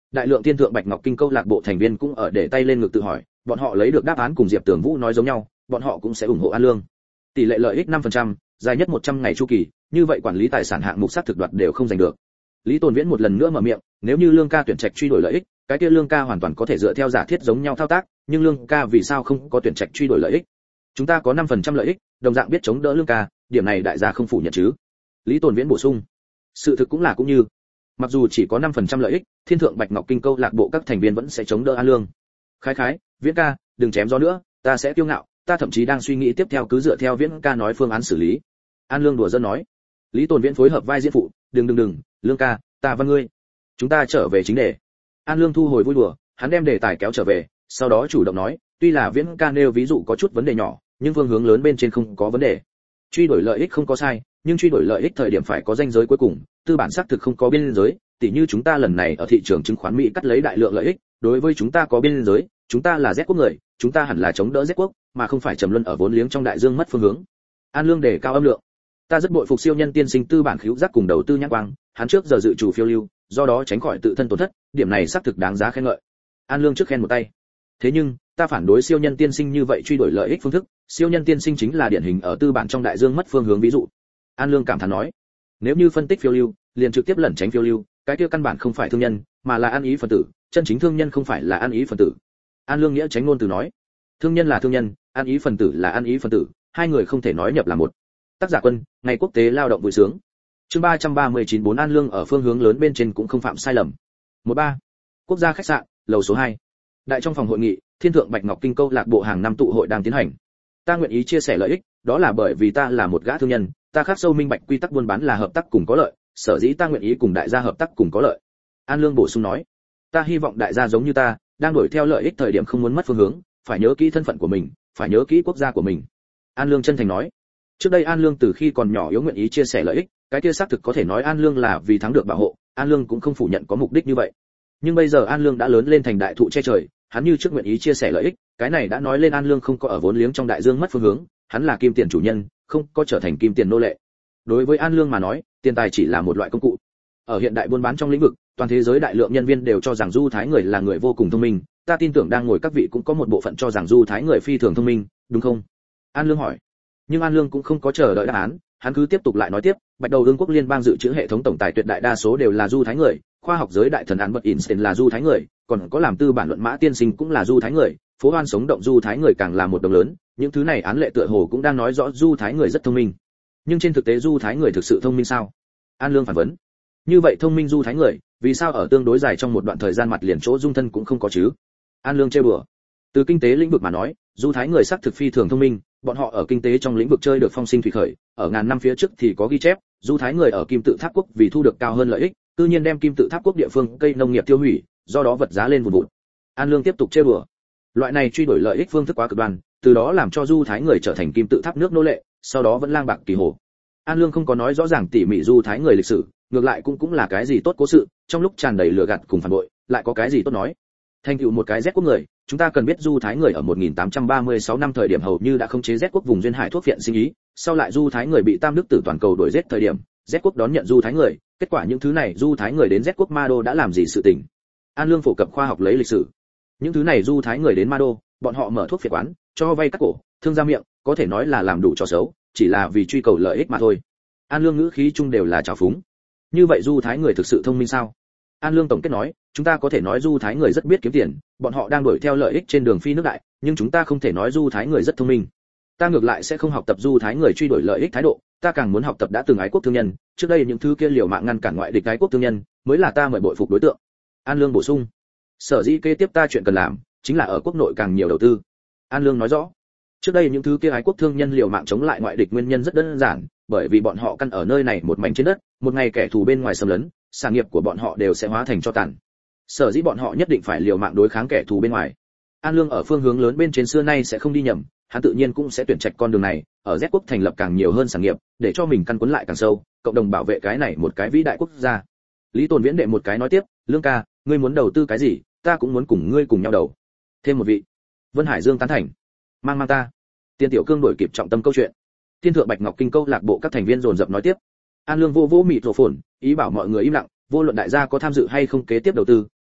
Đại lượng Thiên Thượng Bạch Ngọc Kinh câu lạc bộ thành viên cũng ở để tay lên ngực tự hỏi, bọn họ lấy được đáp án cùng Diệp Tưởng Vũ nói giống nhau, bọn họ cũng sẽ ủng hộ An Lương. Tỷ lệ lợi ích 5%, dài nhất 100 ngày chu kỳ, như vậy quản lý tài sản hạng mục sát thực đoạt đều không giành được. Lý Tồn Viễn một lần nữa mở miệng, nếu như Lương ca tuyển trạch truy đuổi lợi ích, cái kia Lương ca hoàn toàn có thể dựa theo giả thiết giống nhau thao tác, nhưng Lương ca vì sao không có tuyển trạch truy đuổi lợi ích? Chúng ta có 5% lợi ích, đồng dạng biết chống đỡ Lương ca, điểm này đại gia không phủ nhận chứ? Lý Tồn Viễn bổ sung. Sự thực cũng là cũng như, mặc dù chỉ có 5% lợi ích, Thiên Thượng Bạch Ngọc Kinh câu lạc bộ các thành viên vẫn sẽ chống đỡ An Lương. Khái, Viễn ca, đừng chém gió nữa, ta sẽ kiêu ngạo, ta thậm chí đang suy nghĩ tiếp theo cứ dựa theo Viễn ca nói phương án xử lý. An Lương đùa giỡn nói. Lý Tồn Viễn phối hợp vai diễn phụ, đừng, Lương ca, ta và ngươi. Chúng ta trở về chính đề. An Lương thu hồi vui đùa, hắn đem đề tài kéo trở về, sau đó chủ động nói, tuy là Viễn ca nêu ví dụ có chút vấn đề nhỏ, nhưng phương hướng lớn bên trên không có vấn đề. Truy đuổi lợi ích không có sai, nhưng truy đuổi lợi ích thời điểm phải có ranh giới cuối cùng, tư bản xác thực không có biên giới, tỉ như chúng ta lần này ở thị trường chứng khoán Mỹ cắt lấy đại lượng lợi ích, đối với chúng ta có biên giới, chúng ta là Z quốc người, chúng ta hẳn là chống đỡ Z quốc, mà không phải trầm luân ở vốn liếng trong đại dương mất phương hướng. An Lương đề cao âm lượng. Ta rất bội phục siêu nhân tiên sinh tư bản khíu giác cùng đầu tư nhãn quang, hắn trước giờ dự chủ phiêu lưu, do đó tránh khỏi tự thân tổn thất, điểm này xác thực đáng giá khen ngợi. An Lương trước khen một tay. Thế nhưng, ta phản đối siêu nhân tiên sinh như vậy truy đuổi lợi ích phương thức, siêu nhân tiên sinh chính là điển hình ở tư bản trong đại dương mất phương hướng ví dụ. An Lương cảm thán nói, nếu như phân tích phiêu lưu, liền trực tiếp lẩn tránh phiêu lưu, cái kia căn bản không phải thương nhân, mà là ăn ý phần tử, chân chính thương nhân không phải là ăn ý phần tử. An Lương nghĩa tránh ngôn từ nói, thương nhân là thương nhân, ăn ý phần tử là ăn ý phần tử, hai người không thể nói nhập là một. Tác giả Quân, ngày quốc tế lao động vui sướng. Chương 339 4 An Lương ở phương hướng lớn bên trên cũng không phạm sai lầm. 13. Quốc gia khách sạn, lầu số 2. Đại trong phòng hội nghị, Thiên Thượng Bạch Ngọc Kinh câu lạc bộ hàng năm tụ hội đang tiến hành. Ta nguyện ý chia sẻ lợi ích, đó là bởi vì ta là một gã thương nhân, ta khắc sâu minh bạch quy tắc buôn bán là hợp tác cùng có lợi, sở dĩ ta nguyện ý cùng đại gia hợp tác cùng có lợi. An Lương bổ sung nói, ta hy vọng đại gia giống như ta, đang đuổi theo lợi ích thời điểm không muốn mất phương hướng, phải nhớ kỹ thân phận của mình, phải nhớ kỹ quốc gia của mình. An Lương chân thành nói, trước đây An Lương từ khi còn nhỏ yếu nguyện ý chia sẻ lợi ích, cái kia xác thực có thể nói An Lương là vì thắng được bảo hộ, An Lương cũng không phủ nhận có mục đích như vậy. Nhưng bây giờ An Lương đã lớn lên thành đại thụ che trời, hắn như trước nguyện ý chia sẻ lợi ích, cái này đã nói lên An Lương không có ở vốn liếng trong đại dương mất phương hướng, hắn là kim tiền chủ nhân, không có trở thành kim tiền nô lệ. Đối với An Lương mà nói, tiền tài chỉ là một loại công cụ. Ở hiện đại buôn bán trong lĩnh vực, toàn thế giới đại lượng nhân viên đều cho rằng Du Thái người là người vô cùng thông minh, ta tin tưởng đang ngồi các vị cũng có một bộ phận cho rằng Du Thái người phi thường thông minh, đúng không? An Lương hỏi. Nhưng An Lương cũng không có chờ đợi đáp án, hắn cứ tiếp tục lại nói tiếp, Bạch Đầu Vương quốc liên bang dự trữ hệ thống tổng tài tuyệt đại đa số đều là Du Thái người, khoa học giới đại thần Albert Einstein là Du Thái người, còn có làm tư bản luận Mã tiên sinh cũng là Du Thái người, phố hoan sống động Du Thái người càng là một đồng lớn, những thứ này án lệ tựa hồ cũng đang nói rõ Du Thái người rất thông minh. Nhưng trên thực tế Du Thái người thực sự thông minh sao? An Lương phản vấn. Như vậy thông minh Du Thái người, vì sao ở tương đối dài trong một đoạn thời gian mặt liền chỗ dung thân cũng không có chứ? An Lương trêu đùa. Từ kinh tế lĩnh vực mà nói, Du Thái người xác thực phi thường thông minh, bọn họ ở kinh tế trong lĩnh vực chơi được phong sinh thủy khởi, ở ngàn năm phía trước thì có ghi chép, Du Thái người ở Kim Tự Tháp quốc vì thu được cao hơn lợi ích, tự nhiên đem Kim Tự Tháp quốc địa phương cây nông nghiệp tiêu hủy, do đó vật giá lên vụn vụn. An Lương tiếp tục trêu đùa. Loại này truy đuổi lợi ích phương thức quá cực đoan, từ đó làm cho Du Thái người trở thành Kim Tự Tháp nước nô lệ, sau đó vẫn lang bạc kỳ hồ. An Lương không có nói rõ ràng tỉ mỉ Du Thái người lịch sử, ngược lại cũng là cái gì tốt cố sự, trong lúc tràn đầy lừa gạt cùng phản bội, lại có cái gì tốt nói. Thành tựu một cái Z quốc người, chúng ta cần biết Du Thái người ở 1836 năm thời điểm hầu như đã khống chế Z quốc vùng duyên hải thuốc viện sinh ý, sau lại Du Thái người bị Tam Đức Tử toàn cầu đuổi giết thời điểm, Z quốc đón nhận Du Thái người, kết quả những thứ này Du Thái người đến Z quốc Ma Đô đã làm gì sự tình. An Lương phổ cập khoa học lấy lịch sử. Những thứ này Du Thái người đến Ma Đô, bọn họ mở thuốc phiện quán, cho vay cắt cổ, thương ra miệng, có thể nói là làm đủ trò xấu, chỉ là vì truy cầu lợi ích mà thôi. An Lương ngữ khí chung đều là trào phúng. Như vậy Du Thái người thực sự thông minh sao? An Lương tổng kết nói, chúng ta có thể nói Du Thái người rất biết kiếm tiền, bọn họ đang đuổi theo lợi ích trên đường phi nước đại, nhưng chúng ta không thể nói Du Thái người rất thông minh. Ta ngược lại sẽ không học tập Du Thái người truy đuổi lợi ích thái độ, ta càng muốn học tập đã từng ái quốc thương nhân, trước đây những thứ kia liều mạng ngăn cản ngoại địch ái quốc thương nhân, mới là ta mời bội phục đối tượng. An Lương bổ sung. Sở dĩ kế tiếp ta chuyện cần làm, chính là ở quốc nội càng nhiều đầu tư. An Lương nói rõ. Trước đây những thứ kia ái quốc thương nhân liều mạng chống lại ngoại địch nguyên nhân rất đơn giản, bởi vì bọn họ căn ở nơi này một mảnh trên đất, một ngày kẻ thù bên ngoài xâm lấn, sản nghiệp của bọn họ đều sẽ hóa thành tro tàn. Sở dĩ bọn họ nhất định phải liều mạng đối kháng kẻ thù bên ngoài. An Lương ở phương hướng lớn bên trên xưa nay sẽ không đi nhầm, hắn tự nhiên cũng sẽ tuyển trạch con đường này, ở Z quốc thành lập càng nhiều hơn sản nghiệp, để cho mình căn quấn lại càng sâu, cộng đồng bảo vệ cái này một cái vĩ đại quốc gia. Lý Tồn Viễn đệ một cái nói tiếp, Lương ca, ngươi muốn đầu tư cái gì, ta cũng muốn cùng ngươi cùng nhau đầu. Thêm một vị. Vân Hải Dương tán thành. Mang ta. Tiên Tiểu Cương đổi kịp trọng tâm câu chuyện. Thiên Thượng Bạch Ngọc Kinh câu lạc bộ các thành viên dồn dập nói tiếp. An Lương vô mịt rổ phồn, ý bảo mọi người im lặng, vô luận đại gia có tham dự hay không kế tiếp đầu tư,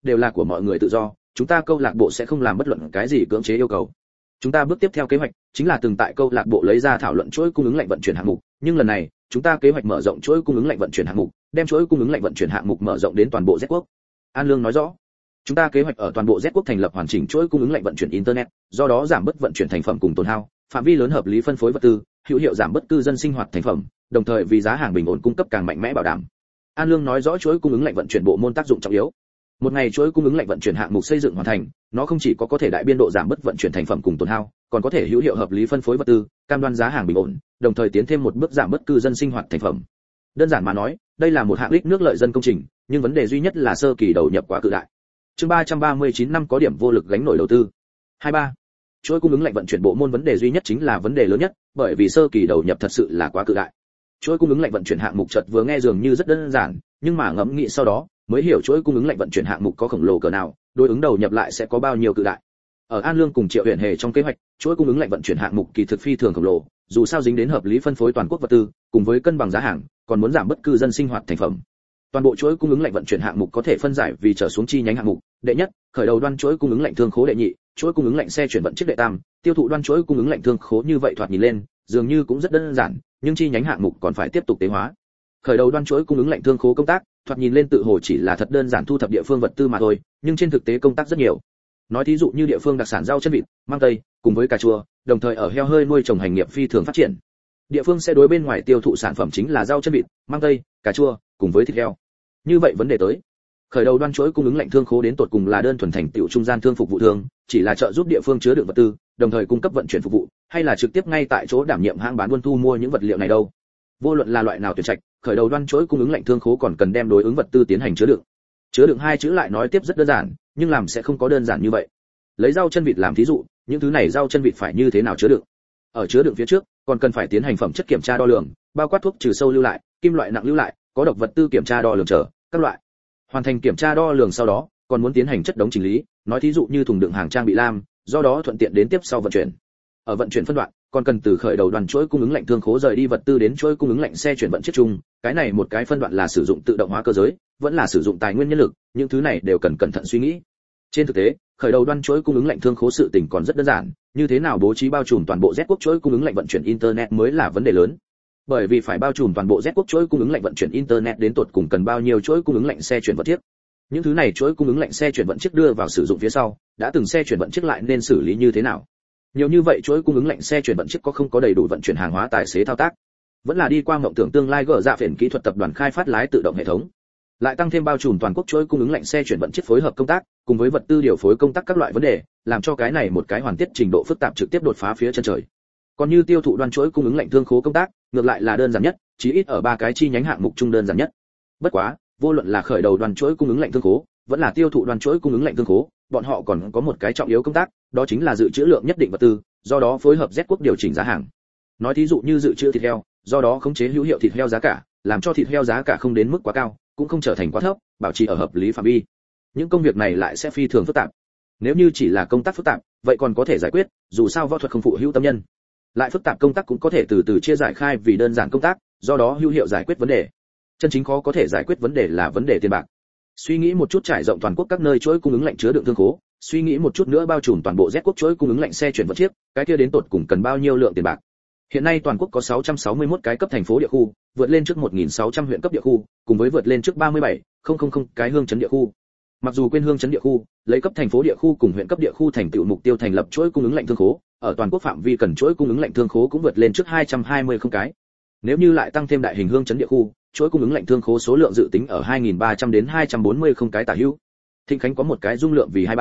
đều là của mọi người tự do, chúng ta câu lạc bộ sẽ không làm bất luận cái gì cưỡng chế yêu cầu. Chúng ta bước tiếp theo kế hoạch chính là từng tại câu lạc bộ lấy ra thảo luận chuỗi cung ứng lạnh vận chuyển hạng mục, nhưng lần này, chúng ta kế hoạch mở rộng chuỗi cung ứng lạnh vận chuyển hạng mục, đem chuỗi cung ứng lạnh vận chuyển hạng mục mở rộng đến toàn bộ Z quốc. An Lương nói rõ, chúng ta kế hoạch ở toàn bộ Z quốc thành lập hoàn chỉnh chuỗi cung ứng lạnh vận chuyển internet, do đó giảm bớt vận chuyển thành phẩm cùng tổn hao, phạm vi lớn hợp lý phân phối vật tư, hữu hiệu giảm bớt cư dân sinh hoạt thành phẩm, đồng thời vì giá hàng bình ổn cung cấp càng mạnh mẽ bảo đảm. An Lương nói rõ chuỗi cung ứng lạnh vận chuyển bộ môn tác dụng trọng yếu. Một ngày chuỗi cung ứng lạnh vận chuyển hạng mục xây dựng hoàn thành, nó không chỉ có thể đại biên độ giảm bớt vận chuyển thành phẩm cùng tổn hao, còn có thể hữu hiệu hợp lý phân phối vật tư, cam đoan giá hàng bình ổn, đồng thời tiến thêm một bước giảm bớt cư dân sinh hoạt thành phẩm. Đơn giản mà nói, đây là một hạng ích nước lợi dân công trình, nhưng vấn đề duy nhất là sơ kỳ đầu nhập quá cự đại. Chương 339 năm có điểm vô lực gánh nổi đầu tư. 23. Chuỗi cung ứng lạnh vận chuyển bộ môn vấn đề duy nhất chính là vấn đề lớn nhất, bởi vì sơ kỳ đầu nhập thật sự là quá cự đại. Chuỗi cung ứng lạnh vận chuyển hạng mục chợt vừa nghe dường như rất đơn giản, nhưng mà ngẫm nghĩ sau đó, mới hiểu chuỗi cung ứng lạnh vận chuyển hạng mục có khổng lồ cỡ nào, đối ứng đầu nhập lại sẽ có bao nhiêu cự đại. Ở An Lương cùng Triệu Huyền Hề trong kế hoạch, chuỗi cung ứng lạnh vận chuyển hạng mục kỳ thực phi thường khổng lồ, dù sao dính đến hợp lý phân phối toàn quốc vật tư, cùng với cân bằng giá hàng, còn muốn giảm bất cư dân sinh hoạt thành phẩm. Toàn bộ chuỗi cung ứng lạnh vận chuyển hạng mục có thể phân giải vì trở xuống chi nhánh hạng mục. Đệ nhất, khởi đầu đoan chuỗi cung ứng lạnh thương khố đệ nhị, chuỗi cung ứng lạnh xe chuyển vận chiếc đệ tam, tiêu thụ đoan chuỗi cung ứng lạnh thương khố như vậy thoạt nhìn lên, dường như cũng rất đơn giản, nhưng chi nhánh hạng mục còn phải tiếp tục tế hóa. Khởi đầu đoan chuỗi cung ứng lạnh thương khố công tác, thoạt nhìn lên tự hồ chỉ là thật đơn giản thu thập địa phương vật tư mà thôi, nhưng trên thực tế công tác rất nhiều. Nói thí dụ như địa phương đặc sản rau chân vịt, mang tây, cùng với cà chua, đồng thời ở heo hơi nuôi trồng hành nghiệp phi thường phát triển. Địa phương sẽ đối bên ngoài tiêu thụ sản phẩm chính là rau chân vịt, mang tây, cà chua, cùng với thịt heo. Như vậy vấn đề tới, khởi đầu đoan chuỗi cung ứng lạnh thương khố đến tột cùng là đơn thuần thành tiểu trung gian thương phục vụ thương, chỉ là trợ giúp địa phương chứa đựng vật tư, đồng thời cung cấp vận chuyển phục vụ, hay là trực tiếp ngay tại chỗ đảm nhiệm hãng bán buôn thu mua những vật liệu này đâu? Vô luận là loại nào tuyển trạch, khởi đầu đoan chuỗi cung ứng lạnh thương khố còn cần đem đối ứng vật tư tiến hành chứa đựng. Chứa đựng hai chữ lại nói tiếp rất đơn giản, nhưng làm sẽ không có đơn giản như vậy. Lấy rau chân vịt làm thí dụ, những thứ này rau chân vịt phải như thế nào chứa đựng? Ở chứa đựng phía trước, còn cần phải tiến hành phẩm chất kiểm tra đo lường, bao quát thuốc trừ sâu lưu lại, kim loại nặng lưu lại, có độc vật tư kiểm tra đo lường chờ các loại. Hoàn thành kiểm tra đo lường sau đó, còn muốn tiến hành chất đống chỉnh lý, nói thí dụ như thùng đựng hàng trang bị lam, do đó thuận tiện đến tiếp sau vận chuyển. Ở vận chuyển phân đoạn, còn cần từ khởi đầu đoàn chuỗi cung ứng lạnh thương khố rời đi vật tư đến chuỗi cung ứng lạnh xe chuyển vận chiếc chung, cái này một cái phân đoạn là sử dụng tự động hóa cơ giới, vẫn là sử dụng tài nguyên nhân lực, những thứ này đều cần cẩn thận suy nghĩ. Trên thực tế, khởi đầu đoan chuỗi cung ứng lạnh thương khố sự tình còn rất đơn giản, như thế nào bố trí bao trùm toàn bộ Z quốc chuỗi cung ứng lạnh vận chuyển internet mới là vấn đề lớn. Bởi vì phải bao trùm toàn bộ Z quốc chuỗi cung ứng lạnh vận chuyển internet đến tột cùng cần bao nhiêu chuỗi cung ứng lạnh xe chuyển vận chiếc. Những thứ này chuỗi cung ứng lạnh xe chuyển vận chiếc đưa vào sử dụng phía sau, đã từng xe chuyển vận chiếc lại nên xử lý như thế nào? Nhiều như vậy chuỗi cung ứng lạnh xe chuyển vận chiếc có không có đầy đủ vận chuyển hàng hóa tài xế thao tác, vẫn là đi qua mộng tưởng tương lai gỡ dạ phiền kỹ thuật tập đoàn khai phát lái tự động hệ thống, lại tăng thêm bao trùm toàn quốc chuỗi cung ứng lạnh xe chuyển vận chiếc phối hợp công tác, cùng với vật tư điều phối công tác các loại vấn đề, làm cho cái này một cái hoàn tiết trình độ phức tạp trực tiếp đột phá phía chân trời. Còn như tiêu thụ đoan chuỗi cung ứng lạnh thương khố công tác, ngược lại là đơn giản nhất, chí ít ở ba cái chi nhánh hạng mục trung đơn giản nhất. Bất quá, vô luận là khởi đầu đoan chuỗi cung ứng lạnh thương khố, vẫn là tiêu thụ đoan chuỗi cung ứng lạnh thương khố, bọn họ còn có một cái trọng yếu công tác, đó chính là dự trữ lượng nhất định vật tư, do đó phối hợp Z quốc điều chỉnh giá hàng. Nói thí dụ như dự trữ thịt heo, do đó khống chế hữu hiệu thịt heo giá cả, làm cho thịt heo giá cả không đến mức quá cao, cũng không trở thành quá thấp, bảo trì ở hợp lý phạm vi. Những công việc này lại sẽ phi thường phức tạp. Nếu như chỉ là công tác phức tạp, vậy còn có thể giải quyết, dù sao võ thuật không phụ hữu tâm nhân. Lại phức tạp công tác cũng có thể từ từ chia giải khai vì đơn giản công tác, do đó hữu hiệu giải quyết vấn đề. Chân chính khó có thể giải quyết vấn đề là vấn đề tiền bạc. Suy nghĩ một chút trải rộng toàn quốc các nơi chuỗi cung ứng lạnh chứa đựng thương khố, suy nghĩ một chút nữa bao trùm toàn bộ Z quốc chuỗi cung ứng lạnh xe chuyển vận chiếc, cái kia đến tột cùng cần bao nhiêu lượng tiền bạc. Hiện nay toàn quốc có 661 cái cấp thành phố địa khu, vượt lên trước 1600 huyện cấp địa khu, cùng với vượt lên trước 37,000 cái hương trấn địa khu. Mặc dù quên hương trấn địa khu, lấy cấp thành phố địa khu cùng huyện cấp địa khu thành tựu mục tiêu thành lập chuỗi cung ứng lạnh thương khố, ở toàn quốc phạm vi cần chuỗi cung ứng lạnh thương khố cũng vượt lên trước 220 cái. Nếu như lại tăng thêm đại hình hương trấn địa khu, chuỗi cung ứng lạnh thương khố số lượng dự tính ở 2300 đến 240 cái tả hữu. Thịnh Khánh có một cái dung lượng vì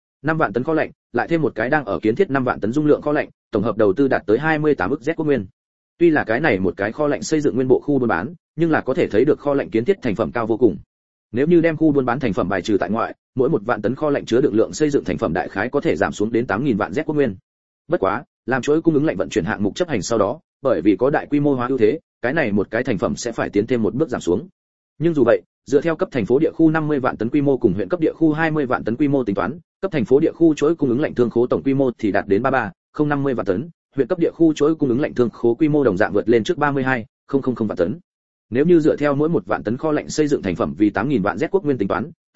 5 vạn tấn kho lạnh, lại thêm một cái đang ở kiến thiết 5 vạn tấn dung lượng kho lạnh, tổng hợp đầu tư đạt tới 28 ức Z quốc nguyên. Tuy là cái này một cái kho lạnh xây dựng nguyên bộ khu buôn bán, nhưng là có thể thấy được kho lạnh kiến thiết thành phẩm cao vô cùng. Nếu như đem khu buôn bán thành phẩm bài trừ tại ngoại, mỗi 1 vạn tấn kho lạnh chứa đựng lượng xây dựng thành phẩm đại khái có thể giảm xuống đến 8000 vạn Z quốc nguyên. Bất quá, làm chuỗi cung ứng lạnh vận chuyển hạng mục chấp hành sau đó, bởi vì có đại quy mô hóa ưu thế, cái này một cái thành phẩm sẽ phải tiến thêm một bước giảm xuống. Nhưng dù vậy, dựa theo cấp thành phố địa khu 50 vạn tấn quy mô cùng huyện cấp địa khu 20 vạn tấn quy mô tính toán, cấp thành phố địa khu chuỗi cung ứng lạnh thương khố tổng quy mô thì đạt đến 33,050 vạn tấn, huyện cấp địa khu chuỗi cung ứng lạnh thương khố quy mô đồng dạng vượt lên trước 32,000 vạn tấn. Nếu như dựa theo mỗi 1 vạn tấn kho lạnh xây dựng thành phẩm vì 8000 vạn Z quốc nguyên tính toán,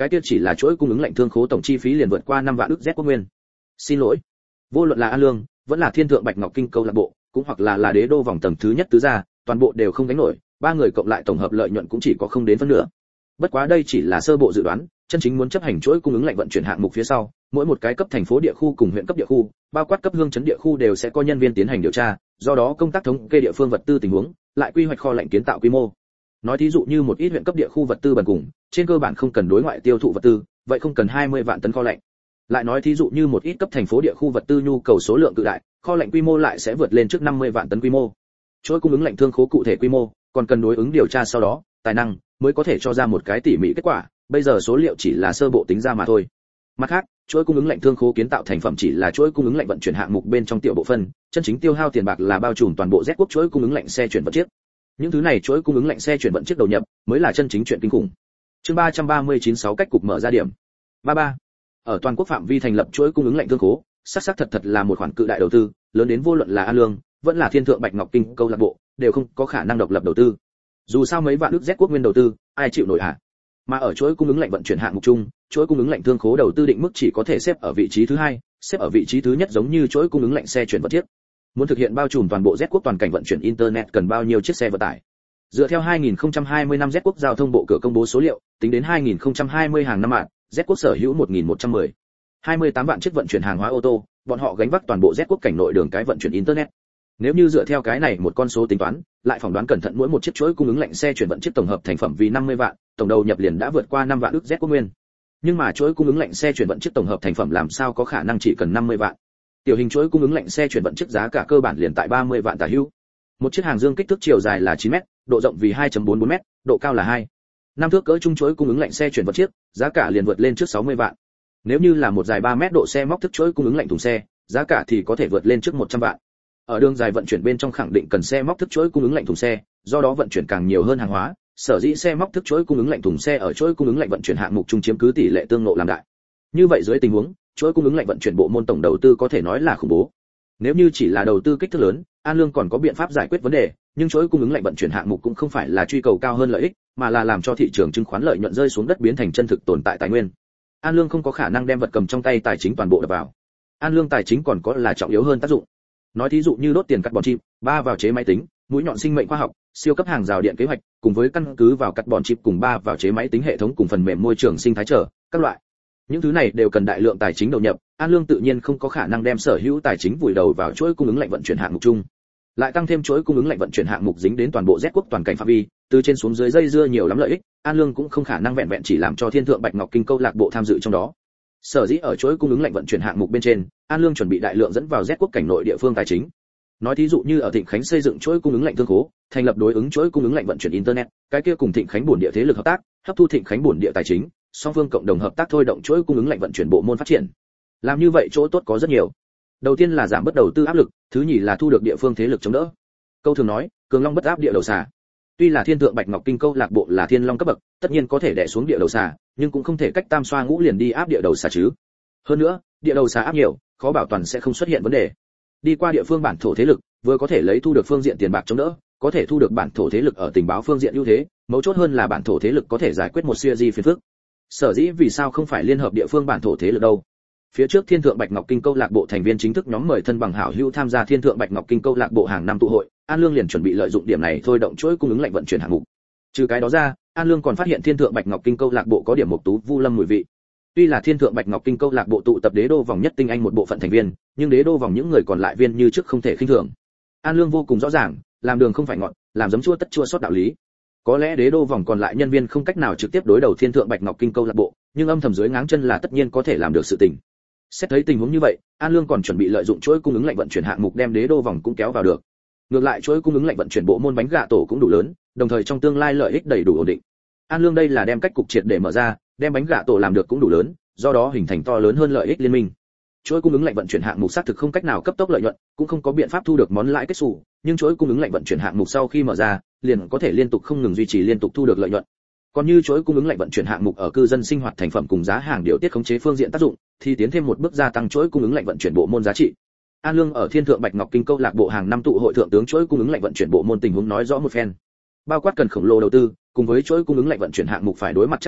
cái kia chỉ là chuỗi cung ứng lạnh thương khố tổng chi phí liền vượt qua 5 vạn ức Z quốc nguyên. Xin lỗi, vô luận là An Lương, vẫn là Thiên Thượng Bạch Ngọc Kinh câu lạc bộ, cũng hoặc là đế đô vòng tầng thứ nhất tứ gia, toàn bộ đều không gánh nổi, ba người cộng lại tổng hợp lợi nhuận cũng chỉ có không đến phân nửa. Bất quá đây chỉ là sơ bộ dự đoán, chân chính muốn chấp hành chuỗi cung ứng lạnh vận chuyển hạng mục phía sau, mỗi một cái cấp thành phố địa khu cùng huyện cấp địa khu, bao quát cấp hương chấn địa khu đều sẽ có nhân viên tiến hành điều tra, do đó công tác thống kê địa phương vật tư tình huống, lại quy hoạch kho lạnh kiến tạo quy mô. Nói thí dụ như một ít huyện cấp địa khu vật tư bần cùng, trên cơ bản không cần đối ngoại tiêu thụ vật tư, vậy không cần 20 vạn tấn kho lạnh. Lại nói thí dụ như một ít cấp thành phố địa khu vật tư nhu cầu số lượng cự đại, kho lạnh quy mô lại sẽ vượt lên trước 50 vạn tấn quy mô. Chuỗi cung ứng lạnh thương khố cụ thể quy mô, còn cần đối ứng điều tra sau đó, tài năng mới có thể cho ra một cái tỉ mỉ kết quả, bây giờ số liệu chỉ là sơ bộ tính ra mà thôi. Mặt khác, chuỗi cung ứng lạnh thương khố kiến tạo thành phẩm chỉ là chuỗi cung ứng lạnh vận chuyển hạng mục bên trong tiểu bộ phận, chân chính tiêu hao tiền bạc là bao trùm toàn bộ Z quốc chuỗi cung ứng lạnh xe chuyển vận chiếc. Những thứ này chuỗi cung ứng lạnh xe chuyển vận chiếc đầu nhập, mới là chân chính chuyện kinh khủng. Chương 339 6 cách cục mở ra điểm. 33. Ở toàn quốc phạm vi thành lập chuỗi cung ứng lạnh thương khố, xác thật là một khoản cự đại đầu tư, lớn đến vô luận là An Lương, vẫn là Thiên Thượng Bạch Ngọc Kinh câu lạc bộ, đều không có khả năng độc lập đầu tư. Dù sao mấy vạn ức Z quốc nguyên đầu tư, ai chịu nổi hả? Mà ở chuỗi cung ứng lạnh vận chuyển hạng mục chung, chuỗi cung ứng lạnh thương khố đầu tư định mức chỉ có thể xếp ở vị trí thứ hai, xếp ở vị trí thứ nhất giống như chuỗi cung ứng lạnh xe chuyển vận chiếc. Muốn thực hiện bao trùm toàn bộ Z quốc toàn cảnh vận chuyển internet cần bao nhiêu chiếc xe vận tải? Dựa theo 2020 năm Z quốc giao thông bộ cửa công bố số liệu, tính đến 2020 hàng năm mạng, Z quốc sở hữu 1110 28 vạn chiếc vận chuyển hàng hóa ô tô, bọn họ gánh vác toàn bộ Z quốc cảnh nội đường cái vận chuyển internet. Nếu như dựa theo cái này một con số tính toán, lại phỏng đoán cẩn thận mỗi một chiếc chuỗi cung ứng lạnh xe chuyển vận chiếc tổng hợp thành phẩm vì 50 vạn, tổng đầu nhập liền đã vượt qua 5 vạn ức Z quốc nguyên. Nhưng mà chuỗi cung ứng lạnh xe chuyển vận chiếc tổng hợp thành phẩm làm sao có khả năng chỉ cần 50 vạn? Tiểu hình chuỗi cung ứng lạnh xe chuyển vận chiếc giá cả cơ bản liền tại 30 vạn tả hữu. Một chiếc hàng dương kích thước chiều dài là 9 m, độ rộng vì 2.44 m, độ cao là 2. 5 thước cỡ trung chuỗi cung ứng lạnh xe chuyển vận chiếc, giá cả liền vượt lên trước 60 vạn. Nếu như là một dài 3 m độ xe móc thức chuỗi cung ứng lạnh thùng xe, giá cả thì có thể vượt lên trước 100 vạn. Ở đường dài vận chuyển bên trong khẳng định cần xe móc thức chuỗi cung ứng lạnh thùng xe, do đó vận chuyển càng nhiều hơn hàng hóa, sở dĩ xe móc thức chuỗi cung ứng lạnh thùng xe ở chuỗi cung ứng lạnh vận chuyển hạng mục trung chiếm cứ tỷ lệ tương ngộ làm đại. Như vậy dưới tình huống, chuỗi cung ứng lạnh vận chuyển bộ môn tổng đầu tư có thể nói là khủng bố. Nếu như chỉ là đầu tư kích thước lớn, An Lương còn có biện pháp giải quyết vấn đề, nhưng chuỗi cung ứng lạnh vận chuyển hạng mục cũng không phải là truy cầu cao hơn lợi ích, mà là làm cho thị trường chứng khoán lợi nhuận rơi xuống đất biến thành chân thực tồn tại tài nguyên. An Lương không có khả năng đem vật cầm trong tay tài chính toàn bộ đập vào. An Lương tài chính còn có là trọng yếu hơn tác dụng. Nói thí dụ như đốt tiền carbon chip, ba vào chế máy tính, mũi nhọn sinh mệnh khoa học, siêu cấp hàng rào điện kế hoạch, cùng với căn cứ vào carbon chip cùng ba vào chế máy tính hệ thống cùng phần mềm môi trường sinh thái trở, các loại. Những thứ này đều cần đại lượng tài chính đầu nhập, An Lương tự nhiên không có khả năng đem sở hữu tài chính vùi đầu vào chuỗi cung ứng lạnh vận chuyển hạng mục chung. Lại tăng thêm chuỗi cung ứng lạnh vận chuyển hạng mục dính đến toàn bộ Z quốc toàn cảnh phạm vi, từ trên xuống dưới dây dưa nhiều lắm lợi ích, An Lương cũng không khả năng vẹn vẹn chỉ làm cho Thiên Thượng Bạch Ngọc Kinh câu lạc bộ tham dự trong đó. Sở dĩ ở chuỗi cung ứng lạnh vận chuyển hạng mục bên trên, An Lương chuẩn bị đại lượng dẫn vào Z quốc cảnh nội địa phương tài chính. Nói thí dụ như ở Thịnh Khánh xây dựng chuỗi cung ứng lạnh thương khố, thành lập đối ứng chuỗi cung ứng lạnh vận chuyển internet, cái kia cùng Thịnh Khánh bổn địa thế lực hợp tác, hấp thu Thịnh Khánh bổn địa tài chính, song phương cộng đồng hợp tác thôi động chuỗi cung ứng lạnh vận chuyển bộ môn phát triển. Làm như vậy chỗ tốt có rất nhiều. Đầu tiên là giảm bớt đầu tư áp lực, thứ nhì là thu được địa phương thế lực chống đỡ. Câu thường nói, cường long bất áp địa đầu xà. Tuy là Thiên Thượng Bạch Ngọc Kinh câu lạc bộ là thiên long cấp bậc, tất nhiên có thể đè xuống địa đầu xà, nhưng cũng không thể cách tam xoa ngũ liền đi áp địa đầu xà chứ. Hơn nữa, địa đầu xà áp nhiều, khó bảo toàn sẽ không xuất hiện vấn đề. Đi qua địa phương bản thổ thế lực, vừa có thể lấy thu được phương diện tiền bạc chống đỡ, có thể thu được bản thổ thế lực ở tình báo phương diện ưu thế, mấu chốt hơn là bản thổ thế lực có thể giải quyết một series phiền phức. Sở dĩ vì sao không phải liên hợp địa phương bản thổ thế lực đâu? Phía trước Thiên Thượng Bạch Ngọc Kinh câu lạc bộ thành viên chính thức nhóm mời thân bằng hảo hữu tham gia Thiên Thượng Bạch Ngọc Kinh câu lạc bộ hàng năm tụ hội, An Lương liền chuẩn bị lợi dụng điểm này thôi động chuỗi cung ứng lạnh vận chuyển hạng mục. Trừ cái đó ra, An Lương còn phát hiện Thiên Thượng Bạch Ngọc Kinh câu lạc bộ có điểm mục tú vu lâm mùi vị. Tuy là Thiên Thượng Bạch Ngọc Kinh câu lạc bộ tụ tập đế đô vòng nhất tinh anh một bộ phận thành viên, nhưng đế đô vòng những người còn lại viên như trước không thể khinh thường. An Lương vô cùng rõ ràng, làm đường không phải ngọt, làm giấm chua tất chua sót đạo lý. Có lẽ đế đô vòng còn lại nhân viên không cách nào trực tiếp đối đầu Thiên Thượng Bạch Ngọc Kinh câu lạc bộ, nhưng âm thầm dưới ngáng chân là tất nhiên có thể làm được sự tình. Xét thấy tình huống như vậy, An Lương còn chuẩn bị lợi dụng chuỗi cung ứng lạnh vận chuyển hạng mục đem đế đô vòng cũng kéo vào được. Ngược lại chuỗi cung ứng lạnh vận chuyển bộ môn bánh gà tổ cũng đủ lớn, đồng thời trong tương lai lợi ích đầy đủ ổn định. An Lương đây là đem cách cục triệt để mở ra, đem bánh gà tổ làm được cũng đủ lớn, do đó hình thành to lớn hơn lợi ích liên minh. Chuỗi cung ứng lạnh vận chuyển hạng mục xác thực không cách nào cấp tốc lợi nhuận, cũng không có biện pháp thu được món lãi kết xù, nhưng chuỗi cung ứng lạnh vận chuyển hạng mục sau khi mở ra, liền có thể liên tục không ngừng duy trì liên tục thu được lợi nhuận. Còn như chuỗi cung ứng lạnh vận chuyển hạng mục ở cư dân sinh hoạt thành phẩm cùng giá hàng điều tiết khống chế phương diện tác dụng, thì tiến thêm một bước gia tăng chuỗi cung ứng lạnh vận chuyển bộ môn giá trị. An Lương ở Thiên Thượng Bạch Ngọc Kinh câu lạc bộ hàng năm tụ hội thượng tướng chuỗi cung ứng lạnh vận chuyển bộ môn tình huống nói rõ một phen. Bao quát cần khổng lồ đầu tư, cùng với chuỗi cung ứng lạnh vận chuyển hạng mục phải đối mặt trắc trở,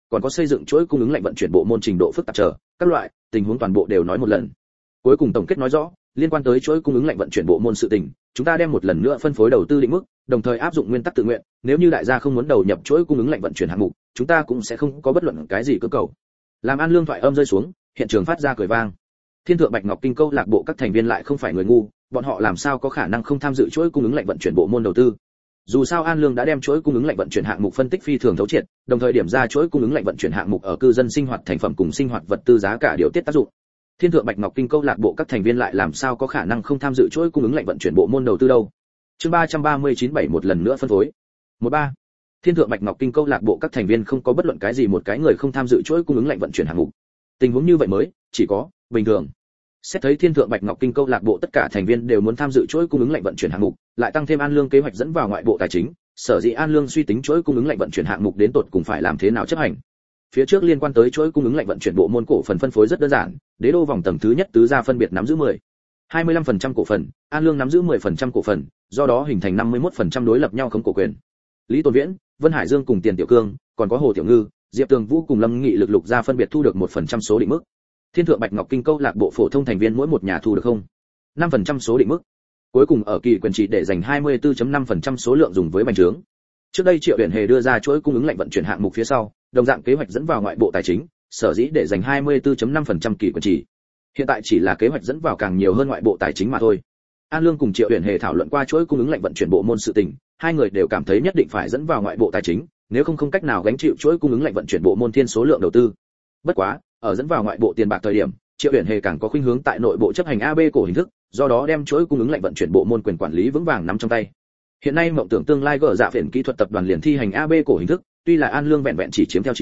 còn có xây dựng chuỗi cung ứng lạnh vận chuyển bộ môn trình độ phức tạp trở, các loại tình huống toàn bộ đều nói một lần. Cuối cùng tổng kết nói rõ, liên quan tới chuỗi cung ứng lạnh vận chuyển bộ môn sự tình, chúng ta đem một lần nữa phân phối đầu tư định mức, đồng thời áp dụng nguyên tắc tự nguyện, nếu như đại gia không muốn đầu nhập chuỗi cung ứng lạnh vận chuyển hạng mục, chúng ta cũng sẽ không có bất luận cái gì cưỡng cầu. Làm An Lương thoại âm rơi xuống, hiện trường phát ra cười vang. Thiên Thượng Bạch Ngọc Kinh câu lạc bộ các thành viên lại không phải người ngu, bọn họ làm sao có khả năng không tham dự chuỗi cung ứng lạnh vận chuyển bộ môn đầu tư. Dù sao An Lương đã đem chuỗi cung ứng lạnh vận chuyển hạng mục phân tích phi thường thấu triệt, đồng thời điểm ra chuỗi cung ứng lạnh vận chuyển hạng mục ở cư dân sinh hoạt thành phẩm cùng sinh hoạt vật tư giá cả điều tiết tác dụng. Thiên Thượng Bạch Ngọc Kinh câu lạc bộ các thành viên lại làm sao có khả năng không tham dự chuỗi cung ứng lạnh vận chuyển bộ môn đầu tư đâu. Chương 339 một lần nữa phân phối. 13. Thiên Thượng Bạch Ngọc Kinh câu lạc bộ các thành viên không có bất luận cái gì một cái người không tham dự chuỗi cung ứng lạnh vận chuyển hạng mục. Tình huống như vậy mới chỉ có bình thường. Xét thấy Thiên Thượng Bạch Ngọc Kinh câu lạc bộ tất cả thành viên đều muốn tham dự chuỗi cung ứng lạnh vận chuyển hạng mục, lại tăng thêm An Lương kế hoạch dẫn vào ngoại bộ tài chính, sở dĩ An Lương suy tính chuỗi cung ứng lạnh vận chuyển hạng mục đến tột cùng phải làm thế nào chấp hành. Phía trước liên quan tới chuỗi cung ứng lạnh vận chuyển bộ môn cổ phần phân phối rất đơn giản, Đế đô vòng tầng thứ nhất tứ gia phân biệt nắm giữ 25% cổ phần, An Lương nắm giữ 10% cổ phần, do đó hình thành 51% đối lập nhau khống cổ quyền. Lý Tồn Viễn, Vân Hải Dương cùng Tiền Tiểu Cương, còn có Hồ Tiểu Ngư, Diệp Tường Vũ cùng Lâm Nghị Lực Lục gia phân biệt thu được 1% số định mức. Thiên Thượng Bạch Ngọc Kinh câu lạc bộ phổ thông thành viên mỗi một nhà thu được 5% số định mức. Cuối cùng ở kỳ quyền chỉ để dành 24.5% số lượng dùng với bành trướng. Trước đây Triệu Uyển Hề đưa ra chuỗi cung ứng lạnh vận chuyển hạng mục phía sau, đồng dạng kế hoạch dẫn vào ngoại bộ tài chính, sở dĩ để dành 24.5% kỳ quyền chỉ. Hiện tại chỉ là kế hoạch dẫn vào càng nhiều hơn ngoại bộ tài chính mà thôi. An Lương cùng Triệu Uyển Hề thảo luận qua chuỗi cung ứng lạnh vận chuyển bộ môn sự tình, hai người đều cảm thấy nhất định phải dẫn vào ngoại bộ tài chính, nếu không cách nào gánh chịu chuỗi cung ứng lạnh vận chuyển bộ môn thiên số lượng đầu tư. Bất quá, ở dẫn vào ngoại bộ tiền bạc thời điểm, Triệu Uyển Hề càng có khuynh hướng tại nội bộ chấp hành AB cổ hình thức, do đó đem chuỗi cung ứng lạnh vận chuyển bộ môn quyền quản lý vững vàng nắm trong tay. Hiện nay mộng tưởng tương lai gỡ dạ phiền kỹ thuật tập đoàn liền thi hành AB cổ hình thức, tuy là An Lương vẹn vẹn chỉ chiếm theo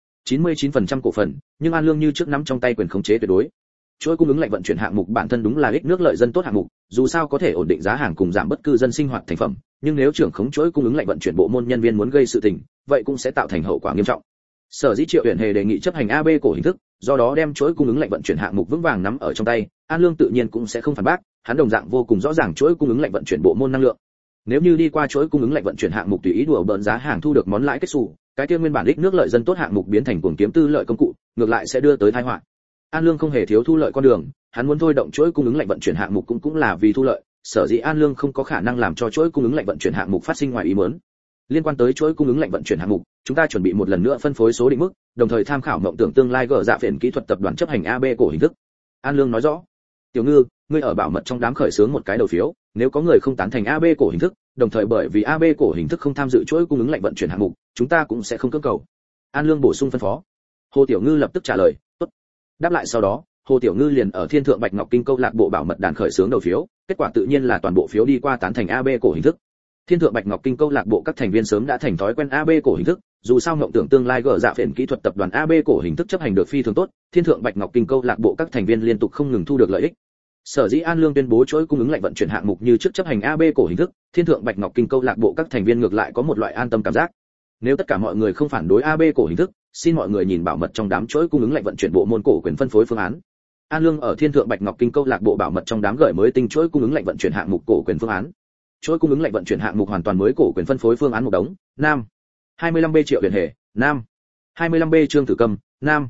99% cổ phần, nhưng An Lương như trước nắm trong tay quyền khống chế tuyệt đối. Chuỗi cung ứng lạnh vận chuyển hạng mục bản thân đúng là ích nước lợi dân tốt hạng mục, dù sao có thể ổn định giá hàng cùng giảm bất cư dân sinh hoạt thành phẩm, nhưng nếu trưởng khống chuỗi cung ứng lạnh vận chuyển bộ môn nhân viên muốn gây sự tình, vậy cũng sẽ tạo thành hậu quả nghiêm trọng. Sở dĩ Triệu Uyển Hề đề nghị chấp hành AB cổ hình thức, do đó đem chuỗi cung ứng lạnh vận chuyển hạng mục vững vàng nắm ở trong tay, An Lương tự nhiên cũng sẽ không phản bác, hắn đồng dạng vô cùng rõ ràng chuỗi cung ứng lạnh vận chuyển bộ môn năng lượng. Nếu như đi qua chuỗi cung ứng lạnh vận chuyển hạng mục tùy ý đùa bỡn giá hàng thu được món lãi kết xù, cái kia nguyên bản ích nước lợi dân tốt hạng mục biến thành cuồng kiếm tư lợi công cụ, ngược lại sẽ đưa tới tai họa. An Lương không hề thiếu thu lợi con đường, hắn muốn thôi động chuỗi cung ứng lạnh vận chuyển hạng mục cũng là vì thu lợi, sở dĩ An Lương không có khả năng làm cho chuỗi cung ứng lạnh vận chuyển hạng mục phát sinh ngoài ý muốn. Liên quan tới chuỗi cung ứng lạnh vận chuyển hạng mục, chúng ta chuẩn bị một lần nữa phân phối số định mức, đồng thời tham khảo mộng tưởng tương lai gỡ dạ phiền kỹ thuật tập đoàn chấp hành AB cổ hình thức. An Lương nói rõ. Tiểu Ngư, ngươi ở bảo mật trong đám khởi xướng một cái đầu phiếu, nếu có người không tán thành AB cổ hình thức, đồng thời bởi vì AB cổ hình thức không tham dự chuỗi cung ứng lạnh vận chuyển hạng mục, chúng ta cũng sẽ không cưỡng cầu. An Lương bổ sung phân phó. Hồ Tiểu Ngư lập tức trả lời, tốt. Đáp lại sau đó, Hồ Tiểu Ngư liền ở Thiên Thượng Bạch Ngọc Kinh câu lạc bộ bảo mật đàn khởi xướng đầu phiếu, kết quả tự nhiên là toàn bộ phiếu đi qua tán thành AB cổ hình thức. Thiên Thượng Bạch Ngọc Kinh câu lạc bộ các thành viên sớm đã thành thói quen AB cổ hình thức, dù sao mộng tưởng tương lai gỡ dạ phiền kỹ thuật tập đoàn AB cổ hình thức chấp hành được phi thường tốt, Thiên Thượng Bạch Ngọc Kinh câu lạc bộ các thành viên liên tục không ngừng thu được lợi ích. Sở dĩ An Lương tuyên bố chuỗi cung ứng lạnh vận chuyển hạng mục như trước chấp hành AB cổ hình thức, Thiên Thượng Bạch Ngọc Kinh câu lạc bộ các thành viên ngược lại có một loại an tâm cảm giác. Nếu tất cả mọi người không phản đối AB cổ hình thức, xin mọi người nhìn bảo mật trong đám chuỗi cung ứng lạnh vận chuyển bộ môn cổ quyền phân phối phương án. An Lương ở Thiên Thượng Bạch Ngọc Kinh câu lạc bộ bảo mật trong đám gửi mới tinh chuỗi cung ứng lạnh vận chuyển hạng mục cổ quyền phương án. Chuỗi cung ứng lạnh vận chuyển hạng mục hoàn toàn mới cổ quyền phân phối phương án một đống, nam. 25B Triệu Uyển Hề, nam. 25B Trương Tử Cầm, nam.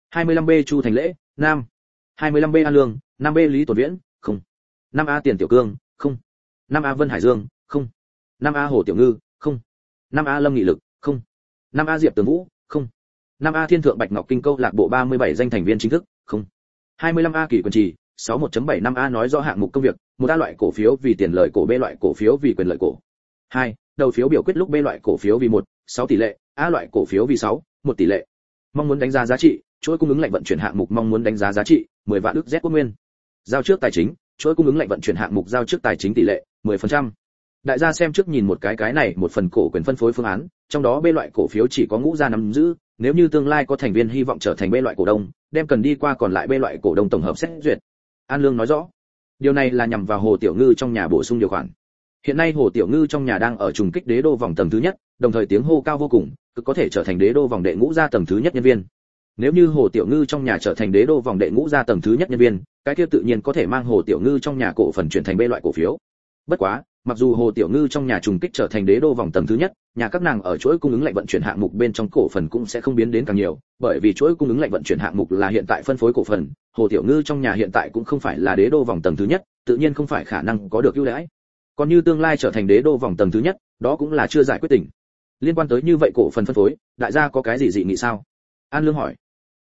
25B Chu Thành Lễ, nam. 25B An Lương, 5B Lý Tồn Viễn, không. 5A Tiền Tiểu Cương, không. 5A Vân Hải Dương, không. 5A Hồ Tiểu Ngư, không. 5A Lâm Nghị Lực, không. 5A Diệp Tường Vũ, không. 5A Thiên Thượng Bạch Ngọc Kinh câu lạc bộ 37 danh thành viên chính thức, không. 25A Kỳ Quyền Trì, 61.75A nói rõ hạng mục công việc, một A loại cổ phiếu vì tiền lợi cổ, B loại cổ phiếu vì quyền lợi cổ. 2. Đầu phiếu biểu quyết lúc B loại cổ phiếu vì 1/6 tỷ lệ, A loại cổ phiếu vì 6/1 tỷ lệ. Mong muốn đánh giá giá trị, chuỗi cung ứng lạnh vận chuyển hạng mục mong muốn đánh giá giá trị 10 vạn ức Z quốc nguyên. Giao trước tài chính, chuỗi cung ứng lạnh vận chuyển hạng mục giao trước tài chính tỷ lệ 10%. Đại gia xem trước nhìn một cái này một phần cổ quyền phân phối phương án, trong đó B loại cổ phiếu chỉ có Ngũ gia nắm giữ, nếu như tương lai có thành viên hy vọng trở thành B loại cổ đông, đem cần đi qua còn lại B loại cổ đông tổng hợp xét duyệt. An Lương nói rõ. Điều này là nhằm vào Hồ Tiểu Ngư trong nhà bổ sung điều khoản. Hiện nay Hồ Tiểu Ngư trong nhà đang ở trùng kích đế đô vòng tầng thứ nhất, đồng thời tiếng hô cao vô cùng, cực có thể trở thành đế đô vòng đệ ngũ gia tầng thứ nhất nhân viên. Nếu như Hồ Tiểu Ngư trong nhà trở thành đế đô vòng đệ ngũ gia tầng thứ nhất nhân viên, cái kia tự nhiên có thể mang Hồ Tiểu Ngư trong nhà cổ phần chuyển thành B loại cổ phiếu. Bất quá, mặc dù Hồ Tiểu Ngư trong nhà trùng kích trở thành đế đô vòng tầng thứ nhất, nhà các nàng ở chuỗi cung ứng lạnh vận chuyển hạng mục bên trong cổ phần cũng sẽ không biến đến càng nhiều, bởi vì chuỗi cung ứng lạnh vận chuyển hạng mục là hiện tại phân phối cổ phần, Hồ Tiểu Ngư trong nhà hiện tại cũng không phải là đế đô vòng tầng thứ nhất, tự nhiên không phải khả năng có được ưu đãi. Còn như tương lai trở thành đế đô vòng tầng thứ nhất, đó cũng là chưa giải quyết tình. Liên quan tới như vậy cổ phần phân phối, đại gia có cái gì dị nghị sao? An Lương hỏi.